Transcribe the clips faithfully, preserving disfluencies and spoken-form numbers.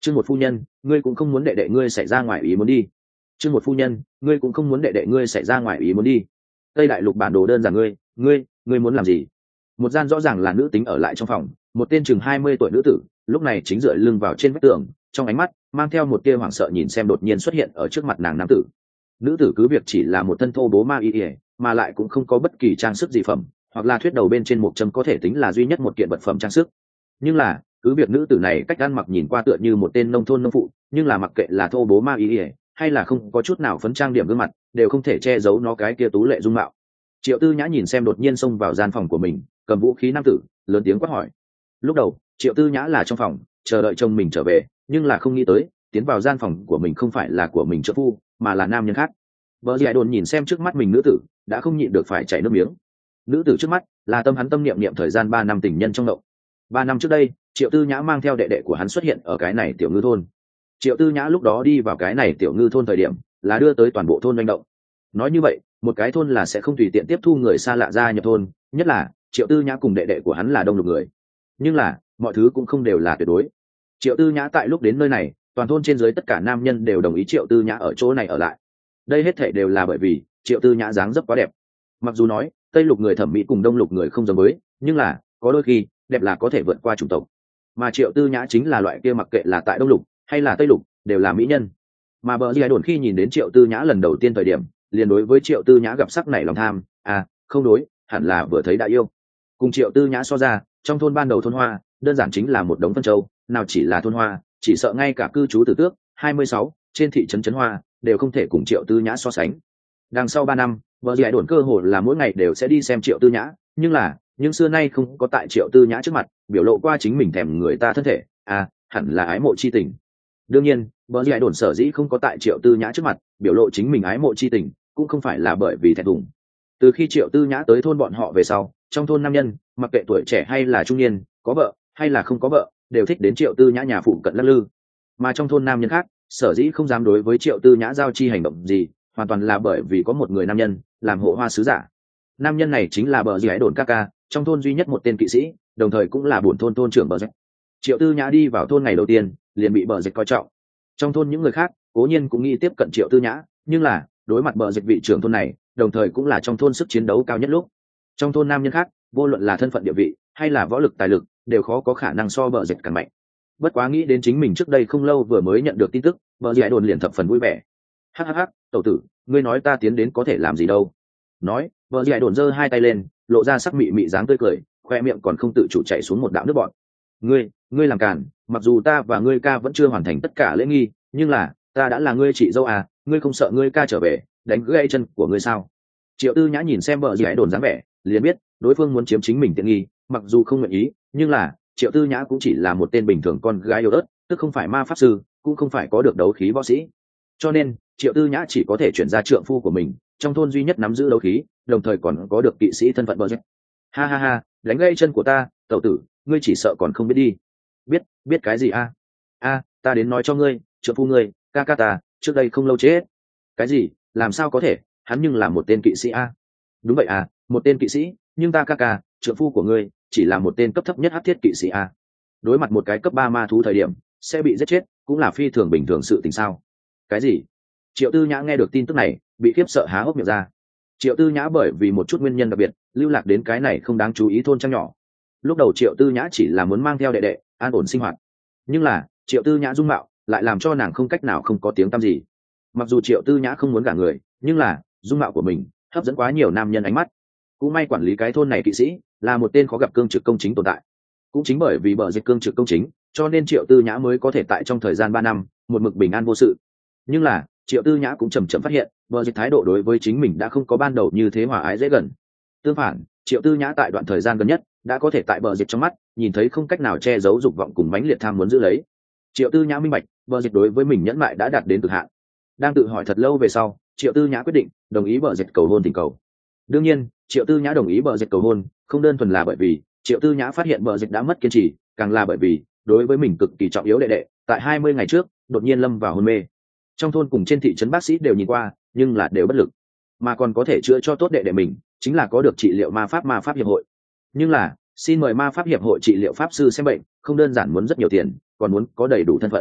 Trương một phu nhân, ngươi cũng không muốn đệ đệ ngươi xảy ra ngoài ý muốn đi. Trương một phu nhân, ngươi cũng không muốn đệ đệ ngươi xảy ra ngoài ý muốn đi. Tây đại lục bản đồ đơn giản, ngươi ngươi ngươi muốn làm gì? Một gian rõ ràng là nữ tính ở lại trong phòng, một tên chừng hai mươi tuổi nữ tử lúc này chính dựa lưng vào trên vách tường, trong ánh mắt mang theo một tia hoảng sợ nhìn xem đột nhiên xuất hiện ở trước mặt nàng nam tử. Nữ tử cứ việc chỉ là một thân thô bố ma y ỉa, mà lại cũng không có bất kỳ trang sức gì phẩm, hoặc là thuyết đầu bên trên một châm có thể tính là duy nhất một kiện vật phẩm trang sức. Nhưng là cứ việc nữ tử này cách ăn mặc nhìn qua tựa như một tên nông thôn nông phụ, nhưng là mặc kệ là thô bố ma y ỉa hay là không có chút nào phấn trang điểm gương mặt, đều không thể che giấu nó cái kia tú lệ dung mạo. Triệu Tư Nhã nhìn xem đột nhiên xông vào gian phòng của mình, cầm vũ khí nam tử lớn tiếng quát hỏi. Lúc đầu Triệu Tư Nhã là trong phòng chờ đợi chồng mình trở về, nhưng là không nghĩ tới tiến vào gian phòng của mình không phải là của mình trợ phu, mà là nam nhân khác. Bờ Dì Đồn nhìn xem trước mắt mình nữ tử, đã không nhịn được phải chảy nước miếng. Nữ tử trước mắt là tâm hắn tâm niệm niệm thời gian ba năm tình nhân trong động. Ba năm trước đây, Triệu Tư Nhã mang theo đệ đệ của hắn xuất hiện ở cái này tiểu ngư thôn. Triệu Tư Nhã lúc đó đi vào cái này tiểu ngư thôn thời điểm, là đưa tới toàn bộ thôn manh động. Nói như vậy, một cái thôn là sẽ không tùy tiện tiếp thu người xa lạ ra nhập thôn, nhất là Triệu Tư Nhã cùng đệ đệ của hắn là đông đúc người. Nhưng là mọi thứ cũng không đều là tuyệt đối. Triệu Tư Nhã tại lúc đến nơi này, toàn thôn trên dưới tất cả nam nhân đều đồng ý Triệu Tư Nhã ở chỗ này ở lại. Đây hết thảy đều là bởi vì Triệu Tư Nhã dáng dấp quá đẹp. Mặc dù nói tây lục người thẩm mỹ cùng đông lục người không giống với, nhưng là có đôi khi đẹp là có thể vượt qua chủng tộc. Mà Triệu Tư Nhã chính là loại kia mặc kệ là tại đông lục hay là tây lục đều là mỹ nhân. Mà Bờ Dì Đồn khi nhìn đến Triệu Tư Nhã lần đầu tiên thời điểm, liền đối với Triệu Tư Nhã gặp sắc nảy lòng tham, à không đối, hẳn là vừa thấy đã yêu. Cùng Triệu Tư Nhã so ra, trong thôn ban đầu thôn hoa đơn giản chính là một đống phân châu, nào chỉ là thôn hoa, chỉ sợ ngay cả cư trú tử tước hai mươi sáu trên thị trấn trấn hoa đều không thể cùng Triệu Tư Nhã so sánh. Đằng sau ba năm, Bờ Dì Đồn cơ hội là mỗi ngày đều sẽ đi xem Triệu Tư Nhã, nhưng là nhưng xưa nay không có tại Triệu Tư Nhã trước mặt biểu lộ qua chính mình thèm người ta thân thể, à hẳn là ái mộ chi tình. Đương nhiên, Bờ Dì Đồn sở dĩ không có tại Triệu Tư Nhã trước mặt biểu lộ chính mình ái mộ chi tình, cũng không phải là bởi vì thẹn thùng. Từ khi Triệu Tư Nhã tới thôn bọn họ về sau, trong thôn nam nhân, mặc kệ tuổi trẻ hay là trung niên, có vợ hay là không có vợ, đều thích đến Triệu Tư Nhã nhà phụ cận lắc lư. Mà trong thôn nam nhân khác, sở dĩ không dám đối với Triệu Tư Nhã giao chi hành động gì, hoàn toàn là bởi vì có một người nam nhân làm hộ hoa sứ giả. Nam nhân này chính là Bờ Dì Đồn ca ca, trong thôn duy nhất một tên kỵ sĩ, đồng thời cũng là bổn thôn thôn trưởng Bờ Dì. Triệu Tư Nhã đi vào thôn ngày đầu tiên, liền bị Bờ Dì coi trọng. Trong thôn những người khác, cố nhiên cũng nghĩ tiếp cận Triệu Tư Nhã, nhưng là đối mặt Bờ Dì vị trưởng thôn này, đồng thời cũng là trong thôn sức chiến đấu cao nhất lúc. Trong thôn nam nhân khác, vô luận là thân phận địa vị hay là võ lực tài lực, đều khó có khả năng so Bờ Dì càng mạnh. Bất quá nghĩ đến chính mình trước đây không lâu vừa mới nhận được tin tức, Bờ Dì Đồn liền thập phần vui vẻ. Hắc hắc hắc, tẩu tử, ngươi nói ta tiến đến có thể làm gì đâu? Nói, Bờ Dì Đồn giơ hai tay lên, lộ ra sắc mị mị dáng tươi cười, khoe miệng còn không tự chủ chảy xuống một đạo nước bọt. Ngươi, ngươi làm càn, mặc dù ta và ngươi ca vẫn chưa hoàn thành tất cả lễ nghi, nhưng là ta đã là ngươi chị dâu à, ngươi không sợ ngươi ca trở về đánh gãy chân của ngươi sao? Triệu Tư Nhã nhìn xem Bờ Dì Đồn dáng vẻ, liền biết đối phương muốn chiếm chính mình tiện nghi, mặc dù không nguyện ý, nhưng là Triệu Tư Nhã cũng chỉ là một tên bình thường con gái yếu ớt, tức không phải ma pháp sư, cũng không phải có được đấu khí võ sĩ, cho nên Triệu Tư Nhã chỉ có thể chuyển ra trượng phu của mình, trong thôn duy nhất nắm giữ đấu khí, đồng thời còn có được kỵ sĩ thân phận Bờ Dì. Ha ha ha, đánh gãy chân của ta, tẩu tử, ngươi chỉ sợ còn không biết đi. Biết, biết cái gì a? A, ta đến nói cho ngươi, trượng phu ngươi, ca ca ta, trước đây không lâu chết. Cái gì? Làm sao có thể? Hắn nhưng là một tên kỵ sĩ a. Đúng vậy à, một tên kỵ sĩ, nhưng ta ca ca, trượng phu của ngươi, chỉ là một tên cấp thấp nhất hắc thiết kỵ sĩ a. Đối mặt một cái cấp ba ma thú thời điểm, sẽ bị giết chết, cũng là phi thường bình thường sự tình sao? Cái gì? Triệu Tư Nhã nghe được tin tức này, bị khiếp sợ há hốc miệng ra. Triệu Tư Nhã bởi vì một chút nguyên nhân đặc biệt, lưu lạc đến cái này không đáng chú ý thôn trang nhỏ. Lúc đầu Triệu Tư Nhã chỉ là muốn mang theo đệ đệ, an ổn sinh hoạt. Nhưng là, Triệu Tư Nhã dung mạo lại làm cho nàng không cách nào không có tiếng tăm gì. Mặc dù Triệu Tư Nhã không muốn gả người, nhưng là dung mạo của mình hấp dẫn quá nhiều nam nhân ánh mắt. Cũng may quản lý cái thôn này kỵ sĩ là một tên khó gặp cương trực công chính tồn tại. Cũng chính bởi vì Bờ Dì cương trực công chính, cho nên Triệu Tư Nhã mới có thể tại trong thời gian ba năm một mực bình an vô sự. Nhưng là Triệu Tư Nhã cũng chầm chậm phát hiện, Bờ Dì thái độ đối với chính mình đã không có ban đầu như thế hòa ái dễ gần. Tương phản, Triệu Tư Nhã tại đoạn thời gian gần nhất đã có thể tại Bờ Dì trong mắt nhìn thấy không cách nào che giấu dục vọng cùng mãnh liệt tham muốn giữ lấy. Triệu Tư Nhã minh bạch, Bờ Dì đối với mình nhẫn mại đã đạt đến cực hạn. Đang tự hỏi thật lâu về sau, Triệu Tư Nhã quyết định đồng ý Bờ Dì cầu hôn tình cầu. Đương nhiên, Triệu Tư Nhã đồng ý Bờ Dì cầu hôn không đơn thuần là bởi vì Triệu Tư Nhã phát hiện Bờ Dì đã mất kiên trì, càng là bởi vì đối với mình cực kỳ trọng yếu đệ đệ, tại hai mươi ngày trước đột nhiên lâm vào hôn mê. Trong thôn cùng trên thị trấn bác sĩ đều nhìn qua, nhưng là đều bất lực, mà còn có thể chữa cho tốt đệ đệ mình chính là có được trị liệu ma pháp ma pháp hiệp hội. Nhưng là xin mời ma pháp hiệp hội trị liệu pháp sư xem bệnh không đơn giản muốn rất nhiều tiền, còn muốn có đầy đủ thân phận.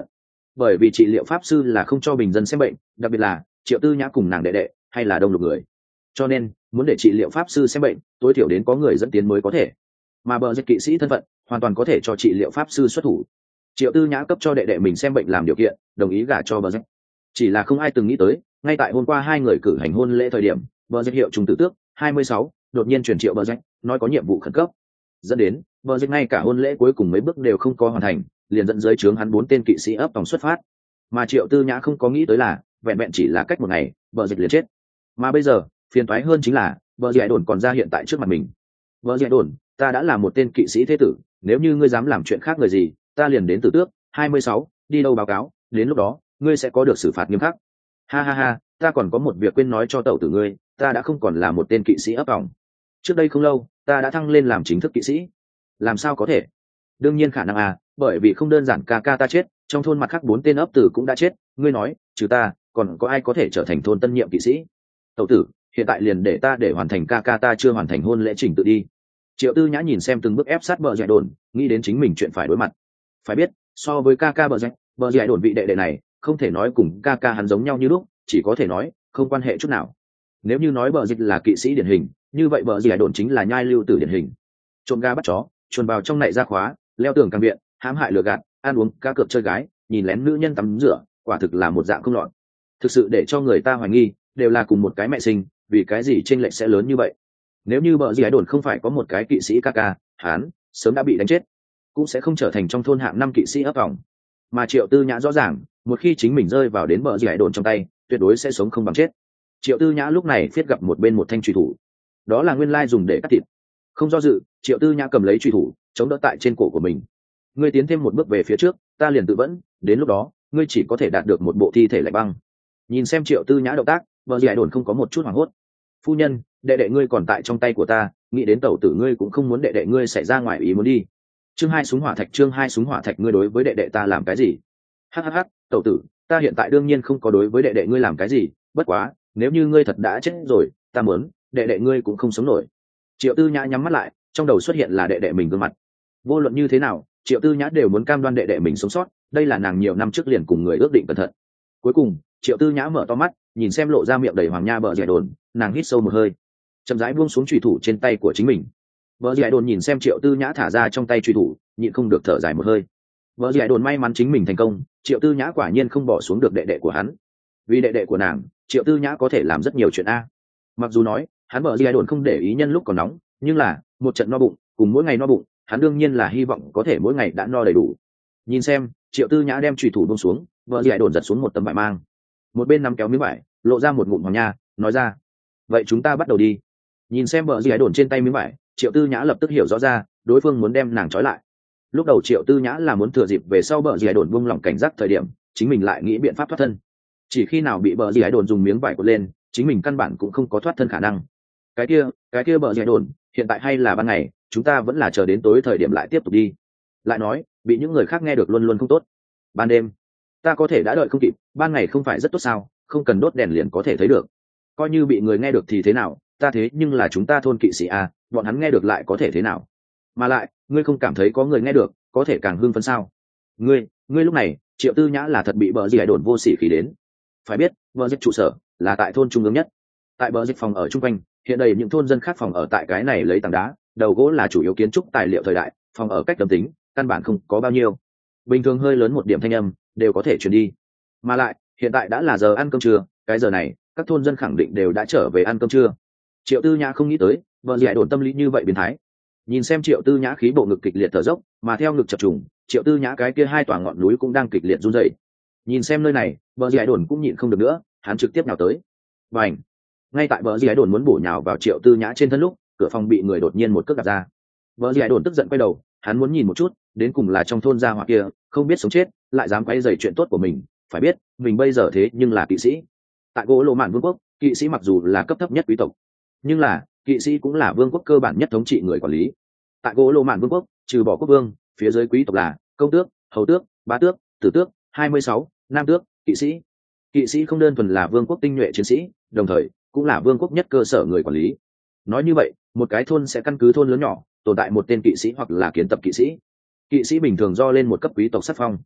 bởi vì trị liệu pháp sư là không cho bình dân xem bệnh, đặc biệt là Triệu Tư Nhã cùng nàng đệ đệ hay là đông lục người, cho nên muốn để trị liệu pháp sư xem bệnh tối thiểu đến có người dẫn tiến mới có thể. Mà bờ dịch kỵ sĩ thân phận hoàn toàn có thể cho trị liệu pháp sư xuất thủ. Triệu Tư Nhã cấp cho đệ đệ mình xem bệnh làm điều kiện, đồng ý gả cho bờ dịch. Chỉ là không ai từng nghĩ tới, ngay tại hôm qua hai người cử hành hôn lễ thời điểm, bờ dịch hiệu trùng tử tước hai mươi sáu đột nhiên truyền triệu bờ dịch, nói có nhiệm vụ khẩn cấp, dẫn đến bờ dịch ngay cả hôn lễ cuối cùng mấy bước đều không có hoàn thành, liền dẫn dưới trướng hắn bốn tên kỵ sĩ ấp vòng xuất phát. Mà Triệu Tư Nhã không có nghĩ tới là vẹn vẹn chỉ là cách một ngày, bờ dịch liền chết. Mà bây giờ phiền toái hơn chính là bờ dịch đồn còn ra hiện tại trước mặt mình. Bờ dịch đồn, ta đã là một tên kỵ sĩ thế tử, nếu như ngươi dám làm chuyện khác người gì, ta liền đến tử tước hai mươi sáu, đi đâu báo cáo, đến lúc đó ngươi sẽ có được xử phạt nghiêm khắc. Ha ha ha, ta còn có một việc quên nói cho tẩu tử ngươi, ta đã không còn là một tên kỵ sĩ ấp vòng. Trước đây không lâu ta đã thăng lên làm chính thức kỵ sĩ. Làm sao có thể? Đương nhiên khả năng à, bởi vì không đơn giản ca ca ta chết, trong thôn mặt khác bốn tên ấp tử cũng đã chết, ngươi nói trừ ta còn có ai có thể trở thành thôn tân nhiệm kỵ sĩ? Tẩu tử, hiện tại liền để ta để hoàn thành ca ca ta chưa hoàn thành hôn lễ trình tự đi. Triệu Tư Nhã nhìn xem từng bước ép sát bờ dạy đồn, nghĩ đến chính mình chuyện phải đối mặt. Phải biết so với ca ca bờ dạy bờ dạy đồn vị đệ đệ này không thể nói cùng ca ca hắn giống nhau như lúc, chỉ có thể nói không quan hệ chút nào. Nếu như nói bờ dịch là kỵ sĩ điển hình, như vậy bờ dạy đồn chính là nhai lưu tử điển hình. Trộm ga bắt chó, chuồn vào trong nại ra khóa, leo tường càng viện, hãm hại lừa gạt, ăn uống cá cược chơi gái, nhìn lén nữ nhân tắm rửa, quả thực là một dạng không lọt. Thực sự để cho người ta hoài nghi, đều là cùng một cái mẹ sinh, vì cái gì chênh lệch sẽ lớn như vậy? Nếu như bờ dạy đồn không phải có một cái kỵ sĩ ca ca, hắn sớm đã bị đánh chết, cũng sẽ không trở thành trong thôn hạng năm kỵ sĩ ấp vòng. Mà Triệu Tư Nhã rõ ràng, một khi chính mình rơi vào đến bờ dạy đồn trong tay, tuyệt đối sẽ sống không bằng chết. Triệu Tư Nhã lúc này viết gặp một bên một thanh truy thủ, đó là nguyên lai dùng để cắt thịt. Không do dự, Triệu Tư Nhã cầm lấy truy thủ, chống đỡ tại trên cổ của mình. Ngươi tiến thêm một bước về phía trước, ta liền tự vẫn, đến lúc đó ngươi chỉ có thể đạt được một bộ thi thể lạnh băng. Nhìn xem Triệu Tư Nhã động tác, bờ dạy đồn không có một chút hoảng hốt. Phu nhân, đệ đệ ngươi còn tại trong tay của ta, nghĩ đến tẩu tử ngươi cũng không muốn đệ đệ ngươi xảy ra ngoài ý muốn đi. Chương hai súng hỏa thạch, chương hai súng hỏa thạch, ngươi đối với đệ đệ ta làm cái gì? Hắc hắc hắc, tẩu tử, ta hiện tại đương nhiên không có đối với đệ đệ ngươi làm cái gì, bất quá, nếu như ngươi thật đã chết rồi, ta muốn, đệ đệ ngươi cũng không sống nổi. Triệu Tư Nhã nhắm mắt lại, trong đầu xuất hiện là đệ đệ mình gương mặt. Vô luận như thế nào, Triệu Tư Nhã đều muốn cam đoan đệ đệ mình sống sót, đây là nàng nhiều năm trước liền cùng người ước định cẩn thận. Cuối cùng, Triệu Tư Nhã mở to mắt, nhìn xem lộ ra miệng đầy hoàng nha bờ dẻ đồn, nàng hít sâu một hơi, chậm rãi buông xuống chùy thủ trên tay của chính mình. Bờ dẻ đồn nhìn xem Triệu Tư Nhã thả ra trong tay chùy thủ, nhịn không được thở dài một hơi. Bờ dẻ đồn may mắn chính mình thành công, Triệu Tư Nhã quả nhiên không bỏ xuống được đệ đệ của hắn. Vì đệ đệ của nàng, Triệu Tư Nhã có thể làm rất nhiều chuyện a. Mặc dù nói, hắn bờ dẻ đồn không để ý nhân lúc còn nóng, nhưng là một trận no bụng, cùng mỗi ngày no bụng, hắn đương nhiên là hy vọng có thể mỗi ngày đã no đầy đủ. Nhìn xem, Triệu Tư Nhã đem chùy thủ buông xuống, bờ dẻ đồn giật xuống một tấm vải mang, một bên nắm kéo miếng vải, lộ ra một ngụm hoàng nha, nói ra: vậy chúng ta bắt đầu đi. Nhìn xem bờ dẻ đồn trên tay miếng vải, Triệu Tư Nhã lập tức hiểu rõ ra đối phương muốn đem nàng trói lại. Lúc đầu Triệu Tư Nhã là muốn thừa dịp về sau bờ dẻ đồn buông lỏng cảnh giác thời điểm, chính mình lại nghĩ biện pháp thoát thân. Chỉ khi nào bị bờ dẻ đồn dùng miếng vải cuốn lên, chính mình căn bản cũng không có thoát thân khả năng. Cái kia, cái kia bờ dẻ đồn, hiện tại hay là ban ngày, chúng ta vẫn là chờ đến tối thời điểm lại tiếp tục đi. Lại nói, bị những người khác nghe được luôn luôn không tốt. Ban đêm, ta có thể đã đợi không kịp, ban ngày không phải rất tốt sao, không cần đốt đèn liền có thể thấy được. Coi như bị người nghe được thì thế nào, ta thế nhưng là chúng ta thôn kỵ sĩ à, bọn hắn nghe được lại có thể thế nào? Mà lại, ngươi không cảm thấy có người nghe được, có thể càng hưng phấn sao? Ngươi, ngươi lúc này, Triệu Tư Nhã là thật bị bờ dẻ đồn vô sỉ khí đến. Phải biết, bờ dịch trụ sở là tại thôn trung ương nhất. Tại bờ dịch phòng ở trung quanh, hiện đầy những thôn dân khác phòng ở tại cái này lấy tảng đá, đầu gỗ là chủ yếu kiến trúc tài liệu thời đại, phòng ở cách tầm tính, căn bản không có bao nhiêu. Bình thường hơi lớn một điểm thanh âm đều có thể truyền đi. Mà lại, hiện tại đã là giờ ăn cơm trưa, cái giờ này, các thôn dân khẳng định đều đã trở về ăn cơm trưa. Triệu Tư Nhã không nghĩ tới, vợ dạy đồn tâm lý như vậy biến thái. Nhìn xem Triệu Tư Nhã khí bộ ngực kịch liệt thở dốc, mà theo ngực chập trùng, Triệu Tư Nhã cái kia hai tòa ngọn núi cũng đang kịch liệt run rẩy. Nhìn xem nơi này, vợ dạy đồn cũng nhịn không được nữa, hắn trực tiếp nhào tới. Bành! Ngay tại vợ dạy đồn muốn bổ nhào vào Triệu Tư Nhã trên thân lúc, cửa phòng bị người đột nhiên một cước đạp ra. Vợ dạy đồn tức giận quay đầu, hắn muốn nhìn một chút, đến cùng là trong thôn gia hỏa kia, không biết sống chết, lại dám quấy rầy chuyện tốt của mình, phải biết, mình bây giờ thế nhưng là kỵ sĩ. Tại gỗ lô mạn vương quốc, kỵ sĩ mặc dù là cấp thấp nhất quý tộc, nhưng là kỵ sĩ cũng là vương quốc cơ bản nhất thống trị người quản lý. Tại gỗ lô mạn vương quốc, trừ bỏ quốc vương, phía dưới quý tộc là công tước, hầu tước, bá tước, tử tước, hai mươi sáu, nam tước, kỵ sĩ. Kỵ sĩ không đơn thuần là vương quốc tinh nhuệ chiến sĩ, đồng thời cũng là vương quốc nhất cơ sở người quản lý. Nói như vậy, một cái thôn sẽ căn cứ thôn lớn nhỏ tồn tại một tên kỵ sĩ hoặc là kiến tập kỵ sĩ. Kỵ sĩ bình thường do lên một cấp quý tộc sắc phong.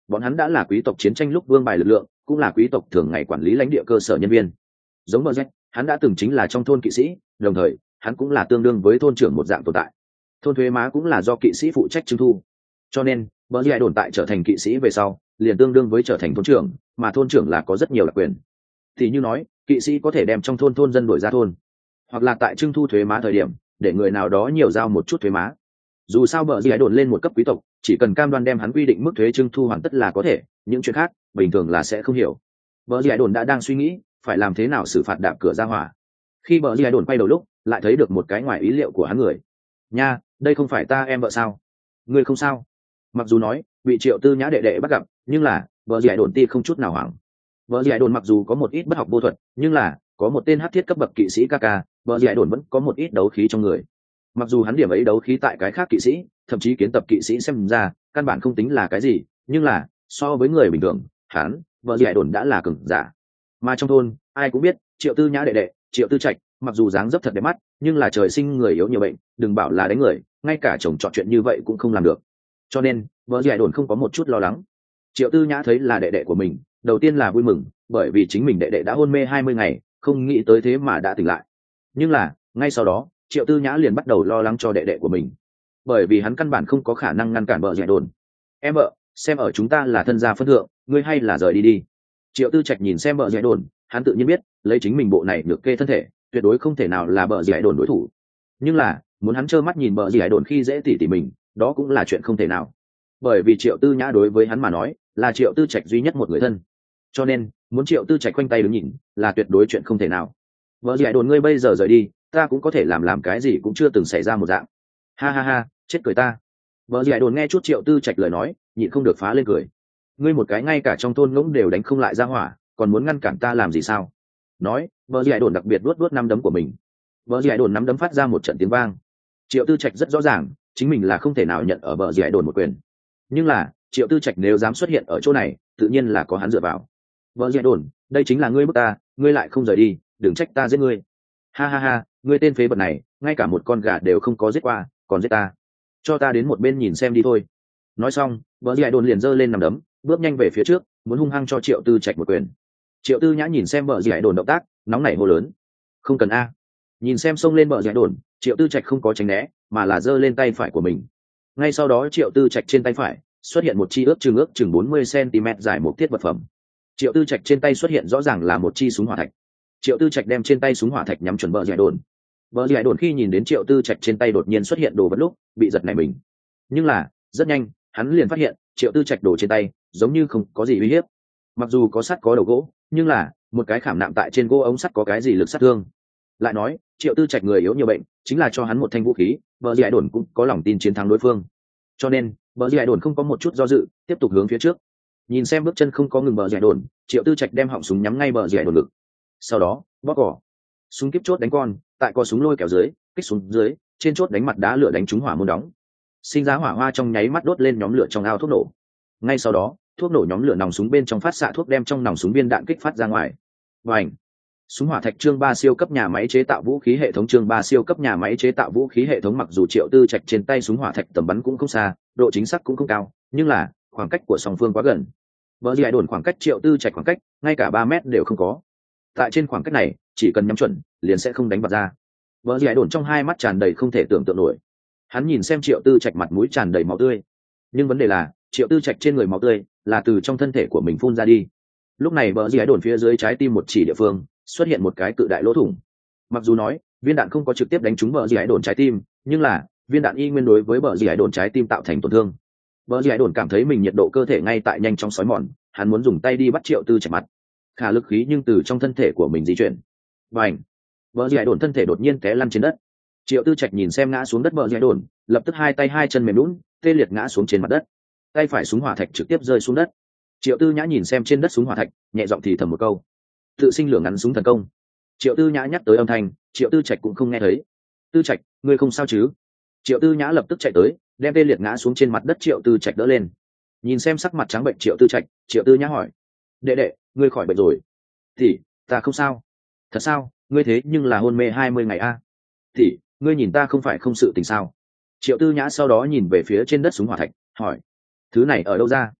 bọn hắn đã là quý tộc chiến tranh lúc vương bài lực lượng, cũng là quý tộc thường ngày quản lý lãnh địa cơ sở nhân viên. Giống bờ rách, hắn đã từng chính là trong thôn kỵ sĩ, đồng thời hắn cũng là tương đương với thôn trưởng một dạng tồn tại. Thôn thuế má cũng là do kỵ sĩ phụ trách trưng thu, cho nên bờ rách đồn tại trở thành kỵ sĩ về sau liền tương đương với trở thành thôn trưởng, mà thôn trưởng là có rất nhiều đặc quyền. Thì như nói, kỵ sĩ có thể đem trong thôn thôn dân đuổi ra thôn, hoặc là tại trưng thu thuế má thời điểm để người nào đó nhiều giao một chút thuế má. Dù sao bờ rách đồn lên một cấp quý tộc, chỉ cần cam đoan đem hắn quy định mức thuế trưng thu hoàn tất là có thể, những chuyện khác bình thường là sẽ không hiểu. Bờ rách đồn đã đang suy nghĩ phải làm thế nào xử phạt đạp cửa ra hỏa. Khi bờ rách đồn quay đầu lúc, lại thấy được một cái ngoài ý liệu của hắn người. Nha, đây không phải ta em vợ sao? Ngươi không sao? Mặc dù nói bị Triệu Tư Nhã đệ đệ bắt gặp, nhưng là bờ rách đồn ti không chút nào hoảng. Bờ rách đồn mặc dù có một ít bất học vô thuật, nhưng là có một tên hắc thiết cấp bậc kỵ sĩ ca ca, bờ rách đồn vẫn có một ít đấu khí trong người. Mặc dù hắn điểm ấy đấu khí tại cái khác kỵ sĩ, thậm chí kiến tập kỵ sĩ xem ra căn bản không tính là cái gì, nhưng là so với người bình thường, hắn bờ rách đồn đã là cường giả. Mà trong thôn ai cũng biết Triệu Tư Nhã đệ đệ Triệu Tư Trạch mặc dù dáng dấp thật đẹp mắt, nhưng là trời sinh người yếu nhiều bệnh, đừng bảo là đánh người, ngay cả chồng chọn chuyện như vậy cũng không làm được. Cho nên vợ dì đồn không có một chút lo lắng. Triệu Tư Nhã thấy là đệ đệ của mình, đầu tiên là vui mừng, bởi vì chính mình đệ đệ đã hôn mê hai mươi ngày, không nghĩ tới thế mà đã tỉnh lại. Nhưng là ngay sau đó Triệu Tư Nhã liền bắt đầu lo lắng cho đệ đệ của mình, bởi vì hắn căn bản không có khả năng ngăn cản vợ dì đồn. Em vợ, xem ở chúng ta là thân gia phân thượng, ngươi hay là rời đi đi. Triệu Tư Trạch nhìn xem vợ dì đồn, hắn tự nhiên biết lấy chính mình bộ này được kê thân thể tuyệt đối không thể nào là bờ dì đồn đối thủ, nhưng là muốn hắn trơ mắt nhìn bờ dì đồn khi dễ tỉ tỉ mình, đó cũng là chuyện không thể nào, bởi vì Triệu Tư Nhã đối với hắn mà nói là Triệu Tư Trạch duy nhất một người thân, cho nên muốn Triệu Tư Trạch quanh tay đứng nhìn là tuyệt đối chuyện không thể nào. Bờ dì đồn ngươi bây giờ rời đi, ta cũng có thể làm làm cái gì cũng chưa từng xảy ra một dạng. Ha ha ha, chết cười ta. Bờ dì đồn nghe chút Triệu Tư Trạch lời nói, nhịn không được phá lên cười. Ngươi một cái ngay cả trong thôn ngỗng đều đánh không lại ra hỏa, còn muốn ngăn cản ta làm gì sao? Nói bờ dì đồn đặc biệt luốt luốt nắm đấm của mình. Bờ dì đồn nắm đấm phát ra một trận tiếng vang. Triệu Tư Trạch rất rõ ràng chính mình là không thể nào nhận ở bờ dì đồn một quyền, nhưng là Triệu Tư Trạch nếu dám xuất hiện ở chỗ này tự nhiên là có hắn dựa vào. Bờ dì đồn, đây chính là ngươi bức ta, ngươi lại không rời đi, đừng trách ta giết ngươi. Ha ha ha, ngươi tên phế vật này, ngay cả một con gà đều không có giết qua, còn giết ta, cho ta đến một bên nhìn xem đi thôi. Nói xong bờ dì đồn liền giơ lên nắm đấm, bước nhanh về phía trước, muốn hung hăng cho Triệu Tư Trạch một quyền. Triệu Tư Nhã nhìn xem bờ dì đồn động tác, nóng nảy hô lớn, không cần a. Nhìn xem xông lên bờ dì đồn, Triệu Tư Trạch không có tránh né, mà là giơ lên tay phải của mình. Ngay sau đó Triệu Tư Trạch trên tay phải xuất hiện một chi ước chừng ước chừng bốn mươi xăng-ti-mét dài một thiết vật phẩm. Triệu Tư Trạch trên tay xuất hiện rõ ràng là một chi súng hỏa thạch. Triệu Tư Trạch đem trên tay súng hỏa thạch nhắm chuẩn bờ dì đồn. Bờ dì đồn khi nhìn đến Triệu Tư Trạch trên tay đột nhiên xuất hiện đồ vật lúc, bị giật nảy mình. Nhưng là rất nhanh hắn liền phát hiện Triệu Tư Trạch đồ trên tay giống như không có gì uy hiếp. Mặc dù có sắt có đầu gỗ, nhưng là một cái khảm nạm tại trên gỗ ống sắt có cái gì lực sát thương. Lại nói Triệu Tư Trạch người yếu nhiều bệnh, chính là cho hắn một thanh vũ khí, bờ dì đồn cũng có lòng tin chiến thắng đối phương, cho nên bờ dì đồn không có một chút do dự, tiếp tục hướng phía trước. Nhìn xem bước chân không có ngừng bờ dì đồn, Triệu Tư Trạch đem họng súng nhắm ngay bờ dì đồn ngực, sau đó bóp cỏ, súng kiếp chốt đánh con, tại co súng lôi kéo dưới, kích xuống dưới, trên chốt đánh mặt đá lửa đánh trúng hỏa môn đóng, sinh ra hỏa hoa trong nháy mắt đốt lên nhóm lửa trong ao thuốc nổ. Ngay sau đó thuốc nổ nhóm lửa nòng súng bên trong phát xạ thuốc đem trong nòng súng viên đạn kích phát ra ngoài. Và ảnh súng hỏa thạch chương ba siêu cấp nhà máy chế tạo vũ khí hệ thống chương ba siêu cấp nhà máy chế tạo vũ khí hệ thống. Mặc dù Triệu Tư Trạch trên tay súng hỏa thạch tầm bắn cũng không xa, độ chính xác cũng không cao, nhưng là khoảng cách của song phương quá gần. Bờ dì đồn khoảng cách Triệu Tư Trạch khoảng cách ngay cả ba mét đều không có. Tại trên khoảng cách này chỉ cần nhắm chuẩn liền sẽ không đánh bật ra. Bờ dì đồn trong hai mắt tràn đầy không thể tưởng tượng nổi. Hắn nhìn xem Triệu Tư Trạch mặt mũi tràn đầy máu tươi, nhưng vấn đề là Triệu Tư Trạch trên người máu tươi là từ trong thân thể của mình phun ra đi. Lúc này bờ dì đồn phía dưới trái tim một chỉ địa phương xuất hiện một cái cự đại lỗ thủng. Mặc dù nói viên đạn không có trực tiếp đánh trúng bờ dì đồn trái tim, nhưng là viên đạn y nguyên đối với bờ dì đồn trái tim tạo thành tổn thương. Bờ dì đồn cảm thấy mình nhiệt độ cơ thể ngay tại nhanh chóng sói mòn, hắn muốn dùng tay đi bắt Triệu Tư Trạch mặt, khả lực khí nhưng từ trong thân thể của mình di chuyển. Và ảnh bờ dì đồn thân thể đột nhiên té lăn trên đất. Triệu Tư Trạch nhìn xem ngã xuống đất bờ dì đồn, lập tức hai tay hai chân mềm lún, tê liệt ngã xuống trên mặt đất. Tay phải súng hỏa thạch trực tiếp rơi xuống đất. Triệu Tư Nhã nhìn xem trên đất súng hỏa thạch, nhẹ giọng thì thầm một câu, tự sinh lửa ngắn súng thần công. Triệu Tư Nhã nhắc tới âm thanh, Triệu Tư Trạch cũng không nghe thấy. Tư Trạch, ngươi không sao chứ? Triệu Tư Nhã lập tức chạy tới, đem tê liệt ngã xuống trên mặt đất Triệu Tư Trạch đỡ lên. Nhìn xem sắc mặt trắng bệnh Triệu Tư Trạch, Triệu Tư Nhã hỏi, đệ đệ, ngươi khỏi bệnh rồi? Thì ta không sao. Thật sao? Ngươi thế nhưng là hôn mê hai mươi ngày a. Thì ngươi nhìn ta không phải không sự tình sao? Triệu Tư Nhã sau đó nhìn về phía trên đất súng hỏa thạch, hỏi, thứ này ở đâu ra?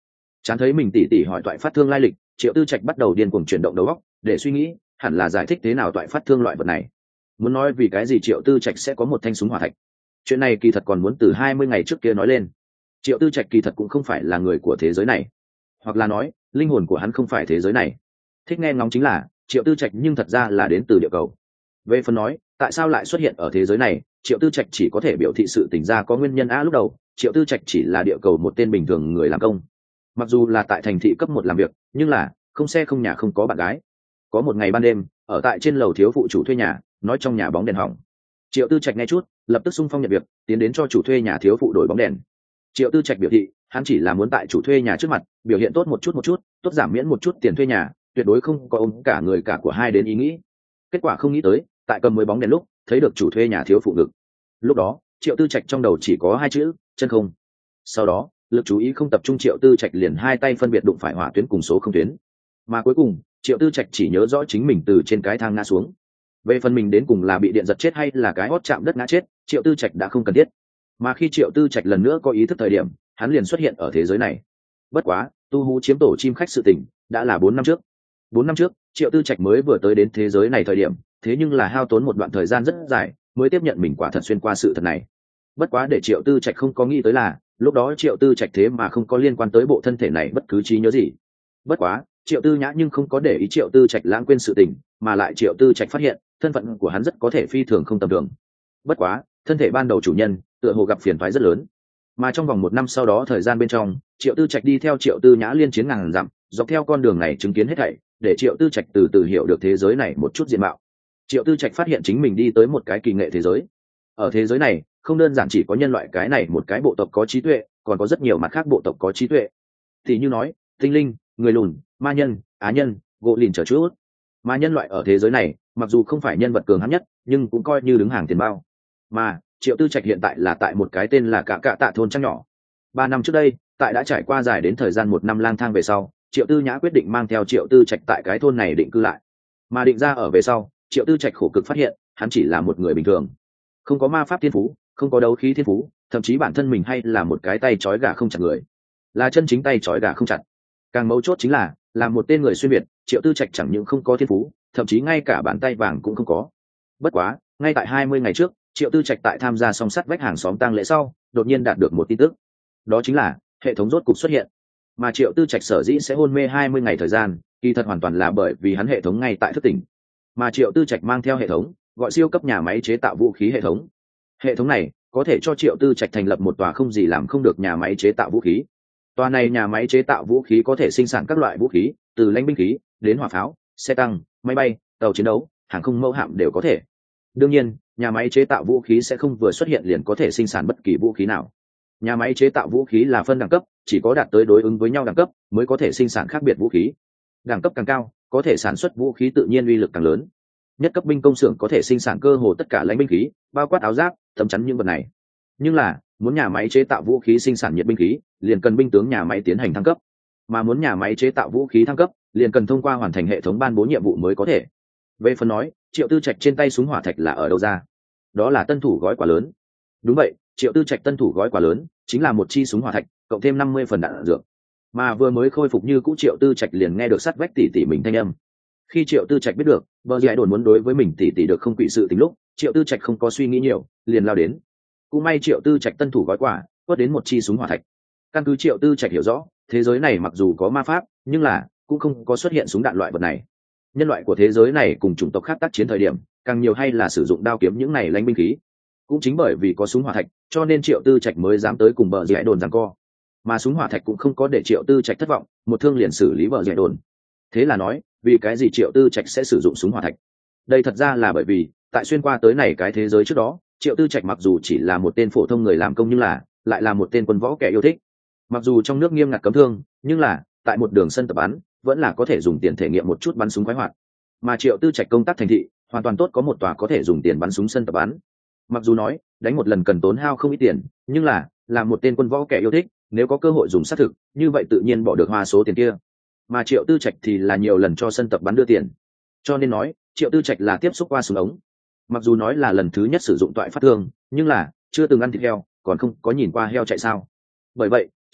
Chán thấy mình tỉ tỉ hỏi toại phát thương lai lịch, Triệu Tư Trạch bắt đầu điên cuồng chuyển động đầu óc để suy nghĩ hẳn là giải thích thế nào toại phát thương loại vật này. Muốn nói vì cái gì Triệu Tư Trạch sẽ có một thanh súng hỏa thạch, chuyện này kỳ thật còn muốn từ hai mươi ngày trước kia nói lên. Triệu Tư Trạch kỳ thật cũng không phải là người của thế giới này, hoặc là nói linh hồn của hắn không phải thế giới này. Thích nghe ngóng chính là Triệu Tư Trạch nhưng thật ra là đến từ địa cầu. Về phần nói tại sao lại xuất hiện ở thế giới này, Triệu Tư Trạch chỉ có thể biểu thị sự tỉnh ra có nguyên nhân a. Lúc đầu Triệu Tư Trạch chỉ là địa cầu một tên bình thường người làm công, mặc dù là tại thành thị cấp một làm việc, nhưng là không xe không nhà không có bạn gái. Có một ngày ban đêm ở tại trên lầu thiếu phụ chủ thuê nhà nói trong nhà bóng đèn hỏng. Triệu Tư Trạch nghe chút lập tức xung phong nhận việc, tiến đến cho chủ thuê nhà thiếu phụ đổi bóng đèn. Triệu Tư Trạch biểu thị hắn chỉ là muốn tại chủ thuê nhà trước mặt biểu hiện tốt một chút một chút tốt giảm miễn một chút tiền thuê nhà, tuyệt đối không có ôm cả người cả của hai đến ý nghĩ. Kết quả không nghĩ tới tại cầm mới bóng đèn lúc thấy được chủ thuê nhà thiếu phụ ngực. Lúc đó Triệu Tư Trạch trong đầu chỉ có hai chữ chân không. Sau đó lực chú ý không tập trung, Triệu Tư Trạch liền hai tay phân biệt đụng phải hỏa tuyến cùng số không tuyến, mà cuối cùng Triệu Tư Trạch chỉ nhớ rõ chính mình từ trên cái thang ngã xuống. Về phần mình đến cùng là bị điện giật chết hay là cái hót chạm đất ngã chết, Triệu Tư Trạch đã không cần thiết. Mà khi Triệu Tư Trạch lần nữa có ý thức thời điểm, hắn liền xuất hiện ở thế giới này. Bất quá tu hú chiếm tổ chim khách sự tình đã là bốn năm trước. Bốn năm trước Triệu Tư Trạch mới vừa tới đến thế giới này thời điểm, thế nhưng là hao tốn một đoạn thời gian rất dài mới tiếp nhận mình quả thật xuyên qua sự thật này. Bất quá để Triệu Tư Trạch không có nghĩ tới là lúc đó Triệu Tư Trạch thế mà không có liên quan tới bộ thân thể này bất cứ trí nhớ gì. Bất quá Triệu Tư Nhã nhưng không có để ý Triệu Tư Trạch lãng quên sự tình, mà lại Triệu Tư Trạch phát hiện thân phận của hắn rất có thể phi thường không tầm thường. Bất quá thân thể ban đầu chủ nhân tựa hồ gặp phiền toái rất lớn, mà trong vòng một năm sau đó thời gian bên trong, Triệu Tư Trạch đi theo Triệu Tư Nhã liên chiến ngàn dặm, dọc theo con đường này chứng kiến hết thảy, để Triệu Tư Trạch từ từ hiểu được thế giới này một chút diện mạo. Triệu Tư Trạch phát hiện chính mình đi tới một cái kỳ nghệ thế giới. Ở thế giới này không đơn giản chỉ có nhân loại cái này một cái bộ tộc có trí tuệ, còn có rất nhiều mặt khác bộ tộc có trí tuệ. Thì như nói tinh linh, người lùn, ma nhân, á nhân, gỗ lìn trở chút. Mà nhân loại ở thế giới này mặc dù không phải nhân vật cường hãn nhất, nhưng cũng coi như đứng hàng tiền bao. Mà Triệu Tư Trạch hiện tại là tại một cái tên là Cạ Cạ Tạ thôn trăng nhỏ. Ba năm trước đây, tại đã trải qua dài đến thời gian một năm lang thang về sau, Triệu Tư Nhã quyết định mang theo Triệu Tư Trạch tại cái thôn này định cư lại. Mà định ra ở về sau, Triệu Tư Trạch khổ cực phát hiện hắn chỉ là một người bình thường, không có ma pháp thiên phú, không có đấu khí thiên phú, thậm chí bản thân mình hay là một cái tay trói gà không chặt người, là chân chính tay trói gà không chặt. Càng mấu chốt chính là là một tên người xuyên việt, Triệu Tư Trạch chẳng những không có thiên phú, thậm chí ngay cả bàn tay vàng cũng không có. Bất quá ngay tại hai mươi ngày trước, Triệu Tư Trạch tại tham gia song sắt vách hàng xóm tang lễ sau đột nhiên đạt được một tin tức, đó chính là hệ thống rốt cục xuất hiện. Mà Triệu Tư Trạch sở dĩ sẽ hôn mê hai mươi ngày thời gian, kỳ thật hoàn toàn là bởi vì hắn hệ thống ngay tại thức tỉnh. Mà Triệu Tư Trạch mang theo hệ thống gọi siêu cấp nhà máy chế tạo vũ khí hệ thống. Hệ thống này có thể cho Triệu Tư Trạch thành lập một tòa không gì làm không được nhà máy chế tạo vũ khí. Tòa này nhà máy chế tạo vũ khí có thể sinh sản các loại vũ khí, từ lãnh binh khí đến hỏa pháo, xe tăng, máy bay, tàu chiến đấu, hàng không mẫu hạm đều có thể. Đương nhiên, nhà máy chế tạo vũ khí sẽ không vừa xuất hiện liền có thể sinh sản bất kỳ vũ khí nào. Nhà máy chế tạo vũ khí là phân đẳng cấp, chỉ có đạt tới đối ứng với nhau đẳng cấp mới có thể sinh sản khác biệt vũ khí. Đẳng cấp càng cao, có thể sản xuất vũ khí tự nhiên uy lực càng lớn. Nhất cấp binh công xưởng có thể sinh sản cơ hồ tất cả lãnh binh khí, bao quát áo giáp, tấm chắn những vật này. Nhưng là, muốn nhà máy chế tạo vũ khí sinh sản nhiệt binh khí, liền cần binh tướng nhà máy tiến hành thăng cấp. Mà muốn nhà máy chế tạo vũ khí thăng cấp, liền cần thông qua hoàn thành hệ thống ban bố nhiệm vụ mới có thể. Về phần nói, Triệu Tư Trạch trên tay súng hỏa thạch là ở đâu ra? Đó là tân thủ gói quà lớn. Đúng vậy, Triệu Tư Trạch tân thủ gói quà lớn chính là một chi súng hỏa thạch cộng thêm năm mươi phần đạn dược. Mà vừa mới khôi phục như cũ Triệu Tư Trạch liền nghe được sắt vách tỉ tỉ mình thanh âm. Khi Triệu Tư Trạch biết được bờ dì đồn muốn đối với mình tỉ tỉ được không quỵ sự tính lúc, Triệu Tư Trạch không có suy nghĩ nhiều, liền lao đến. Cũng may Triệu Tư Trạch tân thủ gói quà quất đến một chi súng hỏa thạch. Căn cứ Triệu Tư Trạch hiểu rõ, thế giới này mặc dù có ma pháp, nhưng là cũng không có xuất hiện súng đạn loại vật này. Nhân loại của thế giới này cùng chủng tộc khác tác chiến thời điểm, càng nhiều hay là sử dụng đao kiếm những này lãnh binh khí. Cũng chính bởi vì có súng hỏa thạch, cho nên Triệu Tư Trạch mới dám tới cùng bờ dì đồn giằng co. Mà súng hỏa thạch cũng không có để Triệu Tư Trạch thất vọng, một thương liền xử lý bờ dì đồn. Thế là nói, vì cái gì Triệu Tư Trạch sẽ sử dụng súng hỏa thạch? Đây thật ra là bởi vì, tại xuyên qua tới này cái thế giới trước đó, Triệu Tư Trạch mặc dù chỉ là một tên phổ thông người làm công nhưng là lại là một tên quân võ kẻ yêu thích. Mặc dù trong nước nghiêm ngặt cấm thương, nhưng là tại một đường sân tập bắn, vẫn là có thể dùng tiền thể nghiệm một chút bắn súng khoái hoạt. Mà Triệu Tư Trạch công tác thành thị, hoàn toàn tốt có một tòa có thể dùng tiền bắn súng sân tập bắn. Mặc dù nói, đánh một lần cần tốn hao không ít tiền, nhưng là, là một tên quân võ kẻ yêu thích, nếu có cơ hội dùng xác thực, như vậy tự nhiên bỏ được hoa số tiền kia. Mà Triệu Tư Trạch thì là nhiều lần cho sân tập bắn đưa tiền. Cho nên nói, Triệu Tư Trạch là tiếp xúc qua súng ống. Mặc dù nói là lần thứ nhất sử dụng toại phát thương, nhưng là chưa từng ăn thịt heo, còn không có nhìn qua heo chạy sao. Bởi vậy,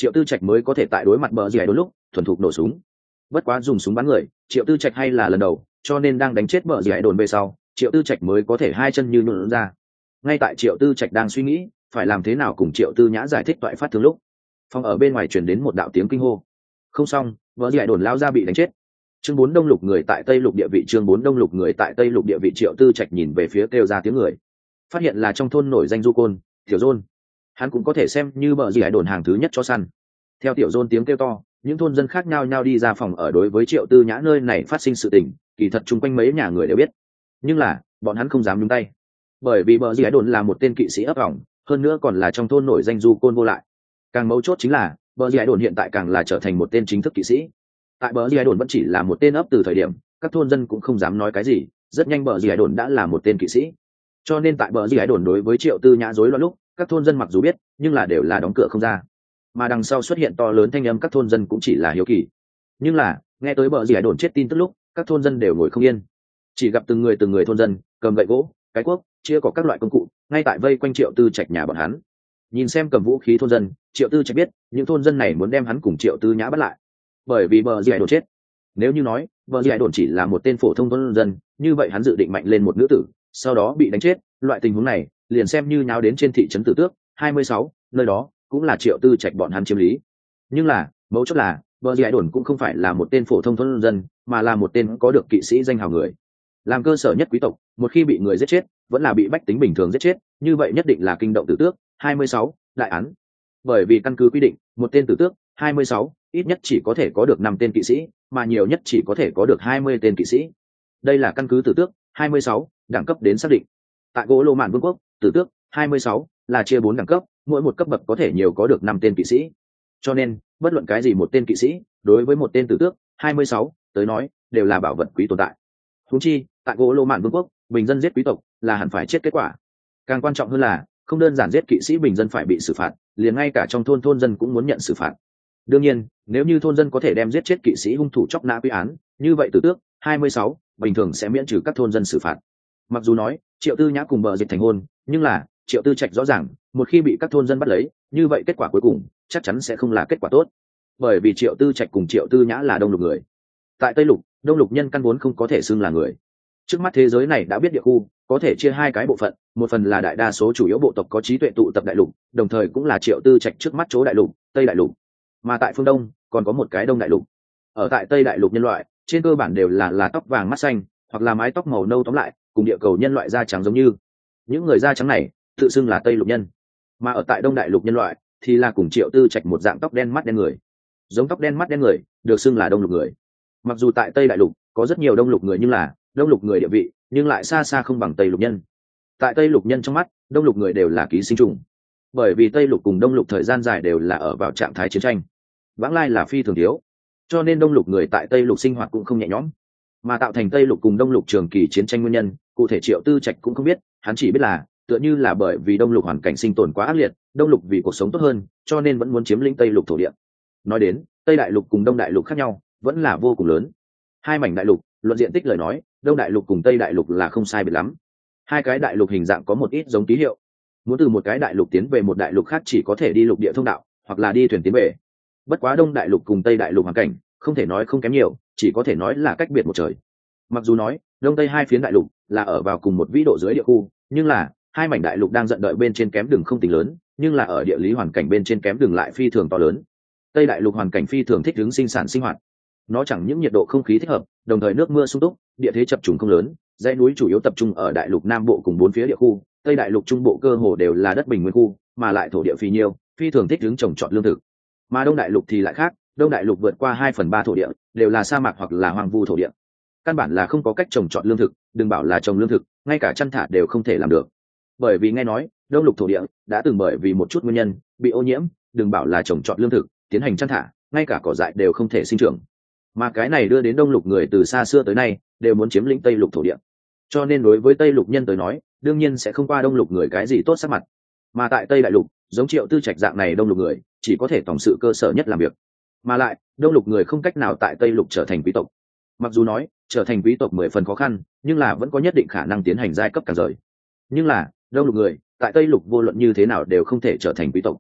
Triệu Tư Trạch mới có thể tại đối mặt bờ gì đôi lúc thuần thục nổ súng. Bất quá dùng súng bắn người, Triệu Tư Trạch hay là lần đầu, cho nên đang đánh chết bờ gì đồn về sau, Triệu Tư Trạch mới có thể hai chân như nhũn ra. Ngay tại Triệu Tư Trạch đang suy nghĩ phải làm thế nào cùng Triệu Tư Nhã giải thích toại phát thương lúc, phòng ở bên ngoài truyền đến một đạo tiếng kinh hô. Không xong, bờ gì đồn lao ra bị đánh chết. Chương bốn đông lục người tại Tây Lục địa vị chương bốn đông lục người tại Tây Lục địa vị Triệu Tư Trạch nhìn về phía kêu ra tiếng người, phát hiện là trong thôn nổi danh du côn, Tiểu Dôn. Hắn cũng có thể xem như bờ gì đồn hàng thứ nhất cho săn. Theo Tiểu Dôn tiếng kêu to, những thôn dân khác nhau nhau đi ra phòng ở đối với Triệu Tư Nhã nơi này phát sinh sự tình, kỳ thật chung quanh mấy nhà người đều biết, nhưng là bọn hắn không dám nhúng tay, bởi vì bờ gì đồn là một tên kỵ sĩ ấp ỏng, hơn nữa còn là trong thôn nổi danh du côn vô lại. Càng mấu chốt chính là bờ gì đồn hiện tại càng là trở thành một tên chính thức kỵ sĩ. Tại bờ gì đồn vẫn chỉ là một tên ấp từ thời điểm, các thôn dân cũng không dám nói cái gì, rất nhanh bờ gì đồn đã là một tên kỵ sĩ. Cho nên tại bờ gì đồn đối với Triệu Tư Nhã rối loạn lúc, các thôn dân mặc dù biết, nhưng là đều là đóng cửa không ra. Mà đằng sau xuất hiện to lớn thanh âm các thôn dân cũng chỉ là hiếu kỳ. Nhưng là nghe tới bờ gì đồn chết tin tức lúc, các thôn dân đều ngồi không yên, chỉ gặp từng người từng người thôn dân cầm gậy gỗ, cái cuốc, chia có các loại công cụ ngay tại vây quanh Triệu Tư Trạch nhà bọn hắn. Nhìn xem cầm vũ khí thôn dân, Triệu Tư Trạch biết những thôn dân này muốn đem hắn cùng Triệu Tư Nhã bắt lại, bởi vì bờ gì đồn chết. Nếu như nói bờ gì đồn chỉ là một tên phổ thông thôn dân, như vậy hắn dự định mạnh lên một nữ tử, sau đó bị đánh chết, loại tình huống này liền xem như nháo đến trên thị trấn Tử Tước hai mươi sáu, nơi đó cũng là Triệu Tư Trạch bọn hắn chiếm lý. Nhưng là mấu chốt là bờ gì đồn cũng không phải là một tên phổ thông thôn dân, mà là một tên có được kỵ sĩ danh hào người, làm cơ sở nhất quý tộc. Một khi bị người giết chết, vẫn là bị bách tính bình thường giết chết, như vậy nhất định là kinh động Tử Tước hai mươi sáu đại án. Bởi vì căn cứ quy định, một tên Tử Tước hai mươi sáu ít nhất chỉ có thể có được năm tên kỵ sĩ, mà nhiều nhất chỉ có thể có được hai mươi tên kỵ sĩ. Đây là căn cứ Tử Tước hai mươi sáu đẳng cấp đến xác định. Tại Gỗ Lô Mạn Vương quốc, Tử Tước hai mươi sáu là chia bốn đẳng cấp, mỗi một cấp bậc có thể nhiều có được năm tên kỵ sĩ. Cho nên, bất luận cái gì một tên kỵ sĩ, đối với một tên Tử Tước hai mươi sáu tới nói, đều là bảo vật quý tồn tại. Huống chi, tại Gỗ Lô Mạn Vương quốc, bình dân giết quý tộc là hẳn phải chết kết quả. Càng quan trọng hơn là, không đơn giản giết kỵ sĩ bình dân phải bị xử phạt, liền ngay cả trong thôn thôn dân cũng muốn nhận xử phạt. Đương nhiên, nếu như thôn dân có thể đem giết chết kỵ sĩ hung thủ chóc nã quy án, như vậy Tử Tước hai mươi sáu bình thường sẽ miễn trừ các thôn dân xử phạt. Mặc dù nói Triệu Tư Nhã cùng bờ dịch thành hôn, nhưng là Triệu Tư Trạch rõ ràng, một khi bị các thôn dân bắt lấy, như vậy kết quả cuối cùng chắc chắn sẽ không là kết quả tốt, bởi vì Triệu Tư Trạch cùng Triệu Tư Nhã là đông lục người. Tại Tây Lục, đông lục nhân căn vốn không có thể xưng là người. Trước mắt thế giới này đã biết địa khu có thể chia hai cái bộ phận, một phần là đại đa số chủ yếu bộ tộc có trí tuệ tụ tập đại lục, đồng thời cũng là Triệu Tư Trạch trước mắt chỗ đại lục, Tây đại lục. Mà tại phương Đông còn có một cái Đông đại lục. Ở tại Tây đại lục nhân loại trên cơ bản đều là là tóc vàng mắt xanh, hoặc là mái tóc màu nâu, tóm lại cùng địa cầu nhân loại da trắng giống như. Những người da trắng này tự xưng là Tây lục nhân. Mà ở tại Đông đại lục nhân loại thì là cùng Triệu Tư Trạch một dạng tóc đen mắt đen người, giống tóc đen mắt đen người được xưng là đông lục người. Mặc dù tại Tây đại lục có rất nhiều đông lục người, nhưng là đông lục người địa vị nhưng lại xa xa không bằng Tây lục nhân. Tại Tây lục nhân trong mắt, đông lục người đều là ký sinh trùng, bởi vì Tây lục cùng đông lục thời gian dài đều là ở vào trạng thái chiến tranh, vãng lai là phi thường thiếu, cho nên đông lục người tại Tây lục sinh hoạt cũng không nhẹ nhõm. Mà tạo thành Tây lục cùng đông lục trường kỳ chiến tranh nguyên nhân, cụ thể Triệu Tư Trạch cũng không biết, hắn chỉ biết là tựa như là bởi vì đông lục hoàn cảnh sinh tồn quá ác liệt, đông lục vì cuộc sống tốt hơn, cho nên vẫn muốn chiếm lĩnh Tây lục thổ địa. Nói đến Tây đại lục cùng Đông đại lục khác nhau vẫn là vô cùng lớn. Hai mảnh đại lục, luận diện tích lời nói, Đông đại lục cùng Tây đại lục là không sai biệt lắm. Hai cái đại lục hình dạng có một ít giống ký hiệu. Muốn từ một cái đại lục tiến về một đại lục khác chỉ có thể đi lục địa thông đạo, hoặc là đi thuyền tiến về. Bất quá Đông đại lục cùng Tây đại lục hoàn cảnh không thể nói không kém nhiều, chỉ có thể nói là cách biệt một trời. Mặc dù nói Đông Tây hai phiến đại lục là ở vào cùng một vĩ độ dưới địa khu, nhưng là hai mảnh đại lục đang giận đợi bên trên kém đường không tính lớn, nhưng là ở địa lý hoàn cảnh bên trên kém đường lại phi thường to lớn. Tây đại lục hoàn cảnh phi thường thích ứng sinh sản sinh hoạt, nó chẳng những nhiệt độ không khí thích hợp, đồng thời nước mưa sung túc, địa thế chập trùng không lớn, dãy núi chủ yếu tập trung ở đại lục nam bộ cùng bốn phía địa khu, Tây đại lục trung bộ cơ hồ đều là đất bình nguyên khu, mà lại thổ địa phì nhiêu, phi thường thích ứng trồng trọt lương thực. Mà Đông đại lục thì lại khác, Đông đại lục vượt qua hai phần ba thổ địa đều là sa mạc hoặc là hoang vu thổ địa, căn bản là không có cách trồng trọt lương thực, đừng bảo là trồng lương thực, ngay cả chăn thả đều không thể làm được. Bởi vì nghe nói Đông lục thổ địa đã từng bởi vì một chút nguyên nhân bị ô nhiễm, đừng bảo là trồng trọt lương thực, tiến hành chăn thả, ngay cả cỏ dại đều không thể sinh trưởng. Mà cái này đưa đến đông lục người từ xa xưa tới nay đều muốn chiếm lĩnh Tây lục thổ địa, cho nên đối với Tây lục nhân tới nói, đương nhiên sẽ không qua đông lục người cái gì tốt sắc mặt. Mà tại Tây đại lục, giống Triệu Tư Trạch dạng này đông lục người chỉ có thể tổng sự cơ sở nhất làm việc, mà lại đông lục người không cách nào tại Tây lục trở thành quý tộc. Mặc dù nói trở thành quý tộc mười phần khó khăn, nhưng là vẫn có nhất định khả năng tiến hành giai cấp càng rời. Nhưng là đông lục người tại Tây lục vô luận như thế nào đều không thể trở thành quý tộc.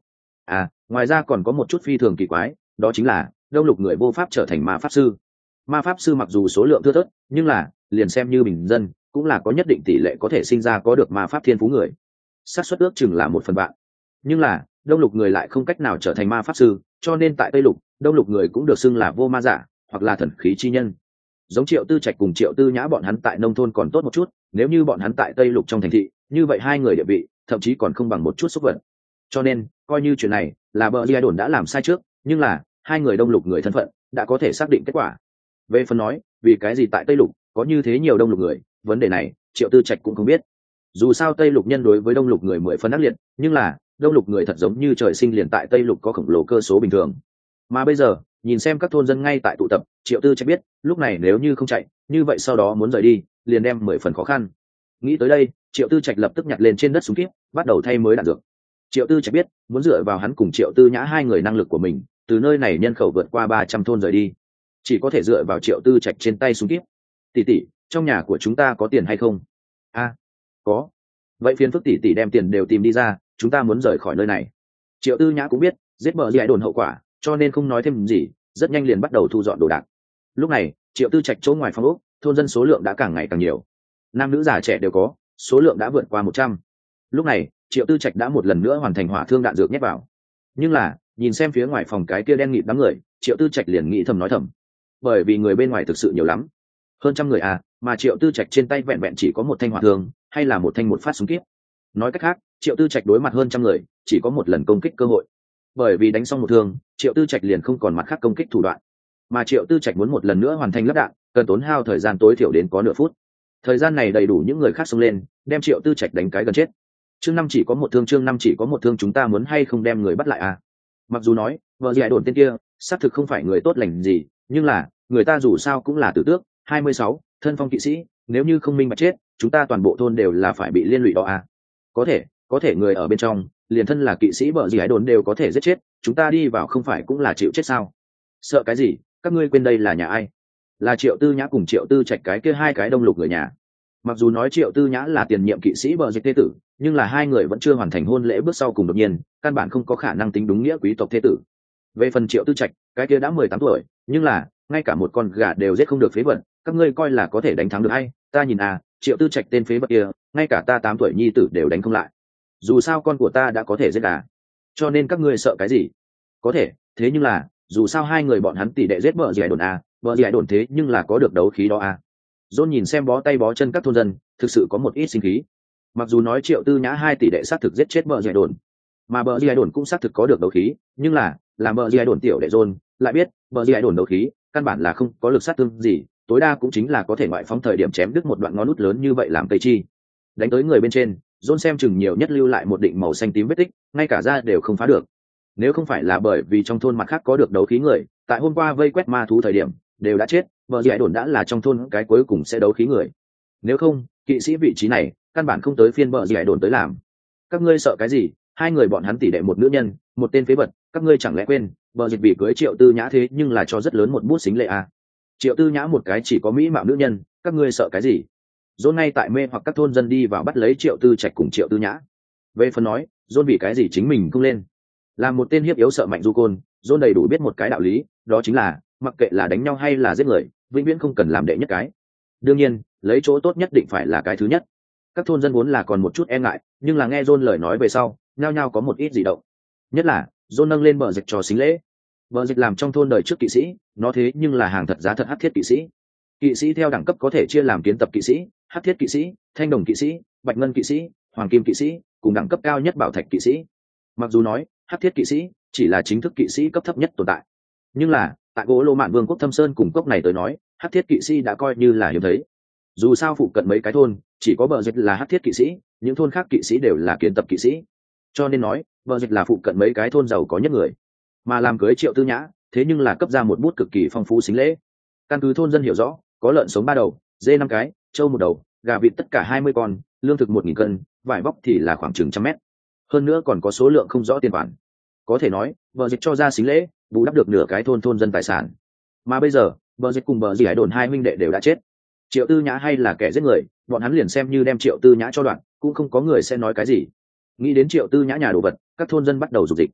À, ngoài ra còn có một chút phi thường kỳ quái, đó chính là đông lục người vô pháp trở thành ma pháp sư. Ma pháp sư mặc dù số lượng thưa thớt, nhưng là liền xem như bình dân cũng là có nhất định tỷ lệ có thể sinh ra có được ma pháp thiên phú người, xác suất ước chừng là một phần vạn. Nhưng là đông lục người lại không cách nào trở thành ma pháp sư, cho nên tại tây lục, đông lục người cũng được xưng là vô ma giả hoặc là thần khí chi nhân. Giống Triệu Tư Trạch cùng Triệu Tư Nhã bọn hắn tại nông thôn còn tốt một chút, nếu như bọn hắn tại tây lục trong thành thị, như vậy hai người địa vị thậm chí còn không bằng một chút xúc vận. Cho nên coi như chuyện này là bờ Gia đồn đã làm sai trước, nhưng là hai người đông lục người thân phận đã có thể xác định kết quả. Về phần nói vì cái gì tại tây lục có như thế nhiều đông lục người, vấn đề này Triệu Tư Trạch cũng không biết. Dù sao tây lục nhân đối với đông lục người mười phân ác liệt, nhưng là đông lục người thật giống như trời sinh liền tại tây lục có khổng lồ cơ số bình thường. Mà bây giờ nhìn xem các thôn dân ngay tại tụ tập, Triệu Tư Trạch biết lúc này nếu như không chạy, như vậy sau đó muốn rời đi liền đem mười phần khó khăn. Nghĩ tới đây, Triệu Tư Trạch lập tức nhặt lên trên đất súng kíp, bắt đầu thay mới đạn dược. Triệu Tư Trạch biết muốn dựa vào hắn cùng Triệu Tư Nhã hai người năng lực của mình, từ nơi này nhân khẩu vượt qua ba trăm thôn rời đi, chỉ có thể dựa vào Triệu Tư Trạch trên tay súng kíp. Tỷ tỷ, trong nhà của chúng ta có tiền hay không? A, có. Vậy phiền phức tỷ tỷ đem tiền đều tìm đi ra, chúng ta muốn rời khỏi nơi này. Triệu Tư Nhã cũng biết giết bờ dì đồn hậu quả, cho nên không nói thêm gì, rất nhanh liền bắt đầu thu dọn đồ đạc. Lúc này Triệu Tư Trạch chỗ ngoài phòng ốc, thôn dân số lượng đã càng ngày càng nhiều, nam nữ già trẻ đều có, số lượng đã vượt qua một trăm. Lúc này Triệu Tư Trạch đã một lần nữa hoàn thành hỏa thương đạn dược nhét vào, nhưng là nhìn xem phía ngoài phòng cái kia đen nghịt đám người, Triệu Tư Trạch liền nghĩ thầm nói thầm, bởi vì người bên ngoài thực sự nhiều lắm, hơn trăm người à, mà Triệu Tư Trạch trên tay vẹn vẹn chỉ có một thanh hỏa thương, hay là một thanh một phát súng kíp. Nói cách khác, Triệu Tư Trạch đối mặt hơn trăm người chỉ có một lần công kích cơ hội, bởi vì đánh xong một thương, Triệu Tư Trạch liền không còn mặt khác công kích thủ đoạn, mà Triệu Tư Trạch muốn một lần nữa hoàn thành lắp đạn cần tốn hao thời gian tối thiểu đến có nửa phút. Thời gian này đầy đủ những người khác xông lên đem Triệu Tư Trạch đánh cái gần chết. Chương năm chỉ có một thương, chương năm chỉ có một thương, chúng ta muốn hay không đem người bắt lại à? Mặc dù nói vợ dì đồn tên kia xác thực không phải người tốt lành gì, nhưng là người ta dù sao cũng là tử tước hai mươi sáu thân phong kỵ sĩ, nếu như không minh bạch chết, chúng ta toàn bộ thôn đều là phải bị liên lụy đó à? Có thể, có thể người ở bên trong liền thân là kỵ sĩ vợ dì đồn đều có thể giết chết, chúng ta đi vào không phải cũng là chịu chết sao? Sợ cái gì? Các ngươi quên đây là nhà ai? Là Triệu Tư Nhã cùng Triệu Tư Trạch cái kia hai cái đông lục người nhà. Mặc dù nói Triệu Tư Nhã là tiền nhiệm kỵ sĩ bờ dịch thế tử, nhưng là hai người vẫn chưa hoàn thành hôn lễ bước sau cùng đột nhiên, căn bản không có khả năng tính đúng nghĩa quý tộc thế tử. Về phần Triệu Tư Trạch, cái kia đã mười tám tuổi, nhưng là ngay cả một con gà đều giết không được phế vật, các ngươi coi là có thể đánh thắng được hay? Ta nhìn à, Triệu Tư Trạch tên phế vật kia, ngay cả ta tám tuổi nhi tử đều đánh không lại. Dù sao con của ta đã có thể giết gà, cho nên các ngươi sợ cái gì? Có thể, thế nhưng là dù sao hai người bọn hắn tỷ đệ giết bờ dì đồn à, bờ dì đồn thế nhưng là có được đấu khí đó à. John nhìn xem bó tay bó chân các thôn dân, thực sự có một ít sinh khí. Mặc dù nói Triệu Tư Nhã hai tỷ đệ sát thực giết chết bờ dì đồn, mà bờ dì đồn cũng sát thực có được đấu khí, nhưng là làm bờ dì đồn tiểu đệ John lại biết bờ dì đồn đấu khí căn bản là không có lực sát thương gì, tối đa cũng chính là có thể ngoại phóng thời điểm chém đứt một đoạn ngón nút lớn như vậy làm cây chi. Đánh tới người bên trên, John xem chừng nhiều nhất lưu lại một định màu xanh tím vết tích, ngay cả da đều không phá được. Nếu không phải là bởi vì trong thôn mặt khác có được đấu khí người, tại hôm qua vây quét ma thú thời điểm đều đã chết, bờ dì đồn đã là trong thôn cái cuối cùng sẽ đấu khí người. Nếu không, kỵ sĩ vị trí này căn bản không tới phiên bờ dì đồn tới làm. Các ngươi sợ cái gì? Hai người bọn hắn tỷ đệ một nữ nhân, một tên phế vật, các ngươi chẳng lẽ quên bờ dịch bị cưới Triệu Tư Nhã thế nhưng là cho rất lớn một bút xính lệ à? Triệu Tư Nhã một cái chỉ có mỹ mạo nữ nhân, các ngươi sợ cái gì? Dôn ngay tại mê hoặc các thôn dân đi vào bắt lấy Triệu Tư Trạch cùng Triệu Tư Nhã. Về phần nói Dôn vì cái gì chính mình không lên, là một tên hiếp yếu sợ mạnh du côn, Dôn đầy đủ biết một cái đạo lý, đó chính là mặc kệ là đánh nhau hay là giết người, vĩnh viễn không cần làm đệ nhất cái. Đương nhiên lấy chỗ tốt nhất định phải là cái thứ nhất. Các thôn dân vốn là còn một chút e ngại, nhưng là nghe Dôn lời nói về sau nhao nhao có một ít dị động. Nhất là Dôn nâng lên bờ dịch cho xính lễ. Bờ dịch làm trong thôn đời trước kỵ sĩ, nó thế nhưng là hàng thật giá thật hắc thiết kỵ sĩ. Kỵ sĩ theo đẳng cấp có thể chia làm kiến tập kỵ sĩ, hắc thiết kỵ sĩ, thanh đồng kỵ sĩ, bạch ngân kỵ sĩ, hoàng kim kỵ sĩ, cùng đẳng cấp cao nhất bảo thạch kỵ sĩ. Mặc dù nói hắc thiết kỵ sĩ chỉ là chính thức kỵ sĩ cấp thấp nhất tồn tại, nhưng là tại gỗ lô mạn vương quốc Thâm Sơn cùng cốc này tới nói, hắc thiết kỵ sĩ đã coi như là hiếm thấy. Dù sao phụ cận mấy cái thôn chỉ có bờ dịch là hắc thiết kỵ sĩ, những thôn khác kỵ sĩ đều là kiến tập kỵ sĩ, cho nên nói bờ dịch là phụ cận mấy cái thôn giàu có nhất người. Mà làm cưới Triệu Tư Nhã thế nhưng là cấp ra một bút cực kỳ phong phú xính lễ. Căn cứ thôn dân hiểu rõ, có lợn sống ba đầu, dê năm cái, trâu một đầu, gà vịt tất cả hai mươi con, lương thực một nghìn cân, vải vóc thì là khoảng chừng trăm mét. Hơn nữa còn có số lượng không rõ tiền khoản. Có thể nói bờ dịch cho ra xính lễ bù đắp được nửa cái thôn thôn dân tài sản. Mà bây giờ bờ dịch cùng bờ dì hải đồn hai huynh đệ đều đã chết, Triệu Tư Nhã hay là kẻ giết người, bọn hắn liền xem như đem Triệu Tư Nhã cho đoạn cũng không có người sẽ nói cái gì. Nghĩ đến Triệu Tư Nhã nhà đồ vật, các thôn dân bắt đầu dục dịch.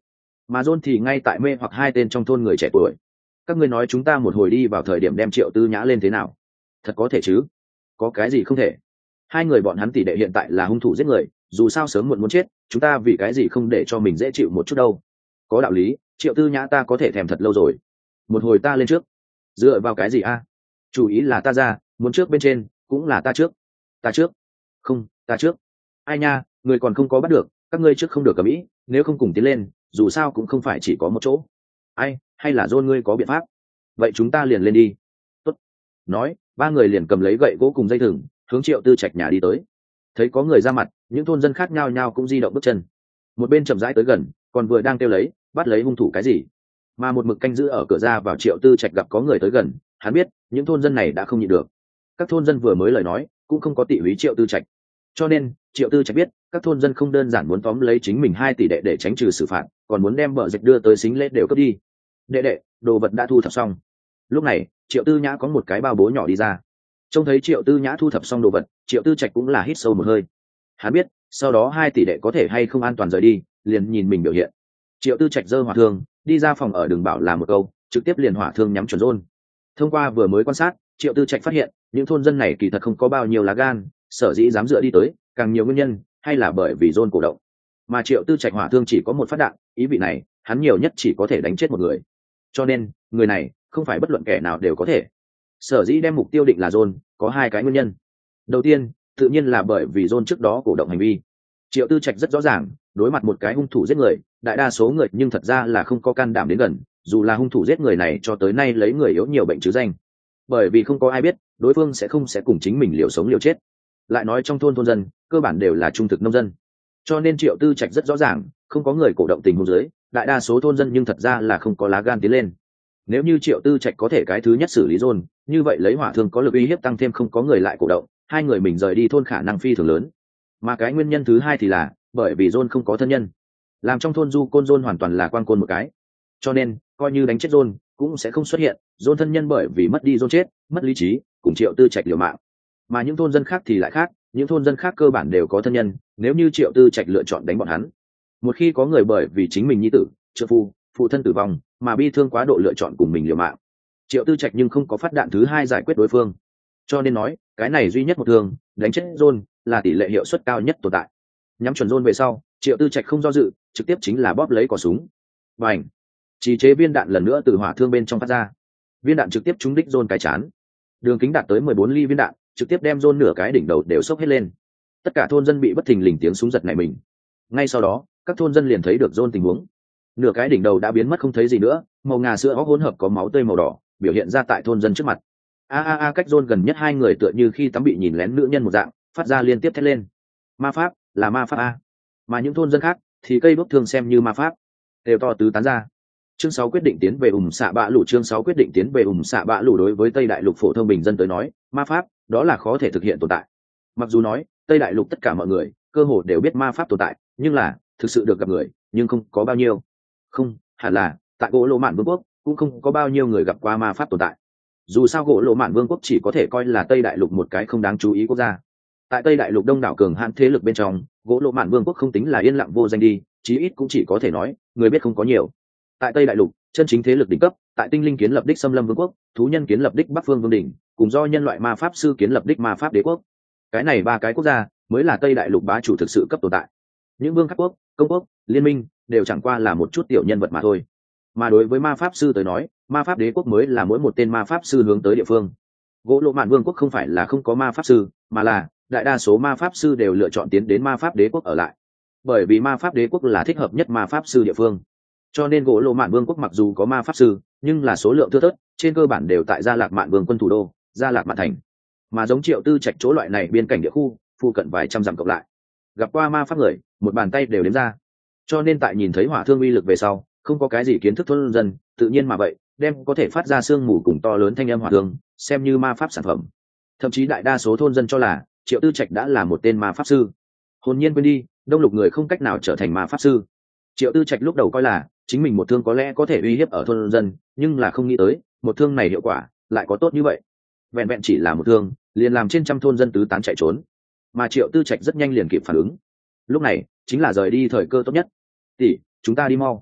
mà John thì ngay tại mê hoặc hai tên trong thôn người trẻ tuổi. Các ngươi nói chúng ta một hồi đi vào thời điểm đem Triệu Tư Nhã lên thế nào? Thật có thể chứ? Có cái gì không thể? Hai người bọn hắn tỷ đệ hiện tại là hung thủ giết người, dù sao sớm muộn muốn chết, chúng ta vì cái gì không để cho mình dễ chịu một chút đâu? Có đạo lý, Triệu Tư Nhã ta có thể thèm thật lâu rồi. Một hồi ta lên trước. Dựa vào cái gì a? Chủ ý là ta ra, muốn trước bên trên, cũng là ta trước. Ta trước. Không, ta trước. Ai nha, người còn không có bắt được, các ngươi trước không được cầm ý, nếu không cùng tiến lên, dù sao cũng không phải chỉ có một chỗ. Ai, hay là John ngươi có biện pháp? Vậy chúng ta liền lên đi. Tốt. Nói, ba người liền cầm lấy gậy gỗ cùng dây thừng, hướng Triệu Tư Trạch nhà đi tới. Thấy có người ra mặt, những thôn dân khác nhau nhau cũng di động bước chân. Một bên chậm rãi tới gần, còn vừa đang kêu lấy, bắt lấy hung thủ cái gì. Mà một mực canh giữ ở cửa ra vào Triệu Tư Trạch gặp có người tới gần, hắn biết, những thôn dân này đã không nhịn được. Các thôn dân vừa mới lời nói, cũng không có tị húy Triệu Tư Trạch. Cho nên, Triệu Tư Trạch biết, các thôn dân không đơn giản muốn tóm lấy chính mình hai tỷ đệ để tránh trừ xử phạt, còn muốn đem bờ dịch đưa tới xính lễ đều cướp đi. Đệ đệ, đồ vật đã thu thập xong. Lúc này, Triệu Tư Nhã có một cái bao bố nhỏ đi ra. Trông thấy Triệu Tư Nhã thu thập xong đồ vật, Triệu Tư Trạch cũng là hít sâu một hơi. Hắn biết, sau đó hai tỷ đệ có thể hay không an toàn rời đi, liền nhìn mình biểu hiện. Triệu Tư Trạch giơ hỏa thương, đi ra phòng ở đường bảo là một câu, trực tiếp liền hỏa thương nhắm chuẩn John. Thông qua vừa mới quan sát, Triệu Tư Trạch phát hiện, những thôn dân này kỳ thật không có bao nhiêu lá gan, sở dĩ dám dựa đi tới, càng nhiều nguyên nhân, hay là bởi vì John cổ động. Mà Triệu Tư Trạch hỏa thương chỉ có một phát đạn, ý vị này, hắn nhiều nhất chỉ có thể đánh chết một người. Cho nên, người này không phải bất luận kẻ nào đều có thể. Sở dĩ đem mục tiêu định là John, có hai cái nguyên nhân. Đầu tiên, tự nhiên là bởi vì John trước đó cổ động hành vi. Triệu Tư Trạch rất rõ ràng, đối mặt một cái hung thủ giết người, đại đa số người nhưng thật ra là không có can đảm đến gần, dù là hung thủ giết người này cho tới nay lấy người yếu nhiều bệnh chứ danh. Bởi vì không có ai biết, đối phương sẽ không sẽ cùng chính mình liều sống liều chết. Lại nói trong thôn thôn dân, cơ bản đều là trung thực nông dân. Cho nên Triệu Tư Trạch rất rõ ràng, không có người cổ động tình huống dưới, đại đa số thôn dân nhưng thật ra là không có lá gan tiến lên. Nếu như Triệu Tư Trạch có thể cái thứ nhất xử lý John, như vậy lấy hỏa thương có lực uy hiếp tăng thêm không có người lại cổ động, hai người mình rời đi thôn khả năng phi thường lớn. Mà cái nguyên nhân thứ hai thì là bởi vì John không có thân nhân, làm trong thôn du côn John hoàn toàn là quang côn một cái, cho nên coi như đánh chết John cũng sẽ không xuất hiện John thân nhân bởi vì mất đi John chết, mất lý trí, cùng Triệu Tư Trạch liều mạng. Mà những thôn dân khác thì lại khác, những thôn dân khác cơ bản đều có thân nhân, nếu như Triệu Tư Trạch lựa chọn đánh bọn hắn, một khi có người bởi vì chính mình nhi tử, trợ phu, phụ thân tử vong mà bi thương quá độ lựa chọn cùng mình liều mạng, Triệu Tư Trạch nhưng không có phát đạn thứ hai giải quyết đối phương. Cho nên nói, cái này duy nhất một thương, đánh chết John là tỷ lệ hiệu suất cao nhất tồn tại. Nhắm chuẩn John về sau, Triệu Tư Trạch không do dự, trực tiếp chính là bóp lấy cò súng. Bành! Chỉ chế viên đạn lần nữa từ hỏa thương bên trong phát ra. Viên đạn trực tiếp trúng đích John cái chán. Đường kính đạt tới mười bốn ly viên đạn, trực tiếp đem John nửa cái đỉnh đầu đều sốc hết lên. Tất cả thôn dân bị bất thình lình tiếng súng giật nảy mình. Ngay sau đó, các thôn dân liền thấy được John tình huống. Nửa cái đỉnh đầu đã biến mất không thấy gì nữa, màu ngà sữa óc hỗn hợp có máu tươi màu đỏ, biểu hiện ra tại thôn dân trước mặt. A a a, cách John gần nhất hai người tựa như khi tắm bị nhìn lén nữ nhân một dạng, phát ra liên tiếp thét lên. Ma pháp, là ma pháp a. Mà những thôn dân khác thì cây đốt thường xem như ma pháp, đều to tứ tán ra. Chương sáu quyết định tiến về ủng xạ bạ lũ chương sáu quyết định tiến về ủng xạ bạ lũ đối với Tây Đại Lục phổ thông bình dân tới nói, ma pháp đó là khó thể thực hiện tồn tại. Mặc dù nói, Tây Đại Lục tất cả mọi người cơ hồ đều biết ma pháp tồn tại, nhưng là thực sự được gặp người, nhưng không có bao nhiêu. Không, hẳn là tại gỗ lỗ mạn vương quốc cũng không có bao nhiêu người gặp qua ma pháp tồn tại. Dù sao gỗ lỗ mạn vương quốc chỉ có thể coi là Tây Đại Lục một cái không đáng chú ý quốc gia. Tại Tây Đại Lục đông đảo cường hãn thế lực bên trong, gỗ lỗ mạn vương quốc không tính là yên lặng vô danh đi, chí ít cũng chỉ có thể nói người biết không có nhiều. Tại Tây Đại Lục, chân chính thế lực đỉnh cấp, tại tinh linh kiến lập đích xâm lâm vương quốc, thú nhân kiến lập đích bắc phương vương đỉnh, cùng do nhân loại ma pháp sư kiến lập đích ma pháp đế quốc. Cái này ba cái quốc gia mới là Tây Đại Lục bá chủ thực sự cấp tồn tại. Những vương các quốc, công quốc, liên minh đều chẳng qua là một chút tiểu nhân vật mà thôi. Mà đối với ma pháp sư tới nói, ma pháp đế quốc mới là mỗi một tên ma pháp sư hướng tới địa phương. Gỗ lỗ mạn vương quốc không phải là không có ma pháp sư, mà là đại đa số ma pháp sư đều lựa chọn tiến đến ma pháp đế quốc ở lại, bởi vì ma pháp đế quốc là thích hợp nhất ma pháp sư địa phương. Cho nên gỗ lỗ mạn vương quốc mặc dù có ma pháp sư, nhưng là số lượng thưa thớt, trên cơ bản đều tại Gia Lạc Mạn Vương quân thủ đô, Gia Lạc Mạn thành. Mà giống Triệu Tư Trạch chỗ loại này biên cảnh địa khu, phụ cận vài trăm dặm cộng lại, gặp qua ma pháp người, một bàn tay đều đếm ra. Cho nên tại nhìn thấy hỏa thương uy lực về sau, không có cái gì kiến thức thôn dân, tự nhiên mà vậy, đem có thể phát ra sương mù cùng to lớn thanh âm hỏa thương, xem như ma pháp sản phẩm. Thậm chí đại đa số thôn dân cho là Triệu Tư Trạch đã là một tên ma pháp sư. Hồn nhiên quên đi, đông lục người không cách nào trở thành ma pháp sư. Triệu Tư Trạch lúc đầu coi là chính mình một thương có lẽ có thể uy hiếp ở thôn dân, nhưng là không nghĩ tới một thương này hiệu quả lại có tốt như vậy. Vẹn vẹn chỉ là một thương, liền làm trên trăm thôn dân tứ tán chạy trốn. Mà Triệu Tư Trạch rất nhanh liền kịp phản ứng. Lúc này chính là rời đi thời cơ tốt nhất. Tỷ, chúng ta đi mau.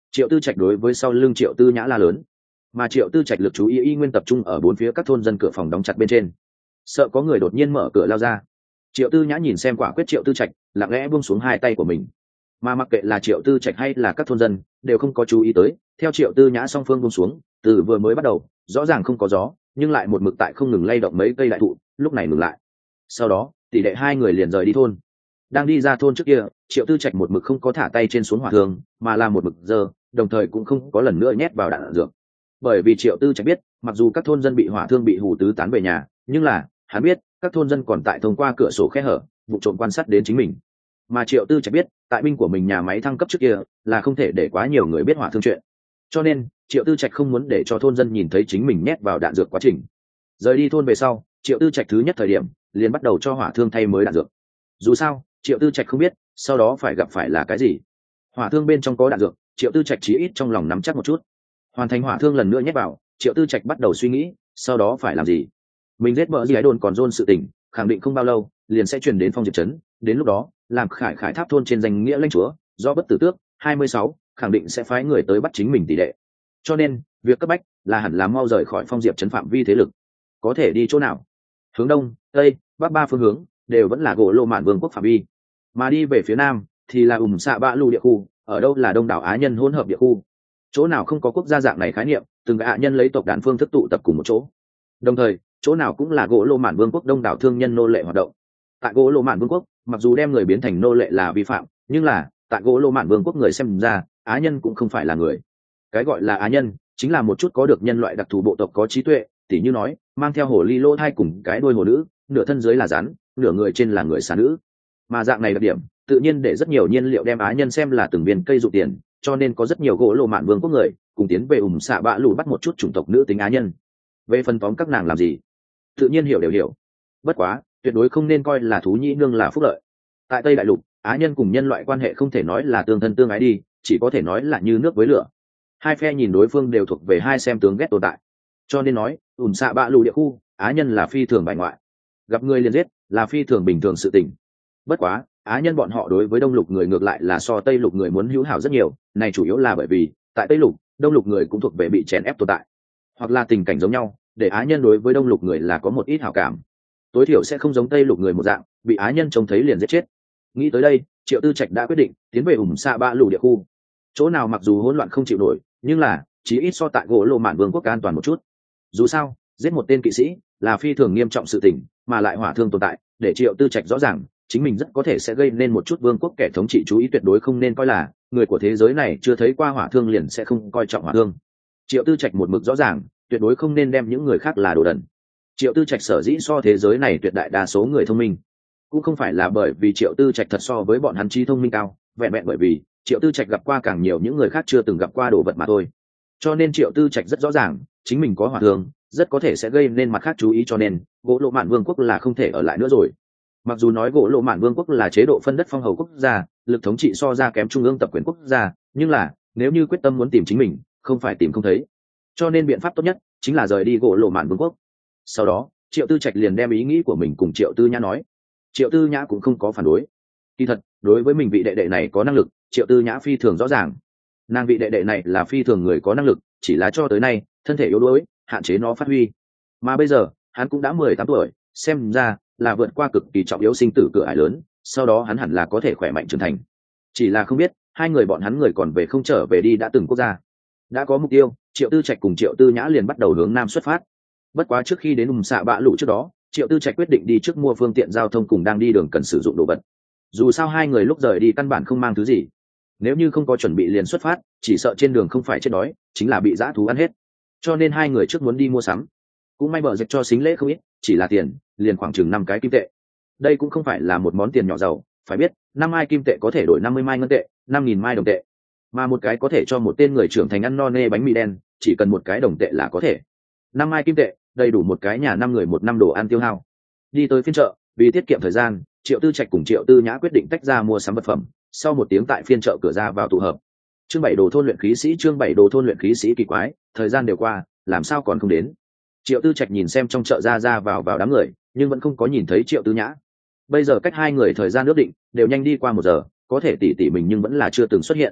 Triệu Tư Trạch đối với sau lưng Triệu Tư Nhã la lớn, mà Triệu Tư Trạch lực chú ý y nguyên tập trung ở bốn phía các thôn dân cửa phòng đóng chặt bên trên, sợ có người đột nhiên mở cửa lao ra. Triệu Tư Nhã nhìn xem quả quyết Triệu Tư Trạch, lặng lẽ buông xuống hai tay của mình, mà mặc kệ là Triệu Tư Trạch hay là các thôn dân đều không có chú ý tới. Theo Triệu Tư Nhã song phương buông xuống, từ vừa mới bắt đầu rõ ràng không có gió, nhưng lại một mực tại không ngừng lay động mấy cây đại thụ, lúc này ngừng lại. Sau đó tỷ đệ hai người liền rời đi thôn. Đang đi ra thôn trước kia, Triệu Tư Trạch một mực không có thả tay trên xuống hỏa thương, mà là một mực giơ, đồng thời cũng không có lần nữa nhét vào đạn dược. Bởi vì Triệu Tư Trạch biết, mặc dù các thôn dân bị hỏa thương bị hù tứ tán về nhà, nhưng là hắn biết các thôn dân còn tại thông qua cửa sổ khe hở vụ trộm quan sát đến chính mình. Mà Triệu Tư Trạch biết, tại binh của mình nhà máy thăng cấp trước kia là không thể để quá nhiều người biết hỏa thương chuyện, cho nên Triệu Tư Trạch không muốn để cho thôn dân nhìn thấy chính mình nhét vào đạn dược quá trình. Rời đi thôn về sau, Triệu Tư Trạch thứ nhất thời điểm liền bắt đầu cho hỏa thương thay mới đạn dược. Dù sao Triệu Tư Trạch không biết sau đó phải gặp phải là cái gì. Hỏa thương bên trong có đạn dược, Triệu Tư Trạch chí ít trong lòng nắm chắc một chút. Hoàn thành hỏa thương lần nữa nhét vào, Triệu Tư Trạch bắt đầu suy nghĩ sau đó phải làm gì. Mình giết bờ gì ấy đồn còn dôn sự tình khẳng định không bao lâu liền sẽ truyền đến Phong Diệp trấn, đến lúc đó làm Khải Khải Tháp thôn trên danh nghĩa lãnh chúa do Bất Tử Tước hai mươi sáu khẳng định sẽ phái người tới bắt chính mình tỷ đệ. Cho nên việc cấp bách là hẳn là mau rời khỏi Phong Diệp trấn phạm vi thế lực. Có thể đi chỗ nào? Hướng đông, tây, bắc ba phương hướng đều vẫn là gỗ lô mạn vương quốc phạm vi, mà đi về phía nam thì là ủng xạ bạ lù địa khu, ở đâu là đông đảo á nhân hỗn hợp địa khu. Chỗ nào không có quốc gia dạng này khái niệm, từng á nhân lấy tộc đàn phương thức tụ tập cùng một chỗ. Đồng thời chỗ nào cũng là gỗ lô mạn vương quốc đông đảo thương nhân nô lệ hoạt động. Tại gỗ lô mạn vương quốc, mặc dù đem người biến thành nô lệ là vi phạm, nhưng là tại gỗ lô mạn vương quốc người xem ra á nhân cũng không phải là người. Cái gọi là á nhân chính là một chút có được nhân loại đặc thù bộ tộc có trí tuệ, tỉ như nói mang theo hồ ly lô thai cùng cái đuôi hồ nữ, nửa thân dưới là rắn, nửa người trên là người xà nữ. Mà dạng này đặc điểm tự nhiên để rất nhiều nhiên liệu đem á nhân xem là từng viên cây dụ tiền, cho nên có rất nhiều gỗ lô mạn vương quốc người cùng tiến về ủng xạ bạ lù bắt một chút chủng tộc nữ tính á nhân. Về phần tóm các nàng làm gì, tự nhiên hiểu đều hiểu, bất quá tuyệt đối không nên coi là thú nhĩ nương là phúc lợi. Tại Tây Đại Lục, á nhân cùng nhân loại quan hệ không thể nói là tương thân tương ái đi, chỉ có thể nói là như nước với lửa. Hai phe nhìn đối phương đều thuộc về hai xem tướng ghét tồn tại, cho nên nói ủn xạ bạ lù địa khu á nhân là phi thường bại ngoại, gặp người liền giết là phi thường bình thường sự tình. Bất quá á nhân bọn họ đối với đông lục người ngược lại là so Tây Lục người muốn hữu hảo rất nhiều, này chủ yếu là bởi vì tại Tây Lục, đông lục người cũng thuộc về bị chèn ép tồn tại, hoặc là tình cảnh giống nhau, để á nhân đối với đông lục người là có một ít hảo cảm, tối thiểu sẽ không giống Tây Lục người một dạng bị á nhân trông thấy liền giết chết. Nghĩ tới đây, Triệu Tư Trạch đã quyết định tiến về ủng xạ bạ lù địa khu. Chỗ nào mặc dù hỗn loạn không chịu nổi, nhưng là chí ít so tại gỗ lô mạn vương quốc an toàn một chút. Dù sao giết một tên kỵ sĩ là phi thường nghiêm trọng sự tình, mà lại hỏa thương tồn tại, để Triệu Tư Trạch rõ ràng chính mình rất có thể sẽ gây nên một chút vương quốc kẻ thống trị chú ý, tuyệt đối không nên coi là người của thế giới này chưa thấy qua hỏa thương liền sẽ không coi trọng hỏa thương. Triệu Tư Trạch một mực rõ ràng tuyệt đối không nên đem những người khác là đồ đần. Triệu Tư Trạch sở dĩ so thế giới này tuyệt đại đa số người thông minh, cũng không phải là bởi vì Triệu Tư Trạch thật so với bọn hắn trí thông minh cao, vẹn vẹn bởi vì Triệu Tư Trạch gặp qua càng nhiều những người khác chưa từng gặp qua đồ vật mà thôi. Cho nên Triệu Tư Trạch rất rõ ràng chính mình có hỏa thương rất có thể sẽ gây nên mặt khác chú ý, cho nên gỗ lô mạn vương quốc là không thể ở lại nữa rồi. Mặc dù nói gỗ lô mạn vương quốc là chế độ phân đất phong hầu quốc gia, lực thống trị so ra kém trung ương tập quyền quốc gia, nhưng là nếu như quyết tâm muốn tìm chính mình, không phải tìm không thấy. Cho nên biện pháp tốt nhất chính là rời đi gỗ lô mạn vương quốc. Sau đó Triệu Tư Trạch liền đem ý nghĩ của mình cùng Triệu Tư Nhã nói. Triệu Tư Nhã cũng không có phản đối. Kỳ thật đối với mình vị đệ đệ này có năng lực, Triệu Tư Nhã phi thường rõ ràng. Nàng vị đệ đệ này là phi thường người có năng lực, chỉ là cho tới nay thân thể yếu đuối hạn chế nó phát huy, mà bây giờ hắn cũng đã mười tám tuổi, xem ra là vượt qua cực kỳ trọng yếu sinh tử cửa ải lớn, sau đó hắn hẳn là có thể khỏe mạnh trưởng thành. Chỉ là không biết hai người bọn hắn người còn về không trở về đi đã từng quốc gia. Đã có mục tiêu, Triệu Tư Trạch cùng Triệu Tư Nhã liền bắt đầu hướng nam xuất phát. Bất quá trước khi đến ủng xạ bạ lũ trước đó, Triệu Tư Trạch quyết định đi trước mua phương tiện giao thông cùng đang đi đường cần sử dụng đồ vật. Dù sao hai người lúc rời đi căn bản không mang thứ gì, nếu như không có chuẩn bị liền xuất phát, chỉ sợ trên đường không phải chết đói chính là bị dã thú ăn hết. Cho nên hai người trước muốn đi mua sắm. Cũng may bờ dịch cho xính lễ không ít, chỉ là tiền liền khoảng chừng năm cái kim tệ. Đây cũng không phải là một món tiền nhỏ giàu, phải biết năm mai kim tệ có thể đổi năm mươi mai ngân tệ, năm nghìn mai đồng tệ, mà một cái có thể cho một tên người trưởng thành ăn no nê bánh mì đen, chỉ cần một cái đồng tệ là có thể. Năm mai kim tệ đầy đủ một cái nhà năm người một năm đồ ăn tiêu hao. Đi tới phiên chợ, vì tiết kiệm thời gian, Triệu Tư Trạch cùng Triệu Tư Nhã quyết định tách ra mua sắm vật phẩm, sau một tiếng tại phiên chợ cửa ra vào tụ hợp. Chương bảy đồ thôn luyện khí sĩ, chương bảy đồ thôn luyện khí sĩ kỳ quái, thời gian đều qua, làm sao còn không đến? Triệu Tư Trạch nhìn xem trong chợ ra ra vào vào đám người, nhưng vẫn không có nhìn thấy Triệu Tư Nhã. Bây giờ cách hai người thời gian ước định đều nhanh đi qua một giờ, có thể tỉ tỉ mình nhưng vẫn là chưa từng xuất hiện.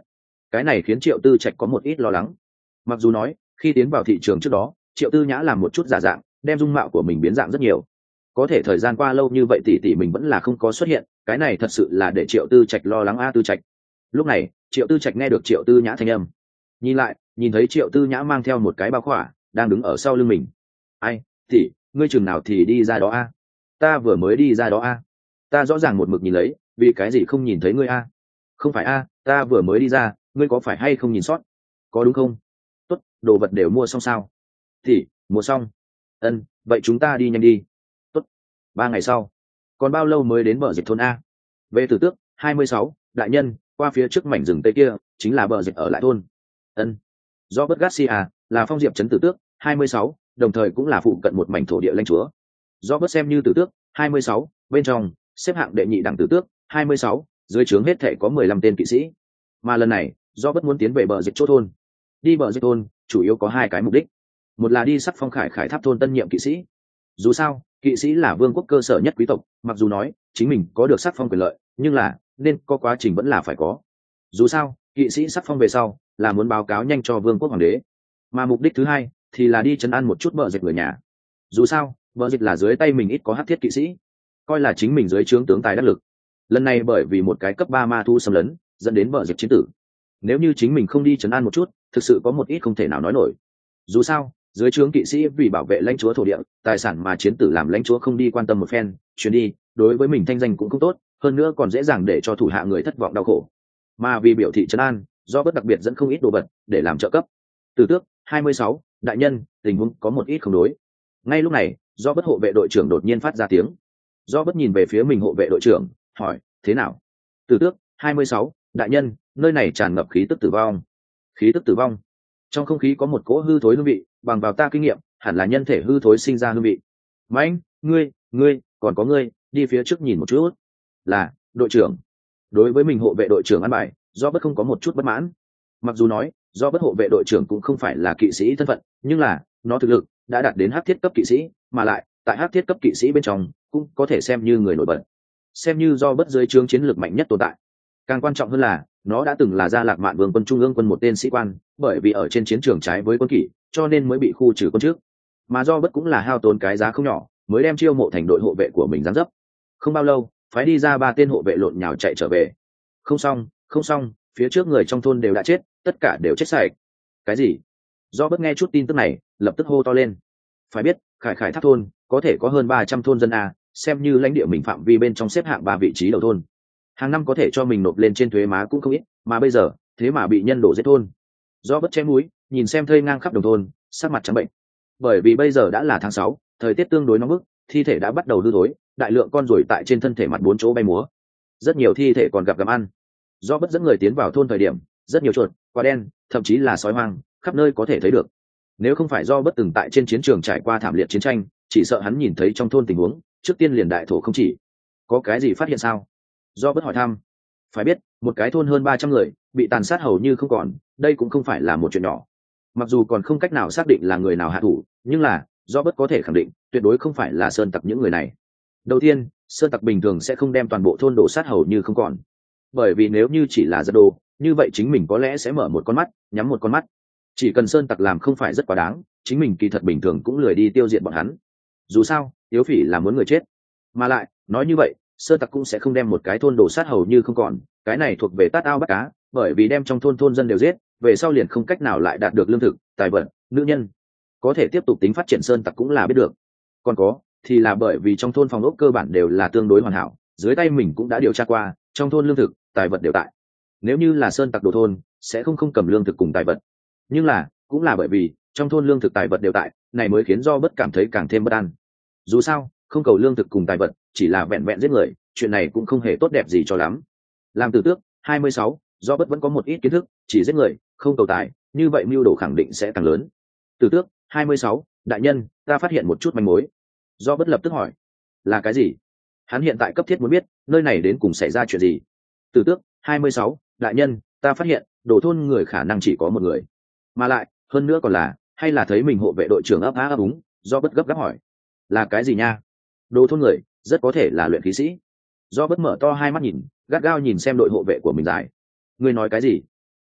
cái này khiến Triệu Tư Trạch có một ít lo lắng. Mặc dù nói khi tiến vào thị trường trước đó, Triệu Tư Nhã làm một chút giả dạng, đem dung mạo của mình biến dạng rất nhiều, có thể thời gian qua lâu như vậy tỷ tỷ mình vẫn là không có xuất hiện, cái này thật sự là để Triệu Tư Trạch lo lắng a. Tư Trạch. Lúc này Triệu Tư Trạch nghe được Triệu Tư Nhã thanh âm, nhìn lại nhìn thấy Triệu Tư Nhã mang theo một cái bao khỏa đang đứng ở sau lưng mình. Ai tỷ, ngươi chừng nào thì đi ra đó a? Ta vừa mới đi ra đó a. Ta rõ ràng một mực nhìn lấy, vì cái gì không nhìn thấy ngươi a? Không phải a, ta vừa mới đi ra, ngươi có phải hay không nhìn sót? Có đúng không? Tốt, đồ vật đều mua xong sao? Tỷ, mua xong. Ân, vậy chúng ta đi nhanh đi. Tốt. Ba ngày sau, còn bao lâu mới đến bờ dịch thôn a? Về Tử Tước hai mươi sáu, đại nhân, qua phía trước mảnh rừng tây kia chính là bờ dịch ở lại thôn. Ân. Robert Garcia là phong diệp trấn Tử Tước hai mươi sáu, đồng thời cũng là phụ cận một mảnh thổ địa lãnh chúa. Robert xem như Tử Tước hai mươi sáu, bên trong xếp hạng đệ nhị đẳng Tử Tước hai mươi sáu, dưới trướng hết thể có mười lăm tên kỵ sĩ. Mà lần này, Robert muốn tiến về bờ dịch chỗ thôn. Đi bờ dịch thôn chủ yếu có hai cái mục đích. Một là đi sắc phong khải khải tháp thôn tân nhiệm kỵ sĩ. Dù sao, kỵ sĩ là vương quốc cơ sở nhất quý tộc, mặc dù nói chính mình có được sắc phong quyền lợi, nhưng là nên có quá trình vẫn là phải có. Dù sao, kỵ sĩ sắc phong về sau là muốn báo cáo nhanh cho vương quốc hoàng đế. Mà mục đích thứ hai thì là đi trấn an một chút bờ dịch người nhà. Dù sao, bờ dịch là dưới tay mình ít có hắc thiết kỵ sĩ, coi là chính mình dưới trướng tướng tài đắc lực. Lần này bởi vì một cái cấp ba ma thu xâm lấn, dẫn đến bờ dịch chiến tử. Nếu như chính mình không đi trấn an một chút, thực sự có một ít không thể nào nói nổi. Dù sao, dưới trướng kỵ sĩ vì bảo vệ lãnh chúa thổ địa, tài sản mà chiến tử làm lãnh chúa không đi quan tâm một phen, chuyến đi, đối với mình thanh danh cũng không tốt, hơn nữa còn dễ dàng để cho thủ hạ người thất vọng đau khổ. Mà vì biểu thị trấn an, do bất đặc biệt dẫn không ít đồ vật để làm trợ cấp. Tử Tước hai mươi sáu, đại nhân, tình huống có một ít không đối. Ngay lúc này, do bất hộ vệ đội trưởng đột nhiên phát ra tiếng. Do bất nhìn về phía mình hộ vệ đội trưởng, hỏi, thế nào? Tử Tước hai mươi sáu, đại nhân, nơi này tràn ngập khí tức tử vong. Khí tức tử vong? Trong không khí có một cỗ hư thối hương vị, bằng vào ta kinh nghiệm, hẳn là nhân thể hư thối sinh ra hương vị. Mãnh, ngươi, ngươi, còn có ngươi, đi phía trước nhìn một chút. Là, đội trưởng. Đối với mình hộ vệ đội trưởng ăn bài, do bất không có một chút bất mãn. Mặc dù nói, do bất hộ vệ đội trưởng cũng không phải là kỵ sĩ thân phận, nhưng là nó thực lực đã đạt đến hắc thiết cấp kỵ sĩ, mà lại tại hắc thiết cấp kỵ sĩ bên trong cũng có thể xem như người nổi bật, xem như do bất dưới trướng chiến lược mạnh nhất tồn tại. Càng quan trọng hơn là nó đã từng là gia lạc mạn vương quân trung ương quân một tên sĩ quan, bởi vì ở trên chiến trường trái với quân kỷ, cho nên mới bị khu trừ quân trước. Mà do bất cũng là hao tốn cái giá không nhỏ mới đem chiêu mộ thành đội hộ vệ của mình giáng dấp. Không bao lâu, phái đi ra ba tên hộ vệ lộn nhào chạy trở về. Không xong, không xong, phía trước người trong thôn đều đã chết, tất cả đều chết sạch. Cái gì? Do bất nghe chút tin tức này, lập tức hô to lên. Phải biết, khải khải tháp thôn có thể có hơn ba trăm thôn dân a, xem như lãnh địa mình phạm vi bên trong xếp hạng ba vị trí đầu thôn. Hàng năm có thể cho mình nộp lên trên thuế má cũng không ít, mà bây giờ thế mà bị nhân đổ giết thôn. Do bất chém mũi, nhìn xem thây ngang khắp đồng thôn, sắc mặt trắng bệnh. Bởi vì bây giờ đã là tháng sáu, thời tiết tương đối nóng bức, thi thể đã bắt đầu hư thối, đại lượng con ruồi tại trên thân thể mặt bốn chỗ bay múa. Rất nhiều thi thể còn gặp gặm ăn. Do bất dẫn người tiến vào thôn thời điểm, rất nhiều chuột, quả đen, thậm chí là sói hoang, khắp nơi có thể thấy được. Nếu không phải do bất từng tại trên chiến trường trải qua thảm liệt chiến tranh, chỉ sợ hắn nhìn thấy trong thôn tình huống, trước tiên liền đại thổ không chỉ. Có cái gì phát hiện sao? Do bất hỏi thăm. Phải biết, một cái thôn hơn ba trăm người bị tàn sát hầu như không còn, đây cũng không phải là một chuyện nhỏ. Mặc dù còn không cách nào xác định là người nào hạ thủ, nhưng là do bất có thể khẳng định tuyệt đối không phải là sơn tặc những người này. Đầu tiên, sơn tặc bình thường sẽ không đem toàn bộ thôn đổ sát hầu như không còn, bởi vì nếu như chỉ là giật đồ, như vậy chính mình có lẽ sẽ mở một con mắt nhắm một con mắt. Chỉ cần sơn tặc làm không phải rất quá đáng, chính mình kỳ thật bình thường cũng lười đi tiêu diệt bọn hắn. Dù sao, yếu phỉ là muốn người chết. Mà lại nói như vậy, sơn tặc cũng sẽ không đem một cái thôn đổ sát hầu như không còn, cái này thuộc về tát ao bắt cá, bởi vì đem trong thôn thôn dân đều giết, về sau liền không cách nào lại đạt được lương thực, tài vật, nữ nhân, có thể tiếp tục tính phát triển sơn tặc cũng là biết được. Còn có thì là bởi vì trong thôn phòng ốc cơ bản đều là tương đối hoàn hảo, dưới tay mình cũng đã điều tra qua, trong thôn lương thực, tài vật đều tại. Nếu như là sơn tặc đồ thôn, sẽ không không cầm lương thực cùng tài vật. Nhưng là cũng là bởi vì trong thôn lương thực tài vật đều tại, này mới khiến do bất cảm thấy càng thêm bất an. Dù sao, không cầu lương thực cùng tài vật, chỉ là vẹn vẹn giết người, chuyện này cũng không hề tốt đẹp gì cho lắm. Làm Tử Tước hai mươi sáu, do bất vẫn có một ít kiến thức, chỉ giết người, không cầu tài, như vậy mưu đồ khẳng định sẽ càng lớn. Tử Tước hai mươi sáu, đại nhân, ta phát hiện một chút manh mối. Do bất lập tức hỏi, là cái gì? Hắn hiện tại cấp thiết muốn biết nơi này đến cùng xảy ra chuyện gì. Tử Tước hai mươi sáu, đại nhân, ta phát hiện đồ thôn người khả năng chỉ có một người, mà lại hơn nữa còn là hay là thấy mình hộ vệ đội trưởng ấp á ấp úng. Do bất gấp gáp hỏi, là cái gì nha? Đồ thôn người rất có thể là luyện khí sĩ. Do bất mở to hai mắt nhìn, gắt gao nhìn xem đội hộ vệ của mình dài. Ngươi nói cái gì?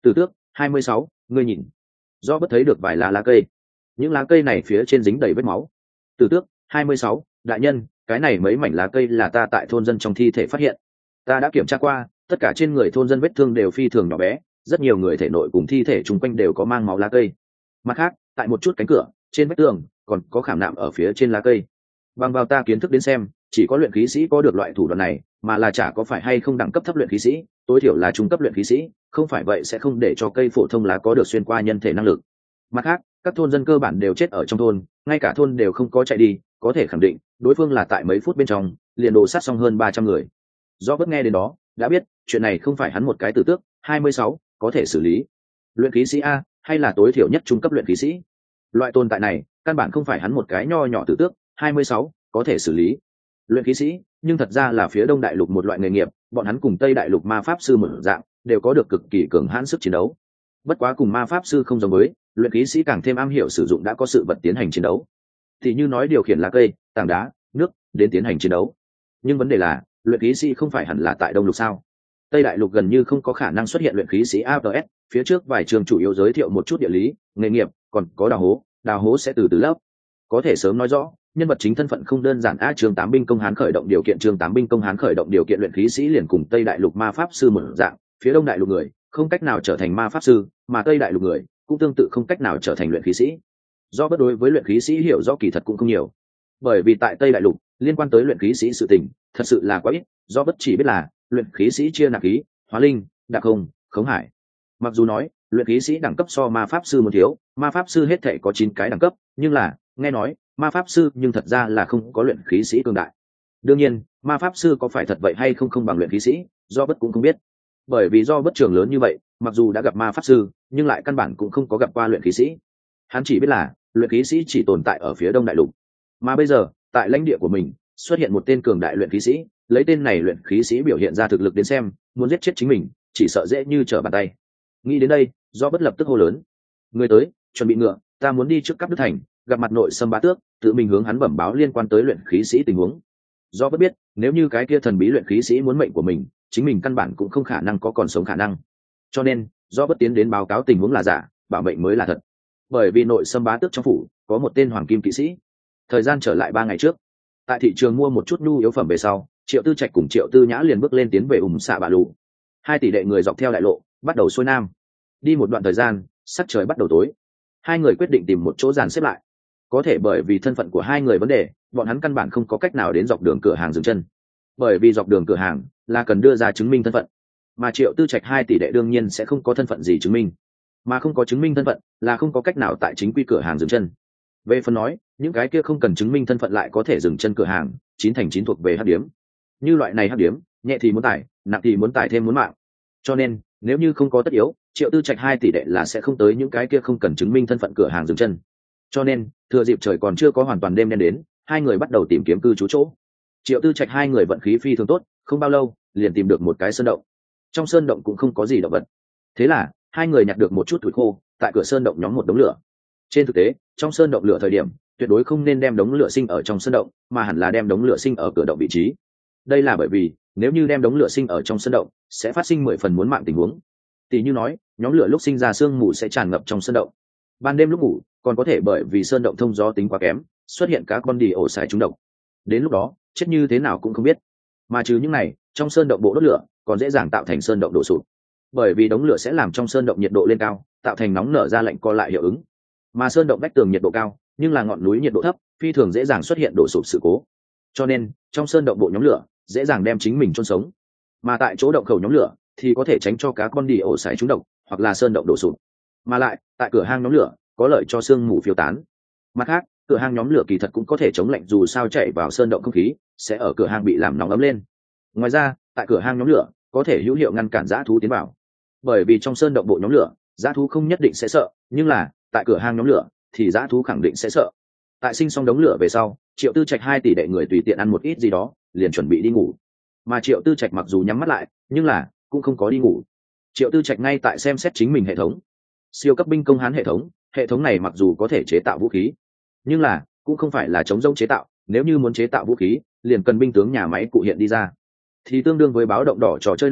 Tử tước hai mươi sáu, ngươi nhìn. Do bất thấy được vài lá lá cây, những lá cây này phía trên dính đầy vết máu. Tử tước hai mươi sáu, đại nhân, cái này mấy mảnh lá cây là ta tại thôn dân trong thi thể phát hiện. Ta đã kiểm tra qua, tất cả trên người thôn dân vết thương đều phi thường nhỏ bé, rất nhiều người thể nội cùng thi thể chung quanh đều có mang máu lá cây. Mặt khác, tại một chút cánh cửa, trên vách tường còn có khảm nạm ở phía trên lá cây. Bằng vào ta kiến thức đến xem, chỉ có luyện khí sĩ có được loại thủ đoạn này, mà là chả có phải hay không đẳng cấp thấp luyện khí sĩ, tối thiểu là trung cấp luyện khí sĩ, không phải vậy sẽ không để cho cây phổ thông lá có được xuyên qua nhân thể năng lực. Mặt khác, các thôn dân cơ bản đều chết ở trong thôn, ngay cả thôn đều không có chạy đi, có thể khẳng định đối phương là tại mấy phút bên trong liền đổ sát xong hơn ba trăm người. Do bất nghe đến đó đã biết chuyện này không phải hắn một cái tử tước hai mươi sáu có thể xử lý. Luyện khí sĩ a, hay là tối thiểu nhất trung cấp luyện khí sĩ, loại tồn tại này căn bản không phải hắn một cái nho nhỏ tử tước hai mươi sáu có thể xử lý. Luyện khí sĩ nhưng thật ra là phía đông đại lục một loại nghề nghiệp, bọn hắn cùng tây đại lục ma pháp sư một dạng đều có được cực kỳ cường hãn sức chiến đấu. Bất quá cùng ma pháp sư không giống với, luyện khí sĩ càng thêm am hiểu sử dụng đã có sự vật tiến hành chiến đấu, thì như nói điều khiển lá cây, tảng đá, nước đến tiến hành chiến đấu. Nhưng vấn đề là luyện khí sĩ không phải hẳn là tại đông lục sao? Tây đại lục gần như không có khả năng xuất hiện luyện khí sĩ a tê ét. Phía trước vài trường chủ yếu giới thiệu một chút địa lý nghề nghiệp, còn có đào hố, đào hố sẽ từ từ lớp. Có thể sớm nói rõ nhân vật chính thân phận không đơn giản. A chương tám binh công hán khởi động điều kiện, chương tám binh công hán khởi động điều kiện luyện khí sĩ liền cùng tây đại lục ma pháp sư một dạng, phía đông đại lục người không cách nào trở thành ma pháp sư, mà tây đại lục người cũng tương tự không cách nào trở thành luyện khí sĩ. Do bất đối với luyện khí sĩ hiểu rõ kỳ thật cũng không nhiều, bởi vì tại tây đại lục liên quan tới luyện khí sĩ sự tình thật sự là quá ít. Do bất chỉ biết là luyện khí sĩ chia nạp khí, hóa linh, đặc không, khống hải. Mặc dù nói luyện khí sĩ đẳng cấp so ma pháp sư một thiếu, ma pháp sư hết thể có chín cái đẳng cấp, nhưng là nghe nói ma pháp sư nhưng thật ra là không có luyện khí sĩ cường đại. Đương nhiên ma pháp sư có phải thật vậy hay không không bằng luyện khí sĩ, do bất cũng không biết, bởi vì do bất trường lớn như vậy, mặc dù đã gặp ma pháp sư nhưng lại căn bản cũng không có gặp qua luyện khí sĩ. Hắn chỉ biết là luyện khí sĩ chỉ tồn tại ở phía đông đại lục, mà bây giờ tại lãnh địa của mình xuất hiện một tên cường đại luyện khí sĩ, lấy tên này luyện khí sĩ biểu hiện ra thực lực đến xem, muốn giết chết chính mình chỉ sợ dễ như trở bàn tay. Nghĩ đến đây, do bất lập tức hô lớn: người tới, chuẩn bị ngựa, ta muốn đi trước Cáp Đức Thành gặp mặt nội Sâm Bá Tước, tự mình hướng hắn bẩm báo liên quan tới luyện khí sĩ tình huống. Do bất biết nếu như cái kia thần bí luyện khí sĩ muốn mệnh của mình, chính mình căn bản cũng không khả năng có còn sống khả năng, cho nên do bất tiến đến báo cáo tình huống là giả, bảo mệnh mới là thật. Bởi vì nội Sâm Bá Tước trong phủ có một tên hoàng kim kỵ sĩ. Thời gian trở lại ba ngày trước, tại thị trường mua một chút nhu yếu phẩm về sau, Triệu Tư Trạch cùng Triệu Tư Nhã liền bước lên tiến về ủng xạ bạ lù. Hai tỷ đệ người dọc theo đại lộ bắt đầu xuôi nam. Đi một đoạn thời gian, sắc trời bắt đầu tối, hai người quyết định tìm một chỗ dàn xếp lại. Có thể bởi vì thân phận của hai người vấn đề, bọn hắn căn bản không có cách nào đến dọc đường cửa hàng dừng chân, bởi vì dọc đường cửa hàng là cần đưa ra chứng minh thân phận, mà Triệu Tư Trạch hai tỷ đệ đương nhiên sẽ không có thân phận gì chứng minh, mà không có chứng minh thân phận là không có cách nào tại chính quy cửa hàng dừng chân. Về phần nói những cái kia không cần chứng minh thân phận lại có thể dừng chân cửa hàng, chín thành chín thuộc về hắc điếm. Như loại này hắc điếm, nhẹ thì muốn tải, nặng thì muốn tải thêm muốn mạng. Cho nên nếu như không có tất yếu, Triệu Tư Trạch hai tỷ đệ là sẽ không tới những cái kia không cần chứng minh thân phận cửa hàng dừng chân. Cho nên thừa dịp trời còn chưa có hoàn toàn đêm đen đến, hai người bắt đầu tìm kiếm cư trú chỗ. Triệu Tư Trạch hai người vận khí phi thường tốt, không bao lâu liền tìm được một cái sơn động. Trong sơn động cũng không có gì động vật, thế là hai người nhặt được một chút củi khô, tại cửa sơn động nhóm một đống lửa. Trên thực tế trong sơn động lửa thời điểm tuyệt đối không nên đem đống lửa sinh ở trong sơn động, mà hẳn là đem đống lửa sinh ở cửa động vị trí. Đây là bởi vì nếu như đem đống lửa sinh ở trong sơn động sẽ phát sinh mười phần muốn mạng tình huống. Tỷ như nói nhóm lửa lúc sinh ra sương mù sẽ tràn ngập trong sơn động, ban đêm lúc ngủ còn có thể bởi vì sơn động thông gió tính quá kém xuất hiện các con đỉ ổ xài trúng độc, đến lúc đó chết như thế nào cũng không biết. Mà trừ những này, trong sơn động bộ đốt lửa còn dễ dàng tạo thành sơn động đổ sụp, bởi vì đống lửa sẽ làm trong sơn động nhiệt độ lên cao, tạo thành nóng nở ra lạnh co lại hiệu ứng. Mà sơn động vách tường nhiệt độ cao nhưng là ngọn núi nhiệt độ thấp, phi thường dễ dàng xuất hiện đổ sụp sự cố, cho nên trong sơn động bộ nhóm lửa dễ dàng đem chính mình chôn sống. Mà tại chỗ động khẩu nhóm lửa thì có thể tránh cho cá con đỉ ổ xài trúng độc hoặc là sơn động đổ sụp. Mà lại tại cửa hang nhóm lửa có lợi cho sương mù phiêu tán. Mặt khác cửa hang nhóm lửa kỳ thật cũng có thể chống lạnh, dù sao chạy vào sơn động không khí sẽ ở cửa hang bị làm nóng ấm lên. Ngoài ra tại cửa hang nhóm lửa có thể hữu hiệu ngăn cản dã thú tiến vào, bởi vì trong sơn động bộ nhóm lửa dã thú không nhất định sẽ sợ, nhưng là tại cửa hang nhóm lửa thì dã thú khẳng định sẽ sợ. Tại sinh xong đống lửa về sau, Triệu Tư Trạch hai tỷ đệ người tùy tiện ăn một ít gì đó liền chuẩn bị đi ngủ. Mà Triệu Tư Trạch mặc dù nhắm mắt lại nhưng là cũng không có đi ngủ. Triệu Tư Trạch ngay tại xem xét chính mình hệ thống siêu cấp binh công hán hệ thống. Hệ thống này mặc dù có thể chế tạo vũ khí nhưng là cũng không phải là chống rông chế tạo, nếu như muốn chế tạo vũ khí liền cần binh tướng nhà máy cụ hiện đi ra, thì tương đương với báo động đỏ trò chơi này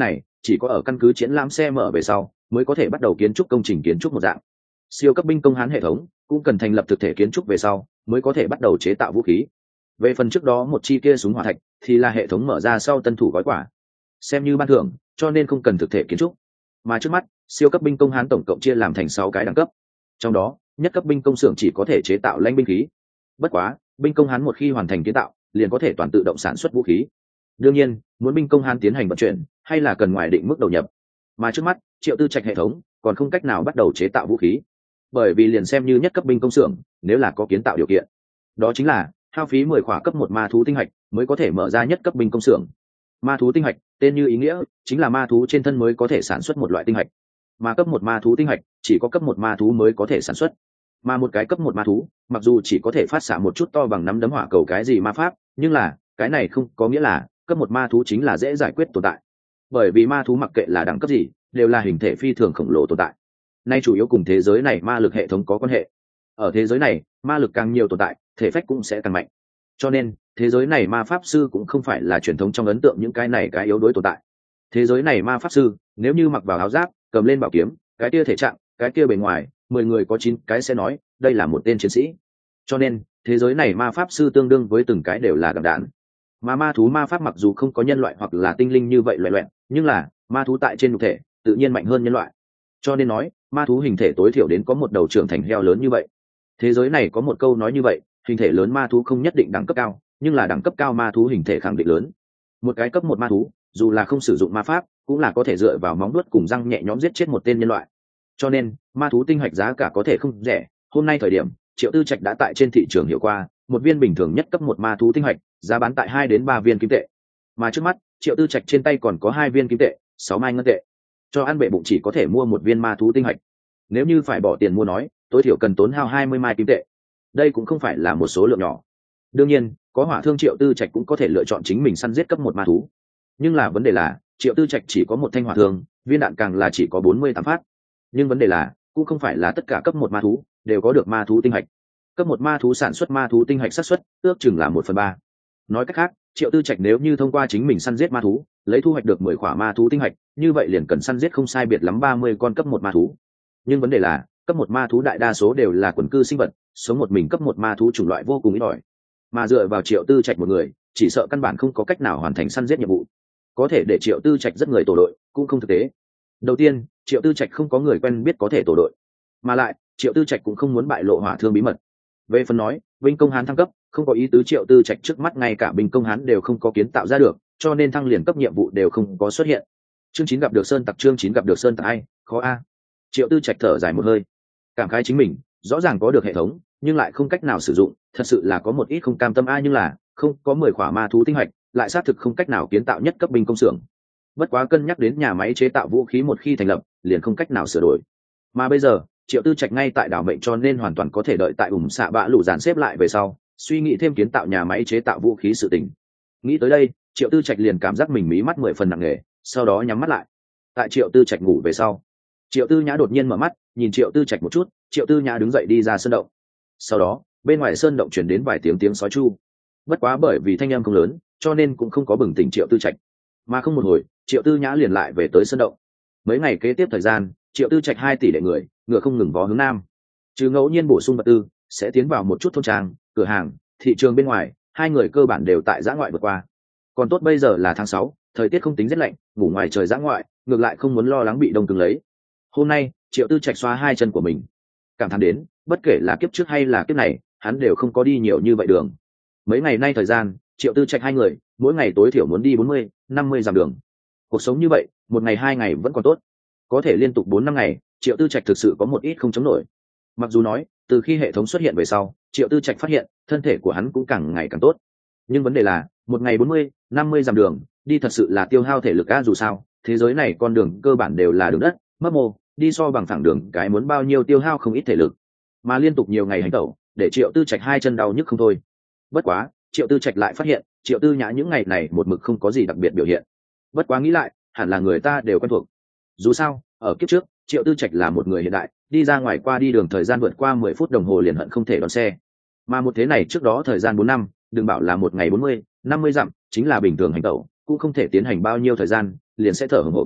chỉ có ở căn cứ triển lãm xe mở về sau mới có thể bắt đầu kiến trúc công trình kiến trúc một dạng. Siêu cấp binh công hán hệ thống cũng cần thành lập thực thể kiến trúc về sau mới có thể bắt đầu chế tạo vũ khí. Về phần trước đó một chi kia súng hỏa thạch thì là hệ thống mở ra sau tân thủ gói quả, xem như ban thưởng, cho nên không cần thực thể kiến trúc. Mà trước mắt siêu cấp binh công hán tổng cộng chia làm thành sáu cái đẳng cấp, trong đó nhất cấp binh công xưởng chỉ có thể chế tạo lãnh binh khí. Bất quá binh công hán một khi hoàn thành kiến tạo liền có thể toàn tự động sản xuất vũ khí. Đương nhiên muốn binh công hán tiến hành vận chuyển hay là cần ngoài định mức đầu nhập, mà trước mắt Triệu Tư Trạch hệ thống còn không cách nào bắt đầu chế tạo vũ khí, bởi vì liền xem như nhất cấp binh công xưởng nếu là có kiến tạo điều kiện, đó chính là hao phí mười khỏa cấp một ma thú tinh hạch mới có thể mở ra nhất cấp binh công xưởng. Ma thú tinh hạch tên như ý nghĩa chính là ma thú trên thân mới có thể sản xuất một loại tinh hạch, mà cấp một ma thú tinh hạch chỉ có cấp một ma thú mới có thể sản xuất. Mà một cái cấp một ma thú mặc dù chỉ có thể phát xạ một chút to bằng nắm đấm hỏa cầu cái gì ma pháp, nhưng là cái này không có nghĩa là cấp một ma thú chính là dễ giải quyết tồn tại, bởi vì ma thú mặc kệ là đẳng cấp gì đều là hình thể phi thường khổng lồ tồn tại. Nay chủ yếu cùng thế giới này ma lực hệ thống có quan hệ. Ở thế giới này ma lực càng nhiều tồn tại thể phách cũng sẽ càng mạnh, cho nên thế giới này ma pháp sư cũng không phải là truyền thống trong ấn tượng những cái này cái yếu đuối tồn tại. Thế giới này ma pháp sư nếu như mặc vào áo giáp cầm lên bảo kiếm, cái kia thể trạng, cái kia bề ngoài, mười người có chín cái sẽ nói đây là một tên chiến sĩ. Cho nên thế giới này ma pháp sư tương đương với từng cái đều là gặm đạn. Mà ma thú ma pháp mặc dù không có nhân loại hoặc là tinh linh như vậy loẹ loẹn, nhưng là ma thú tại trên nhục thể tự nhiên mạnh hơn nhân loại, cho nên nói ma thú hình thể tối thiểu đến có một đầu trưởng thành heo lớn như vậy. Thế giới này có một câu nói như vậy, hình thể lớn ma thú không nhất định đẳng cấp cao, nhưng là đẳng cấp cao ma thú hình thể khẳng định lớn. Một cái cấp một ma thú dù là không sử dụng ma pháp cũng là có thể dựa vào móng vuốt cùng răng nhẹ nhõm giết chết một tên nhân loại, cho nên ma thú tinh hạch giá cả có thể không rẻ. Hôm nay thời điểm Triệu Tư Trạch đã tại trên thị trường hiểu qua, một viên bình thường nhất cấp một ma thú tinh hạch giá bán tại hai đến ba viên kim tệ, mà trước mắt Triệu Tư Trạch trên tay còn có hai viên kim tệ, sáu mai ngân tệ, cho ăn bệ bụng chỉ có thể mua một viên ma thú tinh hạch. Nếu như phải bỏ tiền mua nói, tối thiểu cần tốn hao hai mươi mai kim tệ, đây cũng không phải là một số lượng nhỏ. Đương nhiên có hỏa thương Triệu Tư Trạch cũng có thể lựa chọn chính mình săn giết cấp một ma thú, nhưng là vấn đề là Triệu Tư Trạch chỉ có một thanh hỏa thương, viên đạn càng là chỉ có bốn mươi tám phát. Nhưng vấn đề là cũng không phải là tất cả cấp một ma thú đều có được ma thú tinh hạch. Cấp một ma thú sản xuất ma thú tinh hạch xác suất ước chừng là một phần ba. Nói cách khác, Triệu Tư Trạch nếu như thông qua chính mình săn giết ma thú lấy thu hoạch được mười khỏa ma thú tinh hạch, như vậy liền cần săn giết không sai biệt lắm ba mươi con cấp một ma thú. Nhưng vấn đề là cấp một ma thú đại đa số đều là quần cư sinh vật, sống một mình cấp một ma thú chủng loại vô cùng ít ỏi, mà dựa vào Triệu Tư Trạch một người chỉ sợ căn bản không có cách nào hoàn thành săn giết nhiệm vụ. Có thể để Triệu Tư Trạch rất người tổ đội cũng không thực tế. Đầu tiên, Triệu Tư Trạch không có người quen biết có thể tổ đội, mà lại Triệu Tư Trạch cũng không muốn bại lộ hỏa thương bí mật. Về phần nói binh công hán thăng cấp, không có ý tứ Triệu Tư Trạch trước mắt ngay cả binh công hán đều không có kiến tạo ra được, cho nên thăng liền cấp nhiệm vụ đều không có xuất hiện. Chương chín gặp được sơn tặc, chương chín gặp được sơn tặc ai khó a. Triệu Tư Trạch thở dài một hơi, cảm khái chính mình rõ ràng có được hệ thống nhưng lại không cách nào sử dụng, thật sự là có một ít không cam tâm a. Nhưng là không có mười khỏa ma thú tinh hạch lại xác thực không cách nào kiến tạo nhất cấp binh công xưởng. Bất quá cân nhắc đến nhà máy chế tạo vũ khí một khi thành lập liền không cách nào sửa đổi, mà bây giờ Triệu Tư Trạch ngay tại đảo mệnh, cho nên hoàn toàn có thể đợi tại ủng xạ bạ lũ dàn xếp lại về sau suy nghĩ thêm kiến tạo nhà máy chế tạo vũ khí sự tình. Nghĩ tới đây Triệu Tư Trạch liền cảm giác mình mí mắt mười phần nặng nề, sau đó nhắm mắt lại. Tại Triệu Tư Trạch ngủ về sau, Triệu Tư Nhã đột nhiên mở mắt nhìn Triệu Tư Trạch một chút. Triệu Tư Nhã đứng dậy đi ra sơn động, sau đó bên ngoài sơn động chuyển đến vài tiếng tiếng sói chu, bất quá bởi vì thanh âm không lớn cho nên cũng không có bừng tỉnh Triệu Tư Trạch. Mà không một hồi Triệu Tư Nhã liền lại về tới sơn động. Mấy ngày kế tiếp thời gian, Triệu Tư Trạch hai tỷ lệ người ngựa không ngừng vó hướng nam, trừ ngẫu nhiên bổ sung vật tư sẽ tiến vào một chút thôn trang, cửa hàng, thị trường bên ngoài, hai người cơ bản đều tại dã ngoại vượt qua. Còn tốt bây giờ là tháng sáu, thời tiết không tính rất lạnh, ngủ ngoài trời dã ngoại ngược lại không muốn lo lắng bị đông cứng lấy. Hôm nay Triệu Tư Trạch xoa hai chân của mình, cảm thán đến bất kể là kiếp trước hay là kiếp này hắn đều không có đi nhiều như vậy đường. Mấy ngày nay thời gian Triệu Tư Trạch hai người mỗi ngày tối thiểu muốn đi bốn mươi năm mươi dặm đường. Cuộc sống như vậy một ngày hai ngày vẫn còn tốt, có thể liên tục bốn năm ngày Triệu Tư Trạch thực sự có một ít không chống nổi. Mặc dù nói từ khi hệ thống xuất hiện về sau Triệu Tư Trạch phát hiện thân thể của hắn cũng càng ngày càng tốt, nhưng vấn đề là một ngày bốn mươi năm mươi dặm đường đi thật sự là tiêu hao thể lực a. Dù sao thế giới này con đường cơ bản đều là đường đất mấp mô, đi so bằng thẳng đường cái muốn bao nhiêu tiêu hao không ít thể lực, mà liên tục nhiều ngày hành tẩu để Triệu Tư Trạch hai chân đau nhức không thôi. Bất quá Triệu Tư Trạch lại phát hiện Triệu Tư Nhã những ngày này một mực không có gì đặc biệt biểu hiện. Bất quá nghĩ lại hẳn là người ta đều quen thuộc, dù sao ở kiếp trước Triệu Tư Trạch là một người hiện đại, đi ra ngoài qua đi đường thời gian vượt qua mười phút đồng hồ liền hận không thể đón xe, mà một thế này trước đó thời gian bốn năm, đừng bảo là một ngày bốn mươi năm mươi dặm, chính là bình thường hành tẩu cũng không thể tiến hành bao nhiêu thời gian liền sẽ thở hổn hển.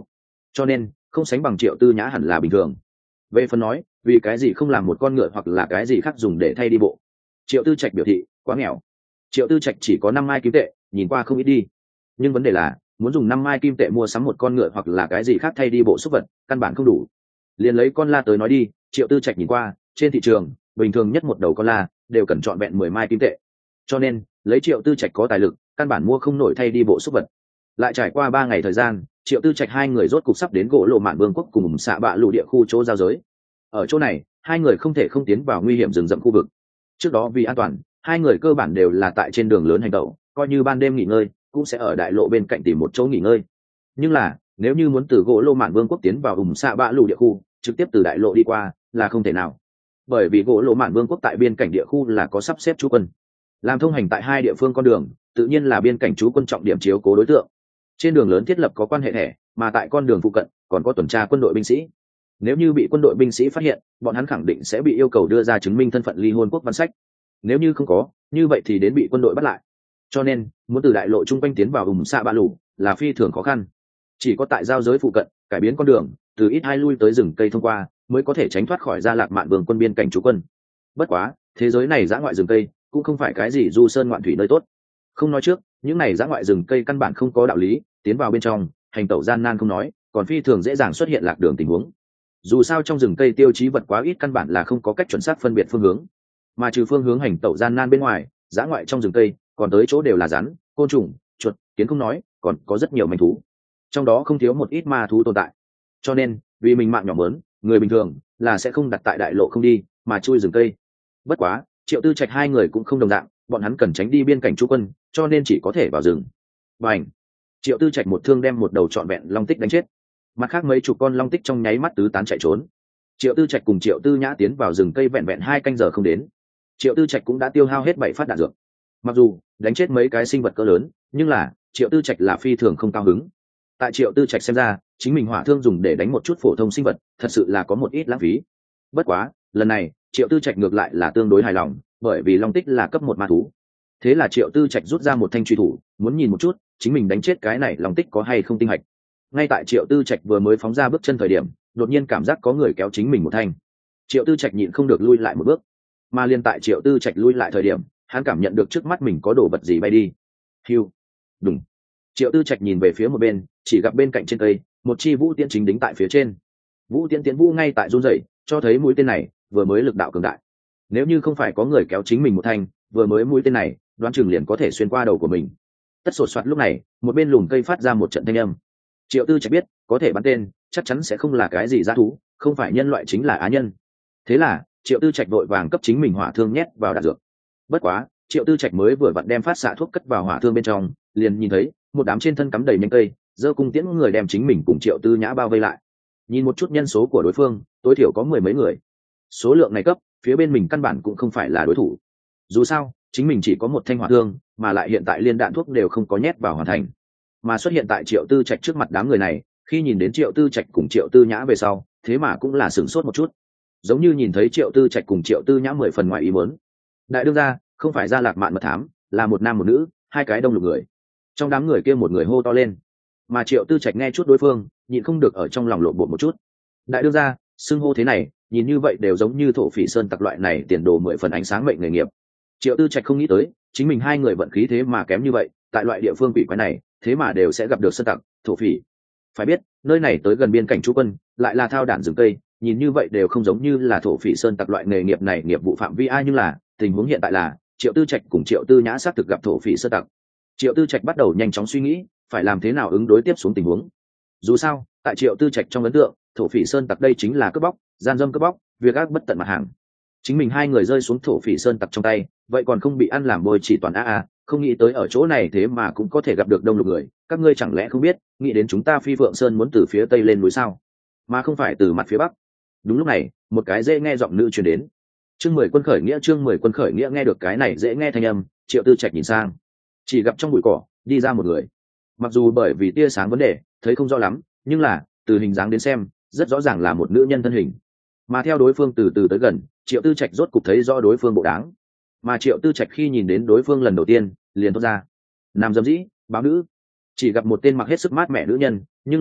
cho nên không sánh bằng Triệu Tư Nhã hẳn là bình thường. Về phần nói vì cái gì không làm một con ngựa hoặc là cái gì khác dùng để thay đi bộ, Triệu Tư Trạch biểu thị quá nghèo. Triệu Tư Trạch chỉ có năm mai kim tệ, nhìn qua không ít đi, nhưng vấn đề là muốn dùng năm mai kim tệ mua sắm một con ngựa hoặc là cái gì khác thay đi bộ súc vật, căn bản không đủ. Liền lấy con la tới nói đi, Triệu Tư Trạch nhìn qua trên thị trường bình thường nhất một đầu con la đều cần chọn vẹn mười mai kim tệ, cho nên lấy Triệu Tư Trạch có tài lực căn bản mua không nổi thay đi bộ súc vật. Lại trải qua ba ngày thời gian, Triệu Tư Trạch hai người rốt cục sắp đến gỗ lộ mạn vương quốc cùng xạ bạ lụ địa khu chỗ giao giới. Ở chỗ này hai người không thể không tiến vào nguy hiểm rừng rậm khu vực. Trước đó vì an toàn, hai người cơ bản đều là tại trên đường lớn hành tẩu, coi như ban đêm nghỉ ngơi cũng sẽ ở đại lộ bên cạnh tìm một chỗ nghỉ ngơi. Nhưng là nếu như muốn từ gỗ lô mạn vương quốc tiến vào ủng xạ bạ lụ địa khu trực tiếp từ đại lộ đi qua là không thể nào, bởi vì gỗ lô mạn vương quốc tại biên cảnh địa khu là có sắp xếp trú quân làm thông hành tại hai địa phương con đường, tự nhiên là biên cảnh trú quân trọng điểm chiếu cố đối tượng. Trên đường lớn thiết lập có quan hệ thẻ, mà tại con đường phụ cận còn có tuần tra quân đội binh sĩ. Nếu như bị quân đội binh sĩ phát hiện, bọn hắn khẳng định sẽ bị yêu cầu đưa ra chứng minh thân phận ly hôn quốc văn sách. Nếu như không có, như vậy thì đến bị quân đội bắt lại. Cho nên muốn từ đại lộ trung quanh tiến vào ủng xạ bạ lù là phi thường khó khăn. Chỉ có tại giao giới phụ cận cải biến con đường, từ ít hai lui tới rừng cây thông qua, mới có thể tránh thoát khỏi Gia Lạc Mạn Vương quân biên cảnh trú quân. Bất quá thế giới này dã ngoại rừng cây cũng không phải cái gì du sơn ngoạn thủy nơi tốt. Không nói trước, những này dã ngoại rừng cây căn bản không có đạo lý, tiến vào bên trong hành tẩu gian nan không nói, còn phi thường dễ dàng xuất hiện lạc đường tình huống. Dù sao trong rừng cây tiêu chí vật quá ít, căn bản là không có cách chuẩn xác phân biệt phương hướng. Mà trừ phương hướng hành tẩu gian nan bên ngoài, dã ngoại trong rừng cây còn tới chỗ đều là rắn, côn trùng, chuột, kiến không nói, còn có rất nhiều manh thú, trong đó không thiếu một ít ma thú tồn tại. Cho nên vì mình mạng nhỏ mớn, người bình thường là sẽ không đặt tại đại lộ không đi mà chui rừng cây. Bất quá Triệu Tư Trạch hai người cũng không đồng dạng, bọn hắn cần tránh đi biên cảnh trú quân, cho nên chỉ có thể vào rừng. Bành! Triệu Tư Trạch một thương đem một đầu trọn vẹn long tích đánh chết, mặt khác mấy chục con long tích trong nháy mắt tứ tán chạy trốn. Triệu Tư Trạch cùng Triệu Tư Nhã tiến vào rừng cây vẹn vẹn hai canh giờ không đến, Triệu Tư Trạch cũng đã tiêu hao hết bảy phát đạn dược. Mặc dù đánh chết mấy cái sinh vật cỡ lớn, nhưng là Triệu Tư Trạch là phi thường không cao hứng. Tại Triệu Tư Trạch xem ra, chính mình hỏa thương dùng để đánh một chút phổ thông sinh vật, thật sự là có một ít lãng phí. Bất quá lần này Triệu Tư Trạch ngược lại là tương đối hài lòng, bởi vì long tích là cấp một ma thú. Thế là Triệu Tư Trạch rút ra một thanh truy thủ, muốn nhìn một chút chính mình đánh chết cái này long tích có hay không tinh hạch. Ngay tại Triệu Tư Trạch vừa mới phóng ra bước chân thời điểm, đột nhiên cảm giác có người kéo chính mình một thanh. Triệu Tư Trạch nhịn không được lui lại một bước, mà liên tại Triệu Tư Trạch lui lại thời điểm, hắn cảm nhận được trước mắt mình có đồ vật gì bay đi. Hiu, đùng. Triệu Tư Trạch nhìn về phía một bên, chỉ gặp bên cạnh trên cây một chi vũ tiễn chính đính tại phía trên. Vũ tiễn tiến vũ ngay tại run rẩy, cho thấy mũi tên này vừa mới lực đạo cường đại. Nếu như không phải có người kéo chính mình một thanh, vừa mới mũi tên này đoán chừng liền có thể xuyên qua đầu của mình. Tất sột soạt lúc này, một bên lùm cây phát ra một trận thanh âm. Triệu Tư Trạch biết, có thể bắn tên, chắc chắn sẽ không là cái gì dã thú, không phải nhân loại chính là á nhân. Thế là Triệu Tư Trạch vội vàng cấp chính mình hỏa thương nhét vào đạn dược. Bất quá Triệu Tư Trạch mới vừa vặn đem phát xạ thuốc cất vào hỏa thương bên trong, liền nhìn thấy một đám trên thân cắm đầy nhánh cây, giơ cung tiễn người đem chính mình cùng Triệu Tư Nhã bao vây lại. Nhìn một chút nhân số của đối phương, tối thiểu có mười mấy người. Số lượng này cấp, phía bên mình căn bản cũng không phải là đối thủ. Dù sao chính mình chỉ có một thanh hỏa thương, mà lại hiện tại liên đạn thuốc đều không có nhét vào hoàn thành. Mà xuất hiện tại Triệu Tư Trạch trước mặt đám người này, khi nhìn đến Triệu Tư Trạch cùng Triệu Tư Nhã về sau, thế mà cũng là sửng sốt một chút, giống như nhìn thấy Triệu Tư Trạch cùng Triệu Tư Nhã mười phần ngoài ý muốn. Đại đương gia, không phải Gia Lạc Mạn mật thám, là một nam một nữ, hai cái đông lục người. Trong đám người kia một người hô to lên, mà Triệu Tư Trạch nghe chút đối phương, nhịn không được ở trong lòng lộn bột một chút. Đại đương gia, xưng hô thế này, nhìn như vậy đều giống như thổ phỉ sơn tặc loại này tiền đồ mười phần ánh sáng mệnh nghề nghiệp. Triệu Tư Trạch không nghĩ tới, chính mình hai người vận khí thế mà kém như vậy, tại loại địa phương quỷ quái này, thế mà đều sẽ gặp được sơn tặc, thổ phỉ. Phải biết, nơi này tới gần biên cảnh trú quân, lại là thao đản rừng cây, nhìn như vậy đều không giống như là thổ phỉ sơn tặc loại nghề nghiệp này nghiệp vụ phạm vi ai, nhưng là tình huống hiện tại là Triệu Tư Trạch cùng Triệu Tư Nhã xác thực gặp thổ phỉ sơn tặc. Triệu Tư Trạch bắt đầu nhanh chóng suy nghĩ, phải làm thế nào ứng đối tiếp xuống tình huống. Dù sao, tại Triệu Tư Trạch trong ấn tượng, thổ phỉ sơn tặc đây chính là cướp bóc, gian dâm cướp bóc, việc ác bất tận mặt hàng. Chính mình hai người rơi xuống thổ phỉ sơn tặc trong tay, vậy còn không bị ăn làm bôi chỉ toàn a a, không nghĩ tới ở chỗ này thế mà cũng có thể gặp được đông lục người, các ngươi chẳng lẽ không biết, nghĩ đến chúng ta Phi Phượng Sơn muốn từ phía tây lên núi sao, mà không phải từ mặt phía bắc. Đúng lúc này, một cái dễ nghe giọng nữ truyền đến. Chương mười quân khởi nghĩa, chương mười quân khởi nghĩa. Nghe được cái này dễ nghe thanh âm, Triệu Tư Trạch nhìn sang, chỉ gặp trong bụi cỏ đi ra một người. Mặc dù bởi vì tia sáng vấn đề thấy không rõ lắm, nhưng là từ hình dáng đến xem, rất rõ ràng là một nữ nhân thân hình. Mà theo đối phương từ từ tới gần, Triệu Tư Trạch rốt cục thấy rõ đối phương bộ dáng. Mà Triệu Tư Trạch khi nhìn đến đối phương lần đầu tiên, liền thốt ra: nam dâm dĩ, báo nữ. Chỉ gặp một tên mặc hết sức mát mẻ nữ nhân, nhưng là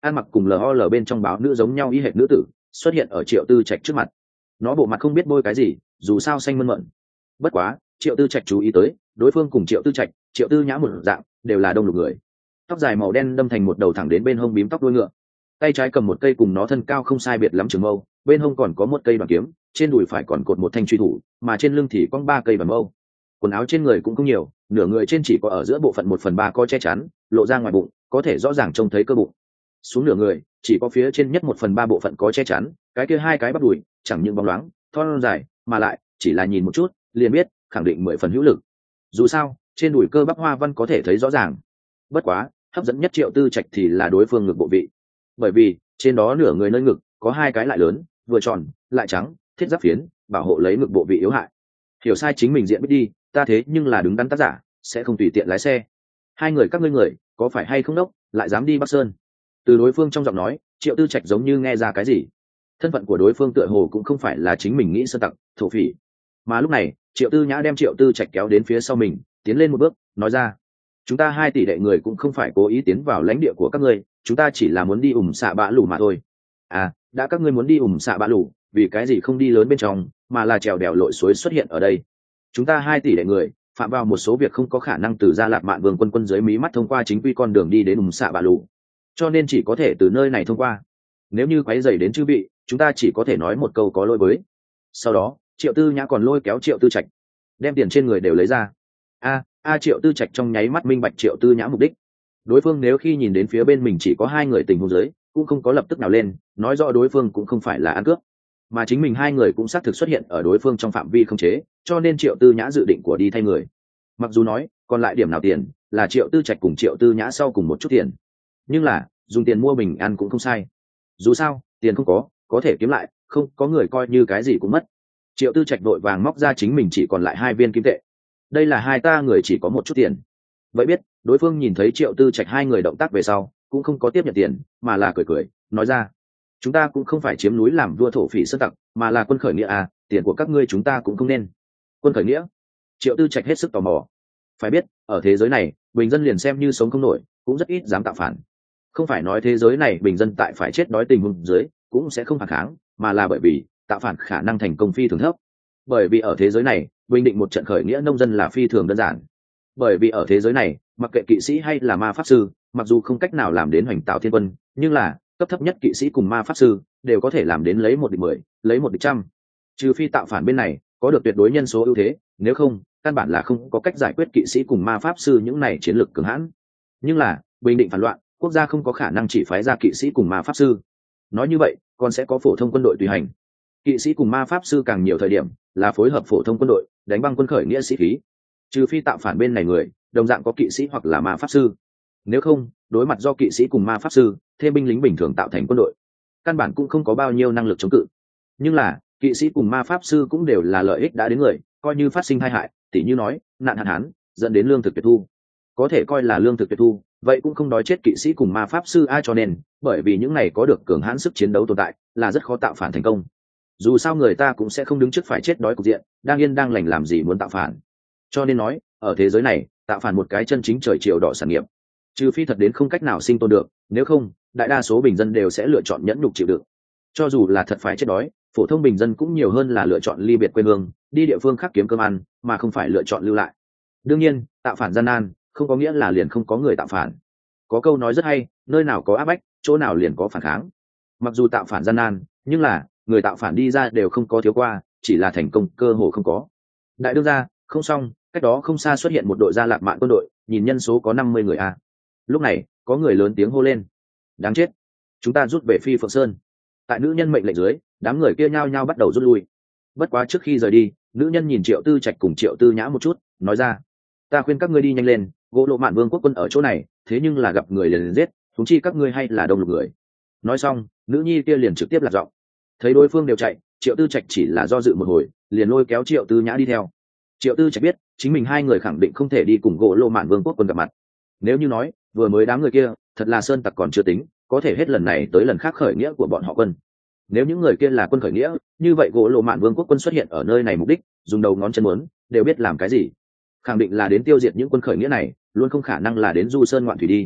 ăn mặc cùng lol bên trong báo nữ giống nhau y hệt nữ tử xuất hiện ở Triệu Tư Trạch trước mặt. Nó bộ mặt không biết bôi cái gì, dù sao xanh mơn mởn. Bất quá Triệu Tư Trạch chú ý tới, đối phương cùng Triệu Tư Trạch, Triệu Tư Nhã một dạng, đều là đông lục người. Tóc dài màu đen đâm thành một đầu thẳng đến bên hông bím tóc đuôi ngựa, tay trái cầm một cây cùng nó thân cao không sai biệt lắm trường mâu, bên hông còn có một cây đoàn kiếm, trên đùi phải còn cột một thanh truy thủ, mà trên lưng thì có ba cây bản mâu. Quần áo trên người cũng không nhiều, nửa người trên chỉ có ở giữa bộ phận một phần ba có che chắn, lộ ra ngoài bụng, có thể rõ ràng trông thấy cơ bụng. Xuống nửa người chỉ có phía trên nhất một phần ba bộ phận có che chắn, cái kia hai cái bắp đùi chẳng những bóng loáng thon dài, mà lại chỉ là nhìn một chút liền biết khẳng định mười phần hữu lực. Dù sao trên đùi cơ bắp hoa văn có thể thấy rõ ràng. Bất quá hấp dẫn nhất Triệu Tư Trạch thì là đối phương ngực bộ vị, bởi vì trên đó nửa người nơi ngực có hai cái lại lớn vừa tròn lại trắng thiết giáp phiến bảo hộ lấy ngực bộ vị yếu hại. Hiểu sai chính mình diện biết đi, ta thế nhưng là đứng đắn tác giả, sẽ không tùy tiện lái xe. Hai người các ngươi người có phải hay không đốc, lại dám đi Bắc Sơn? Từ đối phương trong giọng nói, Triệu Tư Trạch giống như nghe ra cái gì. Thân phận của đối phương tựa hồ cũng không phải là chính mình nghĩ sơ tặc thổ phỉ, mà lúc này Triệu Tư Nhã đem Triệu Tư Trạch kéo đến phía sau mình, tiến lên một bước nói ra, chúng ta hai tỷ đệ người cũng không phải cố ý tiến vào lãnh địa của các ngươi, chúng ta chỉ là muốn đi ủng xạ bạ lù mà thôi. À, đã các ngươi muốn đi ủng xạ bạ lù, vì cái gì không đi lớn bên trong mà là trèo đèo lội suối xuất hiện ở đây? Chúng ta hai tỷ đệ người phạm vào một số việc không có khả năng từ Gia Lạt Mạn Vương quân quân dưới mí mắt thông qua chính quy con đường đi đến ủng xạ bạ lù, cho nên chỉ có thể từ nơi này thông qua. Nếu như quấy rầy đến chư vị, chúng ta chỉ có thể nói một câu có lỗi với. Sau đó Triệu Tư Nhã còn lôi kéo Triệu Tư Trạch, đem tiền trên người đều lấy ra. a a Triệu Tư Trạch trong nháy mắt minh bạch Triệu Tư Nhã mục đích. Đối phương nếu khi nhìn đến phía bên mình chỉ có hai người tình huống dưới, cũng không có lập tức nào lên nói rõ đối phương cũng không phải là ăn cướp, mà chính mình hai người cũng xác thực xuất hiện ở đối phương trong phạm vi không chế, cho nên Triệu Tư Nhã dự định của đi thay người. Mặc dù nói còn lại điểm nào tiền là Triệu Tư Trạch cùng Triệu Tư Nhã sau cùng một chút tiền, nhưng là dùng tiền mua bình ăn cũng không sai. Dù sao tiền không có có thể kiếm lại, không có người coi như cái gì cũng mất. Triệu Tư Trạch vội vàng móc ra chính mình chỉ còn lại hai viên kim tệ. Đây là hai ta người chỉ có một chút tiền. Vậy biết đối phương nhìn thấy Triệu Tư Trạch hai người động tác về sau cũng không có tiếp nhận tiền, mà là cười cười nói ra, chúng ta cũng không phải chiếm núi làm vua thổ phỉ sơn tặc, mà là quân khởi nghĩa à, tiền của các ngươi chúng ta cũng không nên. Quân khởi nghĩa? Triệu Tư Trạch hết sức tò mò. Phải biết ở thế giới này bình dân liền xem như sống không nổi cũng rất ít dám tạo phản. Không phải nói thế giới này bình dân tại phải chết đói tình huống dưới cũng sẽ không phản kháng, mà là bởi vì tạo phản khả năng thành công phi thường thấp. Bởi vì ở thế giới này bình định một trận khởi nghĩa nông dân là phi thường đơn giản. Bởi vì ở thế giới này mặc kệ kỵ sĩ hay là ma pháp sư, mặc dù không cách nào làm đến hoành tạo thiên quân, nhưng là cấp thấp nhất kỵ sĩ cùng ma pháp sư đều có thể làm đến lấy một địch mười, lấy một địch trăm. Trừ phi tạo phản bên này có được tuyệt đối nhân số ưu thế, nếu không căn bản là không có cách giải quyết kỵ sĩ cùng ma pháp sư những này chiến lược cường hãn. Nhưng là bình định phản loạn, quốc gia không có khả năng chỉ phái ra kỵ sĩ cùng ma pháp sư. Nói như vậy còn sẽ có phổ thông quân đội tùy hành. Kỵ sĩ cùng ma pháp sư càng nhiều thời điểm là phối hợp phổ thông quân đội đánh băng quân khởi nghĩa sĩ khí. Trừ phi tạo phản bên này người đồng dạng có kỵ sĩ hoặc là ma pháp sư, nếu không đối mặt do kỵ sĩ cùng ma pháp sư thêm binh lính bình thường tạo thành quân đội, căn bản cũng không có bao nhiêu năng lực chống cự. Nhưng là kỵ sĩ cùng ma pháp sư cũng đều là lợi ích đã đến người, coi như phát sinh tai hại, tỉ như nói nạn hạn hán dẫn đến lương thực tuyệt thu, có thể coi là lương thực tuyệt thu, vậy cũng không đói chết kỵ sĩ cùng ma pháp sư ai, cho nên bởi vì những này có được cường hãn sức chiến đấu tồn tại là rất khó tạo phản thành công. Dù sao người ta cũng sẽ không đứng trước phải chết đói cục diện, đang yên đang lành làm gì muốn tạo phản. Cho nên nói ở thế giới này tạo phản một cái chân chính trời chiều đỏ sản nghiệp, trừ phi thật đến không cách nào sinh tồn được, nếu không đại đa số bình dân đều sẽ lựa chọn nhẫn nhục chịu đựng. Cho dù là thật phải chết đói, phổ thông bình dân cũng nhiều hơn là lựa chọn ly biệt quê hương, đi địa phương khác kiếm cơm ăn, mà không phải lựa chọn lưu lại. Đương nhiên tạo phản gian nan không có nghĩa là liền không có người tạo phản. Có câu nói rất hay, nơi nào có áp bách chỗ nào liền có phản kháng. Mặc dù tạo phản gian nan, nhưng là người tạo phản đi ra đều không có thiếu qua, chỉ là thành công cơ hồ không có. Đại đương gia không xong, cách đó không xa xuất hiện một đội Gia Lạc Mạn quân đội, nhìn nhân số có năm mươi người a. Lúc này có người lớn tiếng hô lên, đáng chết, chúng ta rút về Phi Phượng Sơn. Tại nữ nhân mệnh lệnh dưới, đám người kia nhao nhao bắt đầu rút lui. Bất quá trước khi rời đi, nữ nhân nhìn Triệu Tư Trạch cùng Triệu Tư Nhã một chút, nói ra, ta khuyên các ngươi đi nhanh lên, gỗ lộ Mạn Vương quốc quân ở chỗ này, thế nhưng là gặp người liền, liền giết, huống chi các ngươi hay là đông lục người. Nói xong nữ nhi kia liền trực tiếp lạc giọng. Thấy đối phương đều chạy, Triệu Tư Trạch chỉ là do dự một hồi, liền lôi kéo Triệu Tư Nhã đi theo. Triệu Tư Trạch biết chính mình hai người khẳng định không thể đi cùng gỗ lộ Mạn Vương quốc quân gặp mặt. Nếu như nói vừa mới đám người kia thật là sơn tặc còn chưa tính, có thể hết lần này tới lần khác khởi nghĩa của bọn họ quân. Nếu những người kia là quân khởi nghĩa, như vậy gỗ lộ Mạn Vương quốc quân xuất hiện ở nơi này mục đích, dùng đầu ngón chân muốn đều biết làm cái gì. Khẳng định là đến tiêu diệt những quân khởi nghĩa này, luôn không khả năng là đến du sơn ngoạn thủy đi.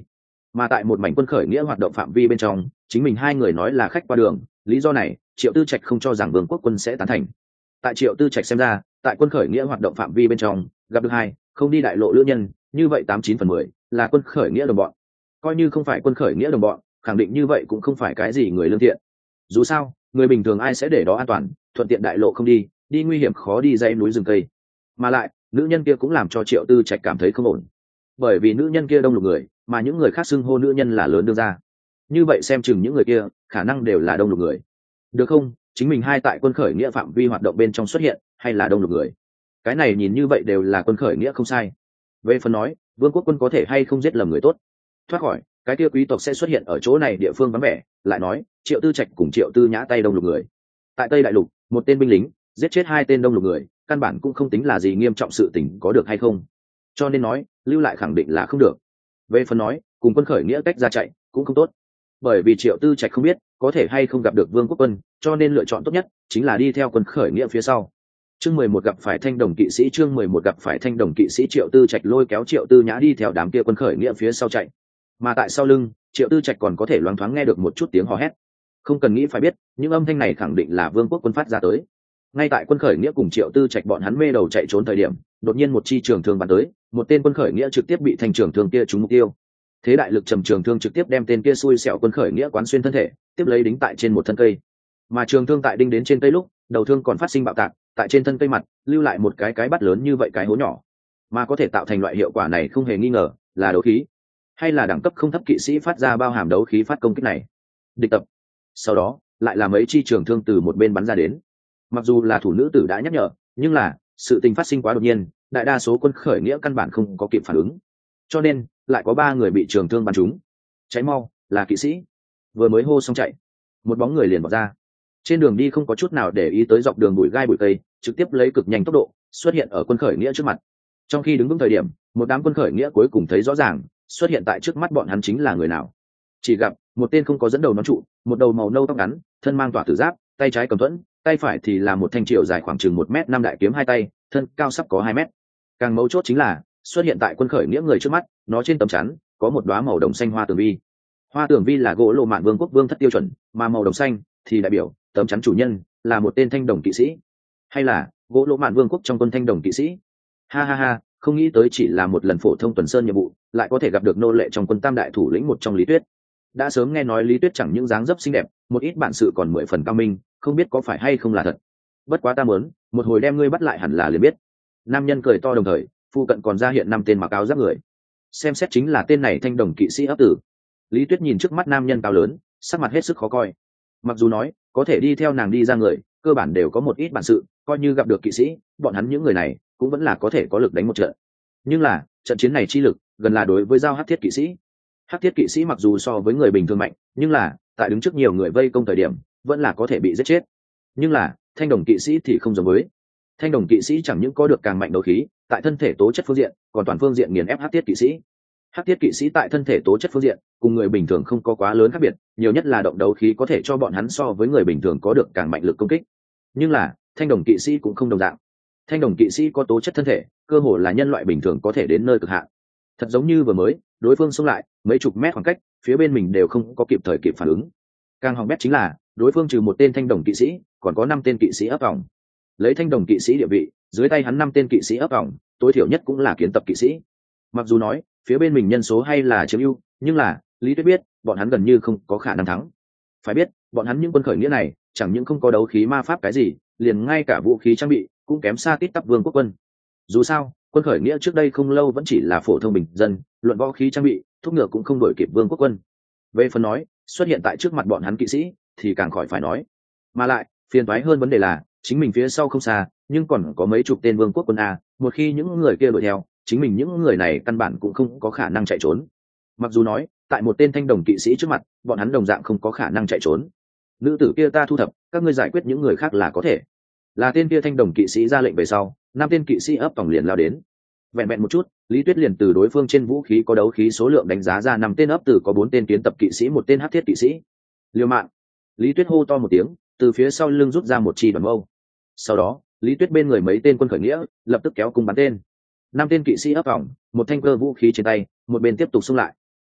Mà tại một mảnh quân khởi nghĩa hoạt động phạm vi bên trong, chính mình hai người nói là khách qua đường, lý do này Triệu Tư Trạch không cho rằng vương quốc quân sẽ tán thành. Tại Triệu Tư Trạch xem ra, tại quân khởi nghĩa hoạt động phạm vi bên trong gặp được hai không đi đại lộ lữ nhân, như vậy tám chín phần mười là quân khởi nghĩa đồng bọn. Coi như không phải quân khởi nghĩa đồng bọn, khẳng định như vậy cũng không phải cái gì người lương thiện. Dù sao người bình thường ai sẽ để đó an toàn thuận tiện đại lộ không đi, đi nguy hiểm khó đi dãy núi rừng cây. Mà lại nữ nhân kia cũng làm cho Triệu Tư Trạch cảm thấy không ổn, bởi vì nữ nhân kia đông lục người, mà những người khác xưng hô nữ nhân là lớn đương ra, như vậy xem chừng những người kia khả năng đều là đông lục người. Được không, chính mình hai tại quân khởi nghĩa phạm vi hoạt động bên trong xuất hiện hay là đông lục người, cái này nhìn như vậy đều là quân khởi nghĩa không sai. Về phần nói vương quốc quân có thể hay không giết lầm người tốt, thoát khỏi cái kia quý tộc sẽ xuất hiện ở chỗ này địa phương vắng vẻ. Lại nói Triệu Tư Trạch cùng Triệu Tư Nhã tay đông lục người, tại Tây Đại Lục một tên binh lính giết chết hai tên đông lục người, căn bản cũng không tính là gì nghiêm trọng sự tình, có được hay không. Cho nên nói lưu lại khẳng định là không được. Về phần nói cùng quân khởi nghĩa cách ra chạy cũng không tốt, bởi vì Triệu Tư Trạch không biết có thể hay không gặp được vương quốc quân, cho nên lựa chọn tốt nhất chính là đi theo quân khởi nghĩa phía sau. Chương mười một gặp phải thanh đồng kỵ sĩ. Chương mười một gặp phải thanh đồng kỵ sĩ. Triệu Tư Trạch lôi kéo Triệu Tư Nhã đi theo đám kia quân khởi nghĩa phía sau chạy, mà tại sau lưng Triệu Tư Trạch còn có thể loáng thoáng nghe được một chút tiếng hò hét. Không cần nghĩ phải biết, những âm thanh này khẳng định là vương quốc quân phát ra tới. Ngay tại quân khởi nghĩa cùng Triệu Tư Trạch bọn hắn mê đầu chạy trốn thời điểm, đột nhiên một chi trường thương bắn tới, một tên quân khởi nghĩa trực tiếp bị thành trường thương kia trúng mục tiêu. Thế đại lực trầm trường thương trực tiếp đem tên kia xui xẻo quân khởi nghĩa quán xuyên thân thể, tiếp lấy đính tại trên một thân cây. Mà trường thương tại đinh đến trên cây lúc, đầu thương còn phát sinh bạo tạc, tại trên thân cây mặt lưu lại một cái cái bắt lớn như vậy cái hố nhỏ. Mà có thể tạo thành loại hiệu quả này không hề nghi ngờ là đấu khí, hay là đẳng cấp không thấp kỵ sĩ phát ra bao hàm đấu khí phát công kích này. Địch tập. Sau đó lại là mấy chi trường thương từ một bên bắn ra đến. Mặc dù là thủ nữ tử đã nhắc nhở, nhưng là sự tình phát sinh quá đột nhiên, đại đa số quân khởi nghĩa căn bản không có kịp phản ứng, cho nên lại có ba người bị trường thương bắn trúng. Cháy mau, là kỵ sĩ. Vừa mới hô xong chạy, một bóng người liền bỏ ra. Trên đường đi không có chút nào để ý tới dọc đường bụi gai bụi cây, trực tiếp lấy cực nhanh tốc độ xuất hiện ở quân khởi nghĩa trước mặt. Trong khi đứng vững thời điểm, một đám quân khởi nghĩa cuối cùng thấy rõ ràng xuất hiện tại trước mắt bọn hắn chính là người nào. Chỉ gặp một tên không có dẫn đầu nón trụ, một đầu màu nâu tóc ngắn, thân mang tỏa tử giáp, tay trái cầm thuẫn, tay phải thì là một thanh triệu dài khoảng chừng một mét năm đại kiếm hai tay, thân cao sắp có hai mét. Càng mấu chốt chính là xuất hiện tại quân khởi nghĩa người trước mắt, nó trên tấm chắn có một đóa màu đồng xanh hoa tường vi. Hoa tường vi là gỗ lộ mạn vương quốc vương thất tiêu chuẩn, mà màu đồng xanh thì đại biểu tấm chắn chủ nhân là một tên thanh đồng kỵ sĩ, hay là gỗ lộ mạn vương quốc trong quân thanh đồng kỵ sĩ. Ha ha ha, không nghĩ tới chỉ là một lần phổ thông tuần sơn nhiệm vụ, lại có thể gặp được nô lệ trong quân tam đại thủ lĩnh một trong Lý Tuyết. Đã sớm nghe nói Lý Tuyết chẳng những dáng dấp xinh đẹp, một ít bản sự còn mười phần cao minh, không biết có phải hay không là thật. Bất quá ta muốn một hồi đem ngươi bắt lại hẳn là liền biết. Nam nhân cười to, đồng thời phu cận còn ra hiện năm tên mặc áo giáp người, xem xét chính là tên này thanh đồng kỵ sĩ ấp tử. Lý Tuyết nhìn trước mắt nam nhân cao lớn, sắc mặt hết sức khó coi. Mặc dù nói có thể đi theo nàng đi ra người cơ bản đều có một ít bản sự, coi như gặp được kỵ sĩ, bọn hắn những người này cũng vẫn là có thể có lực đánh một trận. Nhưng là trận chiến này chi lực gần là đối với giao hắc thiết kỵ sĩ. Hắc thiết kỵ sĩ mặc dù so với người bình thường mạnh, nhưng là tại đứng trước nhiều người vây công thời điểm vẫn là có thể bị giết chết. Nhưng là thanh đồng kỵ sĩ thì không giống với. Thanh đồng kỵ sĩ chẳng những có được càng mạnh đấu khí, tại thân thể tố chất phương diện còn toàn phương diện nghiền ép hắc thiết kỵ sĩ. Hắc thiết kỵ sĩ tại thân thể tố chất phương diện cùng người bình thường không có quá lớn khác biệt, nhiều nhất là động đấu khí có thể cho bọn hắn so với người bình thường có được càng mạnh lực công kích. Nhưng là thanh đồng kỵ sĩ cũng không đồng dạng. Thanh đồng kỵ sĩ có tố chất thân thể cơ hồ là nhân loại bình thường có thể đến nơi cực hạn. Thật giống như vừa mới đối phương xông lại mấy chục mét khoảng cách, phía bên mình đều không có kịp thời kịp phản ứng. Càng hỏng bét chính là đối phương trừ một tên thanh đồng kỵ sĩ còn có năm tên kỵ sĩ ấp vòng. Lấy thanh đồng kỵ sĩ địa vị, dưới tay hắn năm tên kỵ sĩ ấp vòng tối thiểu nhất cũng là kiến tập kỵ sĩ. Mặc dù nói phía bên mình nhân số hay là chiếm ưu, nhưng là Lý Tuyết biết bọn hắn gần như không có khả năng thắng. Phải biết bọn hắn những quân khởi nghĩa này chẳng những không có đấu khí ma pháp cái gì, liền ngay cả vũ khí trang bị cũng kém xa tít tắp vương quốc quân. Dù sao quân khởi nghĩa trước đây không lâu vẫn chỉ là phổ thông bình dân, luận võ khí trang bị thuốc ngựa cũng không đổi kịp vương quốc quân. Về phần nói xuất hiện tại trước mặt bọn hắn kỵ sĩ thì càng khỏi phải nói. Mà lại phiền toái hơn vấn đề là chính mình phía sau không xa nhưng còn có mấy chục tên vương quốc quân a, một khi những người kia đuổi theo, chính mình những người này căn bản cũng không có khả năng chạy trốn. Mặc dù nói tại một tên thanh đồng kỵ sĩ trước mặt bọn hắn đồng dạng không có khả năng chạy trốn. Nữ tử kia ta thu thập, các ngươi giải quyết những người khác là có thể. Là tên kia thanh đồng kỵ sĩ ra lệnh về sau, năm tên kỵ sĩ ấp vòng liền lao đến. Vẹn vẹn một chút, Lý Tuyết liền từ đối phương trên vũ khí có đấu khí số lượng đánh giá ra năm tên ấp tử có bốn tên kiến tập kỵ sĩ, một tên hắc thiết kỵ sĩ. Liều mạng! Lý Tuyết hô to một tiếng, từ phía sau lưng rút ra một chi đoàn mâu. Sau đó Lý Tuyết bên người mấy tên quân khởi nghĩa lập tức kéo cung bắn tên. Năm tên kỵ sĩ ấp vòng, một thanh cơ vũ khí trên tay, một bên tiếp tục xung lại.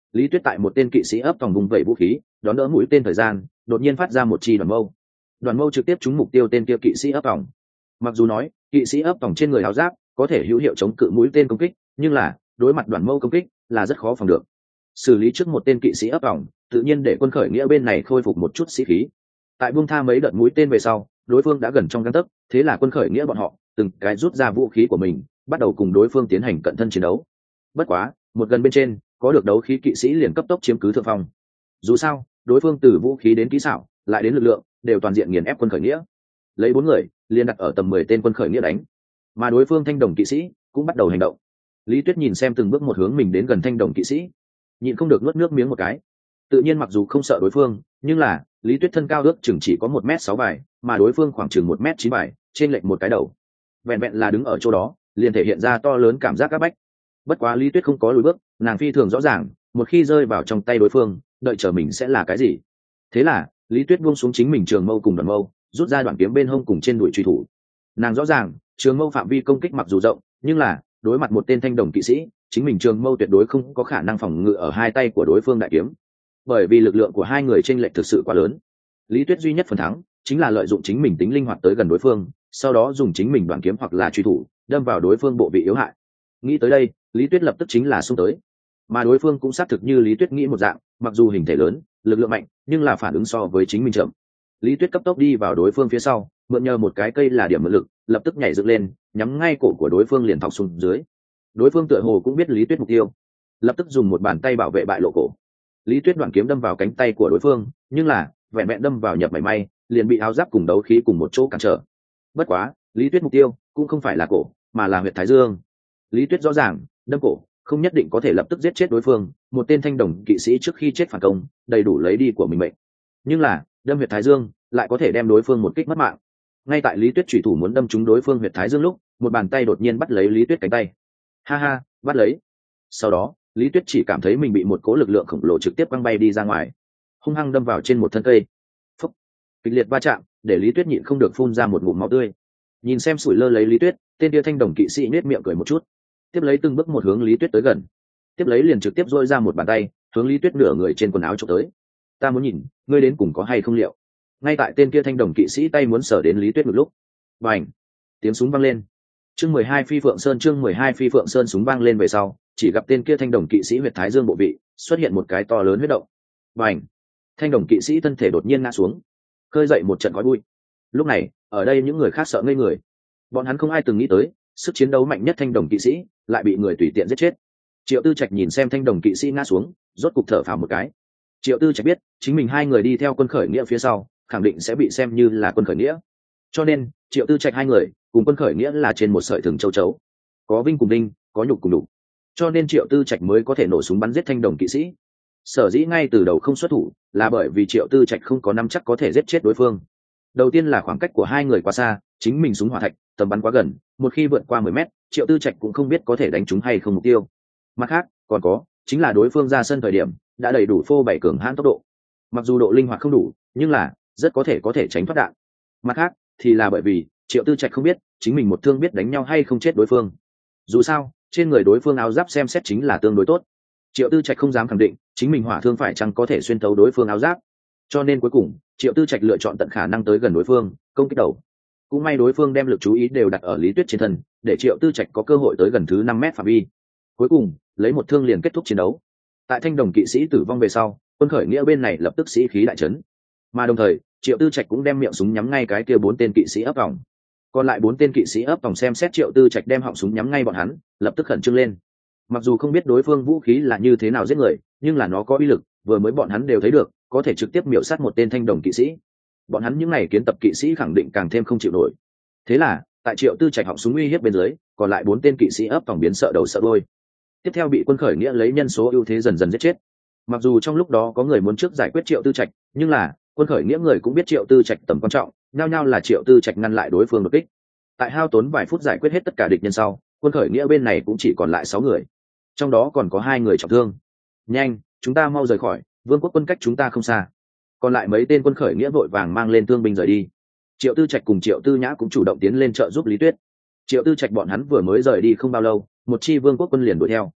Lý Tuyết tại một tên kỵ sĩ ấp vòng vùng vẩy vũ khí đón đỡ mũi tên thời gian, đột nhiên phát ra một chi đoàn mâu. Đoàn mâu trực tiếp trúng mục tiêu tên kia kỵ sĩ ấp vòng. Mặc dù nói kỵ sĩ ấp vòng trên người áo giáp có thể hữu hiệu chống cự mũi tên công kích, nhưng là đối mặt đoàn mâu công kích là rất khó phòng được. Xử lý trước một tên kỵ sĩ ấp vòng, tự nhiên để quân khởi nghĩa bên này khôi phục một chút sĩ khí. Tại buông tha mấy đợt mũi tên về sau, đối phương đã gần trong gang tấc, thế là quân khởi nghĩa bọn họ từng cái rút ra vũ khí của mình, bắt đầu cùng đối phương tiến hành cận thân chiến đấu. Bất quá một gần bên trên có được đấu khí kỵ sĩ liền cấp tốc chiếm cứ thượng phong. Dù sao đối phương từ vũ khí đến kỹ xảo lại đến lực lượng đều toàn diện nghiền ép quân khởi nghĩa. Lấy bốn người liền đặt ở tầm mười tên quân khởi nghĩa đánh, mà đối phương thanh đồng kỵ sĩ cũng bắt đầu hành động. Lý Tuyết nhìn xem từng bước một hướng mình đến gần thanh đồng kỵ sĩ, nhịn không được nuốt nước miếng một cái. Tự nhiên mặc dù không sợ đối phương, nhưng là Lý Tuyết thân cao ước chừng chỉ có một mét sáu bài, mà đối phương khoảng chừng một mét chín bài, trên lệch một cái đầu. Vẹn vẹn là đứng ở chỗ đó liền thể hiện ra to lớn cảm giác áp bách. Bất quá Lý Tuyết không có lùi bước, nàng phi thường rõ ràng một khi rơi vào trong tay đối phương, đợi chờ mình sẽ là cái gì. Thế là Lý Tuyết buông xuống chính mình trường mâu cùng đoàn mâu, rút ra đoạn kiếm bên hông cùng trên đùi truy thủ. Nàng rõ ràng trường mâu phạm vi công kích mặc dù rộng, nhưng là đối mặt một tên thanh đồng kỵ sĩ, chính mình trường mâu tuyệt đối không có khả năng phòng ngự ở hai tay của đối phương đại kiếm, bởi vì lực lượng của hai người chênh lệch thực sự quá lớn. Lý Tuyết duy nhất phần thắng chính là lợi dụng chính mình tính linh hoạt tới gần đối phương, sau đó dùng chính mình đoạn kiếm hoặc là truy thủ đâm vào đối phương bộ vị yếu hại. Nghĩ tới đây, Lý Tuyết lập tức chính là xung tới, mà đối phương cũng xác thực như Lý Tuyết nghĩ một dạng, mặc dù hình thể lớn, lực lượng mạnh, nhưng là phản ứng so với chính mình chậm. Lý Tuyết cấp tốc đi vào đối phương phía sau, mượn nhờ một cái cây là điểm mượn lực, lập tức nhảy dựng lên, nhắm ngay cổ của đối phương liền thọc xuống dưới. Đối phương tựa hồ cũng biết Lý Tuyết mục tiêu, lập tức dùng một bàn tay bảo vệ bại lộ cổ. Lý Tuyết đoạn kiếm đâm vào cánh tay của đối phương, nhưng là vẹn vẹn đâm vào nhập mảy may, liền bị áo giáp cùng đấu khí cùng một chỗ cản trở. Bất quá, Lý Tuyết mục tiêu cũng không phải là cổ, mà là huyệt thái dương. Lý Tuyết rõ ràng, đâm cổ không nhất định có thể lập tức giết chết đối phương, một tên thanh đồng kỵ sĩ trước khi chết phản công, đầy đủ lấy đi của mình mệnh. Nhưng là, đâm huyệt thái dương lại có thể đem đối phương một kích mất mạng. Ngay tại Lý Tuyết chủy thủ muốn đâm trúng đối phương huyệt thái dương lúc, một bàn tay đột nhiên bắt lấy Lý Tuyết cánh tay. Ha ha, bắt lấy. Sau đó, Lý Tuyết chỉ cảm thấy mình bị một cỗ lực lượng khổng lồ trực tiếp quăng bay đi ra ngoài, hung hăng đâm vào trên một thân cây. Phốc. Kịch liệt va chạm, để Lý Tuyết nhịn không được phun ra một ngụm máu tươi. Nhìn xem sủi lơ lấy Lý Tuyết, tên kia thanh đồng kỵ sĩ nết miệng cười một chút, tiếp lấy từng bước một hướng Lý Tuyết tới gần, tiếp lấy liền trực tiếp dôi ra một bàn tay hướng Lý Tuyết nửa người trên quần áo chụp tới. Ta muốn nhìn ngươi đến cùng có hay không liệu. Ngay tại tên kia thanh đồng kỵ sĩ tay muốn sở đến Lý Tuyết một lúc, bành, tiếng súng vang lên. Chương mười hai Phi Phượng Sơn, chương mười hai Phi Phượng Sơn. Súng vang lên về sau, chỉ gặp tên kia thanh đồng kỵ sĩ huyệt thái dương bộ vị xuất hiện một cái to lớn huyết động. Bành, thanh đồng kỵ sĩ thân thể đột nhiên ngã xuống, khơi dậy một trận khói bụi. Lúc này ở đây những người khác sợ ngây người, bọn hắn không ai từng nghĩ tới sức chiến đấu mạnh nhất thanh đồng kỵ sĩ lại bị người tùy tiện giết chết. Triệu Tư Trạch nhìn xem thanh đồng kỵ sĩ ngã xuống, rốt cục thở phào một cái. Triệu Tư Trạch biết chính mình hai người đi theo quân khởi nghĩa phía sau khẳng định sẽ bị xem như là quân khởi nghĩa, cho nên Triệu Tư Trạch hai người cùng quân khởi nghĩa là trên một sợi thừng châu chấu, có vinh cùng đinh, có nhục cùng đục, cho nên Triệu Tư Trạch mới có thể nổ súng bắn giết thanh đồng kỵ sĩ. Sở dĩ ngay từ đầu không xuất thủ là bởi vì Triệu Tư Trạch không có nắm chắc có thể giết chết đối phương. Đầu tiên là khoảng cách của hai người quá xa, chính mình súng hỏa thạch tầm bắn quá gần, một khi vượt qua mười mét, Triệu Tư Trạch cũng không biết có thể đánh trúng hay không mục tiêu. Mặt khác còn có chính là đối phương ra sân thời điểm đã đầy đủ phô bày cường hãn tốc độ, mặc dù độ linh hoạt không đủ, nhưng là rất có thể có thể tránh thoát đạn. Mặt khác thì là bởi vì Triệu Tư Trạch không biết chính mình một thương biết đánh nhau hay không chết đối phương. Dù sao trên người đối phương áo giáp xem xét chính là tương đối tốt, Triệu Tư Trạch không dám khẳng định chính mình hỏa thương phải chăng có thể xuyên thấu đối phương áo giáp, cho nên cuối cùng Triệu Tư Trạch lựa chọn tận khả năng tới gần đối phương công kích đầu. Cũng may đối phương đem lực chú ý đều đặt ở Lý Tuyết trên thân, để Triệu Tư Trạch có cơ hội tới gần thứ năm mét phạm vi. Cuối cùng lấy một thương liền kết thúc chiến đấu. Tại thanh đồng kỵ sĩ tử vong về sau, quân khởi nghĩa bên này lập tức sĩ khí đại trấn, mà đồng thời Triệu Tư Trạch cũng đem miệng súng nhắm ngay cái kia bốn tên kỵ sĩ ấp vòng. Còn lại bốn tên kỵ sĩ ấp vòng xem xét Triệu Tư Trạch đem họng súng nhắm ngay bọn hắn, lập tức khẩn trương lên. Mặc dù không biết đối phương vũ khí là như thế nào giết người, nhưng là nó có uy lực, vừa mới bọn hắn đều thấy được, có thể trực tiếp miểu sát một tên thanh đồng kỵ sĩ. Bọn hắn những này kiến tập kỵ sĩ khẳng định càng thêm không chịu nổi. Thế là tại Triệu Tư Trạch họng súng uy hiếp bên dưới, còn lại bốn tên kỵ sĩ ấp vòng biến sợ đầu sợ đuôi, tiếp theo bị quân khởi nghĩa lấy nhân số ưu thế dần dần giết chết. Mặc dù trong lúc đó có người muốn trước giải quyết Triệu Tư Trạch, nhưng là quân khởi nghĩa người cũng biết Triệu Tư Trạch tầm quan trọng, nhao nhao là Triệu Tư Trạch ngăn lại đối phương đột kích. Tại hao tốn vài phút giải quyết hết tất cả địch nhân sau, quân khởi nghĩa bên này cũng chỉ còn lại sáu người, trong đó còn có hai người trọng thương. Nhanh, chúng ta mau rời khỏi, vương quốc quân cách chúng ta không xa. Còn lại mấy tên quân khởi nghĩa vội vàng mang lên thương binh rời đi. Triệu Tư Trạch cùng Triệu Tư Nhã cũng chủ động tiến lên trợ giúp Lý Tuyết. Triệu Tư Trạch bọn hắn vừa mới rời đi không bao lâu, một chi vương quốc quân liền đuổi theo.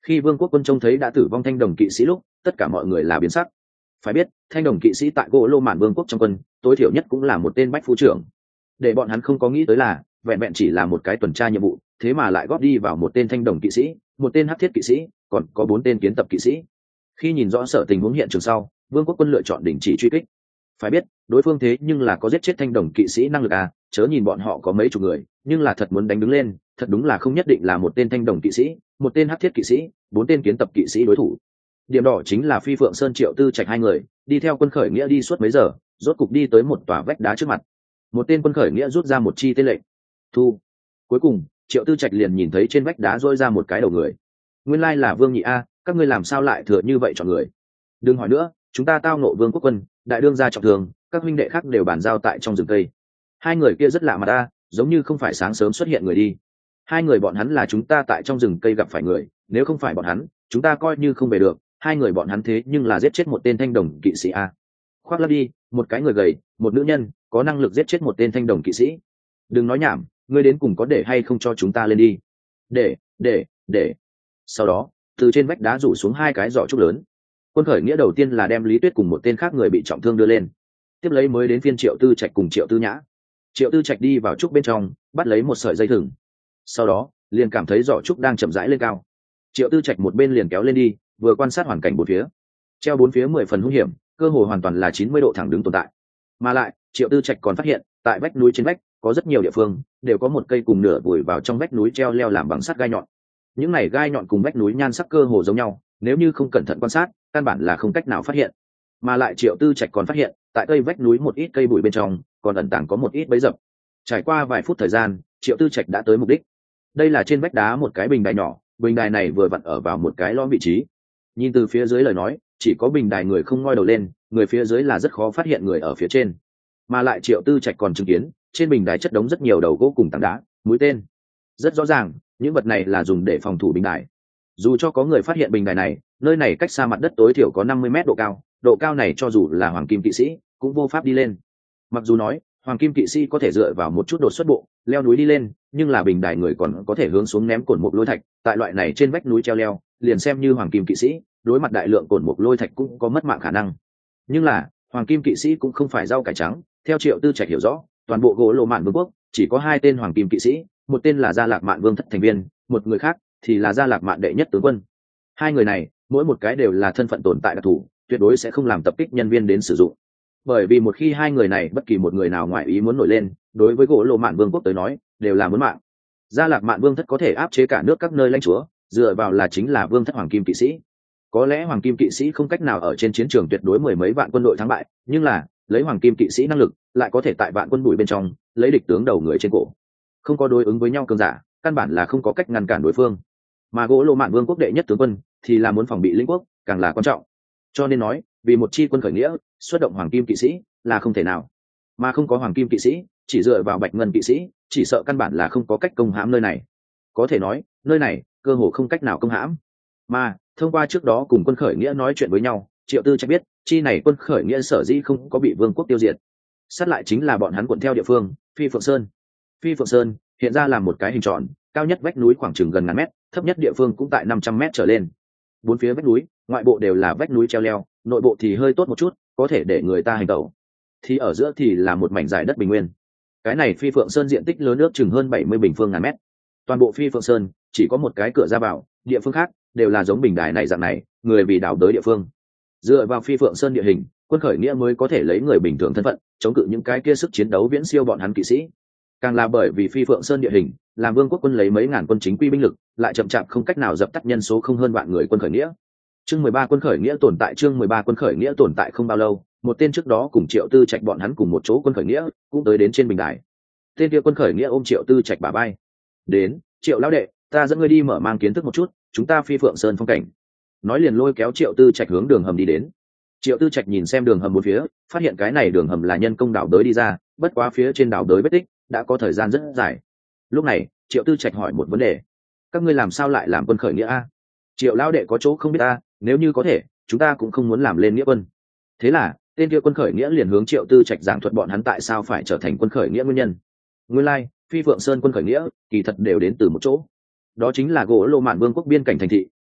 Khi vương quốc quân trông thấy đã tử vong thanh đồng kỵ sĩ lúc, tất cả mọi người là biến sắc. Phải biết thanh đồng kỵ sĩ tại gỗ lô mạn vương quốc trong quân tối thiểu nhất cũng là một tên bách phu trưởng. Để bọn hắn không có nghĩ tới là vẹn vẹn chỉ là một cái tuần tra nhiệm vụ, thế mà lại góp đi vào một tên thanh đồng kỵ sĩ, một tên hắc thiết kỵ sĩ, còn có bốn tên kiến tập kỵ sĩ. Khi nhìn rõ sở tình huống hiện trường sau, vương quốc quân lựa chọn đình chỉ truy kích. Phải biết đối phương thế nhưng là có giết chết thanh đồng kỵ sĩ năng lực à, chớ nhìn bọn họ có mấy chục người, nhưng là thật muốn đánh đứng lên, thật đúng là không nhất định là một tên thanh đồng kỵ sĩ, một tên hắc thiết kỵ sĩ, bốn tên kiến tập kỵ sĩ đối thủ. Điểm đỏ chính là Phi Phượng Sơn Triệu Tư Trạch hai người đi theo quân khởi nghĩa đi suốt mấy giờ, rốt cục đi tới một tòa vách đá trước mặt. Một tên quân khởi nghĩa rút ra một chi tên lệnh thu. Cuối cùng Triệu Tư Trạch liền nhìn thấy trên vách đá rôi ra một cái đầu người. Nguyên lai là Vương Nhị a, các ngươi làm sao lại thừa như vậy chọn người? Đừng hỏi nữa, chúng ta tao nộ Vương quốc quân, đại đương gia trọng thương, các huynh đệ khác đều bàn giao tại trong rừng cây. Hai người kia rất lạ mặt ta, giống như không phải sáng sớm xuất hiện người đi. Hai người bọn hắn là chúng ta tại trong rừng cây gặp phải người, nếu không phải bọn hắn, chúng ta coi như không về được. Hai người bọn hắn thế nhưng là giết chết một tên thanh đồng kỵ sĩ a. Khoác lắp đi, một cái người gầy, một nữ nhân, có năng lực giết chết một tên thanh đồng kỵ sĩ. Đừng nói nhảm, ngươi đến cùng có để hay không cho chúng ta lên đi? Để, để, để. Sau đó, từ trên vách đá rủ xuống hai cái giỏ trúc lớn. Quân khởi nghĩa đầu tiên là đem Lý Tuyết cùng một tên khác người bị trọng thương đưa lên. Tiếp lấy mới đến phiên Triệu Tư Trạch cùng Triệu Tư Nhã. Triệu Tư Trạch đi vào trúc bên trong, bắt lấy một sợi dây thừng. Sau đó, liền cảm thấy giỏ trúc đang chậm rãi lên cao. Triệu Tư Trạch một bên liền kéo lên đi, vừa quan sát hoàn cảnh bốn phía. Treo bốn phía mười phần hung hiểm, cơ hồ hoàn toàn là chín mươi độ thẳng đứng tồn tại. Mà lại, Triệu Tư Trạch còn phát hiện, tại vách núi trên vách, có rất nhiều địa phương đều có một cây cùng nửa vùi vào trong vách núi treo leo làm bằng sắt gai nhọn. Những này gai nhọn cùng vách núi nhan sắc cơ hồ giống nhau, nếu như không cẩn thận quan sát, căn bản là không cách nào phát hiện. Mà lại Triệu Tư Trạch còn phát hiện, tại cây vách núi một ít cây bụi bên trong, còn ẩn tàng có một ít bẫy dập. Trải qua vài phút thời gian, Triệu Tư Trạch đã tới mục đích. Đây là trên vách đá một cái bình đài nhỏ, bình đài này vừa vặn ở vào một cái lõm vị trí. Nhìn từ phía dưới lời nói, chỉ có bình đài người không ngoi đầu lên, người phía dưới là rất khó phát hiện người ở phía trên. Mà lại Triệu Tư Trạch còn chứng kiến, trên bình đài chất đống rất nhiều đầu gỗ cùng tảng đá, mũi tên. Rất rõ ràng, những vật này là dùng để phòng thủ bình đài. Dù cho có người phát hiện bình đài này, nơi này cách xa mặt đất tối thiểu có năm mươi mét độ cao, độ cao này cho dù là hoàng kim kỵ sĩ cũng vô pháp đi lên. Mặc dù nói hoàng kim kỵ sĩ có thể dựa vào một chút đột xuất bộ leo núi đi lên, nhưng là bình đài người còn có thể hướng xuống ném cồn mục lôi thạch, tại loại này trên vách núi treo leo, liền xem như hoàng kim kỵ sĩ đối mặt đại lượng cồn mục lôi thạch cũng có mất mạng khả năng. Nhưng là hoàng kim kỵ sĩ cũng không phải rau cải trắng. Theo Triệu Tư Trạch hiểu rõ, toàn bộ gỗ lộ mạn vương quốc chỉ có hai tên hoàng kim kỵ sĩ, một tên là Gia Lạc Mạn Vương thất thành viên, một người khác thì là Gia Lạc Mạn đệ nhất tướng quân. Hai người này mỗi một cái đều là thân phận tồn tại đặc thù, tuyệt đối sẽ không làm tập kích nhân viên đến sử dụng. Bởi vì một khi hai người này bất kỳ một người nào ngoại ý muốn nổi lên, đối với gỗ lộ mạn vương quốc tới nói đều là muốn mạng. Gia Lạc Mạn Vương thất có thể áp chế cả nước các nơi lãnh chúa, dựa vào là chính là vương thất hoàng kim kỵ sĩ. Có lẽ hoàng kim kỵ sĩ không cách nào ở trên chiến trường tuyệt đối mười mấy vạn quân đội thắng bại, nhưng là lấy hoàng kim kỵ sĩ năng lực lại có thể tại vạn quân bụi bên trong lấy địch tướng đầu người trên cổ. Không có đối ứng với nhau cường giả, căn bản là không có cách ngăn cản đối phương. Mà gỗ lộ mạn vương quốc đệ nhất tướng quân thì là muốn phòng bị lĩnh quốc, càng là quan trọng. Cho nên nói, vì một chi quân khởi nghĩa xuất động hoàng kim kỵ sĩ là không thể nào. Mà không có hoàng kim kỵ sĩ, chỉ dựa vào bạch ngân kỵ sĩ, chỉ sợ căn bản là không có cách công hãm nơi này. Có thể nói, nơi này cơ hồ không cách nào công hãm. Mà thông qua trước đó cùng quân khởi nghĩa nói chuyện với nhau, Triệu Tư Trạch biết, chi này quân khởi nghĩa sở dĩ không có bị vương quốc tiêu diệt, sát lại chính là bọn hắn quận theo địa phương Phi Phượng Sơn. Phi Phượng Sơn hiện ra là một cái hình tròn, cao nhất vách núi khoảng chừng gần ngàn mét, thấp nhất địa phương cũng tại năm trăm mét trở lên. Bốn phía vách núi, ngoại bộ đều là vách núi treo leo, nội bộ thì hơi tốt một chút, có thể để người ta hành tẩu. Thì ở giữa thì là một mảnh dài đất bình nguyên. Cái này Phi Phượng Sơn diện tích lớn ước chừng hơn bảy mươi bình phương ngàn mét. Toàn bộ Phi Phượng Sơn chỉ có một cái cửa ra vào, địa phương khác đều là giống bình đài này dạng này, người vì đảo tới địa phương. Dựa vào Phi Phượng Sơn địa hình, quân khởi nghĩa mới có thể lấy người bình thường thân phận chống cự những cái kia sức chiến đấu viễn siêu bọn hắn kỵ sĩ. Càng là bởi vì Phi Phượng Sơn địa hình, làm vương quốc quân lấy mấy ngàn quân chính quy binh lực, lại chậm chạp không cách nào dập tắt nhân số không hơn vạn người quân khởi nghĩa. Chương mười ba quân khởi nghĩa tồn tại chương mười ba quân khởi nghĩa tồn tại không bao lâu, một tên trước đó cùng Triệu Tư Trạch bọn hắn cùng một chỗ quân khởi nghĩa cũng tới đến trên bình đài. Tên kia quân khởi nghĩa ôm Triệu Tư Trạch bả vai. "Đến, Triệu lão đệ, ta dẫn ngươi đi mở mang kiến thức một chút, chúng ta Phi Phượng Sơn phong cảnh." Nói liền lôi kéo Triệu Tư Trạch hướng đường hầm đi đến. Triệu Tư Trạch nhìn xem đường hầm bốn phía, phát hiện cái này đường hầm là nhân công đào đới đi ra, bất quá phía trên đào đới vết tích đã có thời gian rất dài. Lúc này, Triệu Tư Trạch hỏi một vấn đề: "Các ngươi làm sao lại làm quân khởi nghĩa a?" Triệu lão đệ có chỗ không biết ta, nếu như có thể, chúng ta cũng không muốn làm lên nghĩa quân. Thế là, tên kia quân khởi nghĩa liền hướng Triệu Tư Trạch giảng thuật bọn hắn tại sao phải trở thành quân khởi nghĩa nguyên nhân. Nguyên lai, like, Phi Phượng Sơn quân khởi nghĩa kỳ thật đều đến từ một chỗ. Đó chính là gỗ lộ mạn vương quốc biên cảnh thành thị,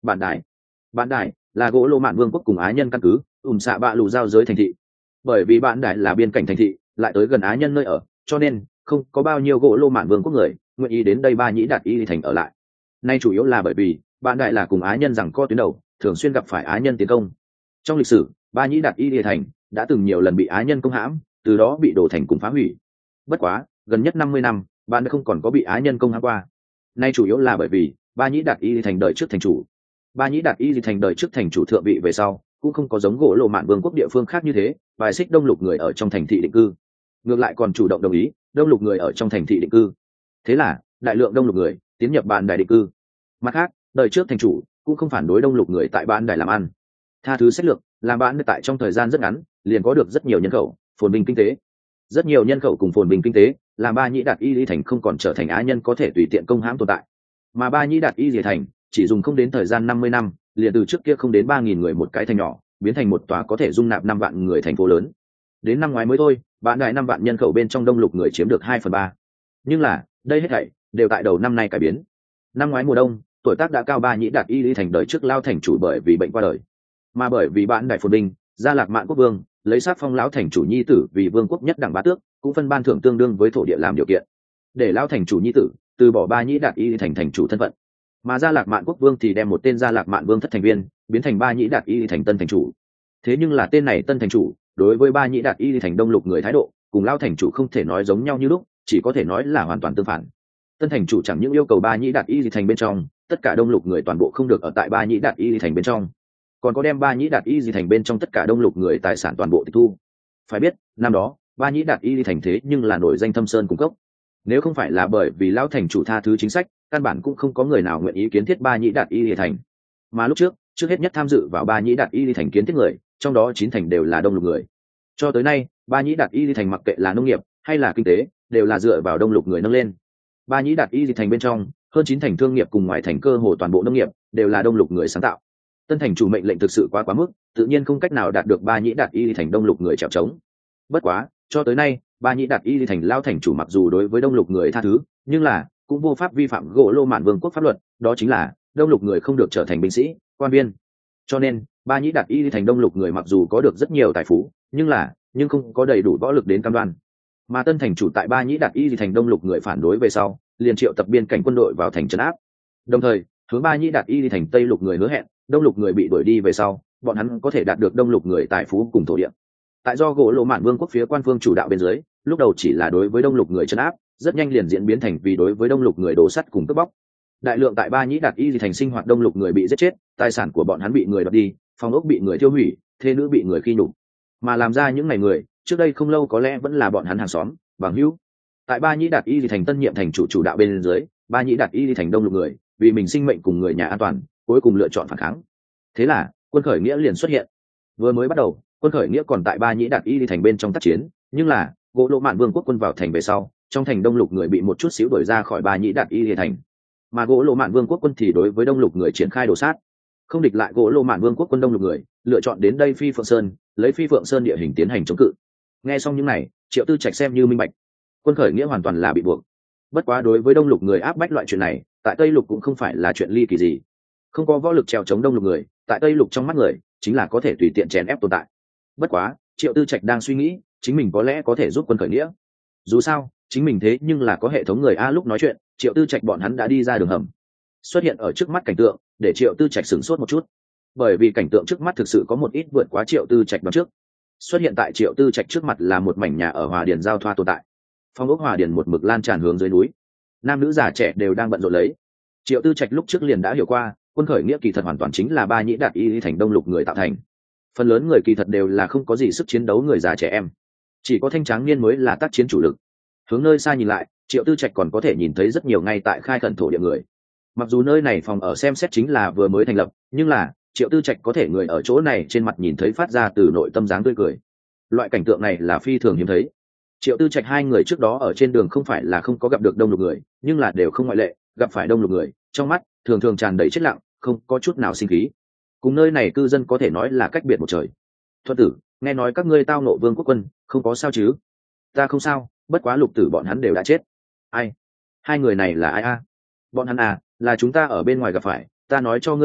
Bạn đại bạn đại là gỗ lô mạn vương quốc cùng á nhân căn cứ ủm xạ bạ lù giao giới thành thị. Bởi vì bạn đại là biên cảnh thành thị lại tới gần á nhân nơi ở, cho nên không có bao nhiêu gỗ lô mạn vương quốc người nguyện ý đến đây ba nhĩ đạt y thành ở lại. Nay chủ yếu là bởi vì bạn đại là cùng á nhân rằng co tuyến đầu, thường xuyên gặp phải á nhân tiến công. Trong lịch sử, ba nhĩ đạt y thành đã từng nhiều lần bị á nhân công hãm, từ đó bị đổ thành cùng phá hủy. Bất quá gần nhất năm mươi năm bạn đã không còn có bị á nhân công hãm qua. Nay chủ yếu là bởi vì ba nhĩ đạt y thành đời trước thành chủ ba nhĩ đạt y thành đời trước thành chủ thượng vị về sau cũng không có giống gỗ lộ mạn vương quốc địa phương khác như thế bài xích đông lục người ở trong thành thị định cư, ngược lại còn chủ động đồng ý đông lục người ở trong thành thị định cư. Thế là đại lượng đông lục người tiến nhập bạn đài định cư. Mặt khác, đời trước thành chủ cũng không phản đối đông lục người tại bạn đài làm ăn, tha thứ sách lược làm bạn tại trong thời gian rất ngắn liền có được rất nhiều nhân khẩu, phồn vinh kinh tế. Rất nhiều nhân khẩu cùng phồn vinh kinh tế làm ba nhĩ đạt y lý thành không còn trở thành á nhân có thể tùy tiện công hãm tồn tại, mà ba nhĩ đạt y lý thành chỉ dùng không đến thời gian năm mươi năm liền từ trước kia không đến ba nghìn người một cái thành nhỏ biến thành một tòa có thể dung nạp năm vạn người thành phố lớn. Đến năm ngoái mới thôi, bạn đại năm vạn nhân khẩu bên trong đông lục người chiếm được hai phần ba. Nhưng là đây hết thảy đều tại đầu năm nay cải biến. Năm ngoái mùa đông, tuổi tác đã cao ba nhĩ đạt y lý thành đời trước lao thành chủ bởi vì bệnh qua đời, mà bởi vì bạn đại phồn binh, gia lạc mạn quốc vương lấy sát phong lão thành chủ nhi tử vì vương quốc nhất đẳng bá tước, cũng phân ban thưởng tương đương với thổ địa làm điều kiện để lão thành chủ nhi tử từ bỏ ba nhĩ đạt y lý thành thành chủ thân phận, mà gia lạc mạn quốc vương thì đem một tên gia lạc mạn vương thất thành viên biến thành ba nhĩ đạt y lý thành tân thành chủ. Thế nhưng là tên này tân thành chủ đối với ba nhĩ đạt y lý thành đông lục người thái độ cùng lão thành chủ không thể nói giống nhau như lúc, chỉ có thể nói là hoàn toàn tương phản. Tân thành chủ chẳng những yêu cầu ba nhĩ đạt y lý thành bên trong tất cả đông lục người toàn bộ không được ở tại ba nhĩ đạt y lý thành bên trong, còn có đem ba nhĩ đạt y lý thành bên trong tất cả đông lục người tài sản toàn bộ tịch thu. Phải biết năm đó ba nhĩ đạt y lý thành thế nhưng là nổi danh thâm sơn cung cấp, nếu không phải là bởi vì lão thành chủ tha thứ chính sách, căn bản cũng không có người nào nguyện ý kiến thiết ba nhĩ đạt y lý thành. Mà lúc trước trước hết nhất tham dự vào ba nhĩ đạt y lý thành kiến thiết người, trong đó chín thành đều là đông lục người. Cho tới nay ba nhĩ đạt y lý thành mặc kệ là nông nghiệp hay là kinh tế đều là dựa vào đông lục người nâng lên. Ba nhĩ đạt y lý thành bên trong hơn chín thành thương nghiệp cùng ngoài thành cơ hồ toàn bộ nông nghiệp đều là đông lục người sáng tạo. Tân thành chủ mệnh lệnh thực sự quá quá mức, tự nhiên không cách nào đạt được ba nhĩ đạt y lý thành đông lục người chèo chống. Bất quá cho tới nay ba nhĩ đạt y lý thành lao thành chủ mặc dù đối với đông lục người tha thứ, nhưng là cũng vô pháp vi phạm gỗ lô mạn vương quốc pháp luật, đó chính là đông lục người không được trở thành binh sĩ quan viên. Cho nên ba nhĩ đạt y lý thành đông lục người mặc dù có được rất nhiều tài phú, nhưng là nhưng không có đầy đủ võ lực đến cam đoan. Mà tân thành chủ tại ba nhĩ đạt y lý thành đông lục người phản đối về sau liền triệu tập biên cảnh quân đội vào thành trấn áp, đồng thời hướng ba nhĩ đạt y lý thành tây lục người hứa hẹn đông lục người bị đuổi đi về sau bọn hắn có thể đạt được đông lục người tài phú cùng thổ địa. Tại do gỗ lô mạn vương quốc phía quan phương chủ đạo bên dưới, lúc đầu chỉ là đối với đông lục người trấn áp, rất nhanh liền diễn biến thành vì đối với đông lục người đổ sắt cùng cướp bóc. Đại lượng tại ba nhĩ đạt y lý thành sinh hoạt đông lục người bị giết chết, tài sản của bọn hắn bị người đoạt đi, phòng ốc bị người tiêu hủy, thê nữ bị người khi nhục. Mà làm ra những ngày người trước đây không lâu có lẽ vẫn là bọn hắn hàng xóm bằng hữu. Tại ba nhĩ đạt y lý thành tân nhiệm thành chủ chủ đạo bên dưới, ba nhĩ đạt y lý thành đông lục người vì mình sinh mệnh cùng người nhà an toàn cuối cùng lựa chọn phản kháng. Thế là quân khởi nghĩa liền xuất hiện. Vừa mới bắt đầu quân khởi nghĩa còn tại ba nhĩ đạt y lý thành bên trong tác chiến, nhưng là gỗ lô mạn vương quốc quân vào thành về sau, trong thành đông lục người bị một chút xíu đuổi ra khỏi ba nhĩ đạt y lý thành, mà gỗ lô mạn vương quốc quân thì đối với đông lục người triển khai đổ sát. Không địch lại gỗ lô mạn vương quốc quân đông lục người lựa chọn đến đây Phi Phượng Sơn, lấy Phi Phượng Sơn địa hình tiến hành chống cự. Nghe xong những này, Triệu Tư Trạch xem như minh bạch, quân khởi nghĩa hoàn toàn là bị buộc. Bất quá đối với đông lục người áp bách loại chuyện này, tại Tây Lục cũng không phải là chuyện ly kỳ gì. Không có võ lực trèo chống đông lục người, tại Tây Lục trong mắt người chính là có thể tùy tiện chèn ép tồn tại. Bất quá Triệu Tư Trạch đang suy nghĩ, chính mình có lẽ có thể giúp quân khởi nghĩa. Dù sao chính mình thế nhưng là có hệ thống người a. Lúc nói chuyện, Triệu Tư Trạch bọn hắn đã đi ra đường hầm, xuất hiện ở trước mắt cảnh tượng để Triệu Tư Trạch sửng sốt một chút, bởi vì cảnh tượng trước mắt thực sự có một ít vượt quá Triệu Tư Trạch đoán trước. Xuất hiện tại Triệu Tư Trạch trước mặt là một mảnh nhà ở Hòa Điền giao thoa tồn tại, phong ốc Hòa Điền một mực lan tràn hướng dưới núi, nam nữ già trẻ đều đang bận rộn lấy. Triệu Tư Trạch lúc trước liền đã hiểu qua, quân khởi nghĩa kỳ thật hoàn toàn chính là ba nhĩ đạt y lý thành đông lục người tạo thành. Phần lớn người kỳ thật đều là không có gì sức chiến đấu người già trẻ em, chỉ có thanh tráng niên mới là tác chiến chủ lực. Hướng nơi xa nhìn lại, Triệu Tư Trạch còn có thể nhìn thấy rất nhiều ngay tại khai khẩn thổ địa người. Mặc dù nơi này phòng ở xem xét chính là vừa mới thành lập, nhưng là Triệu Tư Trạch có thể người ở chỗ này trên mặt nhìn thấy phát ra từ nội tâm dáng tươi cười. Loại cảnh tượng này là phi thường hiếm thấy. Triệu Tư Trạch hai người trước đó ở trên đường không phải là không có gặp được đông lục người, nhưng là đều không ngoại lệ, gặp phải đông lục người trong mắt thường thường tràn đầy chết lặng, không có chút nào sinh khí. Cùng nơi này cư dân có thể nói là cách biệt một trời. Thuận tử, nghe nói các ngươi tao nộ vương quốc quân, không có sao chứ? Ta không sao, bất quá lục tử bọn hắn đều đã chết. Ai? Hai người này là ai a? Bọn hắn à, là chúng ta ở bên ngoài gặp phải, ta nói cho ngươi à,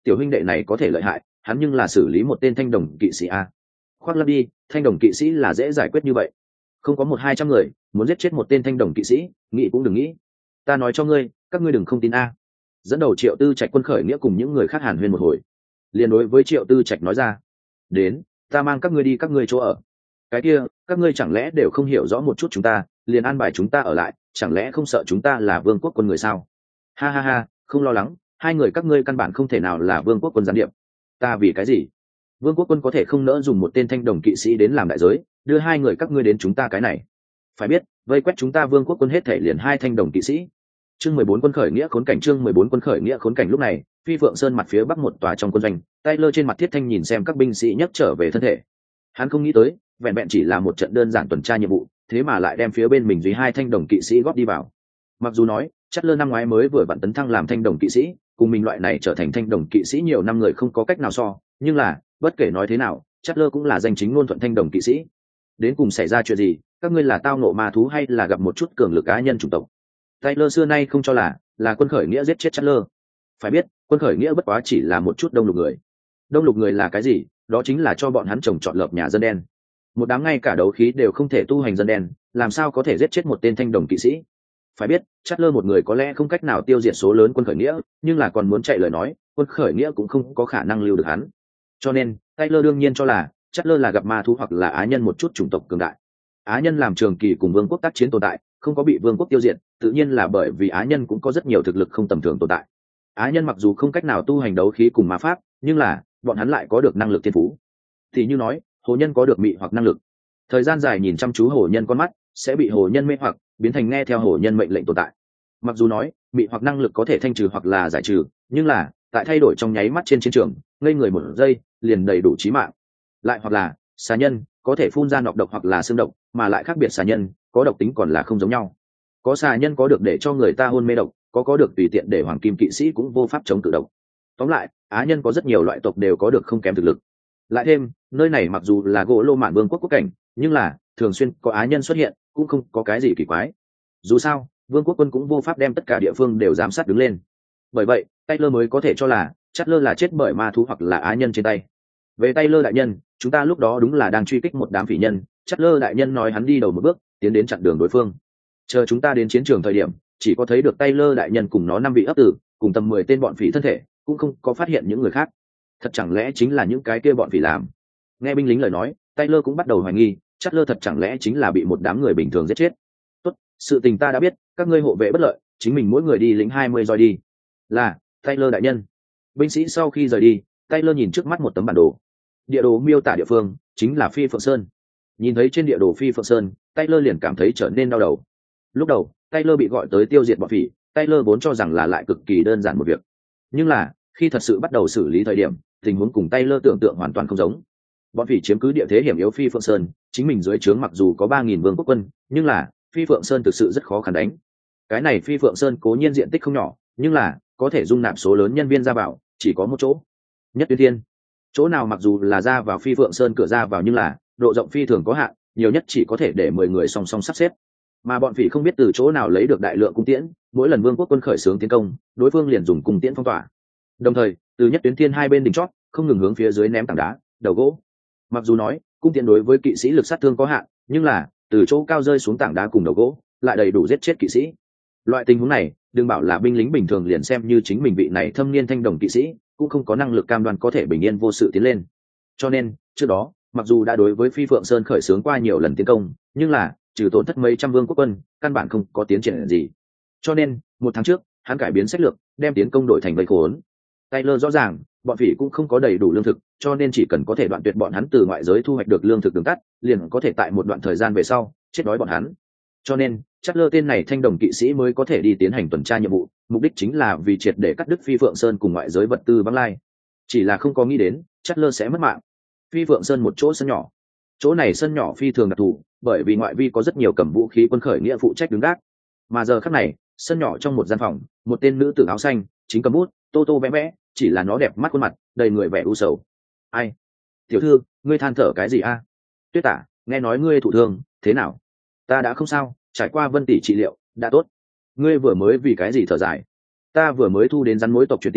tiểu huynh đệ này có thể lợi hại, hắn nhưng là xử lý một tên thanh đồng kỵ sĩ a. Khoác lắp đi, thanh đồng kỵ sĩ là dễ giải quyết như vậy, không có một hai trăm người muốn giết chết một tên thanh đồng kỵ sĩ, nghĩ cũng đừng nghĩ. Ta nói cho ngươi, các ngươi đừng không tin a. Dẫn đầu Triệu Tư Trạch quân khởi nghĩa cùng những người khác hàn huyên một hồi, liền đối với Triệu Tư Trạch nói ra: đến, ta mang các ngươi đi các ngươi chỗ ở. Cái kia, các ngươi chẳng lẽ đều không hiểu rõ một chút chúng ta, liền an bài chúng ta ở lại, chẳng lẽ không sợ chúng ta là vương quốc quân người sao? Ha ha ha, không lo lắng, hai người các ngươi căn bản không thể nào là vương quốc quân gián điệp. Ta vì cái gì? Vương quốc quân có thể không nỡ dùng một tên thanh đồng kỵ sĩ đến làm đại giới, đưa hai người các ngươi đến chúng ta cái này. Phải biết, vây quét chúng ta vương quốc quân hết thể liền hai thanh đồng kỵ sĩ. Chương mười bốn quân khởi nghĩa khốn cảnh, chương mười bốn quân khởi nghĩa khốn cảnh. Lúc này, Phi Phượng Sơn mặt phía bắc một tòa trong quân doanh, Taylor trên mặt thiết thanh nhìn xem các binh sĩ nhấc trở về thân thể. Hắn không nghĩ tới, vẹn vẹn chỉ là một trận đơn giản tuần tra nhiệm vụ, thế mà lại đem phía bên mình duy hai thanh đồng kỵ sĩ góp đi vào. Mặc dù nói, chắc lơ năm ngoái mới vừa vặn tấn thăng làm thanh đồng kỵ sĩ, cùng mình loại này trở thành thanh đồng kỵ sĩ nhiều năm người không có cách nào so, nhưng là, bất kể nói thế nào, chắc lơ cũng là danh chính ngôn thuận thanh đồng kỵ sĩ. Đến cùng xảy ra chuyện gì, các ngươi là tao nộ ma thú hay là gặp một chút cường lực cá nhân chủng tộc? Taylor xưa nay không cho là là quân khởi nghĩa giết chết Chatler. Phải biết, quân khởi nghĩa bất quá chỉ là một chút đông lục người. Đông lục người là cái gì? Đó chính là cho bọn hắn trồng trọt lợp nhà dân đen. Một đám ngay cả đấu khí đều không thể tu hành dân đen, làm sao có thể giết chết một tên thanh đồng kỵ sĩ? Phải biết, Chatler một người có lẽ không cách nào tiêu diệt số lớn quân khởi nghĩa, nhưng là còn muốn chạy lời nói, quân khởi nghĩa cũng không có khả năng lưu được hắn. Cho nên, Taylor đương nhiên cho là Chatler là gặp ma thú hoặc là á nhân một chút chủng tộc cường đại. Á nhân làm trường kỳ cùng vương quốc tác chiến tồn tại, không có bị vương quốc tiêu diệt, tự nhiên là bởi vì á nhân cũng có rất nhiều thực lực không tầm thường tồn tại. Á nhân mặc dù không cách nào tu hành đấu khí cùng ma pháp, nhưng là bọn hắn lại có được năng lực thiên phú. Thì như nói, hồ nhân có được mị hoặc năng lực. Thời gian dài nhìn chăm chú hồ nhân con mắt, sẽ bị hồ nhân mê hoặc, biến thành nghe theo hồ nhân mệnh lệnh tồn tại. Mặc dù nói, mị hoặc năng lực có thể thanh trừ hoặc là giải trừ, nhưng là tại thay đổi trong nháy mắt trên chiến trường, ngây người một giây, liền đầy đủ chí mạng. Lại hoặc là, xà nhân có thể phun ra nọc độc hoặc là xương độc, mà lại khác biệt xà nhân, có độc tính còn là không giống nhau. Có xà nhân có được để cho người ta hôn mê độc, có có được tùy tiện để hoàng kim kỵ sĩ cũng vô pháp chống cự độc. Tóm lại, á nhân có rất nhiều loại tộc đều có được không kém thực lực. Lại thêm, nơi này mặc dù là gỗ lô mạn vương quốc quốc cảnh, nhưng là thường xuyên có á nhân xuất hiện, cũng không có cái gì kỳ quái. Dù sao, vương quốc quân cũng vô pháp đem tất cả địa phương đều giám sát đứng lên. Bởi vậy, Taylor mới có thể cho là Chatler là chết bởi ma thú hoặc là á nhân trên tay. Về Taylor đại nhân, chúng ta lúc đó đúng là đang truy kích một đám phỉ nhân, Chatler đại nhân nói hắn đi đầu một bước, tiến đến chặn đường đối phương. Chờ chúng ta đến chiến trường thời điểm, chỉ có thấy được Taylor đại nhân cùng nó năm vị ấp tử, cùng tầm mười tên bọn phỉ thân thể, cũng không có phát hiện những người khác. Thật chẳng lẽ chính là những cái kia bọn phỉ làm? Nghe binh lính lời nói, Taylor cũng bắt đầu hoài nghi, Chatler thật chẳng lẽ chính là bị một đám người bình thường giết chết. Tốt, sự tình ta đã biết, các ngươi hộ vệ bất lợi, chính mình mỗi người đi lĩnh hai mươi roi đi. Là, Taylor đại nhân. Binh sĩ sau khi rời đi, Taylor nhìn trước mắt một tấm bản đồ. Địa đồ miêu tả địa phương chính là Phi Phượng Sơn. Nhìn thấy trên địa đồ Phi Phượng Sơn, Taylor liền cảm thấy trở nên đau đầu. Lúc đầu, Taylor bị gọi tới tiêu diệt bọn phỉ, Taylor vốn cho rằng là lại cực kỳ đơn giản một việc. Nhưng là, khi thật sự bắt đầu xử lý thời điểm, tình huống cùng Taylor tưởng tượng hoàn toàn không giống. Bọn phỉ chiếm cứ địa thế hiểm yếu Phi Phượng Sơn, chính mình dưới trướng mặc dù có ba nghìn vương quốc quân, nhưng là Phi Phượng Sơn thực sự rất khó khăn đánh. Cái này Phi Phượng Sơn cố nhiên diện tích không nhỏ, nhưng là có thể dung nạp số lớn nhân viên ra vào, chỉ có một chỗ. Nhất Tuyến Thiên. Chỗ nào mặc dù là ra vào Phi Phượng Sơn cửa ra vào, nhưng là độ rộng phi thường có hạn, nhiều nhất chỉ có thể để mười người song song sắp xếp. Mà bọn phỉ không biết từ chỗ nào lấy được đại lượng cung tiễn, mỗi lần vương quốc quân khởi xướng tiến công, đối phương liền dùng cung tiễn phong tỏa. Đồng thời, từ Nhất Tuyến Thiên hai bên đỉnh chót, không ngừng hướng phía dưới ném tảng đá, đầu gỗ. Mặc dù nói, cung tiễn đối với kỵ sĩ lực sát thương có hạn, nhưng là từ chỗ cao rơi xuống tảng đá cùng đầu gỗ, lại đầy đủ giết chết kỵ sĩ. Loại tình huống này, đừng bảo là binh lính bình thường liền xem như chính mình vị này thâm niên thanh đồng kỵ sĩ, cũng không có năng lực cam đoan có thể bình yên vô sự tiến lên. Cho nên, trước đó, mặc dù đã đối với Phi Phượng Sơn khởi xướng qua nhiều lần tiến công, nhưng là trừ tổn thất mấy trăm vương quốc quân, căn bản không có tiến triển gì. Cho nên, một tháng trước, hắn cải biến sách lược, đem tiến công đổi thành vây khốn. Taylor rõ ràng, bọn phỉ cũng không có đầy đủ lương thực, cho nên chỉ cần có thể đoạn tuyệt bọn hắn từ ngoại giới thu hoạch được lương thực đường tắt, liền có thể tại một đoạn thời gian về sau chết đói bọn hắn. Cho nên, Chatler tên này thanh đồng kỵ sĩ mới có thể đi tiến hành tuần tra nhiệm vụ, mục đích chính là vì triệt để cắt đứt Phi Phượng Sơn cùng ngoại giới vật tư vắng lai. Chỉ là không có nghĩ đến, Chatler sẽ mất mạng. Phi Phượng Sơn một chỗ sân nhỏ. Chỗ này sân nhỏ phi thường đặc thù, bởi vì ngoại vi có rất nhiều cầm vũ khí quân khởi nghĩa phụ trách đứng gác. Mà giờ khắc này, sân nhỏ trong một gian phòng, một tên nữ tử áo xanh, chính cầm bút, tô tô vẽ vẽ, chỉ là nó đẹp mắt khuôn mặt, đầy người vẻ u sầu. Ai? Tiểu thư, ngươi than thở cái gì a? Tuyết Tả, nghe nói ngươi thụ thương, thế nào? Ta đã không sao, trải qua Vân tỷ trị liệu, đã tốt. Ngươi vừa mới vì cái gì thở dài? Ta vừa mới thu đến rắn mối tộc truyền tin,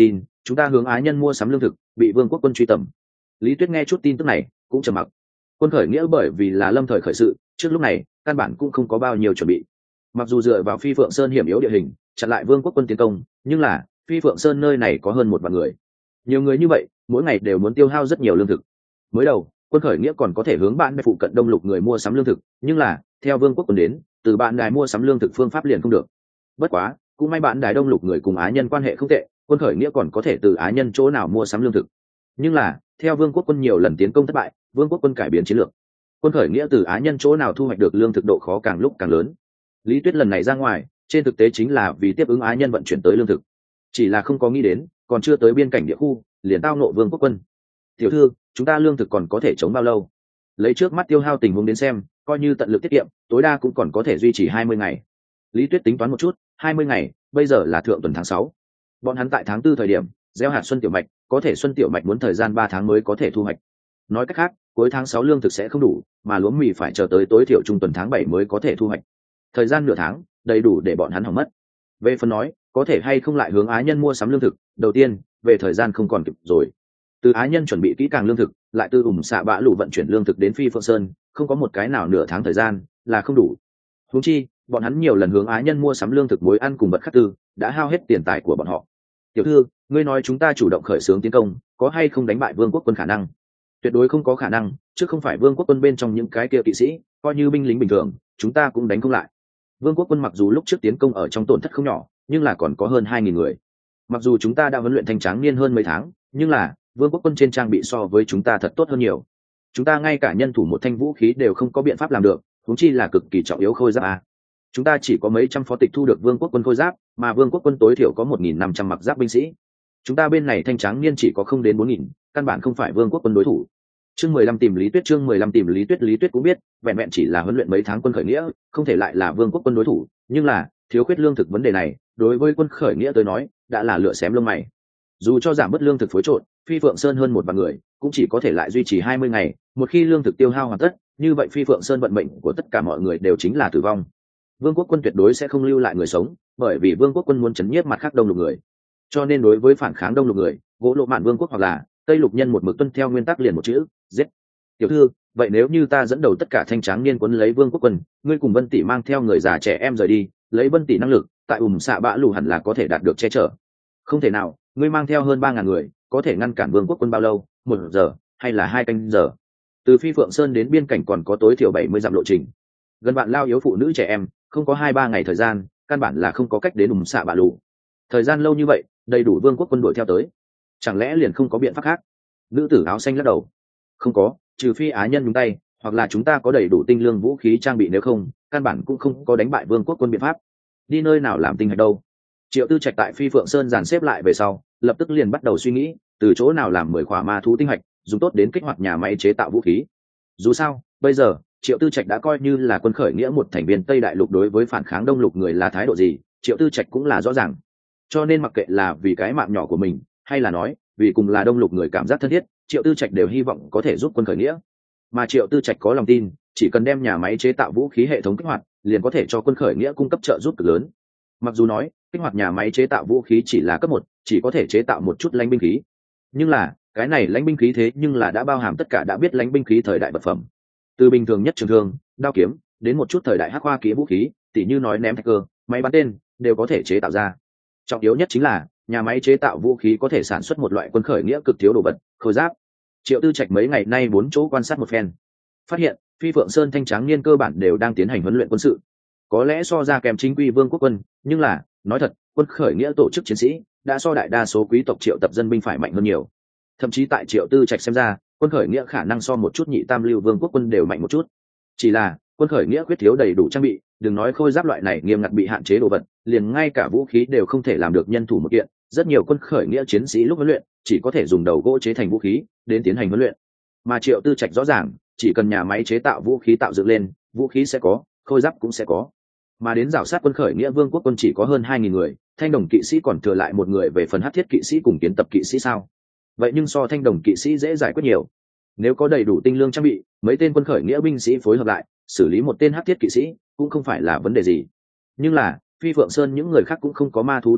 chúng ta hướng Á Nhân mua sắm lương thực, bị Vương quốc quân truy tầm. Lý Tuyết nghe chút tin tức này cũng trầm mặc. Quân khởi nghĩa bởi vì là lâm thời khởi sự, trước lúc này căn bản cũng không có bao nhiêu chuẩn bị. Mặc dù dựa vào Phi Phượng Sơn hiểm yếu địa hình chặn lại Vương quốc quân tiến công, nhưng là Phi Phượng Sơn nơi này có hơn một vạn người, nhiều người như vậy mỗi ngày đều muốn tiêu hao rất nhiều lương thực. Mới đầu quân khởi nghĩa còn có thể hướng bạn phụ cận đông lục người mua sắm lương thực, nhưng là theo Vương quốc quân đến, từ bạn đài mua sắm lương thực phương pháp liền không được. Bất quá cũng may bạn đài đông lục người cùng Á Nhân quan hệ không tệ, quân khởi nghĩa còn có thể từ Á Nhân chỗ nào mua sắm lương thực. Nhưng là theo Vương quốc quân nhiều lần tiến công thất bại, Vương quốc quân cải biến chiến lược, quân khởi nghĩa từ Á Nhân chỗ nào thu hoạch được lương thực độ khó càng lúc càng lớn. Lý Tuyết lần này ra ngoài trên thực tế chính là vì tiếp ứng Á Nhân vận chuyển tới lương thực, chỉ là không có nghĩ đến còn chưa tới biên cảnh địa khu liền tao nộ Vương quốc quân. Tiểu thư, chúng ta lương thực còn có thể chống bao lâu? Lấy trước mắt tiêu hao tình huống đến xem, coi như tận lực tiết kiệm, tối đa cũng còn có thể duy trì hai mươi ngày. Lý Tuyết tính toán một chút, hai mươi ngày, bây giờ là thượng tuần tháng sáu. Bọn hắn tại tháng tư thời điểm gieo hạt xuân tiểu mạch, có thể xuân tiểu mạch muốn thời gian ba tháng mới có thể thu hoạch. Nói cách khác, cuối tháng sáu lương thực sẽ không đủ, mà lúa mì phải chờ tới tối thiểu trung tuần tháng bảy mới có thể thu hoạch. Thời gian nửa tháng đầy đủ để bọn hắn hỏng mất. Về phần nói có thể hay không lại hướng Á Nhân mua sắm lương thực, đầu tiên về thời gian không còn kịp rồi. Từ Á Nhân chuẩn bị kỹ càng lương thực, lại từ ủng xạ bạ lũ vận chuyển lương thực đến Phi Phượng Sơn, không có một cái nào nửa tháng thời gian là không đủ. Huống chi bọn hắn nhiều lần hướng Á Nhân mua sắm lương thực muối ăn cùng vật khắc tư, đã hao hết tiền tài của bọn họ. Tiểu thư, ngươi nói chúng ta chủ động khởi xướng tiến công, có hay không đánh bại Vương quốc quân khả năng? Tuyệt đối không có khả năng, chứ không phải Vương quốc quân bên trong những cái kia kỵ sĩ, coi như binh lính bình thường chúng ta cũng đánh không lại. Vương quốc quân mặc dù lúc trước tiến công ở trong tổn thất không nhỏ, nhưng là còn có hơn hai nghìn người. Mặc dù chúng ta đã huấn luyện thanh tráng niên hơn mấy tháng, nhưng là Vương quốc quân trên trang bị so với chúng ta thật tốt hơn nhiều. Chúng ta ngay cả nhân thủ một thanh vũ khí đều không có biện pháp làm được, huống chi là cực kỳ trọng yếu khôi giáp a. Chúng ta chỉ có mấy trăm phó tịch thu được Vương quốc quân khôi giáp, mà Vương quốc quân tối thiểu có một nghìn năm trăm mặc giáp binh sĩ. Chúng ta bên này thanh tráng niên chỉ có không đến bốn nghìn, căn bản không phải Vương quốc quân đối thủ. Chương mười lăm tìm Lý Tuyết, chương mười lăm tìm Lý Tuyết, Lý Tuyết cũng biết, vẹn vẹn chỉ là huấn luyện mấy tháng quân khởi nghĩa, không thể lại là Vương quốc quân đối thủ, nhưng là thiếu khuyết lương thực vấn đề này, đối với quân khởi nghĩa tới nói, đã là lửa xém lông mày. Dù cho giảm bớt lương thực phối trộn, Phi Phượng Sơn hơn một vạn người, cũng chỉ có thể lại duy trì hai mươi ngày, một khi lương thực tiêu hao hoàn tất, như vậy Phi Phượng Sơn vận mệnh của tất cả mọi người đều chính là tử vong. Vương quốc quân tuyệt đối sẽ không lưu lại người sống, bởi vì Vương quốc quân muốn chấn nhiếp mặt khác đông lục người. Cho nên đối với phản kháng đông lục người, gỗ lộ mạn Vương quốc hoặc là Tây lục nhân một mực tuân theo nguyên tắc liền một chữ, giết. Tiểu thư, vậy nếu như ta dẫn đầu tất cả thanh tráng niên quân lấy Vương quốc quân, ngươi cùng Vân Tỷ mang theo người già trẻ em rời đi, lấy Vân Tỷ năng lực, tại ủng xạ bã lù hẳn là có thể đạt được che chở. Không thể nào, ngươi mang theo hơn ba ngàn người, có thể ngăn cản Vương quốc quân bao lâu? Một giờ hay là hai canh giờ? Từ Phi Phượng Sơn đến biên cảnh còn có tối thiểu bảy mươi dặm lộ trình, gần bạn lao yếu phụ nữ trẻ em, không có hai ba ngày thời gian, căn bản là không có cách đến ủng xạ bã lù. Thời gian lâu như vậy, đầy đủ Vương quốc quân đuổi theo tới, chẳng lẽ liền không có biện pháp khác? Nữ tử áo xanh lắc đầu, không có, trừ phi Á Nhân nhúng tay, hoặc là chúng ta có đầy đủ tinh lương vũ khí trang bị, nếu không căn bản cũng không có đánh bại Vương quốc quân biện pháp. Đi nơi nào làm tinh hạch đâu? Triệu Tư Trạch tại Phi Phượng Sơn dàn xếp lại về sau, lập tức liền bắt đầu suy nghĩ từ chỗ nào làm mười khỏa ma thú tinh hạch, dùng tốt đến kích hoạt nhà máy chế tạo vũ khí. Dù sao bây giờ Triệu Tư Trạch đã coi như là quân khởi nghĩa một thành viên Tây Đại Lục, đối với phản kháng đông lục người là thái độ gì Triệu Tư Trạch cũng là rõ ràng. Cho nên mặc kệ là vì cái mạng nhỏ của mình, hay là nói vì cùng là đông lục người cảm giác thân thiết, Triệu Tư Trạch đều hy vọng có thể giúp quân khởi nghĩa. Mà Triệu Tư Trạch có lòng tin, chỉ cần đem nhà máy chế tạo vũ khí hệ thống kích hoạt, liền có thể cho quân khởi nghĩa cung cấp trợ giúp cực lớn. Mặc dù nói kích hoạt nhà máy chế tạo vũ khí chỉ là cấp một, chỉ có thể chế tạo một chút lãnh binh khí, nhưng là cái này lãnh binh khí thế nhưng là đã bao hàm tất cả đã biết lãnh binh khí thời đại vật phẩm, từ bình thường nhất trường thương, đao kiếm, đến một chút thời đại hắc hoa kỹ vũ khí, tỉ như nói ném thạch cơ, máy bắn tên, đều có thể chế tạo ra. Trọng yếu nhất chính là nhà máy chế tạo vũ khí có thể sản xuất một loại quân khởi nghĩa cực thiếu đồ vật, khôi giáp. Triệu Tư Trạch mấy ngày nay bốn chỗ quan sát một phen, phát hiện Phi Phượng Sơn thanh tráng niên cơ bản đều đang tiến hành huấn luyện quân sự, có lẽ so ra kèm chính quy Vương quốc quân, nhưng là nói thật, quân khởi nghĩa tổ chức chiến sĩ đã so đại đa số quý tộc triệu tập dân binh phải mạnh hơn nhiều. Thậm chí tại Triệu Tư Trạch xem ra, quân khởi nghĩa khả năng so một chút nhị tam lưu Vương quốc quân đều mạnh một chút. Chỉ là quân khởi nghĩa khuyết thiếu đầy đủ trang bị, đừng nói khôi giáp loại này nghiêm ngặt bị hạn chế đồ vật, liền ngay cả vũ khí đều không thể làm được nhân thủ một kiện. Rất nhiều quân khởi nghĩa chiến sĩ lúc huấn luyện chỉ có thể dùng đầu gỗ chế thành vũ khí đến tiến hành huấn luyện. Mà Triệu Tư Trạch rõ ràng, chỉ cần nhà máy chế tạo vũ khí tạo dựng lên, vũ khí sẽ có, khôi giáp cũng sẽ có. Mà đến rảo sát quân khởi nghĩa Vương quốc quân chỉ có hơn hai nghìn người, thanh đồng kỵ sĩ còn thừa lại một người, về phần hắc thiết kỵ sĩ cùng kiến tập kỵ sĩ sao? Vậy nhưng so thanh đồng kỵ sĩ dễ giải quyết nhiều. Nếu có đầy đủ tinh lương trang bị, mấy tên quân khởi nghĩa binh sĩ phối hợp lại, xử lý một tên hắc thiết kỵ sĩ cũng không phải là vấn đề gì. Nhưng là Phi Phượng Sơn những người khác cũng không có ma thú tinh hạch,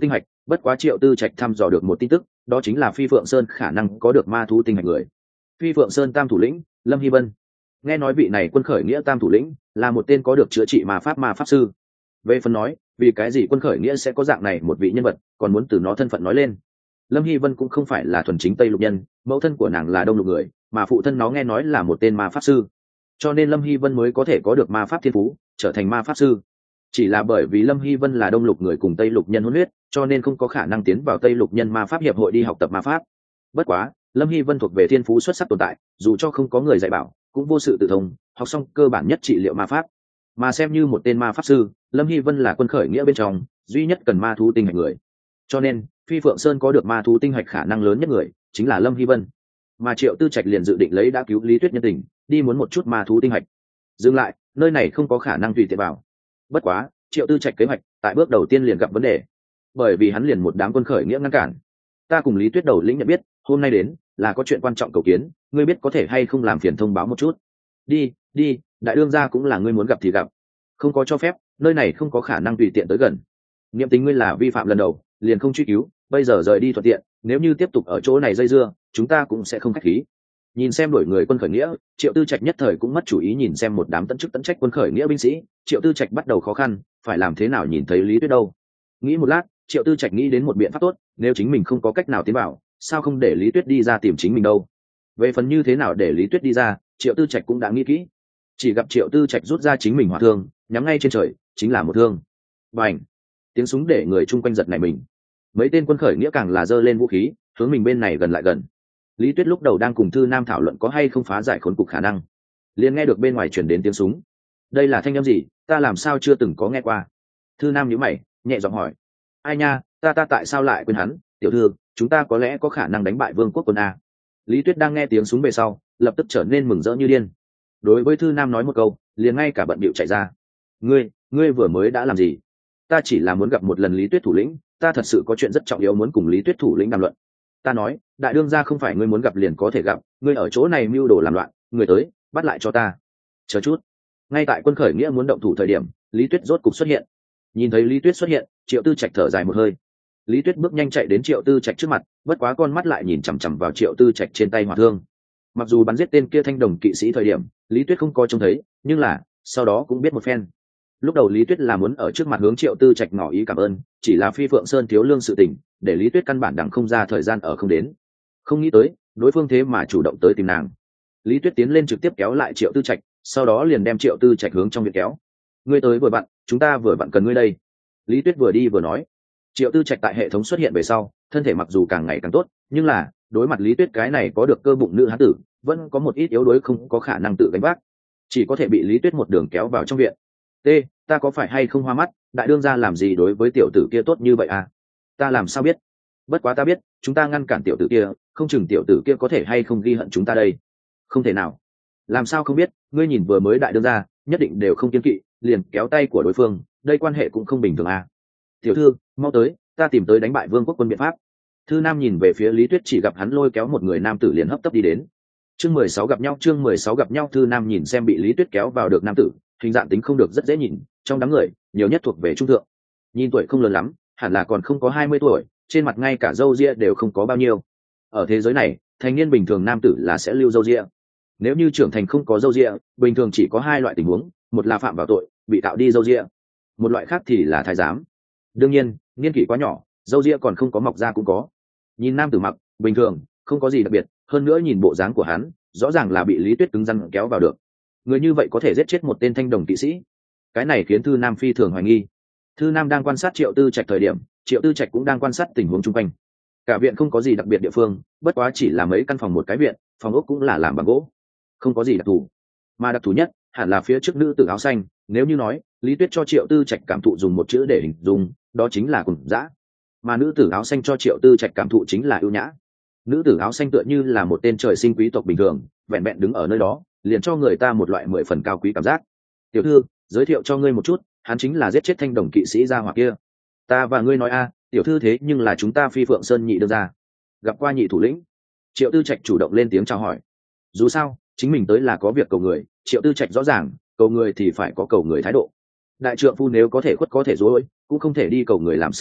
Bất quá Triệu Tư Trạch thăm dò được một tin tức, đó chính là Phi Phượng Sơn khả năng có được ma thú tinh hạch người. Phi Phượng Sơn tam thủ lĩnh Lâm Hy Vân. Nghe nói vị này quân khởi nghĩa tam thủ lĩnh là một tên có được chữa trị ma pháp ma pháp sư. Về phần nói vì cái gì quân khởi nghĩa sẽ có dạng này một vị nhân vật, còn muốn từ nó thân phận nói lên. Lâm Hy Vân cũng không phải là thuần chính Tây Lục nhân, mẫu thân của nàng là Đông Lục người, mà phụ thân nó nghe nói là một tên ma pháp sư, cho nên Lâm Hy Vân mới có thể có được ma pháp thiên phú, trở thành ma pháp sư. Chỉ là bởi vì Lâm Hy Vân là Đông Lục người cùng Tây Lục nhân hôn huyết, cho nên không có khả năng tiến vào Tây Lục nhân ma pháp hiệp hội đi học tập ma pháp. Bất quá Lâm Hy Vân thuộc về thiên phú xuất sắc tồn tại, dù cho không có người dạy bảo cũng vô sự tự thông, học xong cơ bản nhất trị liệu ma pháp. Mà xem như một tên ma pháp sư, Lâm Hy Vân là quân khởi nghĩa bên trong duy nhất cần ma thú tinh hạch người, cho nên Phi Phượng Sơn có được ma thú tinh hạch khả năng lớn nhất người chính là Lâm Hy Vân. Mà Triệu Tư Trạch liền dự định lấy đã cứu Lý Tuyết nhân tình đi muốn một chút ma thú tinh hạch. Dừng lại, nơi này không có khả năng tùy tiện vào. Bất quá Triệu Tư Trạch kế hoạch tại bước đầu tiên liền gặp vấn đề, bởi vì hắn liền một đám quân khởi nghĩa ngăn cản. Ta cùng Lý Tuyết đầu lĩnh nhận biết, hôm nay đến là có chuyện quan trọng cầu kiến, ngươi biết có thể hay không làm phiền thông báo một chút. Đi đi, đại đương gia cũng là ngươi muốn gặp thì gặp, không có cho phép, nơi này không có khả năng tùy tiện tới gần. Niệm tính ngươi là vi phạm lần đầu liền không truy cứu, bây giờ rời đi thuận tiện, nếu như tiếp tục ở chỗ này dây dưa chúng ta cũng sẽ không khách khí. Nhìn xem đổi người quân khởi nghĩa, Triệu Tư Trạch nhất thời cũng mất chủ ý. Nhìn xem một đám tận chức tận trách quân khởi nghĩa binh sĩ, Triệu Tư Trạch bắt đầu khó khăn, phải làm thế nào nhìn thấy Lý Tuyết đâu. Nghĩ một lát, Triệu Tư Trạch nghĩ đến một biện pháp tốt, nếu chính mình không có cách nào tiến vào, sao không để Lý Tuyết đi ra tìm chính mình đâu. Về phần như thế nào để Lý Tuyết đi ra, Triệu Tư Trạch cũng đã nghĩ kỹ. Chỉ gặp Triệu Tư Trạch rút ra chính mình hỏa thương, nhắm ngay trên trời, chính là một thương. Bành! Tiếng súng để người chung quanh giật nảy mình. Mấy tên quân khởi nghĩa càng là giơ lên vũ khí, hướng mình bên này gần lại gần. Lý Tuyết lúc đầu đang cùng Thư Nam thảo luận có hay không phá giải khốn cục khả năng, liền nghe được bên ngoài chuyển đến tiếng súng. Đây là thanh âm gì, ta làm sao chưa từng có nghe qua. Thư Nam nhíu mày, nhẹ giọng hỏi. Ai nha, ta ta tại sao lại quên hắn, tiểu thư, chúng ta có lẽ có khả năng đánh bại Vương quốc quân a. Lý Tuyết đang nghe tiếng súng về sau, lập tức trở nên mừng rỡ như điên. Đối với Thư Nam nói một câu, liền ngay cả bận bịu chạy ra. Ngươi, ngươi vừa mới đã làm gì? Ta chỉ là muốn gặp một lần Lý Tuyết thủ lĩnh, ta thật sự có chuyện rất trọng yếu muốn cùng Lý Tuyết thủ lĩnh đàm luận. Ta nói, đại đương gia không phải ngươi muốn gặp liền có thể gặp, ngươi ở chỗ này mưu đồ làm loạn, người tới, bắt lại cho ta. Chờ chút. Ngay tại quân khởi nghĩa muốn động thủ thời điểm, Lý Tuyết rốt cục xuất hiện. Nhìn thấy Lý Tuyết xuất hiện, Triệu Tư Trạch thở dài một hơi. Lý Tuyết bước nhanh chạy đến Triệu Tư Trạch trước mặt, bất quá con mắt lại nhìn chằm chằm vào Triệu Tư Trạch trên tay hỏa thương. Mặc dù bắn giết tên kia thanh đồng kỵ sĩ thời điểm, Lý Tuyết không có trông thấy, nhưng là sau đó cũng biết một phen. Lúc đầu Lý Tuyết là muốn ở trước mặt hướng Triệu Tư Trạch ngỏ ý cảm ơn, chỉ là Phi Phượng Sơn thiếu lương sự tình, để Lý Tuyết căn bản đặng không ra thời gian ở không đến. Không nghĩ tới, đối phương thế mà chủ động tới tìm nàng. Lý Tuyết tiến lên trực tiếp kéo lại Triệu Tư Trạch, sau đó liền đem Triệu Tư Trạch hướng trong viện kéo. Ngươi tới vừa vặn, chúng ta vừa vặn cần ngươi đây. Lý Tuyết vừa đi vừa nói. Triệu Tư Trạch tại hệ thống xuất hiện về sau, thân thể mặc dù càng ngày càng tốt, nhưng là đối mặt Lý Tuyết cái này có được cơ bụng nữ hán tử, vẫn có một ít yếu đuối không có khả năng tự gánh vác, chỉ có thể bị Lý Tuyết một đường kéo vào trong viện. T, ta có phải hay không hoa mắt, đại đương gia làm gì đối với tiểu tử kia tốt như vậy à? Ta làm sao biết? Bất quá ta biết, chúng ta ngăn cản tiểu tử kia, không chừng tiểu tử kia có thể hay không ghi hận chúng ta đây. Không thể nào. Làm sao không biết, ngươi nhìn vừa mới đại đương gia, nhất định đều không kiêng kỵ, liền kéo tay của đối phương, đây quan hệ cũng không bình thường à. Tiểu thư, mau tới, ta tìm tới đánh bại Vương quốc quân biện pháp. Thư Nam nhìn về phía Lý Tuyết, chỉ gặp hắn lôi kéo một người nam tử liền hấp tấp đi đến. Chương mười sáu gặp nhau, chương mười sáu gặp nhau. Thư Nam nhìn xem bị Lý Tuyết kéo vào được nam tử, hình dạng tính không được rất dễ nhìn, trong đám người nhiều nhất thuộc về trung thượng, nhìn tuổi không lớn lắm, hẳn là còn không có hai mươi tuổi, trên mặt ngay cả râu ria đều không có bao nhiêu. Ở thế giới này, thành niên bình thường nam tử là sẽ lưu râu ria, nếu như trưởng thành không có râu ria, bình thường chỉ có hai loại tình huống, một là phạm vào tội bị tạo đi râu ria, một loại khác thì là thái giám. Đương nhiên niên kỷ quá nhỏ, râu ria còn không có mọc ra cũng có. Nhìn nam tử mặc bình thường, không có gì đặc biệt, hơn nữa nhìn bộ dáng của hắn, rõ ràng là bị Lý Tuyết cứng rắn kéo vào được. Người như vậy có thể giết chết một tên thanh đồng kỵ sĩ, cái này khiến Thư Nam phi thường hoài nghi. Thư Nam đang quan sát Triệu Tư Trạch thời điểm, Triệu Tư Trạch cũng đang quan sát tình huống chung quanh. Cả viện không có gì đặc biệt địa phương, bất quá chỉ là mấy căn phòng một cái viện, phòng ốc cũng là làm bằng gỗ, không có gì đặc thù. Mà đặc thù nhất hẳn là phía trước nữ tử áo xanh, nếu như nói Lý Tuyết cho Triệu Tư Trạch cảm thụ dùng một chữ để hình dung, đó chính là cùng dã. Mà nữ tử áo xanh cho Triệu Tư Trạch cảm thụ chính là ưu nhã. Nữ tử áo xanh tựa như là một tên trời sinh quý tộc bình thường, vẹn vẹn đứng ở nơi đó liền cho người ta một loại mười phần cao quý cảm giác. Tiểu thư, giới thiệu cho ngươi một chút, hắn chính là giết chết thanh đồng kỵ sĩ gia hỏa kia. Ta và ngươi nói a, tiểu thư thế nhưng là chúng ta Phi Phượng Sơn nhị đương gia, gặp qua nhị thủ lĩnh. Triệu Tư Trạch chủ động lên tiếng chào hỏi. Dù sao chính mình tới là có việc cầu người, Triệu Tư Trạch rõ ràng cầu người thì phải có cầu người thái độ. Đại trượng phu nếu có thể khuất có thể dối, cũng không thể đi cầu người làm sự tình,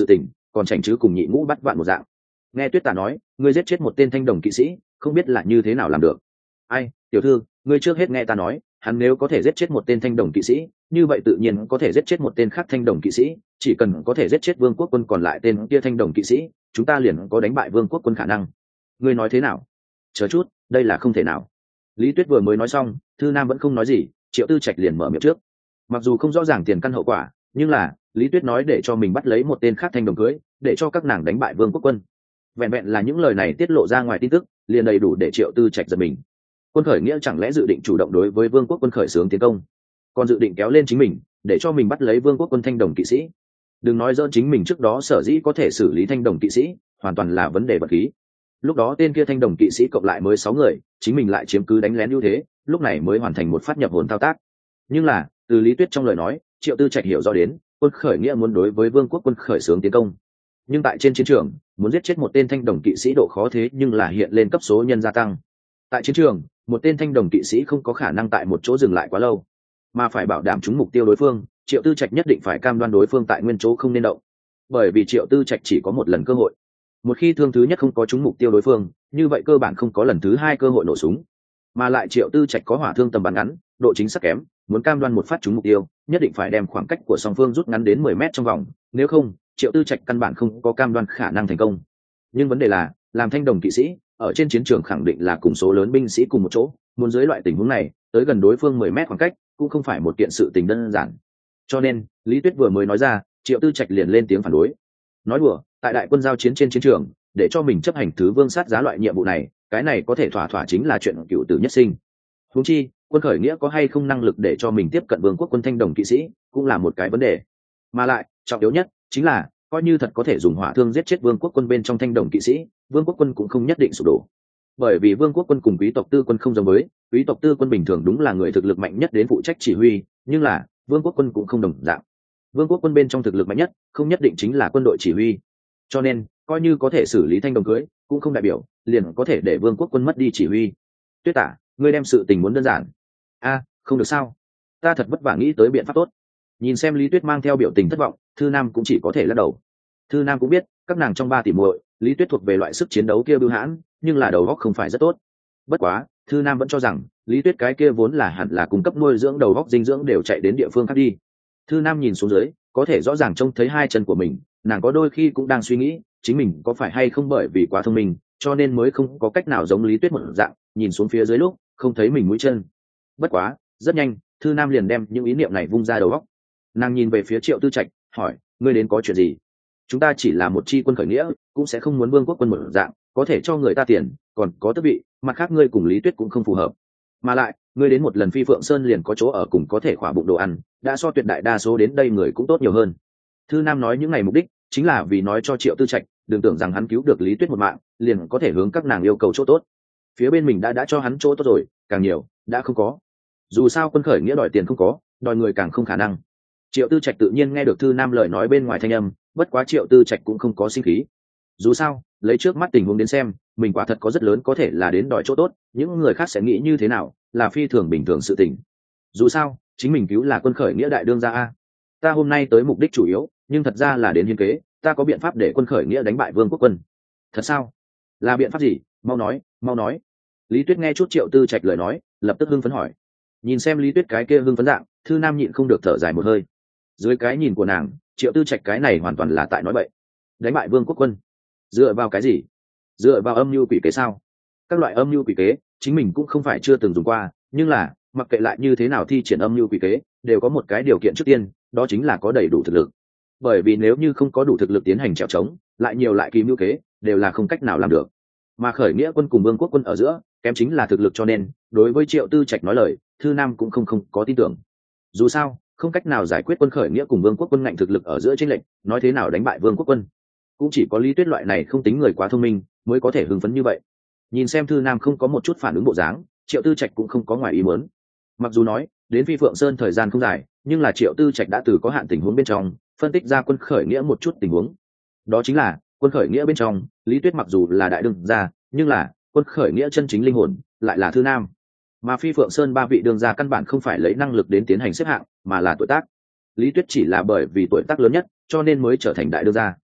còn chảnh chứ cùng nhị ngũ bắt vạn một dạng. Nghe Tuyết Tả nói, ngươi giết chết một tên thanh đồng kỵ sĩ, không biết là như thế nào làm được. Ai, tiểu thư, ngươi trước hết nghe ta nói, hắn nếu có thể giết chết một tên thanh đồng kỵ sĩ, như vậy tự nhiên có thể giết chết một tên khác thanh đồng kỵ sĩ, chỉ cần có thể giết chết vương quốc quân còn lại tên kia thanh đồng kỵ sĩ, chúng ta liền có đánh bại vương quốc quân khả năng. Ngươi nói thế nào? Chờ chút, đây là không thể nào. Lý Tuyết vừa mới nói xong, Thư Nam vẫn không nói gì, Triệu Tư Trạch liền mở miệng trước. Mặc dù không rõ ràng tiền căn hậu quả, nhưng là Lý Tuyết nói để cho mình bắt lấy một tên khác thanh đồng cưới, để cho các nàng đánh bại vương quốc quân. Vẹn vẹn là những lời này tiết lộ ra ngoài tin tức, liền đầy đủ để Triệu Tư Trạch giật mình. Quân khởi nghĩa chẳng lẽ dự định chủ động đối với vương quốc quân khởi xướng tiến công, còn dự định kéo lên chính mình để cho mình bắt lấy vương quốc quân thanh đồng kỵ sĩ. Đừng nói dỡn, chính mình trước đó sở dĩ có thể xử lý thanh đồng kỵ sĩ hoàn toàn là vấn đề vật khí. Lúc đó tên kia thanh đồng kỵ sĩ cộng lại mới sáu người, chính mình lại chiếm cứ đánh lén ưu thế, lúc này mới hoàn thành một phát nhập hồn thao tác. Nhưng là từ Lý Tuyết trong lời nói, Triệu Tư Trạch hiểu rõ đến quân khởi nghĩa muốn đối với vương quốc quân khởi xướng tiến công, nhưng tại trên chiến trường muốn giết chết một tên thanh đồng kỵ sĩ độ khó thế nhưng là hiện lên cấp số nhân gia tăng. Tại chiến trường, một tên thanh đồng kỵ sĩ không có khả năng tại một chỗ dừng lại quá lâu, mà phải bảo đảm trúng mục tiêu đối phương. Triệu Tư Trạch nhất định phải cam đoan đối phương tại nguyên chỗ không nên động, bởi vì Triệu Tư Trạch chỉ có một lần cơ hội. Một khi thương thứ nhất không có trúng mục tiêu đối phương, như vậy cơ bản không có lần thứ hai cơ hội nổ súng. Mà lại Triệu Tư Trạch có hỏa thương tầm bắn ngắn, độ chính xác kém, muốn cam đoan một phát trúng mục tiêu, nhất định phải đem khoảng cách của song phương rút ngắn đến mười mét trong vòng, nếu không, Triệu Tư Trạch căn bản không có cam đoan khả năng thành công. Nhưng vấn đề là, làm thanh đồng kỵ sĩ, ở trên chiến trường khẳng định là cùng số lớn binh sĩ cùng một chỗ, muốn dưới loại tình huống này, tới gần đối phương mười mét khoảng cách, cũng không phải một kiện sự tình đơn giản. Cho nên, Lý Tuyết vừa mới nói ra, Triệu Tư Trạch liền lên tiếng phản đối. Nói đùa, tại đại quân giao chiến trên chiến trường, để cho mình chấp hành thứ vương sát giá loại nhiệm vụ này, cái này có thể thỏa thỏa chính là chuyện cựu tử nhất sinh. Huống chi, quân khởi nghĩa có hay không năng lực để cho mình tiếp cận vương quốc quân thanh đồng kỵ sĩ, cũng là một cái vấn đề. Mà lại, trọng yếu nhất chính là, coi như thật có thể dùng hỏa thương giết chết vương quốc quân bên trong thanh đồng kỵ sĩ, vương quốc quân cũng không nhất định sụp đổ. Bởi vì vương quốc quân cùng quý tộc tư quân không giống với, quý tộc tư quân bình thường đúng là người thực lực mạnh nhất đến phụ trách chỉ huy, nhưng là vương quốc quân cũng không đồng dạng. Vương quốc quân bên trong thực lực mạnh nhất không nhất định chính là quân đội chỉ huy, cho nên coi như có thể xử lý thanh đồng cưới, cũng không đại biểu liền có thể để vương quốc quân mất đi chỉ huy. Tuyết Tả, ngươi đem sự tình muốn đơn giản. A, không được sao? Ta thật vất vả nghĩ tới biện pháp tốt. Nhìn xem Lý Tuyết mang theo biểu tình thất vọng, Thư Nam cũng chỉ có thể lắc đầu. Thư Nam cũng biết các nàng trong ba tỷ muội, Lý Tuyết thuộc về loại sức chiến đấu kia bưu hãn, nhưng là đầu óc không phải rất tốt. Bất quá, Thư Nam vẫn cho rằng Lý Tuyết cái kia vốn là hẳn là cung cấp nuôi dưỡng đầu óc dinh dưỡng đều chạy đến địa phương khác đi. Thư Nam nhìn xuống dưới, có thể rõ ràng trông thấy hai chân của mình, nàng có đôi khi cũng đang suy nghĩ, chính mình có phải hay không bởi vì quá thông minh, cho nên mới không có cách nào giống Lý Tuyết một dạng, nhìn xuống phía dưới lúc không thấy mình mũi chân. Bất quá, rất nhanh, Thư Nam liền đem những ý niệm này vung ra đầu óc. Nàng nhìn về phía Triệu Tư Trạch, hỏi: ngươi đến có chuyện gì? Chúng ta chỉ là một chi quân khởi nghĩa, cũng sẽ không muốn vương quốc quân một dạng, có thể cho người ta tiền, còn có tước vị, mặt khác ngươi cùng Lý Tuyết cũng không phù hợp. Mà lại, ngươi đến một lần Phi Phượng Sơn liền có chỗ ở cùng có thể khỏa bụng đồ ăn, đã so tuyệt đại đa số đến đây người cũng tốt nhiều hơn. Thư Nam nói những ngày mục đích, chính là vì nói cho Triệu Tư Trạch, đừng tưởng rằng hắn cứu được Lý Tuyết một mạng, liền có thể hướng các nàng yêu cầu chỗ tốt. Phía bên mình đã đã cho hắn chỗ tốt rồi, càng nhiều đã không có. Dù sao quân khởi nghĩa đòi tiền không có, đòi người càng không khả năng. Triệu Tư Trạch tự nhiên nghe được Thư Nam lời nói bên ngoài thanh âm, bất quá Triệu Tư Trạch cũng không có sinh khí. Dù sao, lấy trước mắt tình huống đến xem, mình quả thật có rất lớn có thể là đến đòi chỗ tốt, những người khác sẽ nghĩ như thế nào, là phi thường bình thường sự tình. Dù sao, chính mình cứu là quân khởi nghĩa đại đương gia a. Ta hôm nay tới mục đích chủ yếu, nhưng thật ra là đến hiến kế, ta có biện pháp để quân khởi nghĩa đánh bại vương quốc quân. Thật sao? Là biện pháp gì? Mau nói, mau nói. Lý Tuyết nghe chút Triệu Tư Trạch lời nói, lập tức hưng phấn hỏi. Nhìn xem Lý Tuyết cái kia hưng phấn dạng, Thư Nam nhịn không được thở dài một hơi. Dưới cái nhìn của nàng, Triệu Tư Trạch cái này hoàn toàn là tại nói bậy. Đánh bại vương quốc quân, dựa vào cái gì? Dựa vào âm mưu quỷ kế sao? Các loại âm mưu quỷ kế, chính mình cũng không phải chưa từng dùng qua, nhưng là, mặc kệ lại như thế nào thi triển âm mưu quỷ kế, đều có một cái điều kiện trước tiên, đó chính là có đầy đủ thực lực. Bởi vì nếu như không có đủ thực lực tiến hành trèo trống, lại nhiều lại kỳ mưu kế, đều là không cách nào làm được. Mà khởi nghĩa quân cùng vương quốc quân ở giữa, kém chính là thực lực, cho nên, đối với Triệu Tư Trạch nói lời, Thư Nam cũng không không có tin tưởng. Dù sao, không cách nào giải quyết quân khởi nghĩa cùng vương quốc quân ngạnh thực lực ở giữa chênh lệch, nói thế nào đánh bại vương quốc quân? Cũng chỉ có Lý Tuyết loại này không tính người quá thông minh, mới có thể hưng phấn như vậy. Nhìn xem Thư Nam không có một chút phản ứng bộ dáng, Triệu Tư Trạch cũng không có ngoài ý muốn. Mặc dù nói, đến Phi Phượng Sơn thời gian không dài, nhưng là Triệu Tư Trạch đã từ có hạn tình huống bên trong, phân tích ra quân khởi nghĩa một chút tình huống. Đó chính là, quân khởi nghĩa bên trong, Lý Tuyết mặc dù là đại đương gia, nhưng là quân khởi nghĩa chân chính linh hồn lại là Thư Nam. Mà Phi Phượng Sơn ba vị đương gia căn bản không phải lấy năng lực đến tiến hành xếp hạng, mà là tuổi tác. Lý Tuyết chỉ là bởi vì tuổi tác lớn nhất, cho nên mới trở thành đại đương gia.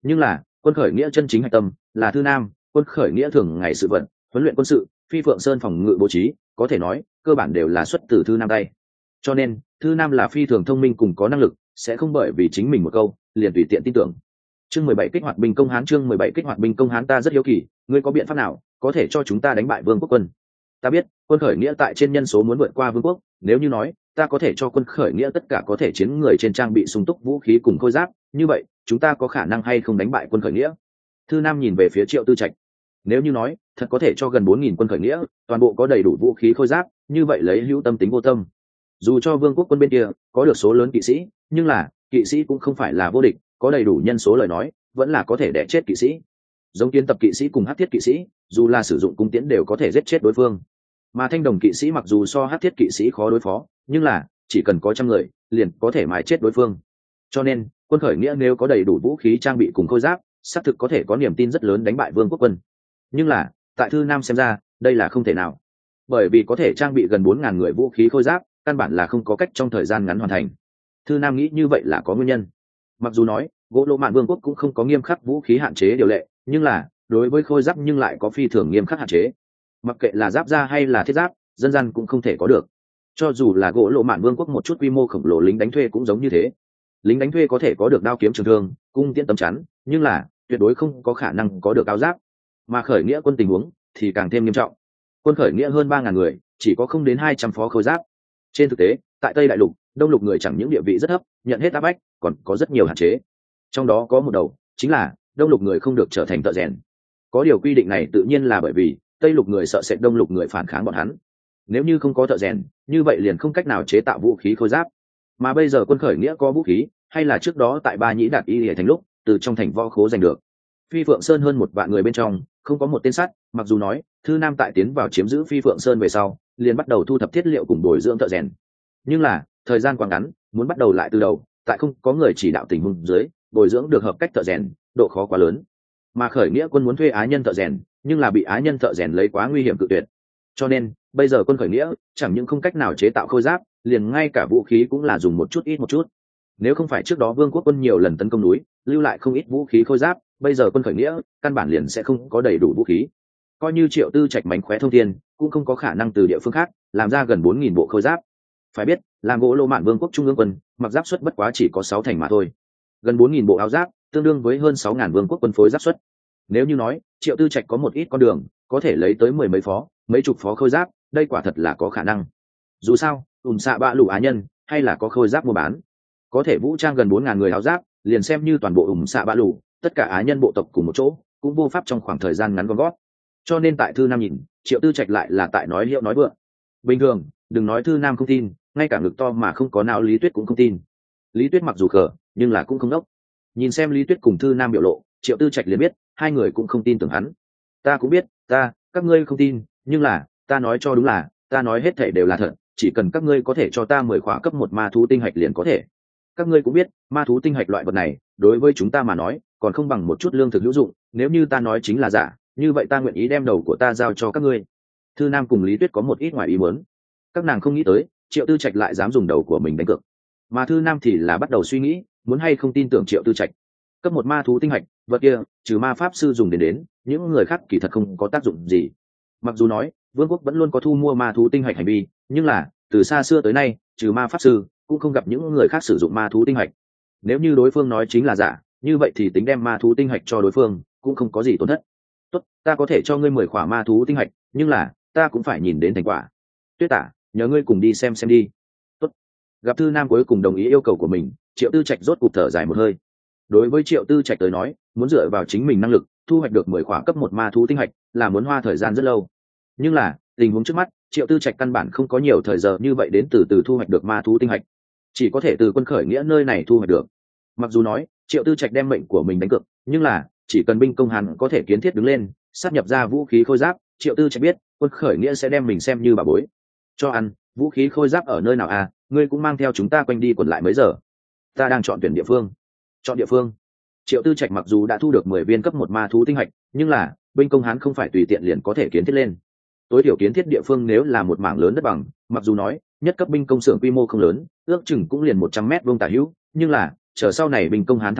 Nhưng là quân khởi nghĩa chân chính hạch tâm là Thư Nam. Quân khởi nghĩa thường ngày sự vận huấn luyện quân sự, Phi Phượng Sơn phòng ngự bố trí, có thể nói cơ bản đều là xuất từ Thư Nam tay. Cho nên Thư Nam là phi thường thông minh cùng có năng lực, sẽ không bởi vì chính mình một câu liền tùy tiện tin tưởng. Chương mười bảy kích hoạt binh công Hán. Chương mười bảy kích hoạt binh công Hán. Ta rất hiếu kỳ, ngươi có biện pháp nào có thể cho chúng ta đánh bại Vương quốc quân? Ta biết quân khởi nghĩa tại trên nhân số muốn vượt qua Vương quốc, nếu như nói ta có thể cho quân khởi nghĩa tất cả có thể chiến người trên trang bị sung túc vũ khí cùng khôi giáp, như vậy chúng ta có khả năng hay không đánh bại quân khởi nghĩa? Thư Nam nhìn về phía Triệu Tư Trạch. Nếu như nói thật có thể cho gần bốn nghìn quân khởi nghĩa toàn bộ có đầy đủ vũ khí khôi giáp, như vậy lấy hữu tâm tính vô tâm. Dù cho Vương quốc quân bên kia có được số lớn kỵ sĩ, nhưng là kỵ sĩ cũng không phải là vô địch, có đầy đủ nhân số lời nói vẫn là có thể đẻ chết kỵ sĩ. Giống kiến tập kỵ sĩ cùng hắc thiết kỵ sĩ, dù là sử dụng cung tiễn đều có thể giết chết đối phương. Mà thanh đồng kỵ sĩ mặc dù so hắc thiết kỵ sĩ khó đối phó, nhưng là chỉ cần có trăm người liền có thể mái chết đối phương. Cho nên quân khởi nghĩa nếu có đầy đủ vũ khí trang bị cùng khôi giáp, xác thực có thể có niềm tin rất lớn đánh bại Vương quốc quân. Nhưng là tại Thư Nam xem ra đây là không thể nào, bởi vì có thể trang bị gần bốn ngàn người vũ khí khôi giáp căn bản là không có cách trong thời gian ngắn hoàn thành. Thư Nam nghĩ như vậy là có nguyên nhân. Mặc dù nói gỗ lô mạn vương quốc cũng không có nghiêm khắc vũ khí hạn chế điều lệ, nhưng là đối với khôi giáp nhưng lại có phi thường nghiêm khắc hạn chế. Mặc kệ là giáp da hay là thiết giáp, dân gian cũng không thể có được. Cho dù là gỗ lô mạn vương quốc một chút quy mô khổng lồ lính đánh thuê cũng giống như thế. Lính đánh thuê có thể có được đao kiếm trường thương, cung tiễn tấm chắn, nhưng là tuyệt đối không có khả năng có được áo giáp. Mà khởi nghĩa quân tình huống thì càng thêm nghiêm trọng. Quân khởi nghĩa hơn ba ngàn người, chỉ có không đến hai trăm phó khôi giáp. Trên thực tế tại Tây Đại Lục, Đông Lục người chẳng những địa vị rất thấp, nhận hết áp bách, còn có rất nhiều hạn chế. Trong đó có một đầu chính là Đông Lục người không được trở thành thợ rèn. Có điều quy định này tự nhiên là bởi vì Tây Lục người sợ sệt Đông Lục người phản kháng bọn hắn. Nếu như không có thợ rèn, như vậy liền không cách nào chế tạo vũ khí khôi giáp. Mà bây giờ quân khởi nghĩa có vũ khí, hay là trước đó tại Ba Nhĩ Đạt Y Lìa thành lúc từ trong thành võ khố giành được. Phi Phượng Sơn hơn một vạn người bên trong không có một tên sắt, mặc dù nói Thư Nam tại tiến vào chiếm giữ Phi Phượng Sơn về sau liền bắt đầu thu thập thiết liệu cùng bồi dưỡng thợ rèn, nhưng là thời gian quá ngắn, muốn bắt đầu lại từ đầu tại không có người chỉ đạo tình huống dưới bồi dưỡng được hợp cách thợ rèn độ khó quá lớn. Mà khởi nghĩa quân muốn thuê á nhân thợ rèn, nhưng là bị á nhân thợ rèn lấy quá nguy hiểm cự tuyệt. Cho nên bây giờ quân khởi nghĩa chẳng những không cách nào chế tạo khôi giáp, liền ngay cả vũ khí cũng là dùng một chút ít một chút. Nếu không phải trước đó Vương quốc quân nhiều lần tấn công núi, lưu lại không ít vũ khí khôi giáp, bây giờ quân khởi nghĩa căn bản liền sẽ không có đầy đủ vũ khí. Coi như Triệu Tư Trạch mánh khóe thông thiên, cũng không có khả năng từ địa phương khác làm ra gần bốn nghìn bộ khôi giáp. Phải biết làm gỗ lô mạn vương quốc trung ương quân mặc giáp suất bất quá chỉ có sáu thành mà thôi, gần bốn nghìn bộ áo giáp tương đương với hơn sáu ngàn vương quốc quân phối giáp suất. Nếu như nói Triệu Tư Trạch có một ít con đường có thể lấy tới mười mấy phó mấy chục phó khôi giáp, đây quả thật là có khả năng. Dù sao ùm xạ bạ lũ á nhân hay là có khôi giáp mua bán, có thể vũ trang gần bốn ngàn người áo giáp, liền xem như toàn bộ ùm xạ bạ lũ tất cả á nhân bộ tộc cùng một chỗ cũng vô pháp trong khoảng thời gian ngắn gom gót. Cho nên tại Thư Nam nhìn Triệu Tư Trạch lại là tại nói hiệu nói vượng. Bình thường đừng nói Thư Nam không tin, ngay cả ngực to mà không có não Lý Tuyết cũng không tin. Lý Tuyết mặc dù khờ nhưng là cũng không đốc. Nhìn xem Lý Tuyết cùng Thư Nam biểu lộ, Triệu Tư Trạch liền biết hai người cũng không tin tưởng hắn. Ta cũng biết, ta các ngươi không tin, nhưng là ta nói cho đúng là ta nói hết thảy đều là thật, chỉ cần các ngươi có thể cho ta mười khóa cấp một ma thú tinh hạch liền có thể. Các ngươi cũng biết ma thú tinh hạch loại vật này đối với chúng ta mà nói còn không bằng một chút lương thực hữu dụng, nếu như ta nói chính là giả, như vậy ta nguyện ý đem đầu của ta giao cho các ngươi. Thư Nam cùng Lý Tuyết có một ít ngoài ý muốn, các nàng không nghĩ tới Triệu Tư Trạch lại dám dùng đầu của mình đánh cược, mà Thư Nam thì là bắt đầu suy nghĩ muốn hay không tin tưởng Triệu Tư Trạch. Cấp một ma thú tinh hạch vật kia trừ ma pháp sư dùng đến đến, những người khác kỳ thật không có tác dụng gì. Mặc dù nói vương quốc vẫn luôn có thu mua ma thú tinh hạch hành vi, nhưng là từ xa xưa tới nay trừ ma pháp sư cũng không gặp những người khác sử dụng ma thú tinh hạch. Nếu như đối phương nói chính là giả, như vậy thì tính đem ma thú tinh hạch cho đối phương cũng không có gì tổn thất. Tốt, ta có thể cho ngươi mười khỏa ma thú tinh hạch, nhưng là ta cũng phải nhìn đến thành quả. Tuyết Tả, nhờ ngươi cùng đi xem xem đi. Tốt. Gặp Thư Nam cuối cùng đồng ý yêu cầu của mình, Triệu Tư Trạch rốt cục thở dài một hơi. Đối với Triệu Tư Trạch tới nói, muốn dựa vào chính mình năng lực thu hoạch được mười khỏa cấp một ma thú tinh hạch là muốn hoa thời gian rất lâu. Nhưng là tình huống trước mắt, Triệu Tư Trạch căn bản không có nhiều thời giờ như vậy đến từ từ thu hoạch được ma thú tinh hạch, chỉ có thể từ quân khởi nghĩa nơi này thu hoạch được. Mặc dù nói Triệu Tư Trạch đem mệnh của mình đánh cược, nhưng là chỉ cần binh công Hàn có thể kiến thiết đứng lên, sát nhập ra vũ khí khôi giáp, Triệu Tư Trạch biết quân khởi nghĩa sẽ đem mình xem như bà bối. Cho ăn vũ khí khôi giáp ở nơi nào à? Ngươi cũng mang theo chúng ta quanh đi quẩn lại mấy giờ. Ta đang chọn tuyển địa phương. Chọn địa phương. Triệu Tư Trạch mặc dù đã thu được mười viên cấp một ma thú tinh hạch, nhưng là binh công Hán không phải tùy tiện liền có thể kiến thiết lên. Tối thiểu kiến thiết địa phương nếu là một mảng lớn đất bằng, mặc dù nói nhất cấp binh công xưởng quy mô không lớn, ước chừng cũng liền một trăm mét vuông tả hữu, nhưng là chờ sau này binh công Hán thăng cấp,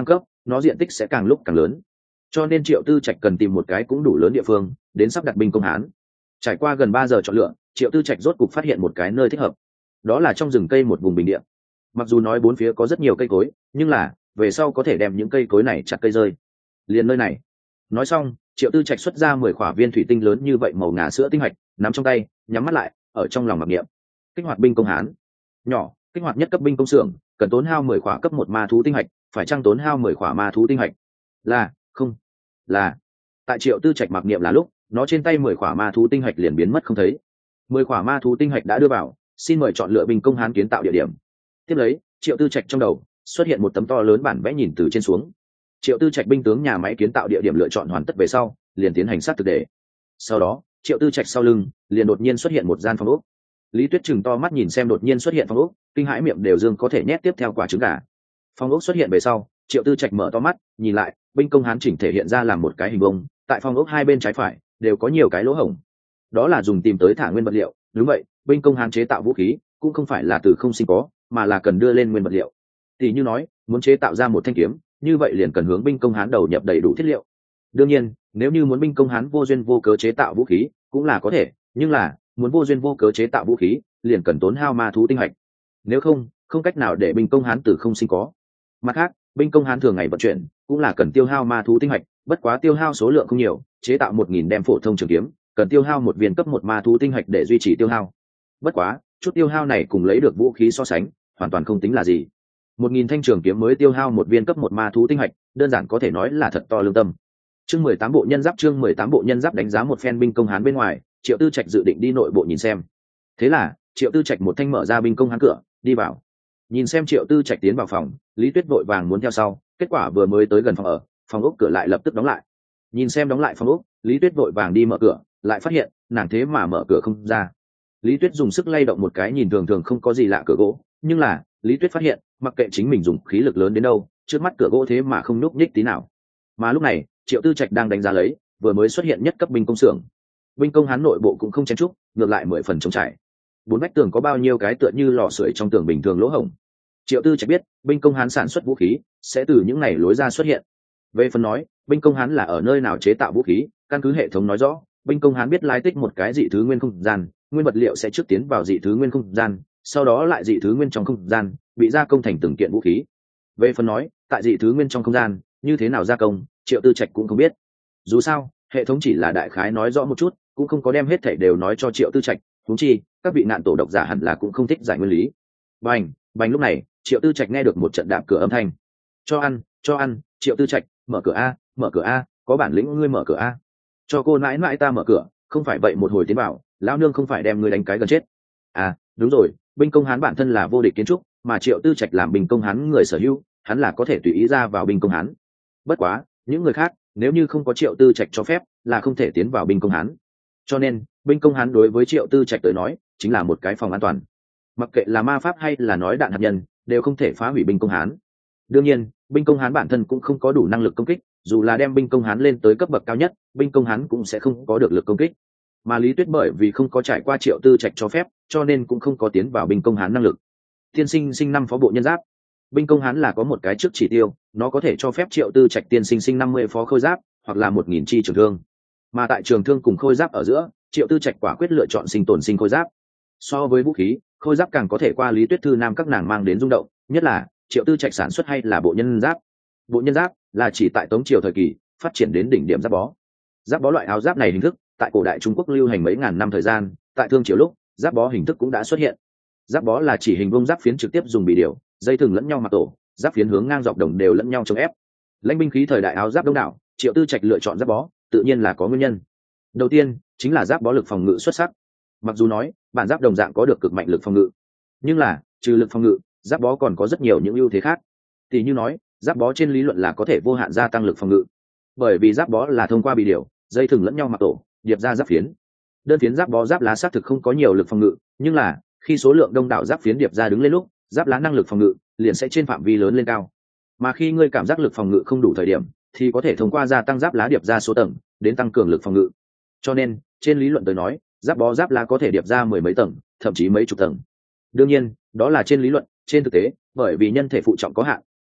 nó diện tích sẽ càng lúc càng lớn. Cho nên Triệu Tư Trạch cần tìm một cái cũng đủ lớn địa phương đến sắp đặt binh công hán. Trải qua gần ba giờ chọn lựa, Triệu Tư Trạch rốt cục phát hiện một cái nơi thích hợp. Đó là trong rừng cây một vùng bình địa. Mặc dù nói bốn phía có rất nhiều cây cối, nhưng là về sau có thể đem những cây cối này chặt cây rơi. Liền nơi này. Nói xong, Triệu Tư Trạch xuất ra mười khỏa viên thủy tinh lớn như vậy màu ngà sữa tinh hạch, nắm trong tay, nhắm mắt lại, ở trong lòng mặc niệm. Kích hoạt binh công hán. Nhỏ, kích hoạt nhất cấp binh công xưởng, cần tốn hao mười khỏa cấp một ma thú tinh hạch, phải chăng tốn hao mười khỏa ma thú tinh hạch? Là, không, là. Tại Triệu Tư Trạch mặc niệm là lúc, nó trên tay mười khỏa ma thú tinh hạch liền biến mất không thấy. Mười khỏa ma thú tinh hạch đã đưa vào, xin mời chọn lựa binh công hán kiến tạo địa điểm. Tiếp lấy, Triệu Tư Trạch trong đầu xuất hiện một tấm to lớn bản vẽ nhìn từ trên xuống. Triệu Tư Trạch binh tướng nhà máy kiến tạo địa điểm lựa chọn hoàn tất về sau, liền tiến hành sát thực đề. Sau đó, Triệu Tư Trạch sau lưng liền đột nhiên xuất hiện một gian phòng ốc. Lý Tuyết chừng to mắt nhìn xem đột nhiên xuất hiện phòng ốc, kinh hãi miệng đều dương có thể nhét tiếp theo quả trứng gà. Phòng ốc xuất hiện về sau, Triệu Tư Trạch mở to mắt, nhìn lại, binh công hán chỉnh thể hiện ra làm một cái hình vuông, tại phòng ốc hai bên trái phải đều có nhiều cái lỗ hổng. Đó là dùng tìm tới thả nguyên vật liệu, đúng vậy, binh công hán chế tạo vũ khí cũng không phải là từ không sinh có, mà là cần đưa lên nguyên vật liệu. Tỷ như nói, muốn chế tạo ra một thanh kiếm, như vậy liền cần hướng binh công hán đầu nhập đầy đủ thiết liệu. Đương nhiên, nếu như muốn binh công hán vô duyên vô cớ chế tạo vũ khí, cũng là có thể, nhưng là muốn vô duyên vô cớ chế tạo vũ khí, liền cần tốn hao ma thú tinh hạch. Nếu không, không cách nào để binh công hán từ không sinh có. Mặt khác, binh công hán thường ngày vận chuyển cũng là cần tiêu hao ma thú tinh hạch, bất quá tiêu hao số lượng không nhiều, chế tạo một nghìn đem phổ thông trường kiếm, cần tiêu hao một viên cấp một ma thú tinh hạch để duy trì tiêu hao. Bất quá, chút tiêu hao này cùng lấy được vũ khí so sánh, hoàn toàn không tính là gì. Một nghìn thanh trường kiếm mới tiêu hao một viên cấp một ma thú tinh hạch, đơn giản có thể nói là thật to lương tâm. Chương mười tám bộ nhân giáp chương mười tám bộ nhân giáp đánh giá một phen binh công hán bên ngoài, Triệu Tư Trạch dự định đi nội bộ nhìn xem. Thế là, Triệu Tư Trạch một thanh mở ra binh công hán cửa, đi vào. Nhìn xem Triệu Tư Trạch tiến vào phòng, Lý Tuyết vội vàng muốn theo sau, kết quả vừa mới tới gần phòng ở, phòng ốc cửa lại lập tức đóng lại. Nhìn xem đóng lại phòng ốc, Lý Tuyết vội vàng đi mở cửa, lại phát hiện, nàng thế mà mở cửa không ra. Lý Tuyết dùng sức lay động một cái nhìn thường thường không có gì lạ cửa gỗ, nhưng là, Lý Tuyết phát hiện, mặc kệ chính mình dùng khí lực lớn đến đâu, trước mắt cửa gỗ thế mà không nhúc nhích tí nào. Mà lúc này, Triệu Tư Trạch đang đánh giá lấy, vừa mới xuất hiện nhất cấp binh công xưởng. Binh công hán nội bộ cũng không chen chúc, ngược lại mười phần trống trải. Bốn vách tường có bao nhiêu cái tựa như lò sưởi trong tường bình thường lỗ hổng. Triệu Tư Trạch biết, binh công hán sản xuất vũ khí sẽ từ những này lối ra xuất hiện. Về phần nói, binh công hán là ở nơi nào chế tạo vũ khí, căn cứ hệ thống nói rõ, binh công hán biết lai tích một cái dị thứ nguyên không gian, nguyên vật liệu sẽ trước tiến vào dị thứ nguyên không gian, sau đó lại dị thứ nguyên trong không gian bị gia công thành từng kiện vũ khí. Về phần nói, tại dị thứ nguyên trong không gian như thế nào gia công, Triệu Tư Trạch cũng không biết. Dù sao, hệ thống chỉ là đại khái nói rõ một chút, cũng không có đem hết thảy đều nói cho Triệu Tư Trạch. Huống chi, các vị nạn tổ độc giả hẳn là cũng không thích giải nguyên lý. Bành, bành lúc này, Triệu Tư Trạch nghe được một trận đạp cửa âm thanh. Cho ăn, cho ăn, Triệu Tư Trạch, mở cửa a, mở cửa a, có bản lĩnh ngươi mở cửa a. Cho cô nãi nãi ta mở cửa, không phải vậy một hồi tiến vào, lão nương không phải đem ngươi đánh cái gần chết. À, đúng rồi, binh công hán bản thân là vô địch kiến trúc, mà Triệu Tư Trạch làm binh công hán người sở hữu, hắn là có thể tùy ý ra vào binh công hán. Bất quá, những người khác, nếu như không có Triệu Tư Trạch cho phép, là không thể tiến vào binh công hán. Cho nên, binh công hán đối với Triệu Tư Trạch tới nói, chính là một cái phòng an toàn. Mặc kệ là ma pháp hay là nói đạn hạt nhân, đều không thể phá hủy binh công hán. Đương nhiên, binh công hán bản thân cũng không có đủ năng lực công kích, dù là đem binh công hán lên tới cấp bậc cao nhất, binh công hán cũng sẽ không có được lực công kích. Mà Lý Tuyết bởi vì không có trải qua Triệu Tư Trạch cho phép, cho nên cũng không có tiến vào binh công hán năng lực. Tiên sinh sinh năm phó bộ nhân giáp. Binh công hán là có một cái trước chỉ tiêu, nó có thể cho phép Triệu Tư Trạch tiên sinh sinh năm mươi phó khôi giáp, hoặc là một nghìn chi trường thương. Mà tại trường thương cùng khôi giáp ở giữa, Triệu Tư Trạch quả quyết lựa chọn sinh tồn sinh khôi giáp. So với vũ khí, khôi giáp càng có thể qua Lý Tuyết thư nam các nàng mang đến rung động, nhất là Triệu Tư Trạch sản xuất hay là bộ nhân giáp. Bộ nhân giáp là chỉ tại Tống triều thời kỳ phát triển đến đỉnh điểm giáp bó. Giáp bó loại áo giáp này hình thức tại cổ đại Trung Quốc lưu hành mấy ngàn năm thời gian, tại Thương triều lúc giáp bó hình thức cũng đã xuất hiện. Giáp bó là chỉ hình vuông giáp phiến trực tiếp dùng bị điều, dây thừng lẫn nhau mặc tổ, giáp phiến hướng ngang dọc đồng đều lẫn nhau chống ép. Lãnh binh khí thời đại áo giáp đông đảo, Triệu Tư Trạch lựa chọn giáp bó, tự nhiên là có nguyên nhân. Đầu tiên chính là giáp bó lực phòng ngự xuất sắc. Mặc dù nói bản giáp đồng dạng có được cực mạnh lực phòng ngự, nhưng là trừ lực phòng ngự, giáp bó còn có rất nhiều những ưu thế khác. Tỷ như nói, giáp bó trên lý luận là có thể vô hạn gia tăng lực phòng ngự, bởi vì giáp bó là thông qua bị điều, dây thừng lẫn nhau mặc tổ, điệp ra giáp phiến. Đơn phiến giáp bó giáp lá xác thực không có nhiều lực phòng ngự, nhưng là khi số lượng đông đảo giáp phiến điệp ra đứng lên lúc, giáp lá năng lực phòng ngự liền sẽ trên phạm vi lớn lên cao. Mà khi ngươi cảm giác lực phòng ngự không đủ thời điểm, thì có thể thông qua gia tăng giáp lá điệp ra số tầng đến tăng cường lực phòng ngự. Cho nên trên lý luận tới nói, giáp bó giáp lá có thể điệp ra mười mấy tầng, thậm chí mấy chục tầng. Đương nhiên, đó là trên lý luận, trên thực tế, bởi vì nhân thể phụ trọng có hạn,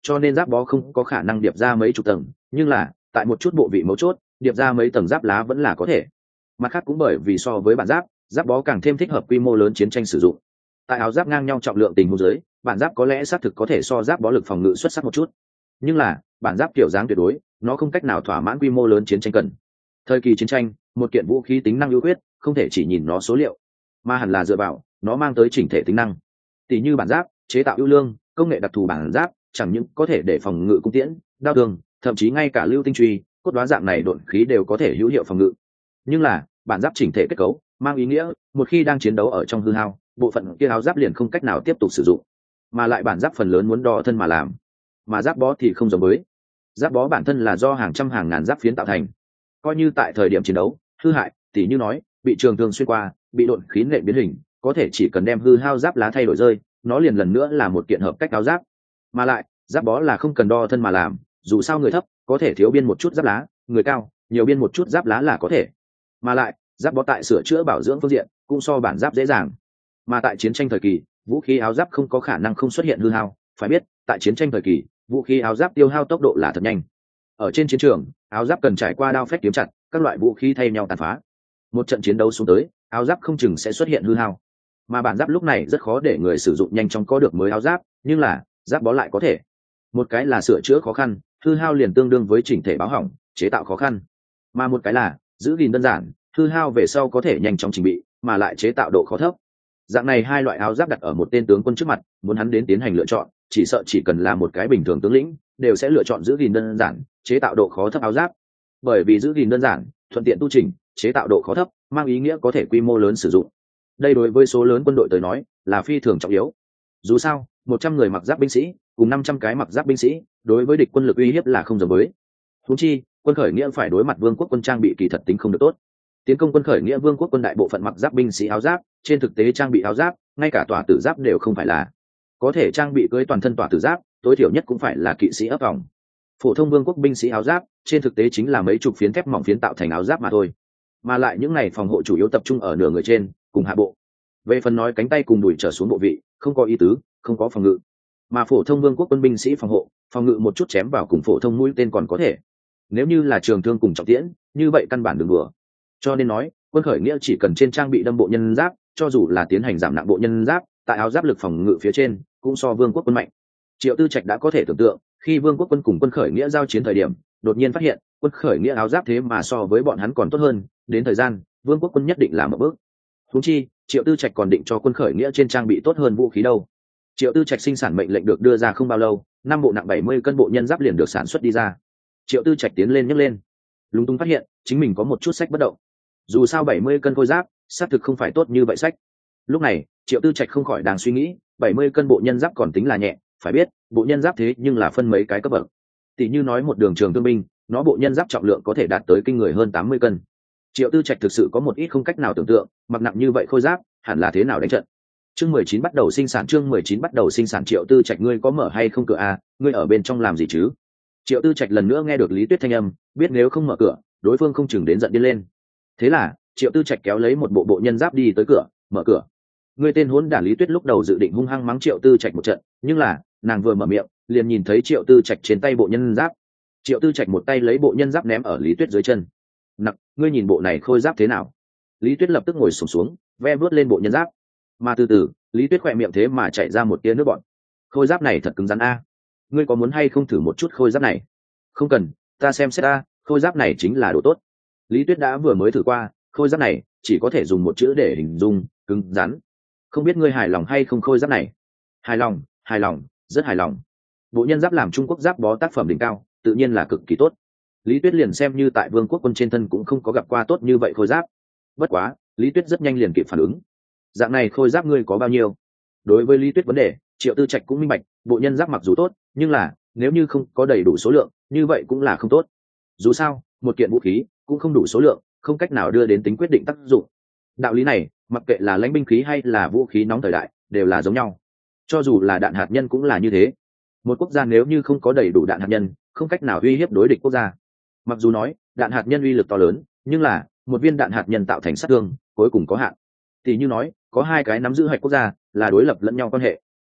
cho nên giáp bó không có khả năng điệp ra mấy chục tầng, nhưng là tại một chút bộ vị mấu chốt điệp ra mấy tầng giáp lá vẫn là có thể. Mặt khác cũng bởi vì so với bản giáp, giáp bó càng thêm thích hợp quy mô lớn chiến tranh sử dụng. Tại áo giáp ngang nhau trọng lượng tình huống dưới, bản giáp có lẽ xác thực có thể so giáp bó lực phòng ngự xuất sắc một chút, nhưng là bản giáp kiểu dáng tuyệt đối nó không cách nào thỏa mãn quy mô lớn chiến tranh cần. Thời kỳ chiến tranh, một kiện vũ khí tính năng ưu khuyết không thể chỉ nhìn nó số liệu, mà hẳn là dựa vào nó mang tới chỉnh thể tính năng. Tỷ như bản giáp chế tạo ưu lương, công nghệ đặc thù bản giáp chẳng những có thể để phòng ngự cung tiễn, đao thương, thậm chí ngay cả lưu tinh truy, cốt đoá dạng này độn khí đều có thể hữu hiệu phòng ngự. Nhưng là bản giáp chỉnh thể kết cấu mang ý nghĩa một khi đang chiến đấu ở trong hư hao, bộ phận kia áo giáp liền không cách nào tiếp tục sử dụng, mà lại bản giáp phần lớn muốn đo thân mà làm, mà giáp bó thì không giống với. Giáp bó bản thân là do hàng trăm hàng ngàn giáp phiến tạo thành, coi như tại thời điểm chiến đấu hư hại, tỉ như nói bị trường thương xuyên qua, bị độn khí nện biến hình, có thể chỉ cần đem hư hao giáp lá thay đổi rơi, nó liền lần nữa là một kiện hợp cách áo giáp. Mà lại giáp bó là không cần đo thân mà làm, dù sao người thấp có thể thiếu biên một chút giáp lá, người cao nhiều biên một chút giáp lá là có thể. Mà lại giáp bó tại sửa chữa bảo dưỡng phương diện cũng so bản giáp dễ dàng. Mà tại chiến tranh thời kỳ, vũ khí áo giáp không có khả năng không xuất hiện hư hao, phải biết tại chiến tranh thời kỳ vũ khí áo giáp tiêu hao tốc độ là thật nhanh. Ở trên chiến trường, áo giáp cần trải qua đao phách kiếm chặt, các loại vũ khí thay nhau tàn phá. Một trận chiến đấu xuống tới, áo giáp không chừng sẽ xuất hiện hư hao. Mà bản giáp lúc này rất khó để người sử dụng nhanh chóng có được mới áo giáp, nhưng là giáp bó lại có thể. Một cái là sửa chữa khó khăn, hư hao liền tương đương với chỉnh thể báo hỏng, chế tạo khó khăn. Mà một cái là giữ gìn đơn giản, hư hao về sau có thể nhanh chóng chỉnh bị, mà lại chế tạo độ khó thấp. Dạng này hai loại áo giáp đặt ở một tên tướng quân trước mặt, muốn hắn đến tiến hành lựa chọn, chỉ sợ chỉ cần là một cái bình thường tướng lĩnh đều sẽ lựa chọn giữ gìn đơn giản, chế tạo độ khó thấp áo giáp. Bởi vì giữ gìn đơn giản, thuận tiện tu chỉnh, chế tạo độ khó thấp mang ý nghĩa có thể quy mô lớn sử dụng. Đây đối với số lớn quân đội tới nói là phi thường trọng yếu. Dù sao một trăm người mặc giáp binh sĩ cùng năm trăm cái mặc giáp binh sĩ đối với địch quân lực uy hiếp là không giống với. Huống chi quân khởi nghĩa phải đối mặt vương quốc quân trang bị kỳ thật tính không được tốt. Tiến công quân khởi nghĩa vương quốc quân đại bộ phận mặc giáp binh sĩ áo giáp, trên thực tế trang bị áo giáp ngay cả tỏa tử giáp đều không phải là có thể trang bị cưới toàn thân tỏa tử giáp, tối thiểu nhất cũng phải là kỵ sĩ ấp vòng. Phổ thông vương quốc binh sĩ áo giáp trên thực tế chính là mấy chục phiến thép mỏng phiến tạo thành áo giáp mà thôi, mà lại những này phòng hộ chủ yếu tập trung ở nửa người trên cùng hạ bộ. Về phần nói cánh tay cùng đùi trở xuống bộ vị không có ý tứ, không có phòng ngự. Mà phổ thông vương quốc quân binh sĩ phòng hộ phòng ngự một chút chém vào cùng phổ thông mũi tên còn có thể, nếu như là trường thương cùng trọng tiễn như vậy căn bản đừng đùa. Cho nên nói quân khởi nghĩa chỉ cần trên trang bị đâm bộ nhân giáp, cho dù là tiến hành giảm nặng bộ nhân giáp, tại áo giáp lực phòng ngự phía trên cũng so vương quốc quân mạnh. Triệu Tư Trạch đã có thể tưởng tượng khi vương quốc quân cùng quân khởi nghĩa giao chiến thời điểm, đột nhiên phát hiện quân khởi nghĩa áo giáp thế mà so với bọn hắn còn tốt hơn, đến thời gian vương quốc quân nhất định làm một bước. Huống chi Triệu Tư Trạch còn định cho quân khởi nghĩa trên trang bị tốt hơn vũ khí đâu. Triệu Tư Trạch sinh sản mệnh lệnh được đưa ra không bao lâu, năm bộ nặng bảy mươi cân bộ nhân giáp liền được sản xuất đi ra. Triệu Tư Trạch tiến lên nhấc lên, lúng túng phát hiện chính mình có một chút sách bất động. Dù sao bảy mươi cân khôi giáp xác thực không phải tốt như vậy sách. Lúc này Triệu Tư Trạch không khỏi đang suy nghĩ, bảy mươi cân bộ nhân giáp còn tính là nhẹ, phải biết bộ nhân giáp thế nhưng là phân mấy cái cấp bậc. Tỷ như nói một đường trường thương binh, nó bộ nhân giáp trọng lượng có thể đạt tới kinh người hơn tám mươi cân. Triệu Tư Trạch thực sự có một ít không cách nào tưởng tượng, mặc nặng như vậy khôi giáp hẳn là thế nào đánh trận. Chương mười chín bắt đầu sinh sản, chương mười chín bắt đầu sinh sản. Triệu Tư Trạch, ngươi có mở hay không cửa à, ngươi ở bên trong làm gì chứ? Triệu Tư Trạch lần nữa nghe được Lý Tuyết thanh âm, biết nếu không mở cửa đối phương không chừng đến giận điên lên. Thế là Triệu Tư Trạch kéo lấy một bộ bộ nhân giáp đi tới cửa, mở cửa. Ngươi tên hỗn đản. Lý Tuyết lúc đầu dự định hung hăng mắng Triệu Tư Trạch một trận, nhưng là nàng vừa mở miệng liền nhìn thấy Triệu Tư Trạch trên tay bộ nhân giáp. Triệu Tư Trạch một tay lấy bộ nhân giáp ném ở Lý Tuyết dưới chân. Nặc, ngươi nhìn bộ này khôi giáp thế nào? Lý Tuyết lập tức ngồi xổm xuống, ve vuốt lên bộ nhân giáp. Mà từ từ Lý Tuyết khỏe miệng thế mà chảy ra một tia nước bọt. Khôi giáp này thật cứng rắn a, ngươi có muốn hay không thử một chút khôi giáp này? Không cần, ta xem xét a, khôi giáp này chính là đồ tốt. Lý Tuyết đã vừa mới thử qua, khôi giáp này chỉ có thể dùng một chữ để hình dung, cứng rắn. Không biết ngươi hài lòng hay không khôi giáp này? Hài lòng, hài lòng, rất hài lòng. Bộ nhân giáp làm Trung Quốc giáp bó tác phẩm đỉnh cao, tự nhiên là cực kỳ tốt. Lý Tuyết liền xem như tại vương quốc quân trên thân cũng không có gặp qua tốt như vậy khôi giáp. Bất quá Lý Tuyết rất nhanh liền kịp phản ứng. Dạng này khôi giáp ngươi có bao nhiêu? Đối với Lý Tuyết vấn đề, Triệu Tư Trạch cũng minh bạch, bộ nhân giáp mặc dù tốt, nhưng là nếu như không có đầy đủ số lượng, như vậy cũng là không tốt. Dù sao một kiện vũ khí cũng không đủ số lượng, không cách nào đưa đến tính quyết định tác dụng. Đạo lý này mặc kệ là lãnh binh khí hay là vũ khí nóng thời đại đều là giống nhau. Cho dù là đạn hạt nhân cũng là như thế. Một quốc gia nếu như không có đầy đủ đạn hạt nhân, không cách nào uy hiếp đối địch quốc gia. Mặc dù nói đạn hạt nhân uy lực to lớn, nhưng là một viên đạn hạt nhân tạo thành sát thương cuối cùng có hạn. Tỷ như nói có hai cái nắm giữ hạch quốc gia là đối lập lẫn nhau quan hệ,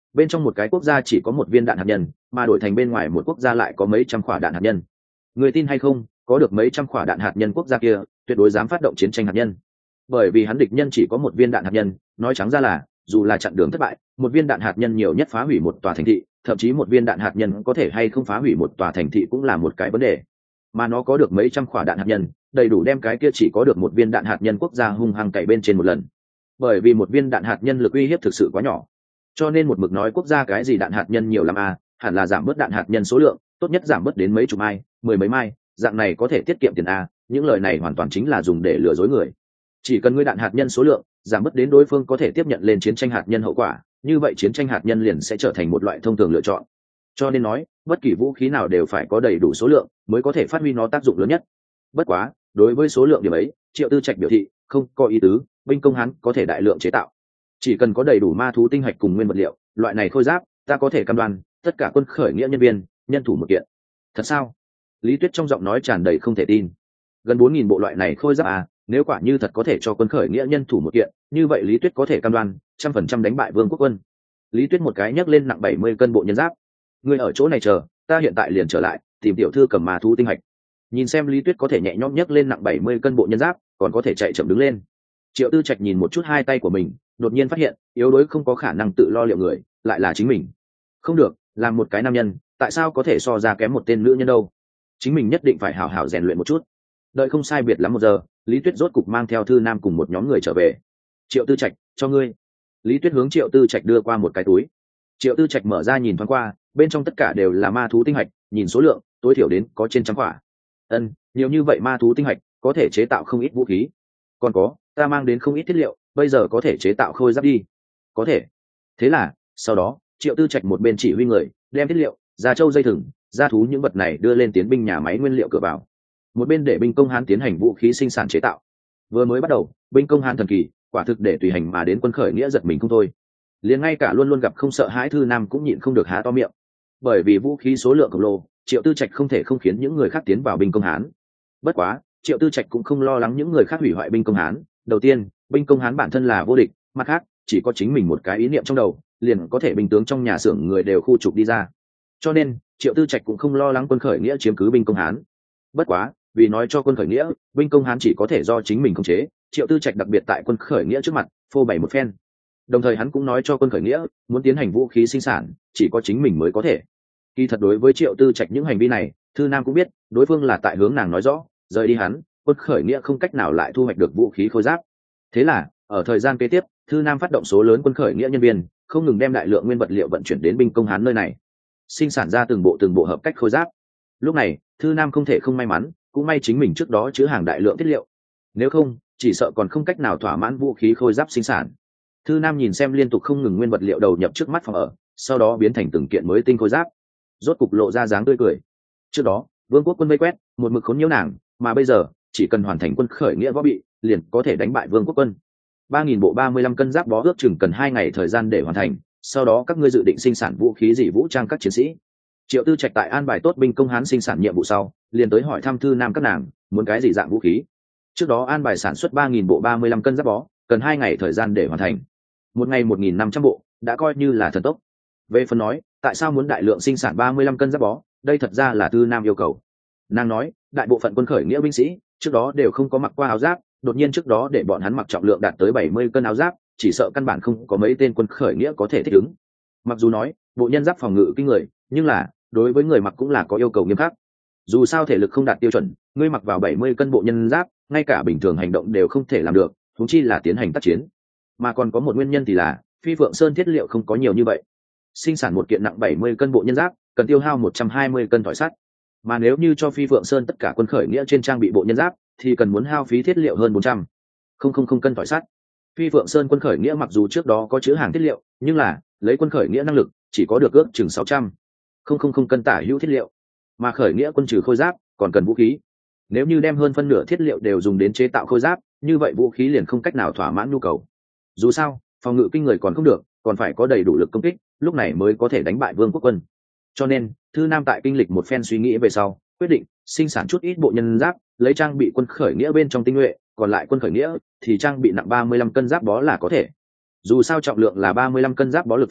bên trong một cái quốc gia chỉ có một viên đạn hạt nhân, mà đổi thành bên ngoài một quốc gia lại có mấy trăm quả đạn hạt nhân. Người tin hay không, có được mấy trăm quả đạn hạt nhân quốc gia kia tuyệt đối dám phát động chiến tranh hạt nhân, bởi vì hắn địch nhân chỉ có một viên đạn hạt nhân. Nói trắng ra là dù là chặn đường thất bại, một viên đạn hạt nhân nhiều nhất phá hủy một tòa thành thị, thậm chí một viên đạn hạt nhân có thể hay không phá hủy một tòa thành thị cũng là một cái vấn đề. Mà nó có được mấy trăm quả đạn hạt nhân, đầy đủ đem cái kia chỉ có được một viên đạn hạt nhân quốc gia hung hăng cày bên trên một lần. Bởi vì một viên đạn hạt nhân lực uy hiếp thực sự quá nhỏ, cho nên một mực nói quốc gia cái gì đạn hạt nhân nhiều lắm à, hẳn là giảm bớt đạn hạt nhân số lượng, tốt nhất giảm bớt đến mấy chục mai, mười mấy mai, dạng này có thể tiết kiệm tiền à. Những lời này hoàn toàn chính là dùng để lừa dối người. Chỉ cần ngươi đạn hạt nhân số lượng giảm bớt đến đối phương có thể tiếp nhận lên chiến tranh hạt nhân hậu quả, như vậy chiến tranh hạt nhân liền sẽ trở thành một loại thông thường lựa chọn. Cho nên nói bất kỳ vũ khí nào đều phải có đầy đủ số lượng mới có thể phát huy nó tác dụng lớn nhất. Bất quá đối với số lượng điểm ấy, Triệu Tư Trạch biểu thị không có ý tứ, binh công hán có thể đại lượng chế tạo, chỉ cần có đầy đủ ma thú tinh hạch cùng nguyên vật liệu, loại này khôi giáp ta có thể cam đoan tất cả quân khởi nghĩa nhân viên nhân thủ một kiện. Thật sao? Lý Tuyết trong giọng nói tràn đầy không thể tin. Gần bốn nghìn bộ loại này khôi giáp à, nếu quả như thật có thể cho quân khởi nghĩa nhân thủ một kiện, như vậy Lý Tuyết có thể cam đoan trăm phần trăm đánh bại Vương Quốc quân. Lý Tuyết một cái nhấc lên nặng bảy mươi cân bộ nhân giáp. Ngươi ở chỗ này chờ, ta hiện tại liền trở lại tìm tiểu thư cầm ma thú tinh hạch. Nhìn xem Lý Tuyết có thể nhẹ nhõm nhấc lên nặng bảy mươi cân bộ nhân giáp, còn có thể chạy chậm đứng lên. Triệu Tư Trạch nhìn một chút hai tay của mình, đột nhiên phát hiện yếu đuối không có khả năng tự lo liệu người lại là chính mình. Không được, làm một cái nam nhân tại sao có thể so ra kém một tên nữ nhân đâu. Chính mình nhất định phải hảo hảo rèn luyện một chút. Đợi không sai biệt lắm một giờ, Lý Tuyết rốt cục mang theo Thư Nam cùng một nhóm người trở về. Triệu Tư Trạch, cho ngươi. Lý Tuyết hướng Triệu Tư Trạch đưa qua một cái túi. Triệu Tư Trạch mở ra nhìn thoáng qua, bên trong tất cả đều là ma thú tinh hạch, nhìn số lượng tối thiểu đến có trên trăm quả. Ân, nhiều như vậy ma thú tinh hạch có thể chế tạo không ít vũ khí. Còn có, ta mang đến không ít thiết liệu, bây giờ có thể chế tạo khôi giáp đi. Có thể. Thế là sau đó Triệu Tư Trạch một bên chỉ huy người đem thiết liệu, da trâu, dây thừng, da thú những vật này đưa lên tiến binh nhà máy nguyên liệu cửa vào, một bên để binh công hán tiến hành vũ khí sinh sản chế tạo. Vừa mới bắt đầu binh công hán thần kỳ quả thực để tùy hành mà đến quân khởi nghĩa giật mình không thôi, liền ngay cả luôn luôn gặp không sợ hãi Thư Nam cũng nhịn không được há to miệng. Bởi vì vũ khí số lượng khổng lồ, Triệu Tư Trạch không thể không khiến những người khác tiến vào binh công hán. Bất quá Triệu Tư Trạch cũng không lo lắng những người khác hủy hoại binh công hán. Đầu tiên, binh công hán bản thân là vô địch, mặt khác chỉ có chính mình một cái ý niệm trong đầu liền có thể binh tướng trong nhà xưởng người đều khu trục đi ra, cho nên Triệu Tư Trạch cũng không lo lắng quân khởi nghĩa chiếm cứ binh công hán. Bất quá vì nói cho quân khởi nghĩa binh công hán chỉ có thể do chính mình khống chế, Triệu Tư Trạch đặc biệt tại quân khởi nghĩa trước mặt phô bày một phen. Đồng thời hắn cũng nói cho quân khởi nghĩa muốn tiến hành vũ khí sinh sản chỉ có chính mình mới có thể. Kỳ thật đối với Triệu Tư Trạch những hành vi này, Thư Nam cũng biết đối phương là tại hướng nàng nói rõ rời đi hắn, quân khởi nghĩa không cách nào lại thu hoạch được vũ khí khôi giáp. Thế là ở thời gian kế tiếp, Thư Nam phát động số lớn quân khởi nghĩa nhân viên không ngừng đem đại lượng nguyên vật liệu vận chuyển đến binh công hán nơi này, sinh sản ra từng bộ từng bộ hợp cách khôi giáp. Lúc này Thư Nam không thể không may mắn, cũng may chính mình trước đó chứa hàng đại lượng thiết liệu, nếu không chỉ sợ còn không cách nào thỏa mãn vũ khí khôi giáp sinh sản. Thư Nam nhìn xem liên tục không ngừng nguyên vật liệu đầu nhập trước mắt phòng ở, sau đó biến thành từng kiện mới tinh khôi giáp, rốt cục lộ ra dáng tươi cười. Trước đó Vương Quốc quân vây quét một mực khốn nhiễu nàng, mà bây giờ chỉ cần hoàn thành quân khởi nghĩa võ bị liền có thể đánh bại Vương Quốc quân. Ba nghìn bộ ba mươi lăm cân giáp bó ước chừng cần hai ngày thời gian để hoàn thành, sau đó các ngươi dự định sinh sản vũ khí gì vũ trang các chiến sĩ? Triệu Tư Trạch tại an bài tốt binh công hán sinh sản nhiệm vụ sau, liền tới hỏi thăm Thư Nam các nàng muốn cái gì dạng vũ khí. Trước đó an bài sản xuất ba nghìn bộ ba mươi lăm cân giáp bó cần hai ngày thời gian để hoàn thành, một ngày một nghìn năm trăm bộ đã coi như là thần tốc. Về phần nói tại sao muốn đại lượng sinh sản ba mươi lăm cân giáp bó, đây thật ra là Thư Nam yêu cầu. Nàng nói đại bộ phận quân khởi nghĩa binh sĩ trước đó đều không có mặc qua áo giáp, đột nhiên trước đó để bọn hắn mặc trọng lượng đạt tới bảy mươi cân áo giáp, chỉ sợ căn bản không có mấy tên quân khởi nghĩa có thể thích ứng. Mặc dù nói bộ nhân giáp phòng ngự kinh người, nhưng là đối với người mặc cũng là có yêu cầu nghiêm khắc. Dù sao thể lực không đạt tiêu chuẩn, ngươi mặc vào bảy mươi cân bộ nhân giáp, ngay cả bình thường hành động đều không thể làm được, huống chi là tiến hành tác chiến. Mà còn có một nguyên nhân thì là Phi Phượng Sơn thiết liệu không có nhiều như vậy. Sinh sản một kiện nặng bảy mươi cân bộ nhân giáp cần tiêu hao một trăm hai mươi cân thỏi sắt, mà nếu như cho Phi Phượng Sơn tất cả quân khởi nghĩa trên trang bị bộ nhân giáp thì cần muốn hao phí thiết liệu hơn bốn trăm không cân thỏi sắt. Phi Phượng Sơn quân khởi nghĩa mặc dù trước đó có chứa hàng thiết liệu, nhưng là lấy quân khởi nghĩa năng lực chỉ có được ước chừng sáu trăm không cân tả hữu thiết liệu, mà khởi nghĩa quân trừ khôi giáp còn cần vũ khí. Nếu như đem hơn phân nửa thiết liệu đều dùng đến chế tạo khôi giáp, như vậy vũ khí liền không cách nào thỏa mãn nhu cầu. Dù sao phòng ngự kinh người còn không được, còn phải có đầy đủ lực công kích, lúc này mới có thể đánh bại Vương Quốc quân. Cho nên Thư Nam tại kinh lịch một phen suy nghĩ về sau, quyết định sinh sản chút ít bộ nhân giáp, lấy trang bị quân khởi nghĩa bên trong tinh nhuệ, còn lại quân khởi nghĩa thì trang bị nặng ba mươi lăm cân giáp bó là có thể. Dù sao trọng lượng là ba mươi lăm cân giáp bó lực phòng ngự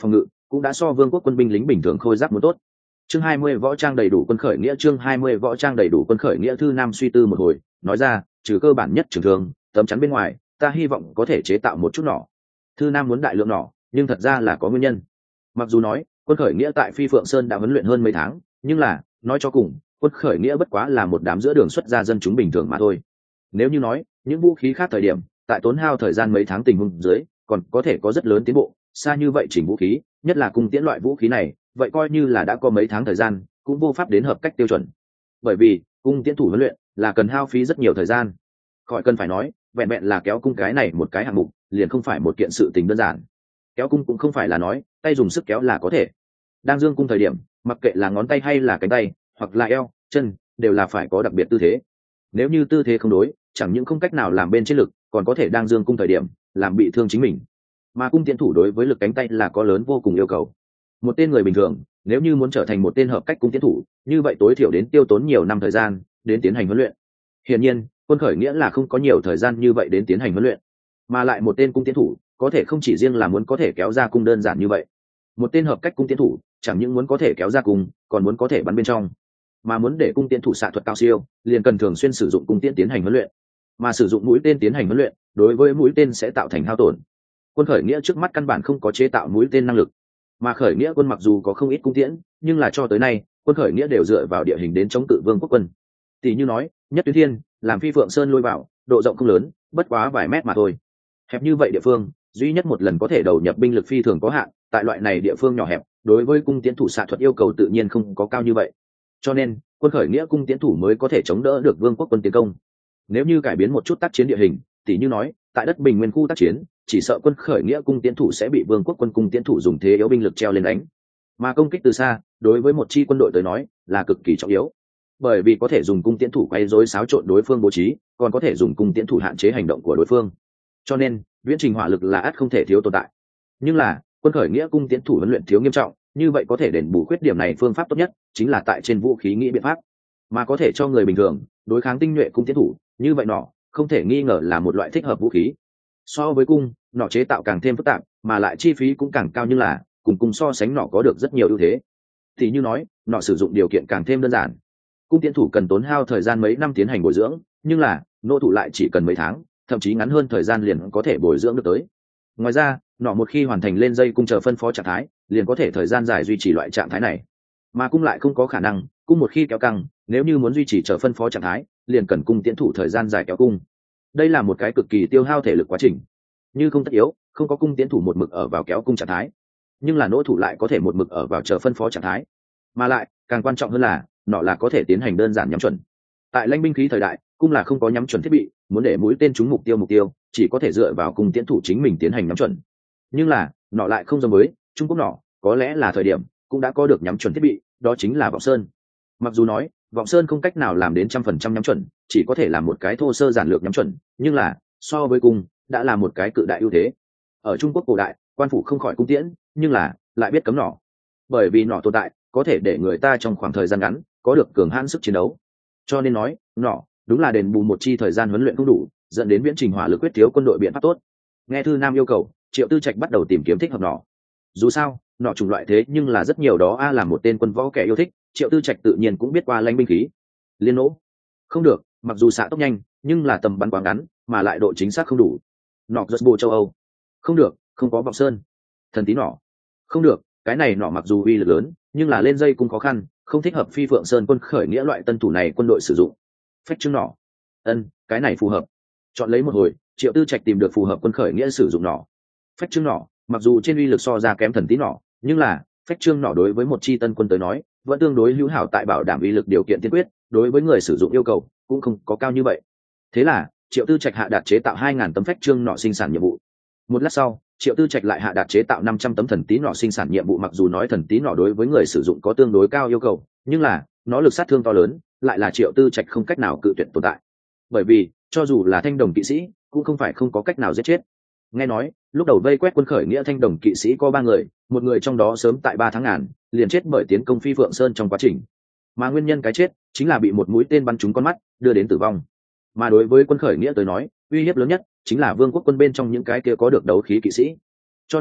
cũng đã so vương quốc quân binh lính bình thường khôi giáp muốn tốt. Chương hai mươi võ trang đầy đủ quân khởi nghĩa chương hai mươi võ trang đầy đủ quân khởi nghĩa. Thư Nam suy tư một hồi, nói ra, trừ cơ bản nhất trường thương, tấm chắn bên ngoài, ta hy vọng có thể chế tạo một chút nỏ. Thư Nam muốn đại lượng nỏ, nhưng thật ra là có nguyên nhân. Mặc dù nói, quân khởi nghĩa tại Phi Phượng Sơn đã huấn luyện hơn mấy tháng, nhưng là, nói cho cùng, quân khởi nghĩa bất quá là một đám giữa đường xuất gia dân chúng bình thường mà thôi. Nếu như nói, những vũ khí khác thời điểm, tại tốn hao thời gian mấy tháng tình huống dưới, còn có thể có rất lớn tiến bộ, xa như vậy chỉnh vũ khí, nhất là cung tiễn loại vũ khí này, vậy coi như là đã có mấy tháng thời gian, cũng vô pháp đến hợp cách tiêu chuẩn. Bởi vì, cung tiễn thủ huấn luyện là cần hao phí rất nhiều thời gian. Khỏi cần phải nói, vẹn vẹn là kéo cung cái này một cái hạng mục, liền không phải một kiện sự tình đơn giản. Kéo cung cũng không phải là nói, tay dùng sức kéo là có thể. Đang dương cung thời điểm, mặc kệ là ngón tay hay là cánh tay, hoặc là eo, chân, đều là phải có đặc biệt tư thế. Nếu như tư thế không đối, chẳng những không cách nào làm bên chiến lực, còn có thể đang dương cung thời điểm, làm bị thương chính mình. Mà cung tiễn thủ đối với lực cánh tay là có lớn vô cùng yêu cầu. Một tên người bình thường, nếu như muốn trở thành một tên hợp cách cung tiễn thủ, như vậy tối thiểu đến tiêu tốn nhiều năm thời gian đến tiến hành huấn luyện. Hiển nhiên, quân khởi nghĩa là không có nhiều thời gian như vậy đến tiến hành huấn luyện, mà lại một tên cung tiễn thủ có thể không chỉ riêng là muốn có thể kéo ra cung đơn giản như vậy. Một tên hợp cách cung tiễn thủ chẳng những muốn có thể kéo ra cung, còn muốn có thể bắn bên trong. Mà muốn để cung tiễn thủ xạ thuật cao siêu, liền cần thường xuyên sử dụng cung tiễn tiến hành huấn luyện. Mà sử dụng mũi tên tiến hành huấn luyện, đối với mũi tên sẽ tạo thành hao tổn. Quân khởi nghĩa trước mắt căn bản không có chế tạo mũi tên năng lực. Mà khởi nghĩa quân mặc dù có không ít cung tiễn, nhưng là cho tới nay, quân khởi nghĩa đều dựa vào địa hình đến chống cự vương quốc quân. Tỷ như nói, nhất tuyến thiên, làm Phi Phượng Sơn lôi vào, độ rộng không lớn, bất quá vài mét mà thôi. Hẹp như vậy địa phương, duy nhất một lần có thể đầu nhập binh lực phi thường có hạn, tại loại này địa phương nhỏ hẹp, đối với cung tiễn thủ xạ thuật yêu cầu tự nhiên không có cao như vậy. Cho nên, quân khởi nghĩa cung tiễn thủ mới có thể chống đỡ được vương quốc quân tiến công. Nếu như cải biến một chút tác chiến địa hình, tỷ như nói, tại đất bình nguyên khu tác chiến, chỉ sợ quân khởi nghĩa cung tiễn thủ sẽ bị vương quốc quân cung tiễn thủ dùng thế yếu binh lực treo lên đánh. Mà công kích từ xa, đối với một chi quân đội tới nói, là cực kỳ trọng yếu. Bởi vì có thể dùng cung tiễn thủ quay rối xáo trộn đối phương bố trí, còn có thể dùng cung tiễn thủ hạn chế hành động của đối phương. Cho nên, viễn trình hỏa lực là ắt không thể thiếu tồn tại. Nhưng là, quân khởi nghĩa cung tiễn thủ huấn luyện thiếu nghiêm trọng, như vậy có thể đền bù khuyết điểm này phương pháp tốt nhất chính là tại trên vũ khí nghĩ biện pháp, mà có thể cho người bình thường đối kháng tinh nhuệ cung tiễn thủ, như vậy nỏ không thể nghi ngờ là một loại thích hợp vũ khí. So với cung, nỏ chế tạo càng thêm phức tạp, mà lại chi phí cũng càng cao, nhưng là cùng cung so sánh nỏ có được rất nhiều ưu thế. Thì như nói, nỏ sử dụng điều kiện càng thêm đơn giản. Cung tiễn thủ cần tốn hao thời gian mấy năm tiến hành bồi dưỡng, nhưng là nô thủ lại chỉ cần mấy tháng, thậm chí ngắn hơn thời gian liền có thể bồi dưỡng được tới. Ngoài ra, nỏ một khi hoàn thành lên dây cung chờ phân phó trạng thái, liền có thể thời gian dài duy trì loại trạng thái này. Mà cung lại không có khả năng, cung một khi kéo căng, nếu như muốn duy trì chờ phân phó trạng thái, liền cần cung tiễn thủ thời gian dài kéo cung. Đây là một cái cực kỳ tiêu hao thể lực quá trình. Như không tất yếu, không có cung tiễn thủ một mực ở vào kéo cung trạng thái, nhưng là nỗ thủ lại có thể một mực ở vào chờ phân phó trạng thái. Mà lại, càng quan trọng hơn là, nỏ là có thể tiến hành đơn giản nhắm chuẩn. Tại lãnh binh khí thời đại, cung là không có nhắm chuẩn thiết bị, muốn để mũi tên trúng mục tiêu mục tiêu, chỉ có thể dựa vào cung tiễn thủ chính mình tiến hành nhắm chuẩn. Nhưng là, nỏ lại không giống với Trung Quốc nỏ, có lẽ là thời điểm cũng đã có được nhắm chuẩn thiết bị, đó chính là vọng sơn. Mặc dù nói, vọng sơn không cách nào làm đến trăm phần trăm nhắm chuẩn, chỉ có thể làm một cái thô sơ giản lược nhắm chuẩn, nhưng là so với cung đã là một cái cự đại ưu thế. Ở Trung Quốc cổ đại, quan phủ không khỏi cung tiễn, nhưng là lại biết cấm nỏ, bởi vì nỏ tồn tại có thể để người ta trong khoảng thời gian ngắn có được cường hãn sức chiến đấu. Cho nên nói, nỏ đúng là đền bù một chi thời gian huấn luyện không đủ, dẫn đến viễn trình hỏa lực quyết thiếu quân đội biện pháp tốt. Nghe Thư Nam yêu cầu, Triệu Tư Trạch bắt đầu tìm kiếm thích hợp nỏ. Dù sao, nỏ chủng loại thế nhưng là rất nhiều đó a à, là một tên quân võ kẻ yêu thích, Triệu Tư Trạch tự nhiên cũng biết qua lãnh binh khí. Liên nỗ không được, mặc dù xạ tốc nhanh, nhưng là tầm bắn quá ngắn, mà lại độ chính xác không đủ. Nỏ rất bồ châu Âu không được, không có vọng sơn. Thần tí nỏ không được, cái này nỏ mặc dù uy lực lớn, nhưng là lên dây cũng khó khăn, không thích hợp Phi Phượng Sơn quân khởi nghĩa loại tân thủ này quân đội sử dụng. Phách trương nỏ, ân, cái này phù hợp. Chọn lấy một hồi, Triệu Tư Trạch tìm được phù hợp quân khởi nghĩa sử dụng nỏ. Phách trương nỏ, mặc dù trên uy lực so ra kém thần tí nỏ, nhưng là phách trương nỏ đối với một chi tân quân tới nói, vẫn tương đối hữu hảo, tại bảo đảm uy lực điều kiện tiên quyết, đối với người sử dụng yêu cầu cũng không có cao như vậy. Thế là, Triệu Tư Trạch hạ đạt chế tạo hai nghìn tấm phách trương nỏ sinh sản nhiệm vụ. Một lát sau, Triệu Tư Trạch lại hạ đạt chế tạo năm trăm tấm thần tí nỏ sinh sản nhiệm vụ. Mặc dù nói thần tí nỏ đối với người sử dụng có tương đối cao yêu cầu, nhưng là nó lực sát thương to lớn, lại là Triệu Tư Trạch không cách nào cự tuyệt tồn tại. Bởi vì, cho dù là thanh đồng kỵ sĩ, cũng không phải không có cách nào giết chết. Nghe nói, lúc đầu vây quét quân khởi nghĩa thanh đồng kỵ sĩ có ba người, một người trong đó sớm tại ba tháng ngàn liền chết bởi tiến công Phi Phượng Sơn trong quá trình. Mà nguyên nhân cái chết chính là bị một mũi tên bắn trúng con mắt, đưa đến tử vong. Mà đối với quân khởi nghĩa tới nói, uy hiếp lớn nhất chính là vương quốc quân bên trong những cái kia có được đấu khí kỵ sĩ. Cho nên,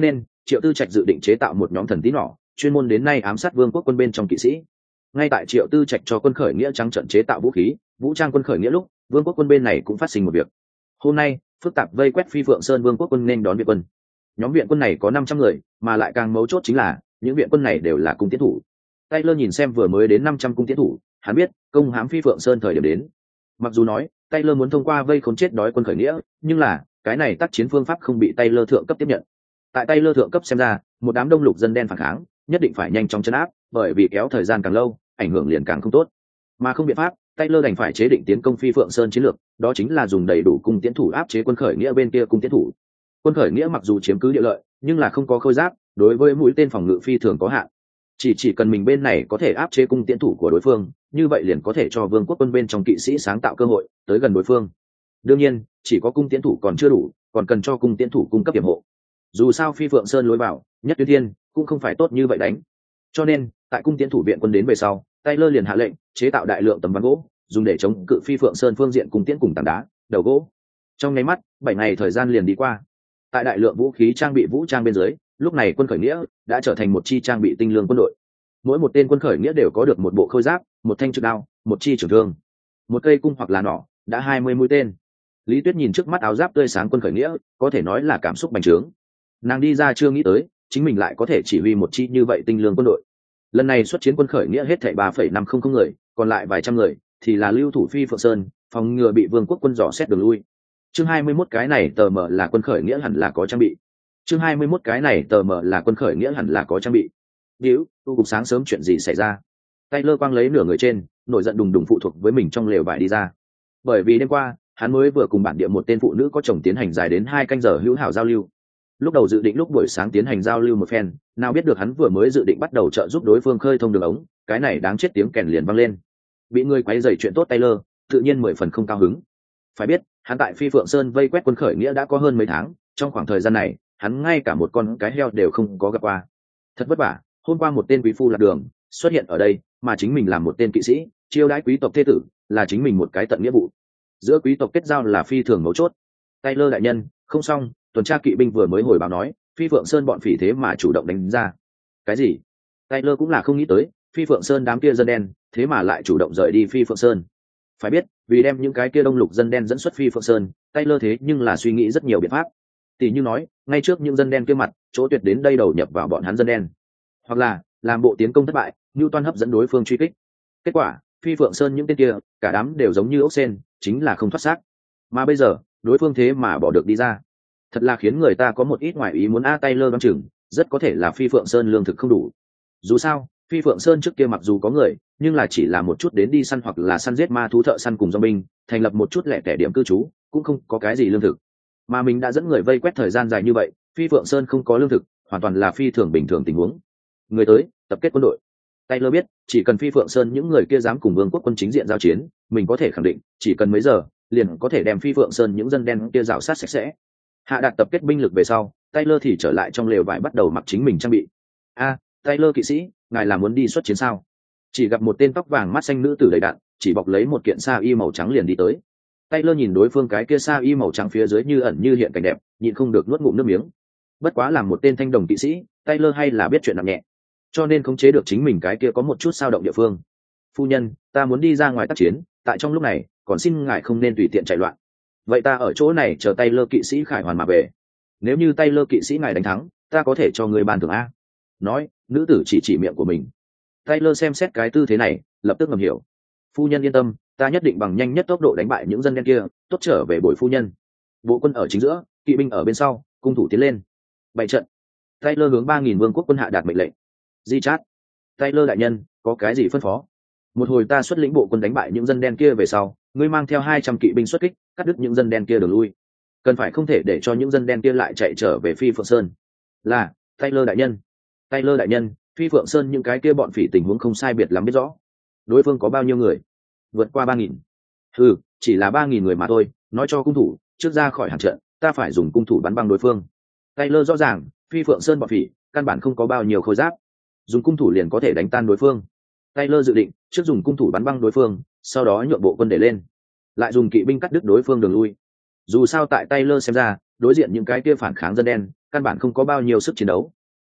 Triệu Tư Trạch dự định chế tạo một nhóm thần tí nỏ, chuyên môn đến nay ám sát vương quốc quân bên trong kỵ sĩ. Ngay tại Triệu Tư Trạch cho quân khởi nghĩa trắng trận chế tạo vũ khí, vũ trang quân khởi nghĩa lúc, vương quốc quân bên này cũng phát sinh một việc. Hôm nay, phức tạp vây quét Phi Phượng Sơn vương quốc quân nên đón viện quân. Nhóm viện quân này có năm trăm người, mà lại càng mấu chốt chính là, những viện quân này đều là cung tiến thủ. Taylor nhìn xem vừa mới đến năm trăm cung tiến thủ, hắn biết, công hãm Phi Phượng Sơn thời điểm đến. Mặc dù nói, Taylor muốn thông qua vây khốn chết đói quân khởi nghĩa, nhưng là, cái này tác chiến phương pháp không bị Taylor thượng cấp tiếp nhận. Tại Taylor thượng cấp xem ra, một đám đông lục dân đen phản kháng, nhất định phải nhanh chóng trấn áp, bởi vì kéo thời gian càng lâu, ảnh hưởng liền càng không tốt. Mà không biện pháp, Taylor đành phải chế định tiến công Phi Phượng Sơn chiến lược, đó chính là dùng đầy đủ cung tiến thủ áp chế quân khởi nghĩa bên kia cung tiến thủ. Quân khởi nghĩa mặc dù chiếm cứ địa lợi, nhưng là không có khôi giáp, đối với mũi tên phòng ngự phi thường có hạn. Chỉ chỉ cần mình bên này có thể áp chế cung tiến thủ của đối phương, như vậy liền có thể cho vương quốc quân bên trong kỵ sĩ sáng tạo cơ hội tới gần đối phương. Đương nhiên, chỉ có cung tiến thủ còn chưa đủ, còn cần cho cung tiến thủ cung cấp hiểm hộ. Dù sao Phi Phượng Sơn lối vào, nhất tuyến thiên cũng không phải tốt như vậy đánh. Cho nên, tại cung tiến thủ viện quân đến về sau, Taylor liền hạ lệnh chế tạo đại lượng tấm ván gỗ, dùng để chống cự Phi Phượng Sơn phương diện cung tiến cùng tảng đá, đầu gỗ. Trong nháy mắt, bảy ngày thời gian liền đi qua. Tại đại lượng vũ khí trang bị vũ trang bên dưới, lúc này quân khởi nghĩa đã trở thành một chi trang bị tinh lương quân đội. Mỗi một tên quân khởi nghĩa đều có được một bộ khôi giáp, một thanh trực đao, một chi trường thương, một cây cung hoặc là nỏ, đã hai mươi mũi tên. Lý Tuyết nhìn trước mắt áo giáp tươi sáng quân khởi nghĩa, có thể nói là cảm xúc bành trướng. Nàng đi ra chưa nghĩ tới, chính mình lại có thể chỉ huy một chi như vậy tinh lương quân đội. Lần này xuất chiến quân khởi nghĩa hết thảy ba phẩy năm không không người, còn lại vài trăm người thì là lưu thủ Phi Phượng Sơn, phòng ngừa bị vương quốc quân dò xét đường lui. Chương hai mươi mốt cái này tờ mờ là quân khởi nghĩa hẳn là có trang bị. Chương hai mươi mốt cái này tờ mờ là quân khởi nghĩa hẳn là có trang bị. Điếu, tu cục sáng sớm chuyện gì xảy ra? Taylor quang lấy nửa người trên, nổi giận đùng đùng phụ thuộc với mình trong lều vải đi ra. Bởi vì đêm qua, hắn mới vừa cùng bản địa một tên phụ nữ có chồng tiến hành dài đến hai canh giờ hữu hảo giao lưu. Lúc đầu dự định lúc buổi sáng tiến hành giao lưu một phen, nào biết được hắn vừa mới dự định bắt đầu trợ giúp đối phương khơi thông đường ống, cái này đáng chết tiếng kèn liền vang lên. Bị người quấy rầy chuyện tốt Taylor, tự nhiên mười phần không cao hứng. Phải biết, hắn tại Phi Phượng Sơn vây quét quân khởi nghĩa đã có hơn mấy tháng, trong khoảng thời gian này, hắn ngay cả một con cái heo đều không có gặp qua. Thật vất vả, hôm qua một tên quý phu lạc đường xuất hiện ở đây, mà chính mình làm một tên kỵ sĩ, chiêu đãi quý tộc thế tử, là chính mình một cái tận nghĩa vụ. Giữa quý tộc kết giao là phi thường mấu chốt. Taylor đại nhân, không xong, tuần tra kỵ binh vừa mới hồi báo nói, Phi Phượng Sơn bọn phỉ thế mà chủ động đánh ra. Cái gì? Taylor cũng là không nghĩ tới, Phi Phượng Sơn đám kia dân đen, thế mà lại chủ động rời đi Phi Phượng Sơn. Phải biết, vì đem những cái kia đông lục dân đen dẫn xuất Phi Phượng Sơn, Taylor thế nhưng là suy nghĩ rất nhiều biện pháp. Tỷ như nói, ngay trước những dân đen kia mặt, chỗ tuyệt đến đây đầu nhập vào bọn hắn dân đen. Hoặc là, làm bộ tiến công thất bại, Newton hấp dẫn đối phương truy kích. Kết quả, Phi Phượng Sơn những tên kia, cả đám đều giống như ốc sên, chính là không thoát xác. Mà bây giờ, đối phương thế mà bỏ được đi ra. Thật là khiến người ta có một ít ngoại ý muốn a Taylor đoán chừng, rất có thể là Phi Phượng Sơn lương thực không đủ. Dù sao, Phi Phượng Sơn trước kia mặc dù có người, nhưng là chỉ là một chút đến đi săn hoặc là săn giết ma thú thợ săn cùng do binh, thành lập một chút lẻ tẻ điểm cư trú, cũng không có cái gì lương thực. Mà mình đã dẫn người vây quét thời gian dài như vậy, Phi Phượng Sơn không có lương thực, hoàn toàn là phi thường bình thường tình huống. Người tới, tập kết quân đội. Taylor biết, chỉ cần Phi Phượng Sơn những người kia dám cùng vương quốc quân chính diện giao chiến, mình có thể khẳng định, chỉ cần mấy giờ, liền có thể đem Phi Phượng Sơn những dân đen kia rào sát sạch sẽ. Hạ đạt tập kết binh lực về sau, Taylor thì trở lại trong lều vải bắt đầu mặc chính mình trang bị. A, Taylor kỵ sĩ, ngài là muốn đi xuất chiến sao? Chỉ gặp một tên tóc vàng mắt xanh nữ tử đầy đặn, chỉ bọc lấy một kiện sa y màu trắng liền đi tới. Taylor nhìn đối phương cái kia sa y màu trắng phía dưới như ẩn như hiện cảnh đẹp, nhịn không được nuốt ngụm nước miếng. Bất quá làm một tên thanh đồng kỵ sĩ, Taylor hay là biết chuyện nặng nhẹ, cho nên khống chế được chính mình cái kia có một chút sao động địa phương. Phu nhân, ta muốn đi ra ngoài tác chiến, tại trong lúc này, còn xin ngài không nên tùy tiện chạy loạn. Vậy ta ở chỗ này chờ Taylor kỵ sĩ khải hoàn mà về. Nếu như Taylor kỵ sĩ ngài đánh thắng, ta có thể cho người ban thưởng a. Nói, nữ tử chỉ chỉ miệng của mình. Taylor xem xét cái tư thế này, lập tức ngầm hiểu. Phu nhân yên tâm, ta nhất định bằng nhanh nhất tốc độ đánh bại những dân đen kia, tốt trở về bồi phu nhân. Bộ quân ở chính giữa, kỵ binh ở bên sau, cung thủ tiến lên. Bảy trận. Taylor hướng ba nghìn vương quốc quân hạ đạt mệnh lệnh. Di chát. Taylor đại nhân, có cái gì phân phó? Một hồi ta xuất lĩnh bộ quân đánh bại những dân đen kia về sau, ngươi mang theo hai trăm kỵ binh xuất kích, cắt đứt những dân đen kia đường lui. Cần phải không thể để cho những dân đen kia lại chạy trở về Phi Phượng Sơn. Là, Taylor đại nhân. Taylor đại nhân, Phi Phượng Sơn những cái kia bọn phỉ tình huống không sai biệt lắm biết rõ. Đối phương có bao nhiêu người? Vượt qua ba nghìn. Ừ, chỉ là ba nghìn người mà thôi, nói cho cung thủ, trước ra khỏi hàng trận, ta phải dùng cung thủ bắn băng đối phương. Taylor rõ ràng, Phi Phượng Sơn bọn phỉ, căn bản không có bao nhiêu khôi giáp. Dùng cung thủ liền có thể đánh tan đối phương. Taylor dự định, trước dùng cung thủ bắn băng đối phương, sau đó nhượng bộ quân để lên. Lại dùng kỵ binh cắt đứt đối phương đường lui. Dù sao tại Taylor xem ra, đối diện những cái kia phản kháng dân đen, căn bản không có bao nhiêu sức chiến đấu,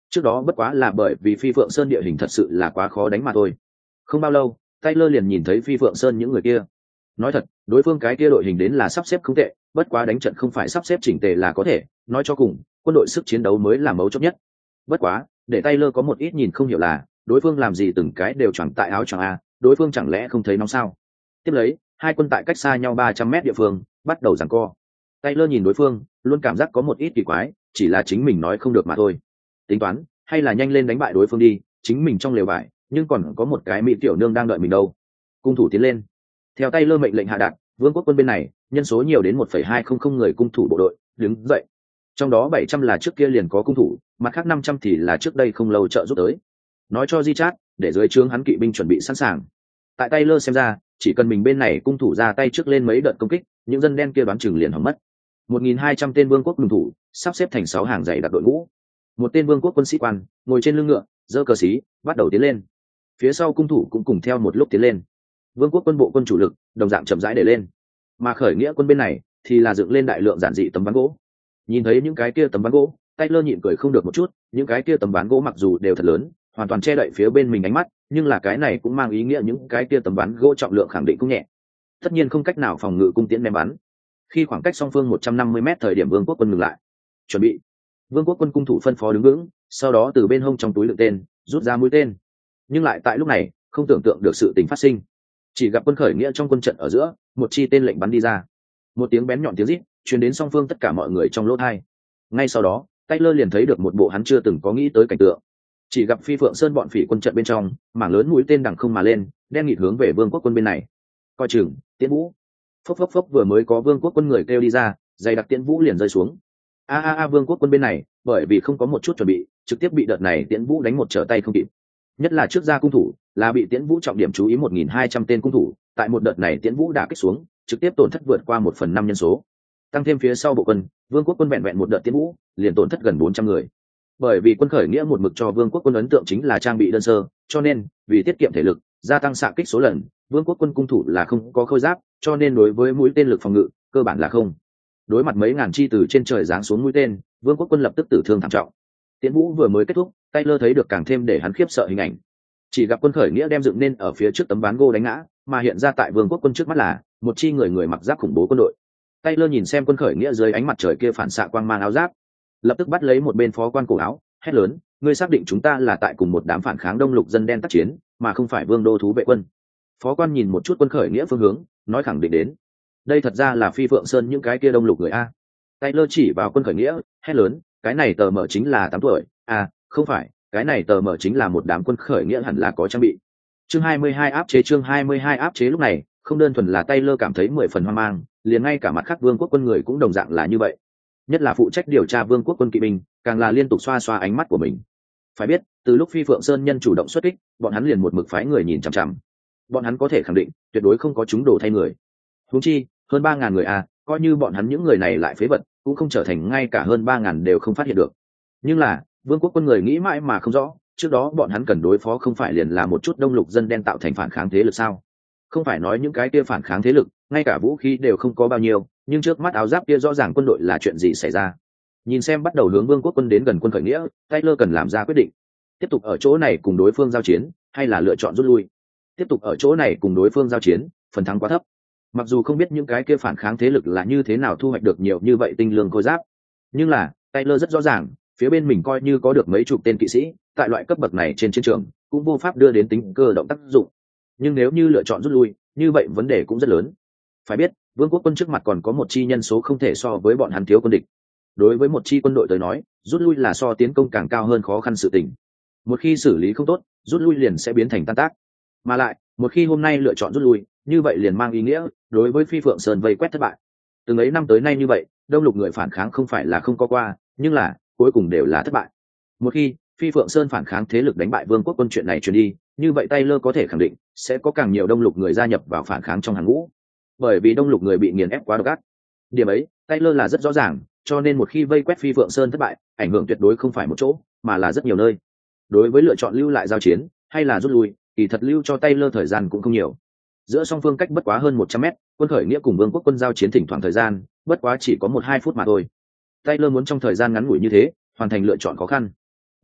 trước đó bất quá là bởi vì Phi Phượng Sơn địa hình thật sự là quá khó đánh mà thôi. Không bao lâu, Taylor liền nhìn thấy Phi Phượng Sơn những người kia. Nói thật, đối phương cái kia đội hình đến là sắp xếp không tệ, bất quá đánh trận không phải sắp xếp chỉnh tề là có thể, nói cho cùng, quân đội sức chiến đấu mới là mấu chốt nhất. Bất quá, để Taylor có một ít nhìn không hiểu là, đối phương làm gì từng cái đều choàng tại áo choàng a, đối phương chẳng lẽ không thấy nóng sao? Tiếp lấy, hai quân tại cách xa nhau ba trăm mét địa phương, bắt đầu giằng co. Taylor nhìn đối phương, luôn cảm giác có một ít kỳ quái, chỉ là chính mình nói không được mà thôi. Tính toán, hay là nhanh lên đánh bại đối phương đi, chính mình trong lều vải, nhưng còn có một cái mỹ tiểu nương đang đợi mình đâu. Cung thủ tiến lên. Theo Taylor mệnh lệnh hạ đạt, vương quốc quân bên này, nhân số nhiều đến một phẩy hai không không người cung thủ bộ đội, đứng dậy. Trong đó bảy trăm là trước kia liền có cung thủ, mặt khác năm trăm thì là trước đây không lâu trợ giúp tới. Nói cho Di Chát, để dưới trướng hắn kỵ binh chuẩn bị sẵn sàng. Tại Taylor xem ra, chỉ cần mình bên này cung thủ ra tay trước lên mấy đợt công kích, những dân đen kia đoán chừng liền hỏng mất. một nghìn hai trăm tên vương quốc cung thủ, sắp xếp thành sáu hàng dày đặc đội ngũ. Một tên vương quốc quân sĩ quan, ngồi trên lưng ngựa, giơ cờ xí, bắt đầu tiến lên. Phía sau cung thủ cũng cùng theo một lúc tiến lên. Vương quốc quân bộ quân chủ lực, đồng dạng chậm rãi để lên. Mà khởi nghĩa quân bên này thì là dựng lên đại lượng giản dị tấm ván gỗ. Nhìn thấy những cái kia tấm ván gỗ, Taylor nhịn cười không được một chút, những cái kia tấm ván gỗ mặc dù đều thật lớn, hoàn toàn che đậy phía bên mình ánh mắt, nhưng là cái này cũng mang ý nghĩa những cái kia tấm ván gỗ trọng lượng khẳng định cũng nhẹ. Tất nhiên không cách nào phòng ngự cung tiễn ném bắn. Khi khoảng cách song phương một trăm năm mươi mét thời điểm Vương quốc quân ngừng lại. Chuẩn bị. Vương quốc quân cung thủ phân phó đứng vững, sau đó từ bên hông trong túi đựng tên, rút ra mũi tên. Nhưng lại tại lúc này, không tưởng tượng được sự tình phát sinh. Chỉ gặp quân khởi nghĩa trong quân trận ở giữa, một chi tên lệnh bắn đi ra. Một tiếng bén nhọn tiếng rít, truyền đến song phương tất cả mọi người trong lỗ tai. Ngay sau đó, Taylor liền thấy được một bộ hắn chưa từng có nghĩ tới cảnh tượng. Chỉ gặp Phi Phượng Sơn bọn phỉ quân trận bên trong, mảng lớn mũi tên đằng không mà lên, đen nghịt hướng về Vương quốc quân bên này. Coi chừng, Tiễn Vũ. Phốc phốc phốc vừa mới có Vương quốc quân người kêu đi ra, dày đặc Tiễn Vũ liền rơi xuống. A a a Vương quốc quân bên này, bởi vì không có một chút chuẩn bị, trực tiếp bị đợt này Tiễn Vũ đánh một trở tay không kịp. Nhất là trước ra cung thủ, là bị Tiễn Vũ trọng điểm chú ý một nghìn hai trăm tên cung thủ, tại một đợt này Tiễn Vũ đã kích xuống, trực tiếp tổn thất vượt qua một phần năm nhân số. Tăng thêm phía sau bộ quân, Vương quốc quân vẹn vẹn một đợt Tiễn Vũ, liền tổn thất gần bốn trăm người. Bởi vì quân khởi nghĩa một mực cho Vương quốc quân ấn tượng chính là trang bị đơn sơ, cho nên vì tiết kiệm thể lực, gia tăng xạ kích số lần, Vương quốc quân cung thủ là không có khôi giáp, cho nên đối với mũi tên lực phòng ngự, cơ bản là không. Đối mặt mấy ngàn chi từ trên trời giáng xuống mũi tên, Vương quốc quân lập tức tử thương thảm trọng. Tiễn Vũ vừa mới kết thúc, Taylor thấy được càng thêm để hắn khiếp sợ hình ảnh. Chỉ gặp quân khởi nghĩa đem dựng nên ở phía trước tấm ván gỗ đánh ngã, mà hiện ra tại Vương quốc quân trước mắt là một chi người người mặc giáp khủng bố quân đội. Taylor nhìn xem quân khởi nghĩa dưới ánh mặt trời kia phản xạ quang mang áo giáp, lập tức bắt lấy một bên phó quan cổ áo, hét lớn: "Ngươi xác định chúng ta là tại cùng một đám phản kháng đông lục dân đen tác chiến, mà không phải Vương đô thú vệ quân?" Phó quan nhìn một chút quân khởi nghĩa phương hướng, nói khẳng định đến. Đây thật ra là Phi Phượng Sơn những cái kia đông lục người a. Taylor chỉ vào quân khởi nghĩa, hét lớn: "Cái này tờ mở chính là tám tuổi, à, không phải, cái này tờ mở chính là một đám quân khởi nghĩa hẳn là có trang bị." Chương hai mươi hai áp chế chương hai mươi hai áp chế lúc này, không đơn thuần là Taylor cảm thấy mười phần hoang mang, liền ngay cả mặt khác Vương quốc quân người cũng đồng dạng là như vậy. Nhất là phụ trách điều tra Vương quốc quân kỵ binh, càng là liên tục xoa xoa ánh mắt của mình. Phải biết, từ lúc Phi Phượng Sơn nhân chủ động xuất kích, bọn hắn liền một mực phái người nhìn chằm chằm. Bọn hắn có thể khẳng định, tuyệt đối không có chúng đồ thay người. Huống chi, hơn ba ngàn người à, coi như bọn hắn những người này lại phế vật, cũng không trở thành ngay cả hơn ba ngàn đều không phát hiện được. Nhưng là, Vương quốc quân người nghĩ mãi mà không rõ, trước đó bọn hắn cần đối phó không phải liền là một chút đông lục dân đen tạo thành phản kháng thế lực sao? Không phải nói những cái kia phản kháng thế lực, ngay cả vũ khí đều không có bao nhiêu, nhưng trước mắt áo giáp kia rõ ràng quân đội là chuyện gì xảy ra. Nhìn xem bắt đầu hướng Vương quốc quân đến gần quân khởi nghĩa, Taylor cần làm ra quyết định. Tiếp tục ở chỗ này cùng đối phương giao chiến, hay là lựa chọn rút lui? Tiếp tục ở chỗ này cùng đối phương giao chiến, phần thắng quá thấp. Mặc dù không biết những cái kia phản kháng thế lực là như thế nào thu hoạch được nhiều như vậy tinh lương khôi giáp, nhưng là Taylor rất rõ ràng, phía bên mình coi như có được mấy chục tên kỵ sĩ, tại loại cấp bậc này trên chiến trường, cũng vô pháp đưa đến tính cơ động tác dụng. Nhưng nếu như lựa chọn rút lui, như vậy vấn đề cũng rất lớn. Phải biết, Vương quốc quân trước mặt còn có một chi nhân số không thể so với bọn hắn thiếu quân địch. Đối với một chi quân đội tới nói, rút lui là so tiến công càng cao hơn khó khăn sự tình. Một khi xử lý không tốt, rút lui liền sẽ biến thành tan tác. Mà lại, một khi hôm nay lựa chọn rút lui, như vậy liền mang ý nghĩa đối với Phi Phượng Sơn vây quét thất bại. Từng ấy năm tới nay như vậy, đông lục người phản kháng không phải là không có qua, nhưng là cuối cùng đều là thất bại. Một khi Phi Phượng Sơn phản kháng thế lực đánh bại Vương quốc quân chuyện này truyền đi, như vậy Taylor có thể khẳng định sẽ có càng nhiều đông lục người gia nhập vào phản kháng trong hàng ngũ. Bởi vì đông lục người bị nghiền ép quá độc ác. Điểm ấy, Taylor là rất rõ ràng, cho nên một khi vây quét Phi Phượng Sơn thất bại, ảnh hưởng tuyệt đối không phải một chỗ, mà là rất nhiều nơi. Đối với lựa chọn lưu lại giao chiến hay là rút lui, kỳ thật lưu cho Taylor thời gian cũng không nhiều. Giữa song phương cách bất quá hơn một trăm mét, quân khởi nghĩa cùng Vương quốc quân giao chiến thỉnh thoảng thời gian, bất quá chỉ có một hai phút mà thôi. Taylor muốn trong thời gian ngắn ngủi như thế, hoàn thành lựa chọn khó khăn.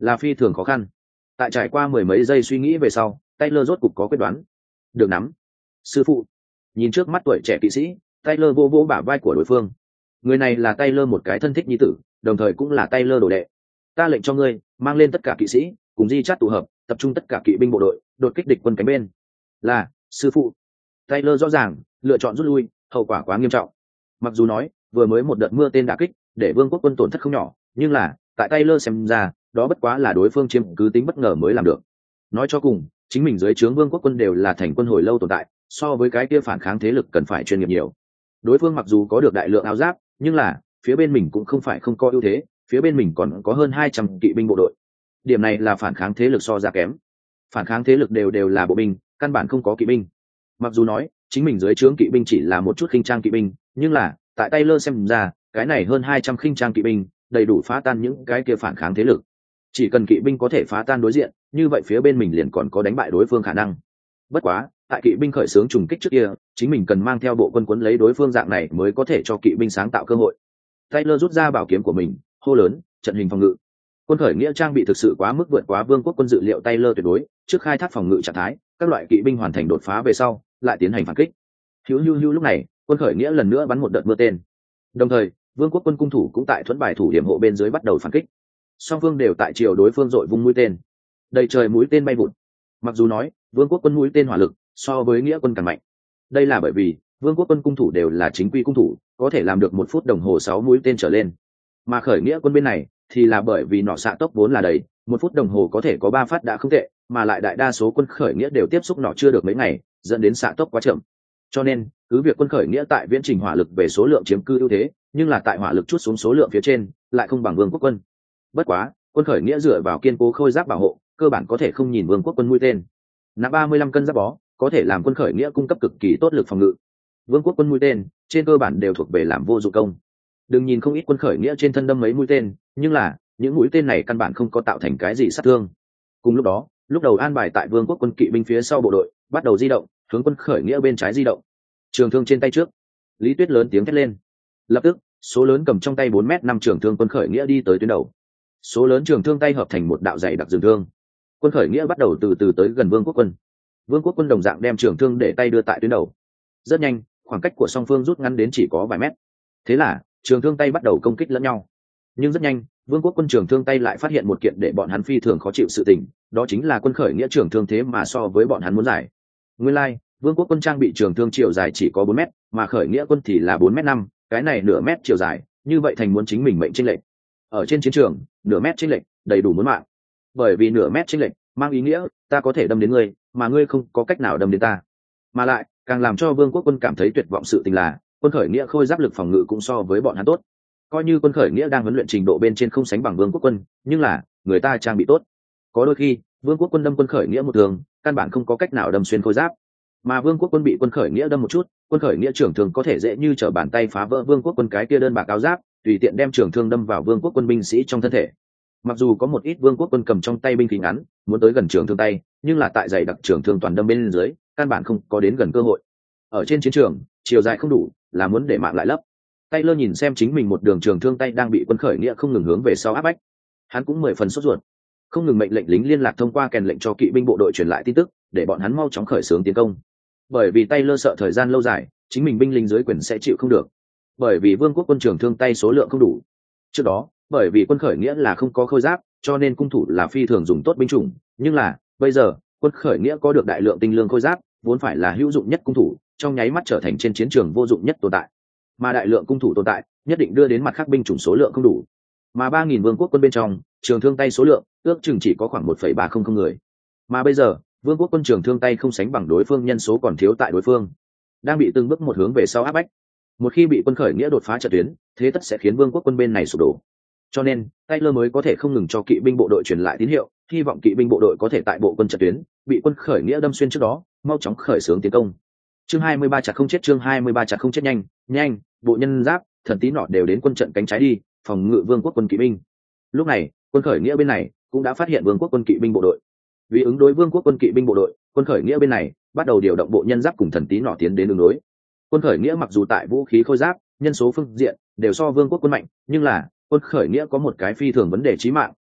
là phi thường khó khăn. Tại trải qua mười mấy giây suy nghĩ về sau, Taylor rốt cục có quyết đoán. Được nắm. Sư phụ. Nhìn trước mắt tuổi trẻ kỵ sĩ, Taylor vô vô bả vai của đối phương. Người này là Taylor một cái thân thích nhi tử, đồng thời cũng là Taylor đồ đệ. Ta lệnh cho ngươi mang lên tất cả kỵ sĩ, cùng di chát tụ hợp, tập trung tất cả kỵ binh bộ đội, đột kích địch quân cánh bên. Là, sư phụ. Taylor rõ ràng lựa chọn rút lui, hậu quả quá nghiêm trọng. Mặc dù nói vừa mới một đợt mưa tên đả kích, để vương quốc quân tổn thất không nhỏ, nhưng là tại Taylor xem ra, đó bất quá là đối phương chiếm cứ tính bất ngờ mới làm được. Nói cho cùng, chính mình dưới trướng vương quốc quân đều là thành quân hồi lâu tồn tại, so với cái kia phản kháng thế lực cần phải chuyên nghiệp nhiều. Đối phương mặc dù có được đại lượng áo giáp, nhưng là phía bên mình cũng không phải không có ưu thế, phía bên mình còn có hơn hai trăm kỵ binh bộ đội. Điểm này là phản kháng thế lực so ra kém. Phản kháng thế lực đều đều là bộ binh, căn bản không có kỵ binh. Mặc dù nói chính mình dưới trướng kỵ binh chỉ là một chút khinh trang kỵ binh, nhưng là tại Taylor xem ra, cái này hơn hai trăm khinh trang kỵ binh đầy đủ phá tan những cái kia phản kháng thế lực. Chỉ cần kỵ binh có thể phá tan đối diện, như vậy phía bên mình liền còn có đánh bại đối phương khả năng. Bất quá, tại kỵ binh khởi xướng trùng kích trước kia, chính mình cần mang theo bộ quân quấn lấy đối phương, dạng này mới có thể cho kỵ binh sáng tạo cơ hội. Taylor rút ra bảo kiếm của mình, hô lớn, trận hình phòng ngự. Quân khởi nghĩa trang bị thực sự quá mức vượt quá vương quốc quân dự liệu Taylor tuyệt đối, trước khai thác phòng ngự trạng thái, các loại kỵ binh hoàn thành đột phá về sau, lại tiến hành phản kích. Hữu hữu hữu lúc này, quân khởi nghĩa lần nữa bắn một đợt mưa tên. Đồng thời, vương quốc quân cung thủ cũng tại thuẫn bài thủ điểm hộ bên dưới bắt đầu phản kích. Song phương đều tại chiều đối phương dội vung mũi tên, đầy trời mũi tên bay vụt. Mặc dù nói vương quốc quân mũi tên hỏa lực so với nghĩa quân càng mạnh, đây là bởi vì vương quốc quân cung thủ đều là chính quy cung thủ, có thể làm được một phút đồng hồ sáu mũi tên trở lên, mà khởi nghĩa quân bên này thì là bởi vì nỏ xạ tốc vốn là đầy, một phút đồng hồ có thể có ba phát đã không tệ, mà lại đại đa số quân khởi nghĩa đều tiếp xúc nỏ chưa được mấy ngày, dẫn đến xạ tốc quá chậm. Cho nên cứ việc quân khởi nghĩa tại viễn trình hỏa lực về số lượng chiếm cư ưu thế, nhưng là tại hỏa lực chút xuống số lượng phía trên lại không bằng vương quốc quân. Bất quá quân khởi nghĩa dựa vào kiên cố khôi giáp bảo hộ, cơ bản có thể không nhìn vương quốc quân mũi tên. Nặng ba mươi lăm cân giáp bó có thể làm quân khởi nghĩa cung cấp cực kỳ tốt lực phòng ngự. Vương quốc quân mũi tên trên cơ bản đều thuộc về làm vô dụng công. Đừng nhìn không ít quân khởi nghĩa trên thân đâm mấy mũi tên, nhưng là những mũi tên này căn bản không có tạo thành cái gì sát thương. Cùng lúc đó, lúc đầu an bài tại vương quốc quân kỵ binh phía sau bộ đội bắt đầu di động, hướng quân khởi nghĩa bên trái di động. Trường thương trên tay trước, Lý Tuyết lớn tiếng thét lên. Lập tức, số lớn cầm trong tay bốn mét năm trường thương quân khởi nghĩa đi tới tuyến đầu. Số lớn trường thương tay hợp thành một đạo dày đặc trường thương. Quân khởi nghĩa bắt đầu từ từ tới gần vương quốc quân. Vương quốc quân đồng dạng đem trường thương để tay đưa tại tuyến đầu. Rất nhanh, khoảng cách của song phương rút ngắn đến chỉ có vài mét. Thế là trường thương tay bắt đầu công kích lẫn nhau. Nhưng rất nhanh, vương quốc quân trường thương tay lại phát hiện một kiện để bọn hắn phi thường khó chịu sự tình, đó chính là quân khởi nghĩa trường thương thế mà so với bọn hắn muốn dài. Nguyên lai, like, vương quốc quân trang bị trường thương chiều dài chỉ có bốn mét, mà khởi nghĩa quân thì là bốn mét năm, cái này nửa mét chiều dài, như vậy thành muốn chính mình mệnh chênh lệch. Ở trên chiến trường, nửa mét chênh lệch đầy đủ muốn mạng. Bởi vì nửa mét chênh lệch mang ý nghĩa ta có thể đâm đến ngươi, mà ngươi không có cách nào đâm đến ta. Mà lại, càng làm cho vương quốc quân cảm thấy tuyệt vọng sự tình là, quân khởi nghĩa khôi giáp lực phòng ngự cũng so với bọn hắn tốt. Coi như quân khởi nghĩa đang huấn luyện trình độ bên trên không sánh bằng vương quốc quân, nhưng là người ta trang bị tốt. Có đôi khi vương quốc quân đâm quân khởi nghĩa một thường, căn bản không có cách nào đâm xuyên khôi giáp, mà vương quốc quân bị quân khởi nghĩa đâm một chút, quân khởi nghĩa trưởng thường có thể dễ như trở bàn tay phá vỡ vương quốc quân cái kia đơn bạc áo giáp, tùy tiện đem trưởng thương đâm vào vương quốc quân binh sĩ trong thân thể. Mặc dù có một ít vương quốc quân cầm trong tay binh khí ngắn muốn tới gần trưởng thương tay, nhưng là tại dày đặc trưởng thương toàn đâm bên dưới, căn bản không có đến gần cơ hội. Ở trên chiến trường, chiều dài không đủ, là muốn để mạng lại lấp. Taylor nhìn xem chính mình một đường trường thương tay đang bị quân khởi nghĩa không ngừng hướng về sau áp bách, hắn cũng mười phần sốt ruột, không ngừng mệnh lệnh lính liên lạc thông qua kèn lệnh cho kỵ binh bộ đội truyền lại tin tức, để bọn hắn mau chóng khởi xướng tiến công. Bởi vì Taylor sợ thời gian lâu dài, chính mình binh lính dưới quyền sẽ chịu không được. Bởi vì vương quốc quân trường thương tay số lượng không đủ. Trước đó, bởi vì quân khởi nghĩa là không có khôi giáp, cho nên cung thủ là phi thường dùng tốt binh chủng, nhưng là bây giờ quân khởi nghĩa có được đại lượng tinh lương khôi giáp, vốn phải là hữu dụng nhất cung thủ, trong nháy mắt trở thành trên chiến trường vô dụng nhất tồn tại. Mà đại lượng cung thủ tồn tại, nhất định đưa đến mặt khác binh chủng số lượng không đủ. Mà ba nghìn vương quốc quân bên trong, trường thương tay số lượng ước chừng chỉ có khoảng một phẩy ba không không người. Mà bây giờ, vương quốc quân trường thương tay không sánh bằng đối phương, nhân số còn thiếu tại đối phương, đang bị từng bước một hướng về sau áp bách. Một khi bị quân khởi nghĩa đột phá trận tuyến, thế tất sẽ khiến vương quốc quân bên này sụp đổ. Cho nên Taylor mới có thể không ngừng cho kỵ binh bộ đội truyền lại tín hiệu, hy vọng kỵ binh bộ đội có thể tại bộ quân trận tuyến bị quân khởi nghĩa đâm xuyên trước đó mau chóng khởi xướng tiến công. Chương hai mươi ba chặt không chết, chương hai mươi ba chặt không chết. Nhanh nhanh bộ nhân giáp thần tí nọ đều đến quân trận cánh trái đi, phòng ngự vương quốc quân kỵ binh. Lúc này quân khởi nghĩa bên này cũng đã phát hiện vương quốc quân kỵ binh bộ đội. Vì ứng đối vương quốc quân kỵ binh bộ đội, quân khởi nghĩa bên này bắt đầu điều động bộ nhân giáp cùng thần tí nọ tiến đến ứng đối. Quân khởi nghĩa mặc dù tại vũ khí khôi giáp, nhân số phương diện đều so vương quốc quân mạnh, nhưng là quân khởi nghĩa có một cái phi thường vấn đề chí mạng,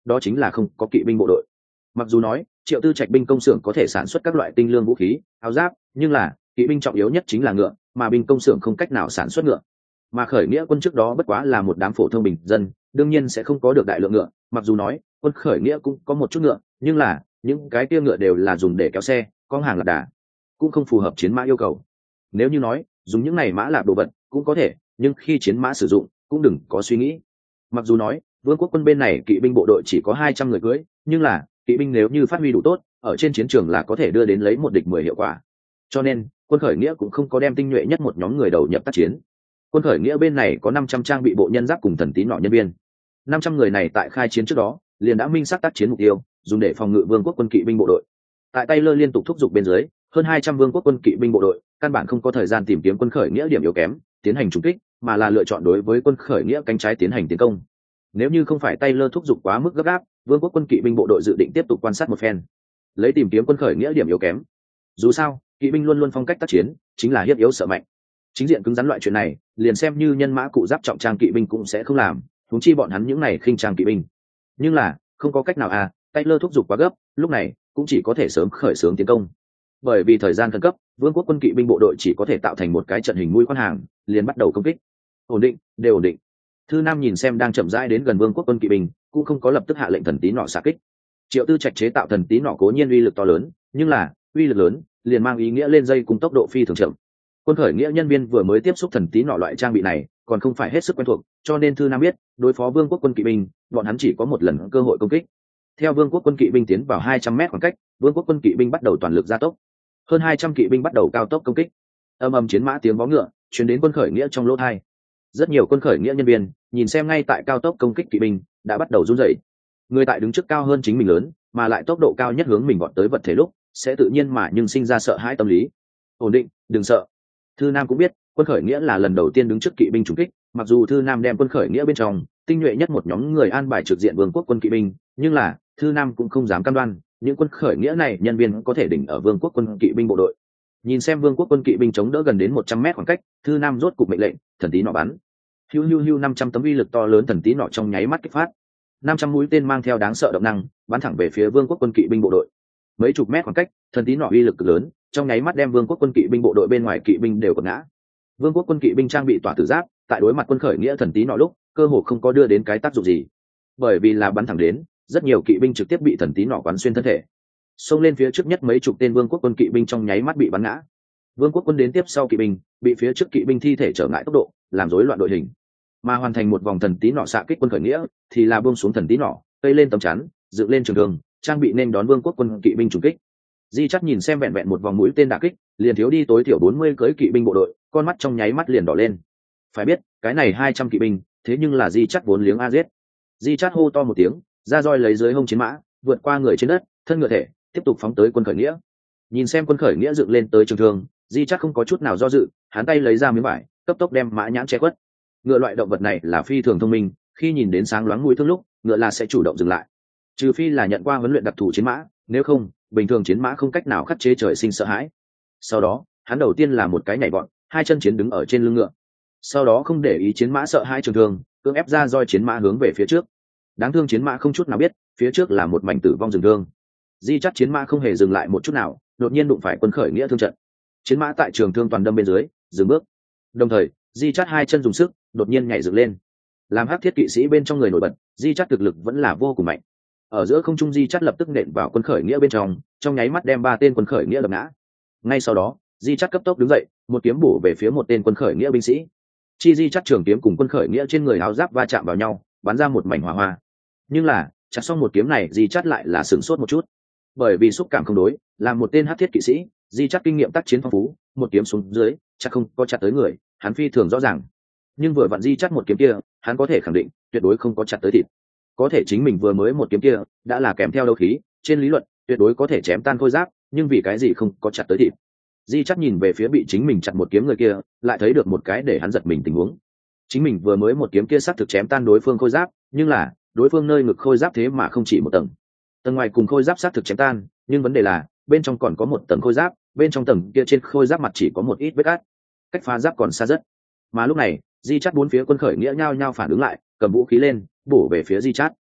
đó chính là không có kỵ binh bộ đội. Mặc dù nói Triệu Tư Trạch binh công xưởng có thể sản xuất các loại tinh lương vũ khí áo giáp, nhưng là kỵ binh trọng yếu nhất chính là ngựa, mà binh công xưởng không cách nào sản xuất ngựa. Mà khởi nghĩa quân trước đó bất quá là một đám phổ thông bình dân, đương nhiên sẽ không có được đại lượng ngựa. Mặc dù nói quân khởi nghĩa cũng có một chút ngựa, nhưng là những cái kia ngựa đều là dùng để kéo xe con hàng lạc đà, cũng không phù hợp chiến mã yêu cầu. Nếu như nói dùng những này mã lạc đồ vật cũng có thể, nhưng khi chiến mã sử dụng cũng đừng có suy nghĩ. Mặc dù nói vương quốc quân bên này kỵ binh bộ đội chỉ có hai trăm người cưỡi, nhưng là kỵ binh nếu như phát huy đủ tốt, ở trên chiến trường là có thể đưa đến lấy một địch mười hiệu quả. Cho nên quân khởi nghĩa cũng không có đem tinh nhuệ nhất một nhóm người đầu nhập tác chiến. Quân khởi nghĩa bên này có năm trăm trang bị bộ nhân giáp cùng thần tí nọ nhân viên. năm trăm người này tại khai chiến trước đó liền đã minh xác tác chiến mục tiêu, dùng để phòng ngự vương quốc quân kỵ binh bộ đội. Tại Taylor liên tục thúc giục bên dưới, hơn hai trăm vương quốc quân kỵ binh bộ đội căn bản không có thời gian tìm kiếm quân khởi nghĩa điểm yếu kém tiến hành trúng kích, mà là lựa chọn đối với quân khởi nghĩa cánh trái tiến hành tiến công. Nếu như không phải Taylor thúc giục quá mức gấp gáp, vương quốc quân kỵ binh bộ đội dự định tiếp tục quan sát một phen, lấy tìm kiếm quân khởi nghĩa điểm yếu kém. Dù sao kỵ binh luôn luôn phong cách tác chiến chính là hiếp yếu sợ mạnh, chính diện cứng rắn loại chuyện này liền xem như nhân mã cụ giáp trọng trang kỵ binh cũng sẽ không làm, huống chi bọn hắn những này khinh trang kỵ binh. Nhưng là không có cách nào à, Taylor thúc giục quá gấp, lúc này cũng chỉ có thể sớm khởi xướng tiến công. Bởi vì thời gian khẩn cấp, vương quốc quân kỵ binh bộ đội chỉ có thể tạo thành một cái trận hình mũi khoan hàng, liền bắt đầu công kích. Ổn định, đều ổn định. Thư Nam nhìn xem đang chậm rãi đến gần vương quốc quân kỵ binh, cũng không có lập tức hạ lệnh thần tí nọ xạ kích. Triệu Tư Trạch chế tạo thần tí nọ cố nhiên uy lực to lớn, nhưng là uy lực lớn liền mang ý nghĩa lên dây cùng tốc độ phi thường chậm. Quân khởi nghĩa nhân viên vừa mới tiếp xúc thần tí nọ loại trang bị này, còn không phải hết sức quen thuộc, cho nên Thư Nam biết đối phó vương quốc quân kỵ binh, bọn hắn chỉ có một lần cơ hội công kích. Theo vương quốc quân kỵ binh tiến vào hai trăm mét khoảng cách, vương quốc quân kỵ binh bắt đầu toàn lực gia tốc. Hơn hai trăm kỵ binh bắt đầu cao tốc công kích. Âm ầm chiến mã tiếng vó ngựa truyền đến quân khởi nghĩa trong lỗ tai. Rất nhiều quân khởi nghĩa nhân viên nhìn xem ngay tại cao tốc công kích kỵ binh đã bắt đầu run rẩy. Người tại đứng trước cao hơn chính mình lớn, mà lại tốc độ cao nhất hướng mình vọt tới vật thể lúc, sẽ tự nhiên mà nhưng sinh ra sợ hãi tâm lý. Ổn định, đừng sợ. Thư Nam cũng biết, quân khởi nghĩa là lần đầu tiên đứng trước kỵ binh trùng kích, mặc dù Thư Nam đem quân khởi nghĩa bên trong tinh nhuệ nhất một nhóm người an bài trực diện vương quốc quân kỵ binh, nhưng là Thư Nam cũng không dám cam đoan những quân khởi nghĩa này nhân viên có thể đỉnh ở vương quốc quân kỵ binh bộ đội. Nhìn xem vương quốc quân kỵ binh chống đỡ gần đến một trăm mét khoảng cách, Thư Nam rốt cục mệnh lệnh, thần tí nọ bắn. Hiu hiu hiu, năm trăm tấm uy lực to lớn thần tí nọ trong nháy mắt kích phát. năm trăm mũi tên mang theo đáng sợ động năng, bắn thẳng về phía vương quốc quân kỵ binh bộ đội. Mấy chục mét khoảng cách, thần tí nọ uy lực cực lớn, trong nháy mắt đem vương quốc quân kỵ binh bộ đội bên ngoài kỵ binh đều quật ngã. Vương quốc quân kỵ binh trang bị tỏa tử giáp, tại đối mặt quân khởi nghĩa thần tí nọ lúc, cơ hồ không có đưa đến cái tác dụng gì. Bởi vì là bắn thẳng đến, rất nhiều kỵ binh trực tiếp bị thần tí nọ quán xuyên thân thể. Xông lên phía trước nhất mấy chục tên vương quốc quân kỵ binh trong nháy mắt bị bắn ngã. Vương quốc quân đến tiếp sau kỵ binh, bị phía trước kỵ binh thi thể trở ngại tốc độ, làm rối loạn đội hình. Mà hoàn thành một vòng thần tí nọ xạ kích quân khởi nghĩa, thì là buông xuống thần tí nọ, cây lên tấm chắn, dựng lên trường đường, trang bị nên đón vương quốc quân kỵ binh trùng kích. Di Chắt nhìn xem vẹn vẹn một vòng mũi tên đả kích, liền thiếu đi tối thiểu bốn mươi cưỡi kỵ binh bộ đội, con mắt trong nháy mắt liền đỏ lên. Phải biết, cái này hai trăm kỵ binh, thế nhưng là Di Chắt vốn liếng a giết. Di Chắt hô to một tiếng, ra roi lấy dưới hông chiến mã, vượt qua người trên đất, thân ngựa thể, tiếp tục phóng tới quân khởi nghĩa. Nhìn xem quân khởi nghĩa dựng lên tới trường thương, Di Chắt không có chút nào do dự, hắn tay lấy ra miếng vải, cấp tốc đem mã nhãn che khuất. Ngựa loại động vật này là phi thường thông minh, khi nhìn đến sáng loáng mũi thương lúc, ngựa là sẽ chủ động dừng lại. Trừ phi là nhận qua huấn luyện đặc thù chiến mã, nếu không, bình thường chiến mã không cách nào khắc chế trời sinh sợ hãi. Sau đó, hắn đầu tiên là một cái nhảy vọt, hai chân chiến đứng ở trên lưng ngựa. Sau đó không để ý chiến mã sợ hãi trường thương, cưỡng ép ra roi chiến mã hướng về phía trước. Đáng thương chiến mã không chút nào biết, phía trước là một mảnh tử vong rừng thương. Di Chắt chiến mã không hề dừng lại một chút nào, đột nhiên đụng phải quân khởi nghĩa thương trận. Chiến mã tại trường thương toàn đâm bên dưới, dừng bước. Đồng thời, Di Chắt hai chân dùng sức, đột nhiên nhảy dựng lên. Làm hắc thiết kỵ sĩ bên trong người nổi bật, Di Chắt thực lực vẫn là vô cùng mạnh. Ở giữa không trung Di Chắt lập tức nện vào quân khởi nghĩa bên trong, trong nháy mắt đem ba tên quân khởi nghĩa đập ngã. Ngay sau đó, Di Chắt cấp tốc đứng dậy, một kiếm bổ về phía một tên quân khởi nghĩa binh sĩ. Chi Di Chắt trường kiếm cùng quân khởi nghĩa trên người áo giáp va chạm vào nhau, bắn ra một mảnh hỏa hoa. Nhưng là, chặt xong một kiếm này, Di Chắt lại là sửng sốt một chút. Bởi vì xúc cảm không đối, là một tên hắc thiết kỵ sĩ, Di Chắt kinh nghiệm tác chiến phong phú, một kiếm xuống dưới, chắc không có chặt tới người, hắn phi thường rõ ràng. Nhưng vừa vặn Di Chắt một kiếm kia, hắn có thể khẳng định, tuyệt đối không có chặt tới thịt. Có thể chính mình vừa mới một kiếm kia, đã là kèm theo đấu khí, trên lý luận, tuyệt đối có thể chém tan khôi giáp, nhưng vì cái gì không có chặt tới thịt. Di Chắt nhìn về phía bị chính mình chặt một kiếm người kia, lại thấy được một cái để hắn giật mình tình huống. Chính mình vừa mới một kiếm kia xác thực chém tan đối phương khôi giáp, nhưng là, đối phương nơi ngực khôi giáp thế mà không chỉ một tầng. Tầng ngoài cùng khôi giáp xác thực chém tan, nhưng vấn đề là, bên trong còn có một tầng khôi giáp, bên trong tầng kia trên khôi giáp mặt chỉ có một ít vết cắt. Cách phá giáp còn xa rất. Mà lúc này, Di Chắt bốn phía quân khởi nghĩa nhao nhao phản ứng lại, cầm vũ khí lên, bổ về phía Di Chắt.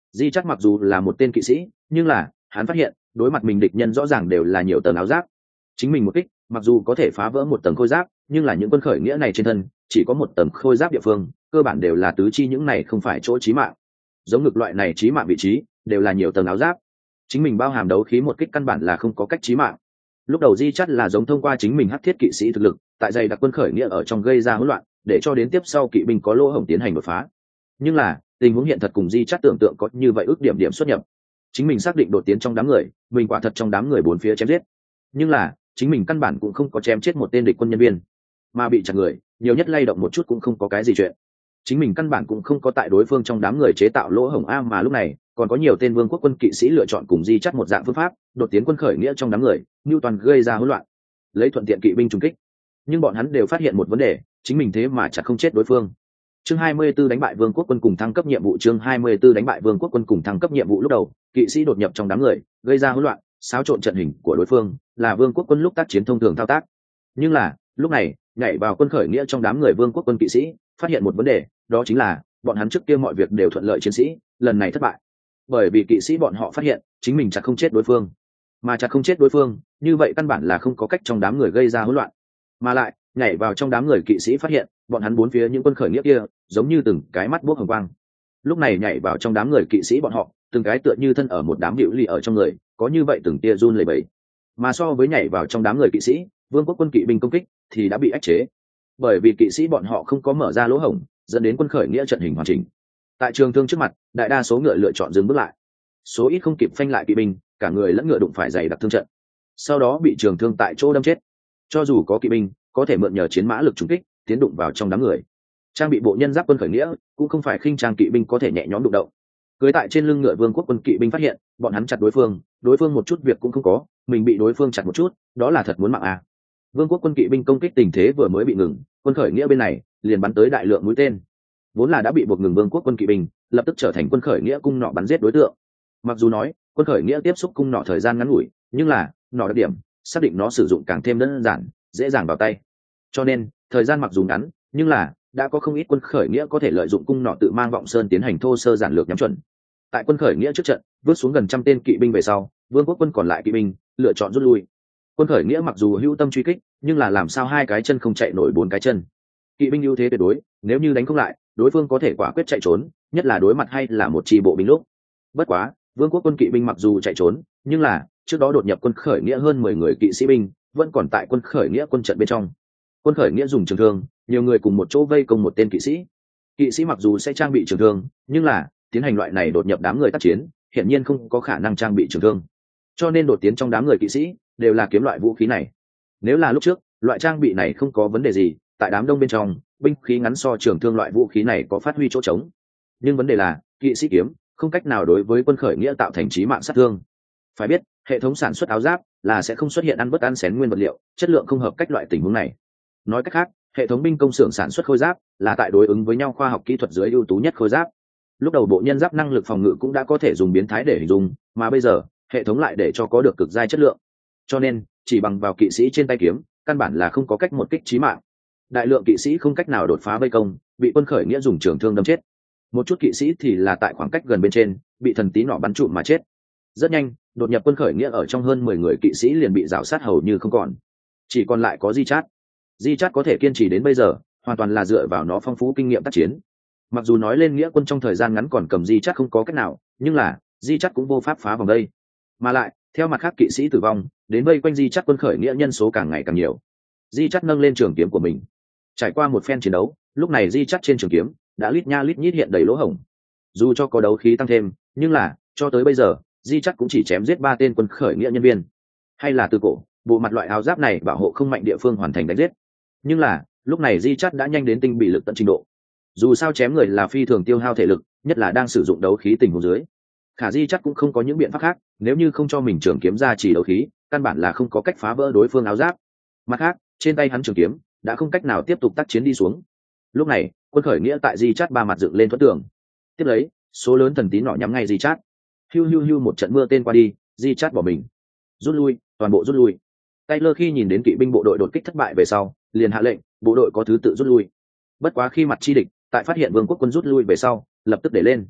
Di chắc mặc dù là một tên kỵ sĩ nhưng là hắn phát hiện đối mặt mình địch nhân rõ ràng đều là nhiều tầng áo giáp. Chính mình một kích mặc dù có thể phá vỡ một tầng khôi giáp, nhưng là những quân khởi nghĩa này trên thân chỉ có một tầng khôi giáp địa phương, cơ bản đều là tứ chi, những này không phải chỗ chí mạng. Giống ngực loại này chí mạng vị trí đều là nhiều tầng áo giáp, chính mình bao hàm đấu khí một kích căn bản là không có cách chí mạng. Lúc đầu Di chắt là giống thông qua chính mình hắc thiết kỵ sĩ thực lực tại dày đặc quân khởi nghĩa ở trong gây ra hỗn loạn, để cho đến tiếp sau kỵ binh có lỗ hổng tiến hành đột phá. Nhưng là tình huống hiện thật cùng Di chắt tưởng tượng có như vậy ước điểm điểm xuất nhập. Chính mình xác định đột tiến trong đám người, mình quả thật trong đám người bốn phía chém giết, nhưng là chính mình căn bản cũng không có chém chết một tên địch quân nhân viên, mà bị chặt người nhiều nhất lay động một chút cũng không có cái gì chuyện. Chính mình căn bản cũng không có tại đối phương trong đám người chế tạo lỗ hổng a, mà lúc này còn có nhiều tên vương quốc quân kỵ sĩ lựa chọn cùng Di chắt một dạng phương pháp, đột tiến quân khởi nghĩa trong đám người, như toàn gây ra hỗn loạn, lấy thuận tiện kỵ binh trùng kích. Nhưng bọn hắn đều phát hiện một vấn đề, chính mình thế mà chặt không chết đối phương. Chương hai mươi bốn đánh bại vương quốc quân cùng thăng cấp nhiệm vụ. Chương hai mươi 4 đánh bại vương quốc quân cùng thăng cấp nhiệm vụ. Lúc đầu kỵ sĩ đột nhập trong đám người gây ra hỗn loạn, xáo trộn trận hình của đối phương, là vương quốc quân lúc tác chiến thông thường thao tác. Nhưng là lúc này nhảy vào quân khởi nghĩa trong đám người vương quốc quân kỵ sĩ phát hiện một vấn đề, đó chính là bọn hắn trước kia mọi việc đều thuận lợi chiến sĩ, lần này thất bại. Bởi vì kỵ sĩ bọn họ phát hiện chính mình chặt không chết đối phương, mà chặt không chết đối phương như vậy căn bản là không có cách trong đám người gây ra hỗn loạn. Mà lại nhảy vào trong đám người kỵ sĩ phát hiện bọn hắn bốn phía những quân khởi nghĩa kia giống như từng cái mắt buốc hồng quang. Lúc này nhảy vào trong đám người kỵ sĩ bọn họ từng cái tựa như thân ở một đám hữu lì ở trong người, có như vậy từng tia run lẩy bẩy. Mà so với nhảy vào trong đám người kỵ sĩ, vương quốc quân kỵ binh công kích thì đã bị ách chế, bởi vì kỵ sĩ bọn họ không có mở ra lỗ hổng, dẫn đến quân khởi nghĩa trận hình hoàn chỉnh. Tại trường thương trước mặt, đại đa số ngựa lựa chọn dừng bước lại, số ít không kịp phanh lại kỵ binh, cả người lẫn ngựa đụng phải dày đặc thương trận, sau đó bị trường thương tại chỗ đâm chết. Cho dù có kỵ binh có thể mượn nhờ chiến mã lực trúng kích tiến đụng vào trong đám người, trang bị bộ nhân giáp quân khởi nghĩa cũng không phải khinh trang kỵ binh có thể nhẹ nhõm đụng động. Cưới tại trên lưng ngựa vương quốc quân kỵ binh phát hiện bọn hắn chặt đối phương, đối phương một chút việc cũng không có, mình bị đối phương chặt một chút, đó là thật muốn mạng à. Vương quốc quân kỵ binh công kích tình thế vừa mới bị ngừng, quân khởi nghĩa bên này liền bắn tới đại lượng mũi tên. Vốn là đã bị buộc ngừng vương quốc quân kỵ binh lập tức trở thành quân khởi nghĩa cung nỏ bắn giết đối tượng. Mặc dù nói quân khởi nghĩa tiếp xúc cung nỏ thời gian ngắn ngủi, nhưng là nỏ đặc điểm xác định nó sử dụng càng thêm đơn giản, dễ dàng vào tay. Cho nên thời gian mặc dù ngắn, nhưng là đã có không ít quân khởi nghĩa có thể lợi dụng cung nỏ tự mang vọng sơn tiến hành thô sơ giản lược nhắm chuẩn. Tại quân khởi nghĩa trước trận vớt xuống gần trăm tên kỵ binh về sau, vương quốc quân còn lại kỵ binh lựa chọn rút lui. Quân khởi nghĩa mặc dù hữu tâm truy kích, nhưng là làm sao hai cái chân không chạy nổi bốn cái chân. Kỵ binh ưu thế tuyệt đối, nếu như đánh không lại, đối phương có thể quả quyết chạy trốn, nhất là đối mặt hay là một chi bộ binh lúc. Bất quá vương quốc quân kỵ binh mặc dù chạy trốn, nhưng là trước đó đột nhập quân khởi nghĩa hơn mười người kỵ sĩ binh vẫn còn tại quân khởi nghĩa quân trận bên trong. Quân khởi nghĩa dùng trường thương, nhiều người cùng một chỗ vây công một tên kỵ sĩ. Kỵ sĩ mặc dù sẽ trang bị trường thương, nhưng là tiến hành loại này đột nhập đám người tác chiến hiển nhiên không có khả năng trang bị trường thương, cho nên đột tiến trong đám người kỵ sĩ đều là kiếm loại vũ khí này. Nếu là lúc trước loại trang bị này không có vấn đề gì, tại đám đông bên trong binh khí ngắn so trường thương loại vũ khí này có phát huy chỗ trống. Nhưng vấn đề là kỵ sĩ kiếm không cách nào đối với quân khởi nghĩa tạo thành chí mạng sát thương. Phải biết hệ thống sản xuất áo giáp là sẽ không xuất hiện ăn bất ăn xén nguyên vật liệu, chất lượng không hợp cách loại tình huống này. Nói cách khác, hệ thống binh công xưởng sản xuất khôi giáp là tại đối ứng với nhau khoa học kỹ thuật dưới ưu tú nhất khôi giáp. Lúc đầu bộ nhân giáp năng lực phòng ngự cũng đã có thể dùng biến thái để hình dung, mà bây giờ hệ thống lại để cho có được cực giai chất lượng, cho nên chỉ bằng vào kỵ sĩ trên tay kiếm căn bản là không có cách một kích chí mạng. Đại lượng kỵ sĩ không cách nào đột phá vây công, bị quân khởi nghĩa dùng trường thương đâm chết. Một chút kỵ sĩ thì là tại khoảng cách gần bên trên bị thần tí nỏ bắn trụm mà chết. Rất nhanh đột nhập quân khởi nghĩa ở trong hơn mười người kỵ sĩ liền bị rào sát hầu như không còn, chỉ còn lại có Di chát. Di chát có thể kiên trì đến bây giờ hoàn toàn là dựa vào nó phong phú kinh nghiệm tác chiến. Mặc dù nói lên nghĩa quân trong thời gian ngắn còn cầm Di chát không có cách nào, nhưng là Di chát cũng vô pháp phá vòng đây. Mà lại theo mặt khác kỵ sĩ tử vong, đến vây quanh Di chát quân khởi nghĩa nhân số càng ngày càng nhiều. Di chát nâng lên trường kiếm của mình, trải qua một phen chiến đấu, lúc này Di chát trên trường kiếm đã lít nha lít nhít hiện đầy lỗ hổng. Dù cho có đấu khí tăng thêm, nhưng là cho tới bây giờ Di chát cũng chỉ chém giết ba tên quân khởi nghĩa nhân viên, hay là từ cổ bộ mặt loại áo giáp này bảo hộ không mạnh địa phương hoàn thành đánh giết. Nhưng là lúc này Di chát đã nhanh đến tinh bị lực tận trình độ. Dù sao chém người là phi thường tiêu hao thể lực, nhất là đang sử dụng đấu khí tình huống dưới. Khả Di chát cũng không có những biện pháp khác, nếu như không cho mình trường kiếm ra chỉ đấu khí, căn bản là không có cách phá vỡ đối phương áo giáp. Mặt khác, trên tay hắn trường kiếm đã không cách nào tiếp tục tác chiến đi xuống. Lúc này quân khởi nghĩa tại Di chát ba mặt dựng lên thuẫn tường, tiếp lấy số lớn thần tí nỏ nhắm ngay Di chát. Hiu hiu hiu một trận mưa tên qua đi, Di chát bỏ mình, rút lui, toàn bộ rút lui. Taylor khi nhìn đến kỵ binh bộ đội đột kích thất bại về sau, liền hạ lệnh bộ đội có thứ tự rút lui. Bất quá khi mặt chi địch tại phát hiện vương quốc quân rút lui về sau, lập tức để lên.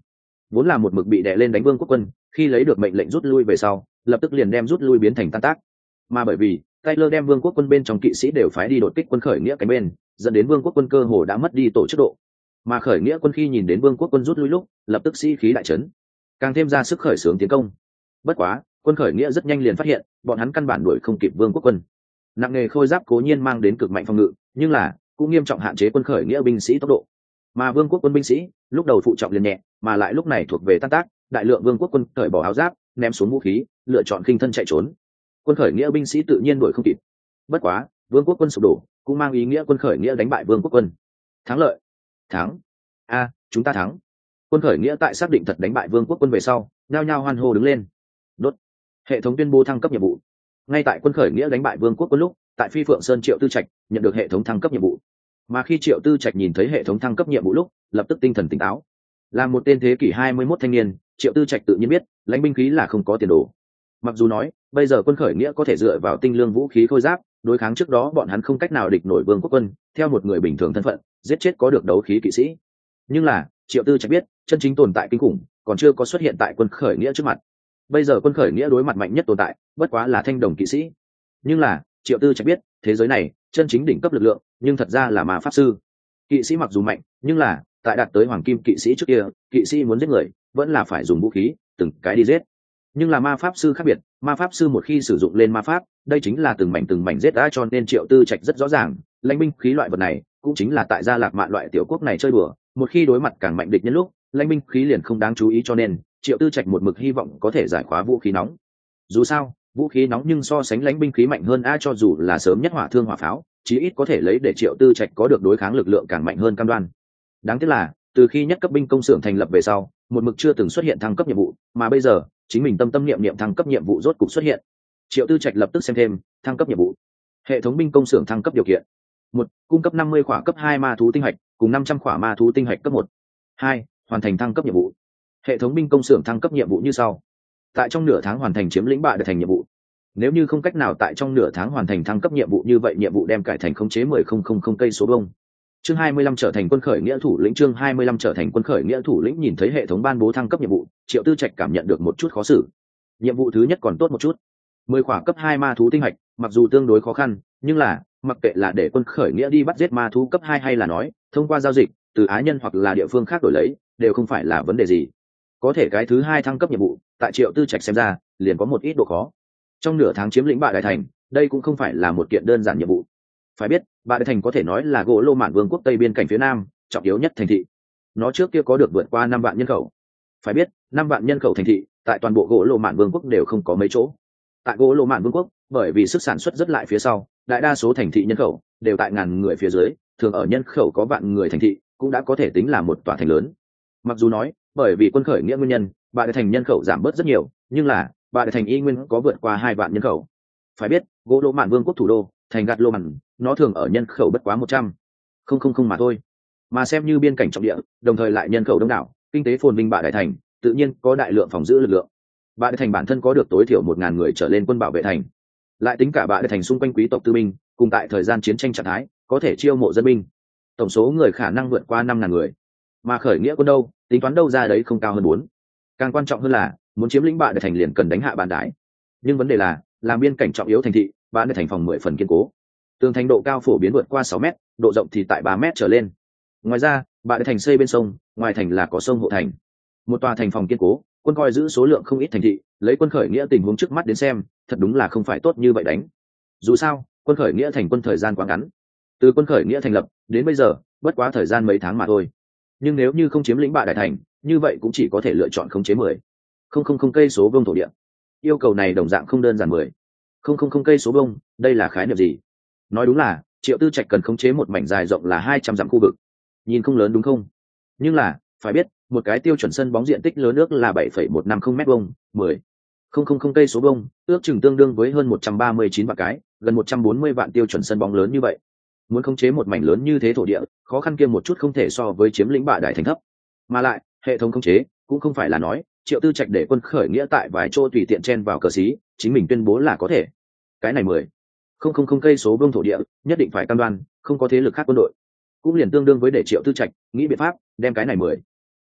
vốn là một mực bị đè lên đánh vương quốc quân khi lấy được mệnh lệnh rút lui về sau lập tức liền đem rút lui biến thành tan tác. Mà bởi vì Taylor đem vương quốc quân bên trong kỵ sĩ đều phái đi đột kích quân khởi nghĩa cái bên, dẫn đến vương quốc quân cơ hồ đã mất đi tổ chức độ. Mà khởi nghĩa quân khi nhìn đến vương quốc quân rút lui lúc lập tức sĩ khí đại chấn, càng thêm ra sức khởi xướng tiến công. Bất quá quân khởi nghĩa rất nhanh liền phát hiện bọn hắn căn bản đuổi không kịp vương quốc quân. Nặng nghề khôi giáp cố nhiên mang đến cực mạnh phòng ngự, nhưng là cũng nghiêm trọng hạn chế quân khởi nghĩa binh sĩ tốc độ. Mà vương quốc quân binh sĩ lúc đầu phụ trọng liền nhẹ, mà lại lúc này thuộc về tan tác, đại lượng vương quốc quân cởi bỏ áo giáp, ném xuống vũ khí, lựa chọn khinh thân chạy trốn. Quân khởi nghĩa binh sĩ tự nhiên đuổi không kịp. Bất quá vương quốc quân sụp đổ cũng mang ý nghĩa quân khởi nghĩa đánh bại vương quốc quân. Thắng lợi, thắng, a chúng ta thắng. Quân khởi nghĩa tại xác định thật đánh bại vương quốc quân về sau nhao nhao hoan hô đứng lên. Đốt, hệ thống tuyên bố thăng cấp nhiệm vụ. Ngay tại quân khởi nghĩa đánh bại vương quốc quân lúc, tại phi phượng sơn Triệu Tư Trạch nhận được hệ thống thăng cấp nhiệm vụ. Mà khi Triệu Tư Trạch nhìn thấy hệ thống thăng cấp nhiệm vụ lúc lập tức tinh thần tỉnh táo. Là một tên thế kỷ hai mươi mốt thanh niên, Triệu Tư Trạch tự nhiên biết lãnh binh khí là không có tiền đồ. Mặc dù nói bây giờ quân khởi nghĩa có thể dựa vào tinh lương vũ khí khôi giáp đối kháng trước đó bọn hắn không cách nào địch nổi vương quốc quân theo một người bình thường thân phận giết chết có được đấu khí kỵ sĩ, nhưng là Triệu Tư Trạch biết chân chính tồn tại kinh khủng còn chưa có xuất hiện tại quân khởi nghĩa trước mặt. Bây giờ quân khởi nghĩa đối mặt mạnh nhất tồn tại bất quá là thanh đồng kỵ sĩ, nhưng là Triệu Tư Trạch biết thế giới này chân chính đỉnh cấp lực lượng nhưng thật ra là ma pháp sư. Kỵ sĩ mặc dù mạnh, nhưng là tại đạt tới hoàng kim kỵ sĩ trước kia, kỵ sĩ muốn giết người vẫn là phải dùng vũ khí từng cái đi giết. Nhưng là ma pháp sư khác biệt, ma pháp sư một khi sử dụng lên ma pháp đây chính là từng mảnh từng mảnh giết đã, cho nên Triệu Tư Trạch rất rõ ràng lãnh binh khí loại vật này cũng chính là tại gia lạc mạn loại tiểu quốc này chơi đùa, một khi đối mặt càng mạnh địch nhân lúc lãnh binh khí liền không đáng chú ý, cho nên Triệu Tư Trạch một mực hy vọng có thể giải khóa vũ khí nóng. Dù sao vũ khí nóng nhưng so sánh lãnh binh khí mạnh hơn a, cho dù là sớm nhất hỏa thương hỏa pháo chí ít có thể lấy để Triệu Tư Trạch có được đối kháng lực lượng càng mạnh hơn cam đoan. Đáng tiếc là từ khi nhất cấp binh công xưởng thành lập về sau một mực chưa từng xuất hiện thăng cấp nhiệm vụ, mà bây giờ chính mình tâm tâm niệm niệm thăng cấp nhiệm vụ rốt cục xuất hiện. Triệu Tư Trạch lập tức xem thêm thăng cấp nhiệm vụ. Hệ thống binh công xưởng thăng cấp điều kiện: một, cung cấp năm mươi khỏa cấp hai ma thú tinh hạch cùng năm trăm khỏa ma thú tinh hạch cấp một. Hai, hoàn thành thăng cấp nhiệm vụ. Hệ thống binh công xưởng thăng cấp nhiệm vụ như sau: tại trong nửa tháng hoàn thành chiếm lĩnh bạ để thành nhiệm vụ. Nếu như không cách nào tại trong nửa tháng hoàn thành thăng cấp nhiệm vụ, như vậy nhiệm vụ đem cải thành khống chế mười nghìn cây số vuông. Chương hai mươi lăm trở thành quân khởi nghĩa thủ lĩnh. Chương hai mươi lăm trở thành quân khởi nghĩa thủ lĩnh. Nhìn thấy hệ thống ban bố thăng cấp nhiệm vụ, Triệu Tư Trạch cảm nhận được một chút khó xử. Nhiệm vụ thứ nhất còn tốt một chút, mười khỏa cấp hai ma thú tinh hạch, mặc dù tương đối khó khăn, nhưng là mặc kệ là để quân khởi nghĩa đi bắt giết ma thú cấp hai hay là nói thông qua giao dịch từ á nhân hoặc là địa phương khác đổi lấy, đều không phải là vấn đề gì. Có thể cái thứ hai thăng cấp nhiệm vụ, tại Triệu Tư Trạch xem ra liền có một ít độ khó. Trong nửa tháng chiếm lĩnh Bạ Đại Thành, đây cũng không phải là một kiện đơn giản nhiệm vụ. Phải biết Bạ Đại Thành có thể nói là gỗ lô mạn vương quốc tây biên cảnh phía nam trọng yếu nhất thành thị, nó trước kia có được vượt qua năm vạn nhân khẩu. Phải biết năm vạn nhân khẩu thành thị tại toàn bộ gỗ lô mạn vương quốc đều không có mấy chỗ. Tại gỗ lô mạn vương quốc, bởi vì sức sản xuất rất lại phía sau, đại đa số thành thị nhân khẩu đều tại ngàn người phía dưới, thường ở nhân khẩu có vạn người thành thị cũng đã có thể tính là một tòa thành lớn. Mặc dù nói bởi vì quân khởi nghĩa nguyên nhân Bạ Đại Thành nhân khẩu giảm bớt rất nhiều, nhưng là Bạ Đại Thành y nguyên có vượt qua hai vạn nhân khẩu. Phải biết gỗ lô mạn vương quốc thủ đô thành gạt lô mạn, nó thường ở nhân khẩu bất quá một trăm không không không mà thôi. Mà xem như biên cảnh trọng địa, đồng thời lại nhân khẩu đông đảo, kinh tế phồn vinh Bạ Đại Thành tự nhiên có đại lượng phòng giữ lực lượng. Bạ Đại Thành bản thân có được tối thiểu một ngàn người trở lên quân bảo vệ thành, lại tính cả Bạ Đại Thành xung quanh quý tộc tư binh, cùng tại thời gian chiến tranh trạng thái có thể chiêu mộ dân binh, tổng số người khả năng vượt qua năm ngàn người. Mà khởi nghĩa quân đâu, tính toán đâu ra đấy không cao hơn bốn. Càng quan trọng hơn là muốn chiếm lĩnh Bạ Đại Thành liền cần đánh hạ Bàn Đái. Nhưng vấn đề là làm biên cảnh trọng yếu thành thị, Bạ Đại Thành phòng mười phần kiên cố, tường thành độ cao phổ biến vượt qua sáu mét, độ rộng thì tại ba mét trở lên. Ngoài ra Bạ Đại Thành xây bên sông, ngoài thành là có sông hộ thành, một tòa thành phòng kiên cố, quân coi giữ số lượng không ít thành thị, lấy quân khởi nghĩa tình huống trước mắt đến xem thật đúng là không phải tốt như vậy đánh. Dù sao quân khởi nghĩa thành quân thời gian quá ngắn, từ quân khởi nghĩa thành lập đến bây giờ bất quá thời gian mấy tháng mà thôi. Nhưng nếu như không chiếm lĩnh Bạ Đại Thành, như vậy cũng chỉ có thể lựa chọn khống chế mười không không không cây số vuông thổ địa. Yêu cầu này đồng dạng không đơn giản. Mười không không không cây số vuông, đây là khái niệm gì? Nói đúng là Triệu Tư Trạch cần khống chế một mảnh dài rộng là hai trăm dặm khu vực. Nhìn không lớn đúng không? Nhưng là phải biết một cái tiêu chuẩn sân bóng diện tích lớn ước là bảy phẩy một năm không mét vuông, mười không không không cây số vuông, ước chừng tương đương với hơn một trăm ba mươi chín vạn cái, gần một trăm bốn mươi vạn tiêu chuẩn sân bóng lớn như vậy. Muốn khống chế một mảnh lớn như thế thổ địa, khó khăn kia một chút không thể so với chiếm lĩnh Bạ Đại Thành thấp. Mà lại hệ thống khống chế cũng không phải là nói Triệu Tư Trạch để quân khởi nghĩa tại vài chỗ tùy tiện chen vào cờ xí chính mình tuyên bố là có thể. Cái này mười không không không cây số vuông thổ địa nhất định phải cam đoan không có thế lực khác quân đội, cũng liền tương đương với để Triệu Tư Trạch nghĩ biện pháp đem cái này mười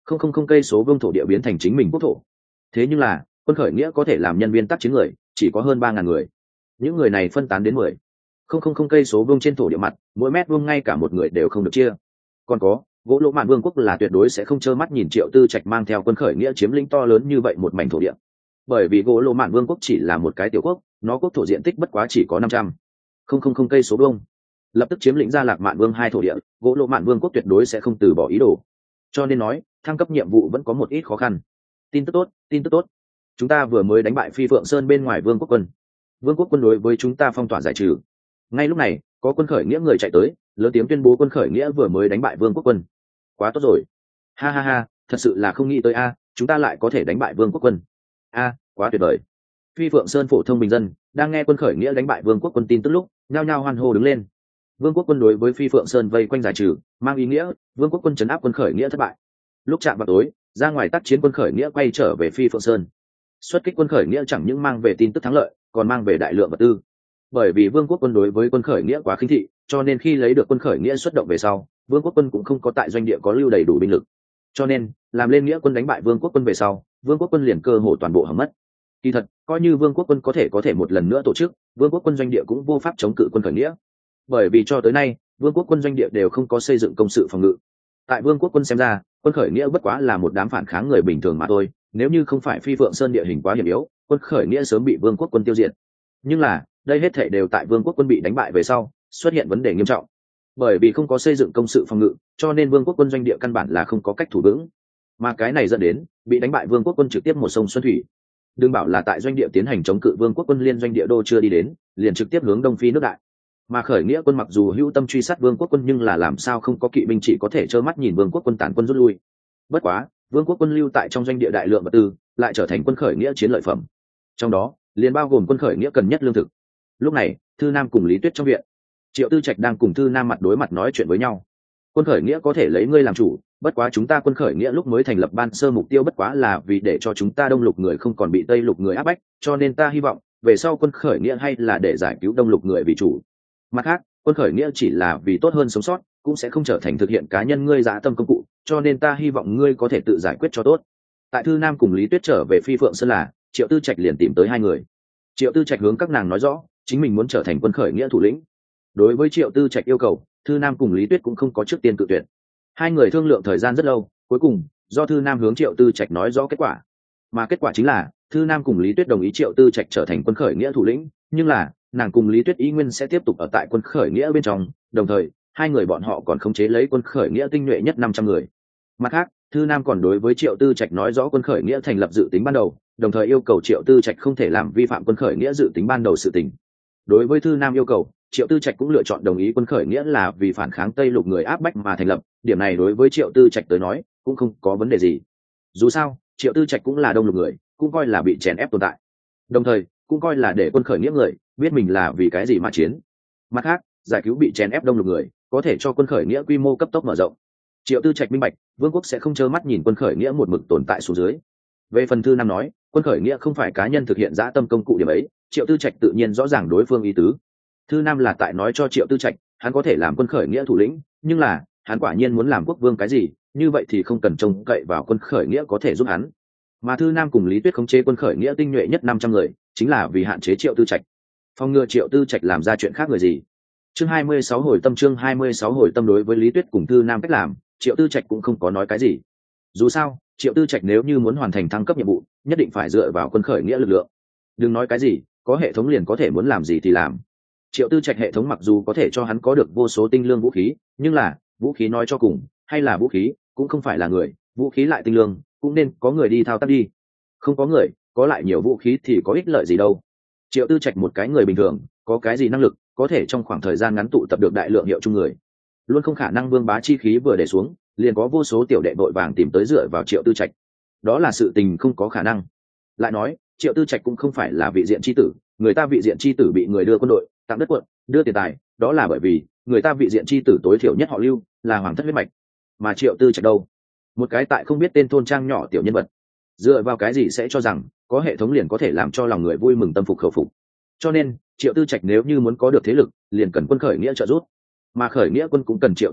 không không không cây số vương thổ địa biến thành chính mình quốc thổ. Thế nhưng là quân khởi nghĩa có thể làm nhân viên tác chiến người chỉ có hơn ba ngàn người, những người này phân tán đến mười không không không cây số vương trên thổ địa mặt, mỗi mét vuông ngay cả một người đều không được chia. Còn có gỗ lỗ mạn vương quốc là tuyệt đối sẽ không trơ mắt nhìn Triệu Tư Trạch mang theo quân khởi nghĩa chiếm lĩnh to lớn như vậy một mảnh thổ địa, bởi vì gỗ lỗ mạn vương quốc chỉ là một cái tiểu quốc, nó quốc thổ diện tích bất quá chỉ có năm trăm không không không cây số vuông, lập tức chiếm lĩnh ra Lạc Mạn Vương hai thổ địa, gỗ lỗ mạn vương quốc tuyệt đối sẽ không từ bỏ ý đồ. Cho nên nói thăng cấp nhiệm vụ vẫn có một ít khó khăn. Tin tức tốt, tin tức tốt, chúng ta vừa mới đánh bại Phi Phượng Sơn bên ngoài vương quốc quân, vương quốc quân đối với chúng ta phong tỏa giải trừ. Ngay lúc này có quân khởi nghĩa người chạy tới, lớn tiếng tuyên bố quân khởi nghĩa vừa mới đánh bại vương quốc quân. Quá tốt rồi, ha ha ha, thật sự là không nghĩ tới a, chúng ta lại có thể đánh bại vương quốc quân a, quá tuyệt vời. Phi Phượng Sơn phổ thông bình dân đang nghe quân khởi nghĩa đánh bại vương quốc quân tin tức lúc nhao nhao hoan hô đứng lên. Vương quốc quân đối với Phi Phượng Sơn vây quanh giải trừ, mang ý nghĩa vương quốc quân trấn áp quân khởi nghĩa thất bại. Lúc chạm vào tối, ra ngoài tác chiến quân khởi nghĩa quay trở về Phi Phượng Sơn. Xuất kích quân khởi nghĩa chẳng những mang về tin tức thắng lợi, còn mang về đại lượng vật tư. Bởi vì vương quốc quân đối với quân khởi nghĩa quá khinh thị, cho nên khi lấy được quân khởi nghĩa xuất động về sau, vương quốc quân cũng không có tại doanh địa có lưu đầy đủ binh lực. Cho nên làm lên nghĩa quân đánh bại vương quốc quân về sau, vương quốc quân liền cơ hồ toàn bộ hỏng mất. Kỳ thật coi như vương quốc quân có thể có thể một lần nữa tổ chức, vương quốc quân doanh địa cũng vô pháp chống cự quân khởi nghĩa, bởi vì cho tới nay vương quốc quân doanh địa đều không có xây dựng công sự phòng ngự. Tại vương quốc quân xem ra, quân khởi nghĩa bất quá là một đám phản kháng người bình thường mà thôi, nếu như không phải Phi Phượng Sơn địa hình quá hiểm yếu, quân khởi nghĩa sớm bị vương quốc quân tiêu diệt. Nhưng là đây hết thảy đều tại vương quốc quân bị đánh bại về sau xuất hiện vấn đề nghiêm trọng, bởi vì không có xây dựng công sự phòng ngự, cho nên vương quốc quân doanh địa căn bản là không có cách thủ vững, mà cái này dẫn đến bị đánh bại vương quốc quân trực tiếp một sông xuân thủy. Đừng bảo là tại doanh địa tiến hành chống cự vương quốc quân liên doanh địa đô chưa đi đến, liền trực tiếp hướng đông phi nước đại. Mà khởi nghĩa quân mặc dù hữu tâm truy sát vương quốc quân, nhưng là làm sao không có kỵ binh, chỉ có thể trơ mắt nhìn vương quốc quân tản quân rút lui. Bất quá vương quốc quân lưu tại trong doanh địa đại lượng vật tư lại trở thành quân khởi nghĩa chiến lợi phẩm, trong đó liền bao gồm quân khởi nghĩa cần nhất lương thực. Lúc này Thư Nam cùng Lý Tuyết trong viện, Triệu Tư Trạch đang cùng Thư Nam mặt đối mặt nói chuyện với nhau. Quân khởi nghĩa có thể lấy ngươi làm chủ, bất quá chúng ta quân khởi nghĩa lúc mới thành lập ban sơ mục tiêu bất quá là vì để cho chúng ta đông lục người không còn bị tây lục người áp bách, cho nên ta hy vọng về sau quân khởi nghĩa hay là để giải cứu đông lục người vì chủ. Mặt khác quân khởi nghĩa chỉ là vì tốt hơn sống sót, cũng sẽ không trở thành thực hiện cá nhân ngươi dã tâm công cụ, cho nên ta hy vọng ngươi có thể tự giải quyết cho tốt. Tại Thư Nam cùng Lý Tuyết trở về Phi Phượng Sơn là Triệu Tư Trạch liền tìm tới hai người. Triệu Tư Trạch hướng các nàng nói rõ chính mình muốn trở thành quân khởi nghĩa thủ lĩnh. Đối với Triệu Tư Trạch yêu cầu, Thư Nam cùng Lý Tuyết cũng không có trước tiên cự tuyệt. Hai người thương lượng thời gian rất lâu, cuối cùng do Thư Nam hướng Triệu Tư Trạch nói rõ kết quả, mà kết quả chính là Thư Nam cùng Lý Tuyết đồng ý Triệu Tư Trạch trở thành quân khởi nghĩa thủ lĩnh, nhưng là nàng cùng Lý Tuyết ý nguyên sẽ tiếp tục ở tại quân khởi nghĩa bên trong, đồng thời hai người bọn họ còn khống chế lấy quân khởi nghĩa tinh nhuệ nhất năm trăm người. Mặt khác Thư Nam còn đối với Triệu Tư Trạch nói rõ quân khởi nghĩa thành lập dự tính ban đầu, đồng thời yêu cầu Triệu Tư Trạch không thể làm vi phạm quân khởi nghĩa dự tính ban đầu sự tình. Đối với Thư Nam yêu cầu, Triệu Tư Trạch cũng lựa chọn đồng ý quân khởi nghĩa là vì phản kháng tây lục người áp bách mà thành lập, điểm này đối với Triệu Tư Trạch tới nói cũng không có vấn đề gì. Dù sao Triệu Tư Trạch cũng là đông lục người, cũng coi là bị chèn ép tồn tại, đồng thời cũng coi là để quân khởi nghĩa người biết mình là vì cái gì mà chiến. Mặt khác giải cứu bị chèn ép đông lục người có thể cho quân khởi nghĩa quy mô cấp tốc mở rộng. Triệu Tư Trạch minh bạch vương quốc sẽ không trơ mắt nhìn quân khởi nghĩa một mực tồn tại xuống dưới. Về phần Thư Nam nói quân khởi nghĩa không phải cá nhân thực hiện dã tâm công cụ, điểm ấy Triệu Tư Trạch tự nhiên rõ ràng đối phương ý tứ. Thư Nam là tại nói cho Triệu Tư Trạch hắn có thể làm quân khởi nghĩa thủ lĩnh, nhưng là hắn quả nhiên muốn làm quốc vương cái gì, như vậy thì không cần trông cậy vào quân khởi nghĩa có thể giúp hắn. Mà Thư Nam cùng Lý Tuyết khống chế quân khởi nghĩa tinh nhuệ nhất năm trăm người chính là vì hạn chế Triệu Tư Trạch, phòng ngừa Triệu Tư Trạch làm ra chuyện khác người gì. Chương hai mươi sáu hồi tâm chương hai mươi sáu hồi tâm đối với Lý Tuyết cùng Thư Nam cách làm, Triệu Tư Trạch cũng không có nói cái gì. Dù sao Triệu Tư Trạch nếu như muốn hoàn thành thăng cấp nhiệm vụ nhất định phải dựa vào quân khởi nghĩa lực lượng. Đừng nói cái gì có hệ thống liền có thể muốn làm gì thì làm. Triệu Tư Trạch hệ thống mặc dù có thể cho hắn có được vô số tinh lương vũ khí, nhưng là vũ khí nói cho cùng hay là vũ khí, cũng không phải là người, vũ khí lại tinh lương cũng nên có người đi thao tác đi. Không có người có lại nhiều vũ khí thì có ích lợi gì đâu. Triệu Tư Trạch một cái người bình thường có cái gì năng lực có thể trong khoảng thời gian ngắn tụ tập được đại lượng hiệu chung người, luôn không khả năng vương bá chi khí vừa để xuống liền có vô số tiểu đệ vội vàng tìm tới dựa vào Triệu Tư Trạch, đó là sự tình không có khả năng. Lại nói Triệu Tư Trạch cũng không phải là vị diện chi tử, người ta vị diện chi tử bị người đưa quân đội tặng đất quận đưa tiền tài, đó là bởi vì người ta vị diện chi tử tối thiểu nhất họ Lưu là hoàng thất huyết mạch, mà Triệu Tư Trạch đâu, một cái tại không biết tên thôn trang nhỏ tiểu nhân vật, dựa vào cái gì sẽ cho rằng có hệ thống liền có thể làm cho lòng người vui mừng tâm phục khẩu phục. Cho nên Triệu Tư Trạch nếu như muốn có được thế lực liền cần quân khởi nghĩa trợ giúp, mà khởi nghĩa quân cũng cần Triệu Tư Trạch,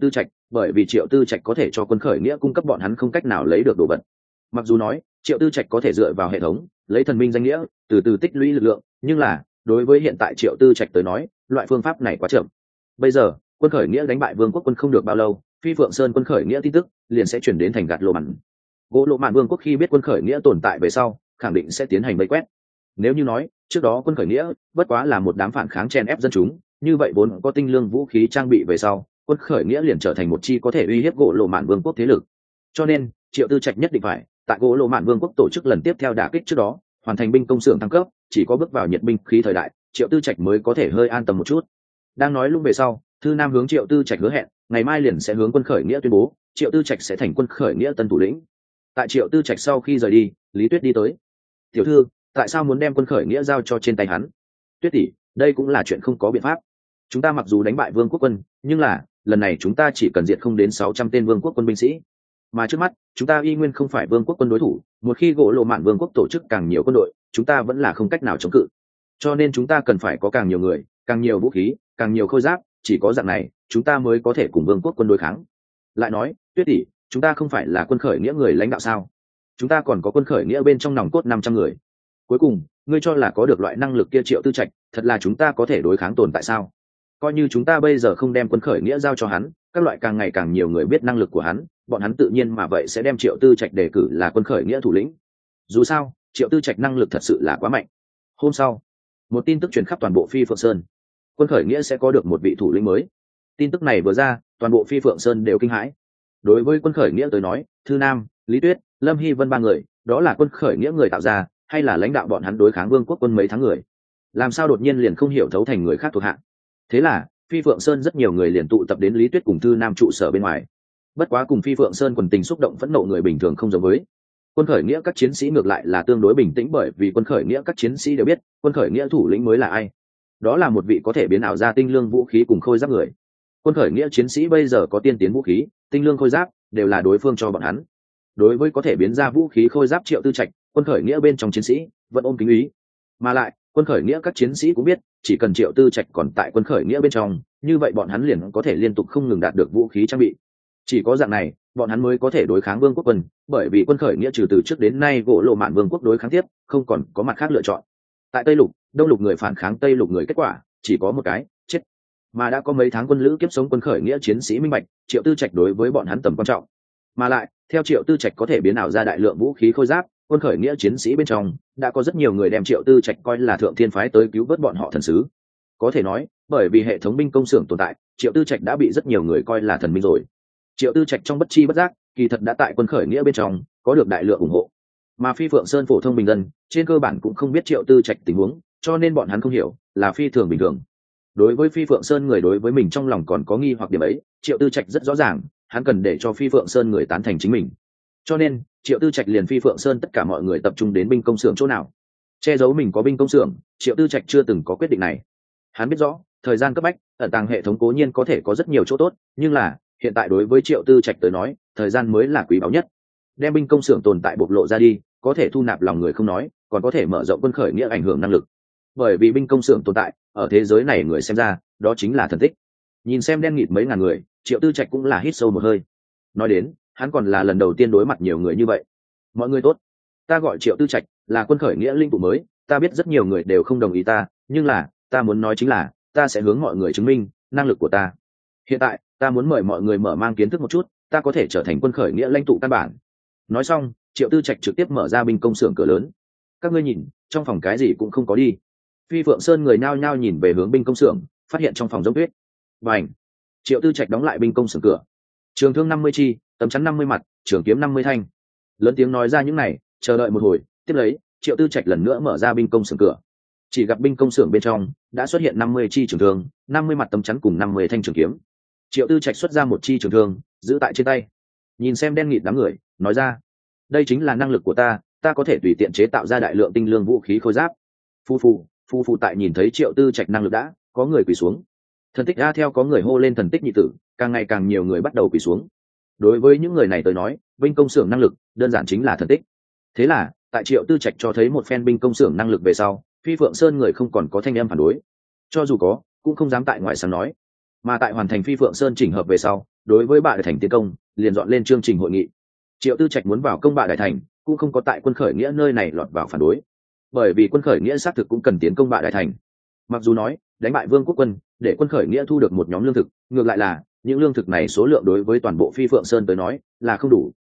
bởi vì Triệu Tư Trạch có thể cho quân khởi nghĩa cung cấp bọn hắn không cách nào lấy được đồ vật. Mặc dù nói Triệu Tư Trạch có thể dựa vào hệ thống lấy thần minh danh nghĩa từ từ tích lũy lực lượng, nhưng là đối với hiện tại Triệu Tư Trạch tới nói, loại phương pháp này quá chậm. Bây giờ quân khởi nghĩa đánh bại vương quốc quân không được bao lâu, Phi Phượng Sơn quân khởi nghĩa tin tức liền sẽ chuyển đến thành gạt lộ mạn. Gỗ lộ mạn vương quốc khi biết quân khởi nghĩa tồn tại về sau, khẳng định sẽ tiến hành vây quét. Nếu như nói trước đó quân khởi nghĩa bất quá là một đám phản kháng chen ép dân chúng, như vậy vốn có tinh lương vũ khí trang bị về sau, quân khởi nghĩa liền trở thành một chi có thể uy hiếp gỗ lộ mạn vương quốc thế lực. Cho nên Triệu Tư Trạch nhất định phải tại gỗ lộ mạn vương quốc tổ chức lần tiếp theo đả kích trước đó hoàn thành binh công xưởng thăng cấp, chỉ có bước vào nhiệt binh khí thời đại, Triệu Tư Trạch mới có thể hơi an tâm một chút. Đang nói lúc về sau, Thư Nam hướng Triệu Tư Trạch hứa hẹn ngày mai liền sẽ hướng quân khởi nghĩa tuyên bố Triệu Tư Trạch sẽ thành quân khởi nghĩa tân thủ lĩnh. Tại Triệu Tư Trạch sau khi rời đi, Lý Tuyết đi tới. Tiểu thư, tại sao muốn đem quân khởi nghĩa giao cho trên tay hắn? Tuyết tỷ, đây cũng là chuyện không có biện pháp. Chúng ta mặc dù đánh bại vương quốc quân, nhưng là lần này chúng ta chỉ cần diệt không đến sáu trăm tên vương quốc quân binh sĩ, mà trước mắt chúng ta y nguyên không phải vương quốc quân đối thủ. Một khi gỗ lộ mạn vương quốc tổ chức càng nhiều quân đội, chúng ta vẫn là không cách nào chống cự. Cho nên chúng ta cần phải có càng nhiều người, càng nhiều vũ khí, càng nhiều khôi giáp, chỉ có dạng này chúng ta mới có thể cùng vương quốc quân đối kháng. Lại nói, Tuyết tỷ, chúng ta không phải là quân khởi nghĩa người lãnh đạo sao? Chúng ta còn có quân khởi nghĩa bên trong nòng cốt năm trăm người. Cuối cùng ngươi cho là có được loại năng lực kia Triệu Tư Trạch thật là chúng ta có thể đối kháng tồn tại sao? Coi như chúng ta bây giờ không đem quân khởi nghĩa giao cho hắn, các loại càng ngày càng nhiều người biết năng lực của hắn, bọn hắn tự nhiên mà vậy sẽ đem Triệu Tư Trạch đề cử là quân khởi nghĩa thủ lĩnh. Dù sao Triệu Tư Trạch năng lực thật sự là quá mạnh. Hôm sau, một tin tức truyền khắp toàn bộ Phi Phượng Sơn, quân khởi nghĩa sẽ có được một vị thủ lĩnh mới. Tin tức này vừa ra, toàn bộ Phi Phượng Sơn đều kinh hãi. Đối với quân khởi nghĩa tới nói, Thư Nam, Lý Tuyết, Lâm Hy Vân ba người đó là quân khởi nghĩa người tạo ra, hay là lãnh đạo bọn hắn đối kháng vương quốc quân mấy tháng người? Làm sao đột nhiên liền không hiểu thấu thành người khác thuộc hạ? Thế là Phi Phượng Sơn rất nhiều người liền tụ tập đến Lý Tuyết cùng Thư Nam trụ sở bên ngoài. Bất quá cùng Phi Phượng Sơn quần tình xúc động phẫn nộ người bình thường không giống với. Quân khởi nghĩa các chiến sĩ ngược lại là tương đối bình tĩnh, bởi vì quân khởi nghĩa các chiến sĩ đều biết quân khởi nghĩa thủ lĩnh mới là ai. Đó là một vị có thể biến ảo ra tinh lương vũ khí cùng khôi giáp người. Quân khởi nghĩa chiến sĩ bây giờ có tiên tiến vũ khí, tinh lương khôi giáp đều là đối phương cho bọn hắn. Đối với có thể biến ra vũ khí khôi giáp Triệu Tư Trạch, quân khởi nghĩa bên trong chiến sĩ vẫn ôm kính ý. Mà lại quân khởi nghĩa các chiến sĩ cũng biết, chỉ cần Triệu Tư Trạch còn tại quân khởi nghĩa bên trong, như vậy bọn hắn liền có thể liên tục không ngừng đạt được vũ khí trang bị. Chỉ có dạng này bọn hắn mới có thể đối kháng vương quốc quân, bởi vì quân khởi nghĩa trừ từ trước đến nay gỗ lộ mạn vương quốc đối kháng tiếp, không còn có mặt khác lựa chọn. Tại Tây Lục, Đông Lục người phản kháng Tây Lục người, kết quả chỉ có một cái, chết. Mà đã có mấy tháng quân lữ kiếp sống quân khởi nghĩa chiến sĩ minh bạch Triệu Tư Trạch đối với bọn hắn tầm quan trọng. Mà lại theo Triệu Tư Trạch có thể biến ảo ra đại lượng vũ khí khôi giáp, quân khởi nghĩa chiến sĩ bên trong đã có rất nhiều người đem Triệu Tư Trạch coi là thượng thiên phái tới cứu vớt bọn họ thần sứ. Có thể nói bởi vì hệ thống binh công xưởng tồn tại, Triệu Tư Trạch đã bị rất nhiều người coi là thần minh rồi. Triệu Tư Trạch trong bất chi bất giác kỳ thật đã tại quân khởi nghĩa bên trong có được đại lượng ủng hộ. Mà Phi Phượng Sơn phổ thông bình dân trên cơ bản cũng không biết Triệu Tư Trạch tình huống, cho nên bọn hắn không hiểu là phi thường bình thường. Đối với Phi Phượng Sơn người đối với mình trong lòng còn có nghi hoặc điểm ấy, Triệu Tư Trạch rất rõ ràng, hắn cần để cho Phi Phượng Sơn người tán thành chính mình. Cho nên Triệu Tư Trạch liền Phi Phượng Sơn tất cả mọi người tập trung đến binh công xưởng chỗ nào. Che giấu mình có binh công xưởng, Triệu Tư Trạch chưa từng có quyết định này. Hắn biết rõ thời gian cấp bách, ẩn tàng hệ thống cố nhiên có thể có rất nhiều chỗ tốt, nhưng là hiện tại đối với Triệu Tư Trạch tới nói, thời gian mới là quý báu nhất. Đem binh công xưởng tồn tại bộc lộ ra đi, có thể thu nạp lòng người không nói, còn có thể mở rộng quân khởi nghĩa ảnh hưởng năng lực. Bởi vì binh công xưởng tồn tại ở thế giới này, người xem ra đó chính là thần tích. Nhìn xem đen nghịt mấy ngàn người, Triệu Tư Trạch cũng là hít sâu một hơi. Nói đến hắn còn là lần đầu tiên đối mặt nhiều người như vậy. Mọi người tốt, ta gọi Triệu Tư Trạch, là quân khởi nghĩa linh tụ mới. Ta biết rất nhiều người đều không đồng ý ta, nhưng là ta muốn nói chính là ta sẽ hướng mọi người chứng minh năng lực của ta. Hiện tại ta muốn mời mọi người mở mang kiến thức một chút, ta có thể trở thành quân khởi nghĩa lãnh tụ căn bản. Nói xong, Triệu Tư Trạch trực tiếp mở ra binh công xưởng cửa lớn. Các ngươi nhìn, trong phòng cái gì cũng không có đi. Phi Phượng Sơn người nhao nhao nhìn về hướng binh công xưởng, phát hiện trong phòng giống tuyết. Bành! Triệu Tư Trạch đóng lại binh công xưởng cửa. Trường thương năm mươi chi, tấm chắn năm mươi mặt, trường kiếm năm mươi thanh. Lớn tiếng nói ra những này, chờ đợi một hồi, tiếp lấy, Triệu Tư Trạch lần nữa mở ra binh công xưởng cửa. Chỉ gặp binh công xưởng bên trong đã xuất hiện năm mươi chi trường thương, năm mươi mặt tấm chắn cùng năm mươi thanh trường kiếm. Triệu Tư Trạch xuất ra một chi trường thương, giữ tại trên tay. Nhìn xem đen nghịt đám người, nói ra: đây chính là năng lực của ta, ta có thể tùy tiện chế tạo ra đại lượng tinh lương vũ khí khôi giáp. Phu phu, phu phu tại nhìn thấy Triệu Tư Trạch năng lực đã, có người quỳ xuống. Thần tích a theo có người hô lên thần tích nhị tử, càng ngày càng nhiều người bắt đầu quỳ xuống. Đối với những người này tới nói, binh công xưởng năng lực đơn giản chính là thần tích. Thế là tại Triệu Tư Trạch cho thấy một phen binh công xưởng năng lực về sau, Phi Phượng Sơn người không còn có thanh âm phản đối, cho dù có cũng không dám tại ngoại sáng nói. Mà tại hoàn thành Phi Phượng Sơn chỉnh hợp về sau, đối với bạ đại thành tiến công liền dọn lên chương trình hội nghị. Triệu Tư Trạch muốn vào công bạ đại thành cũng không có tại quân khởi nghĩa nơi này lọt vào phản đối, bởi vì quân khởi nghĩa xác thực cũng cần tiến công bạ đại thành. Mặc dù nói đánh bại vương quốc quân để quân khởi nghĩa thu được một nhóm lương thực, ngược lại là những lương thực này số lượng đối với toàn bộ Phi Phượng Sơn tới nói là không đủ,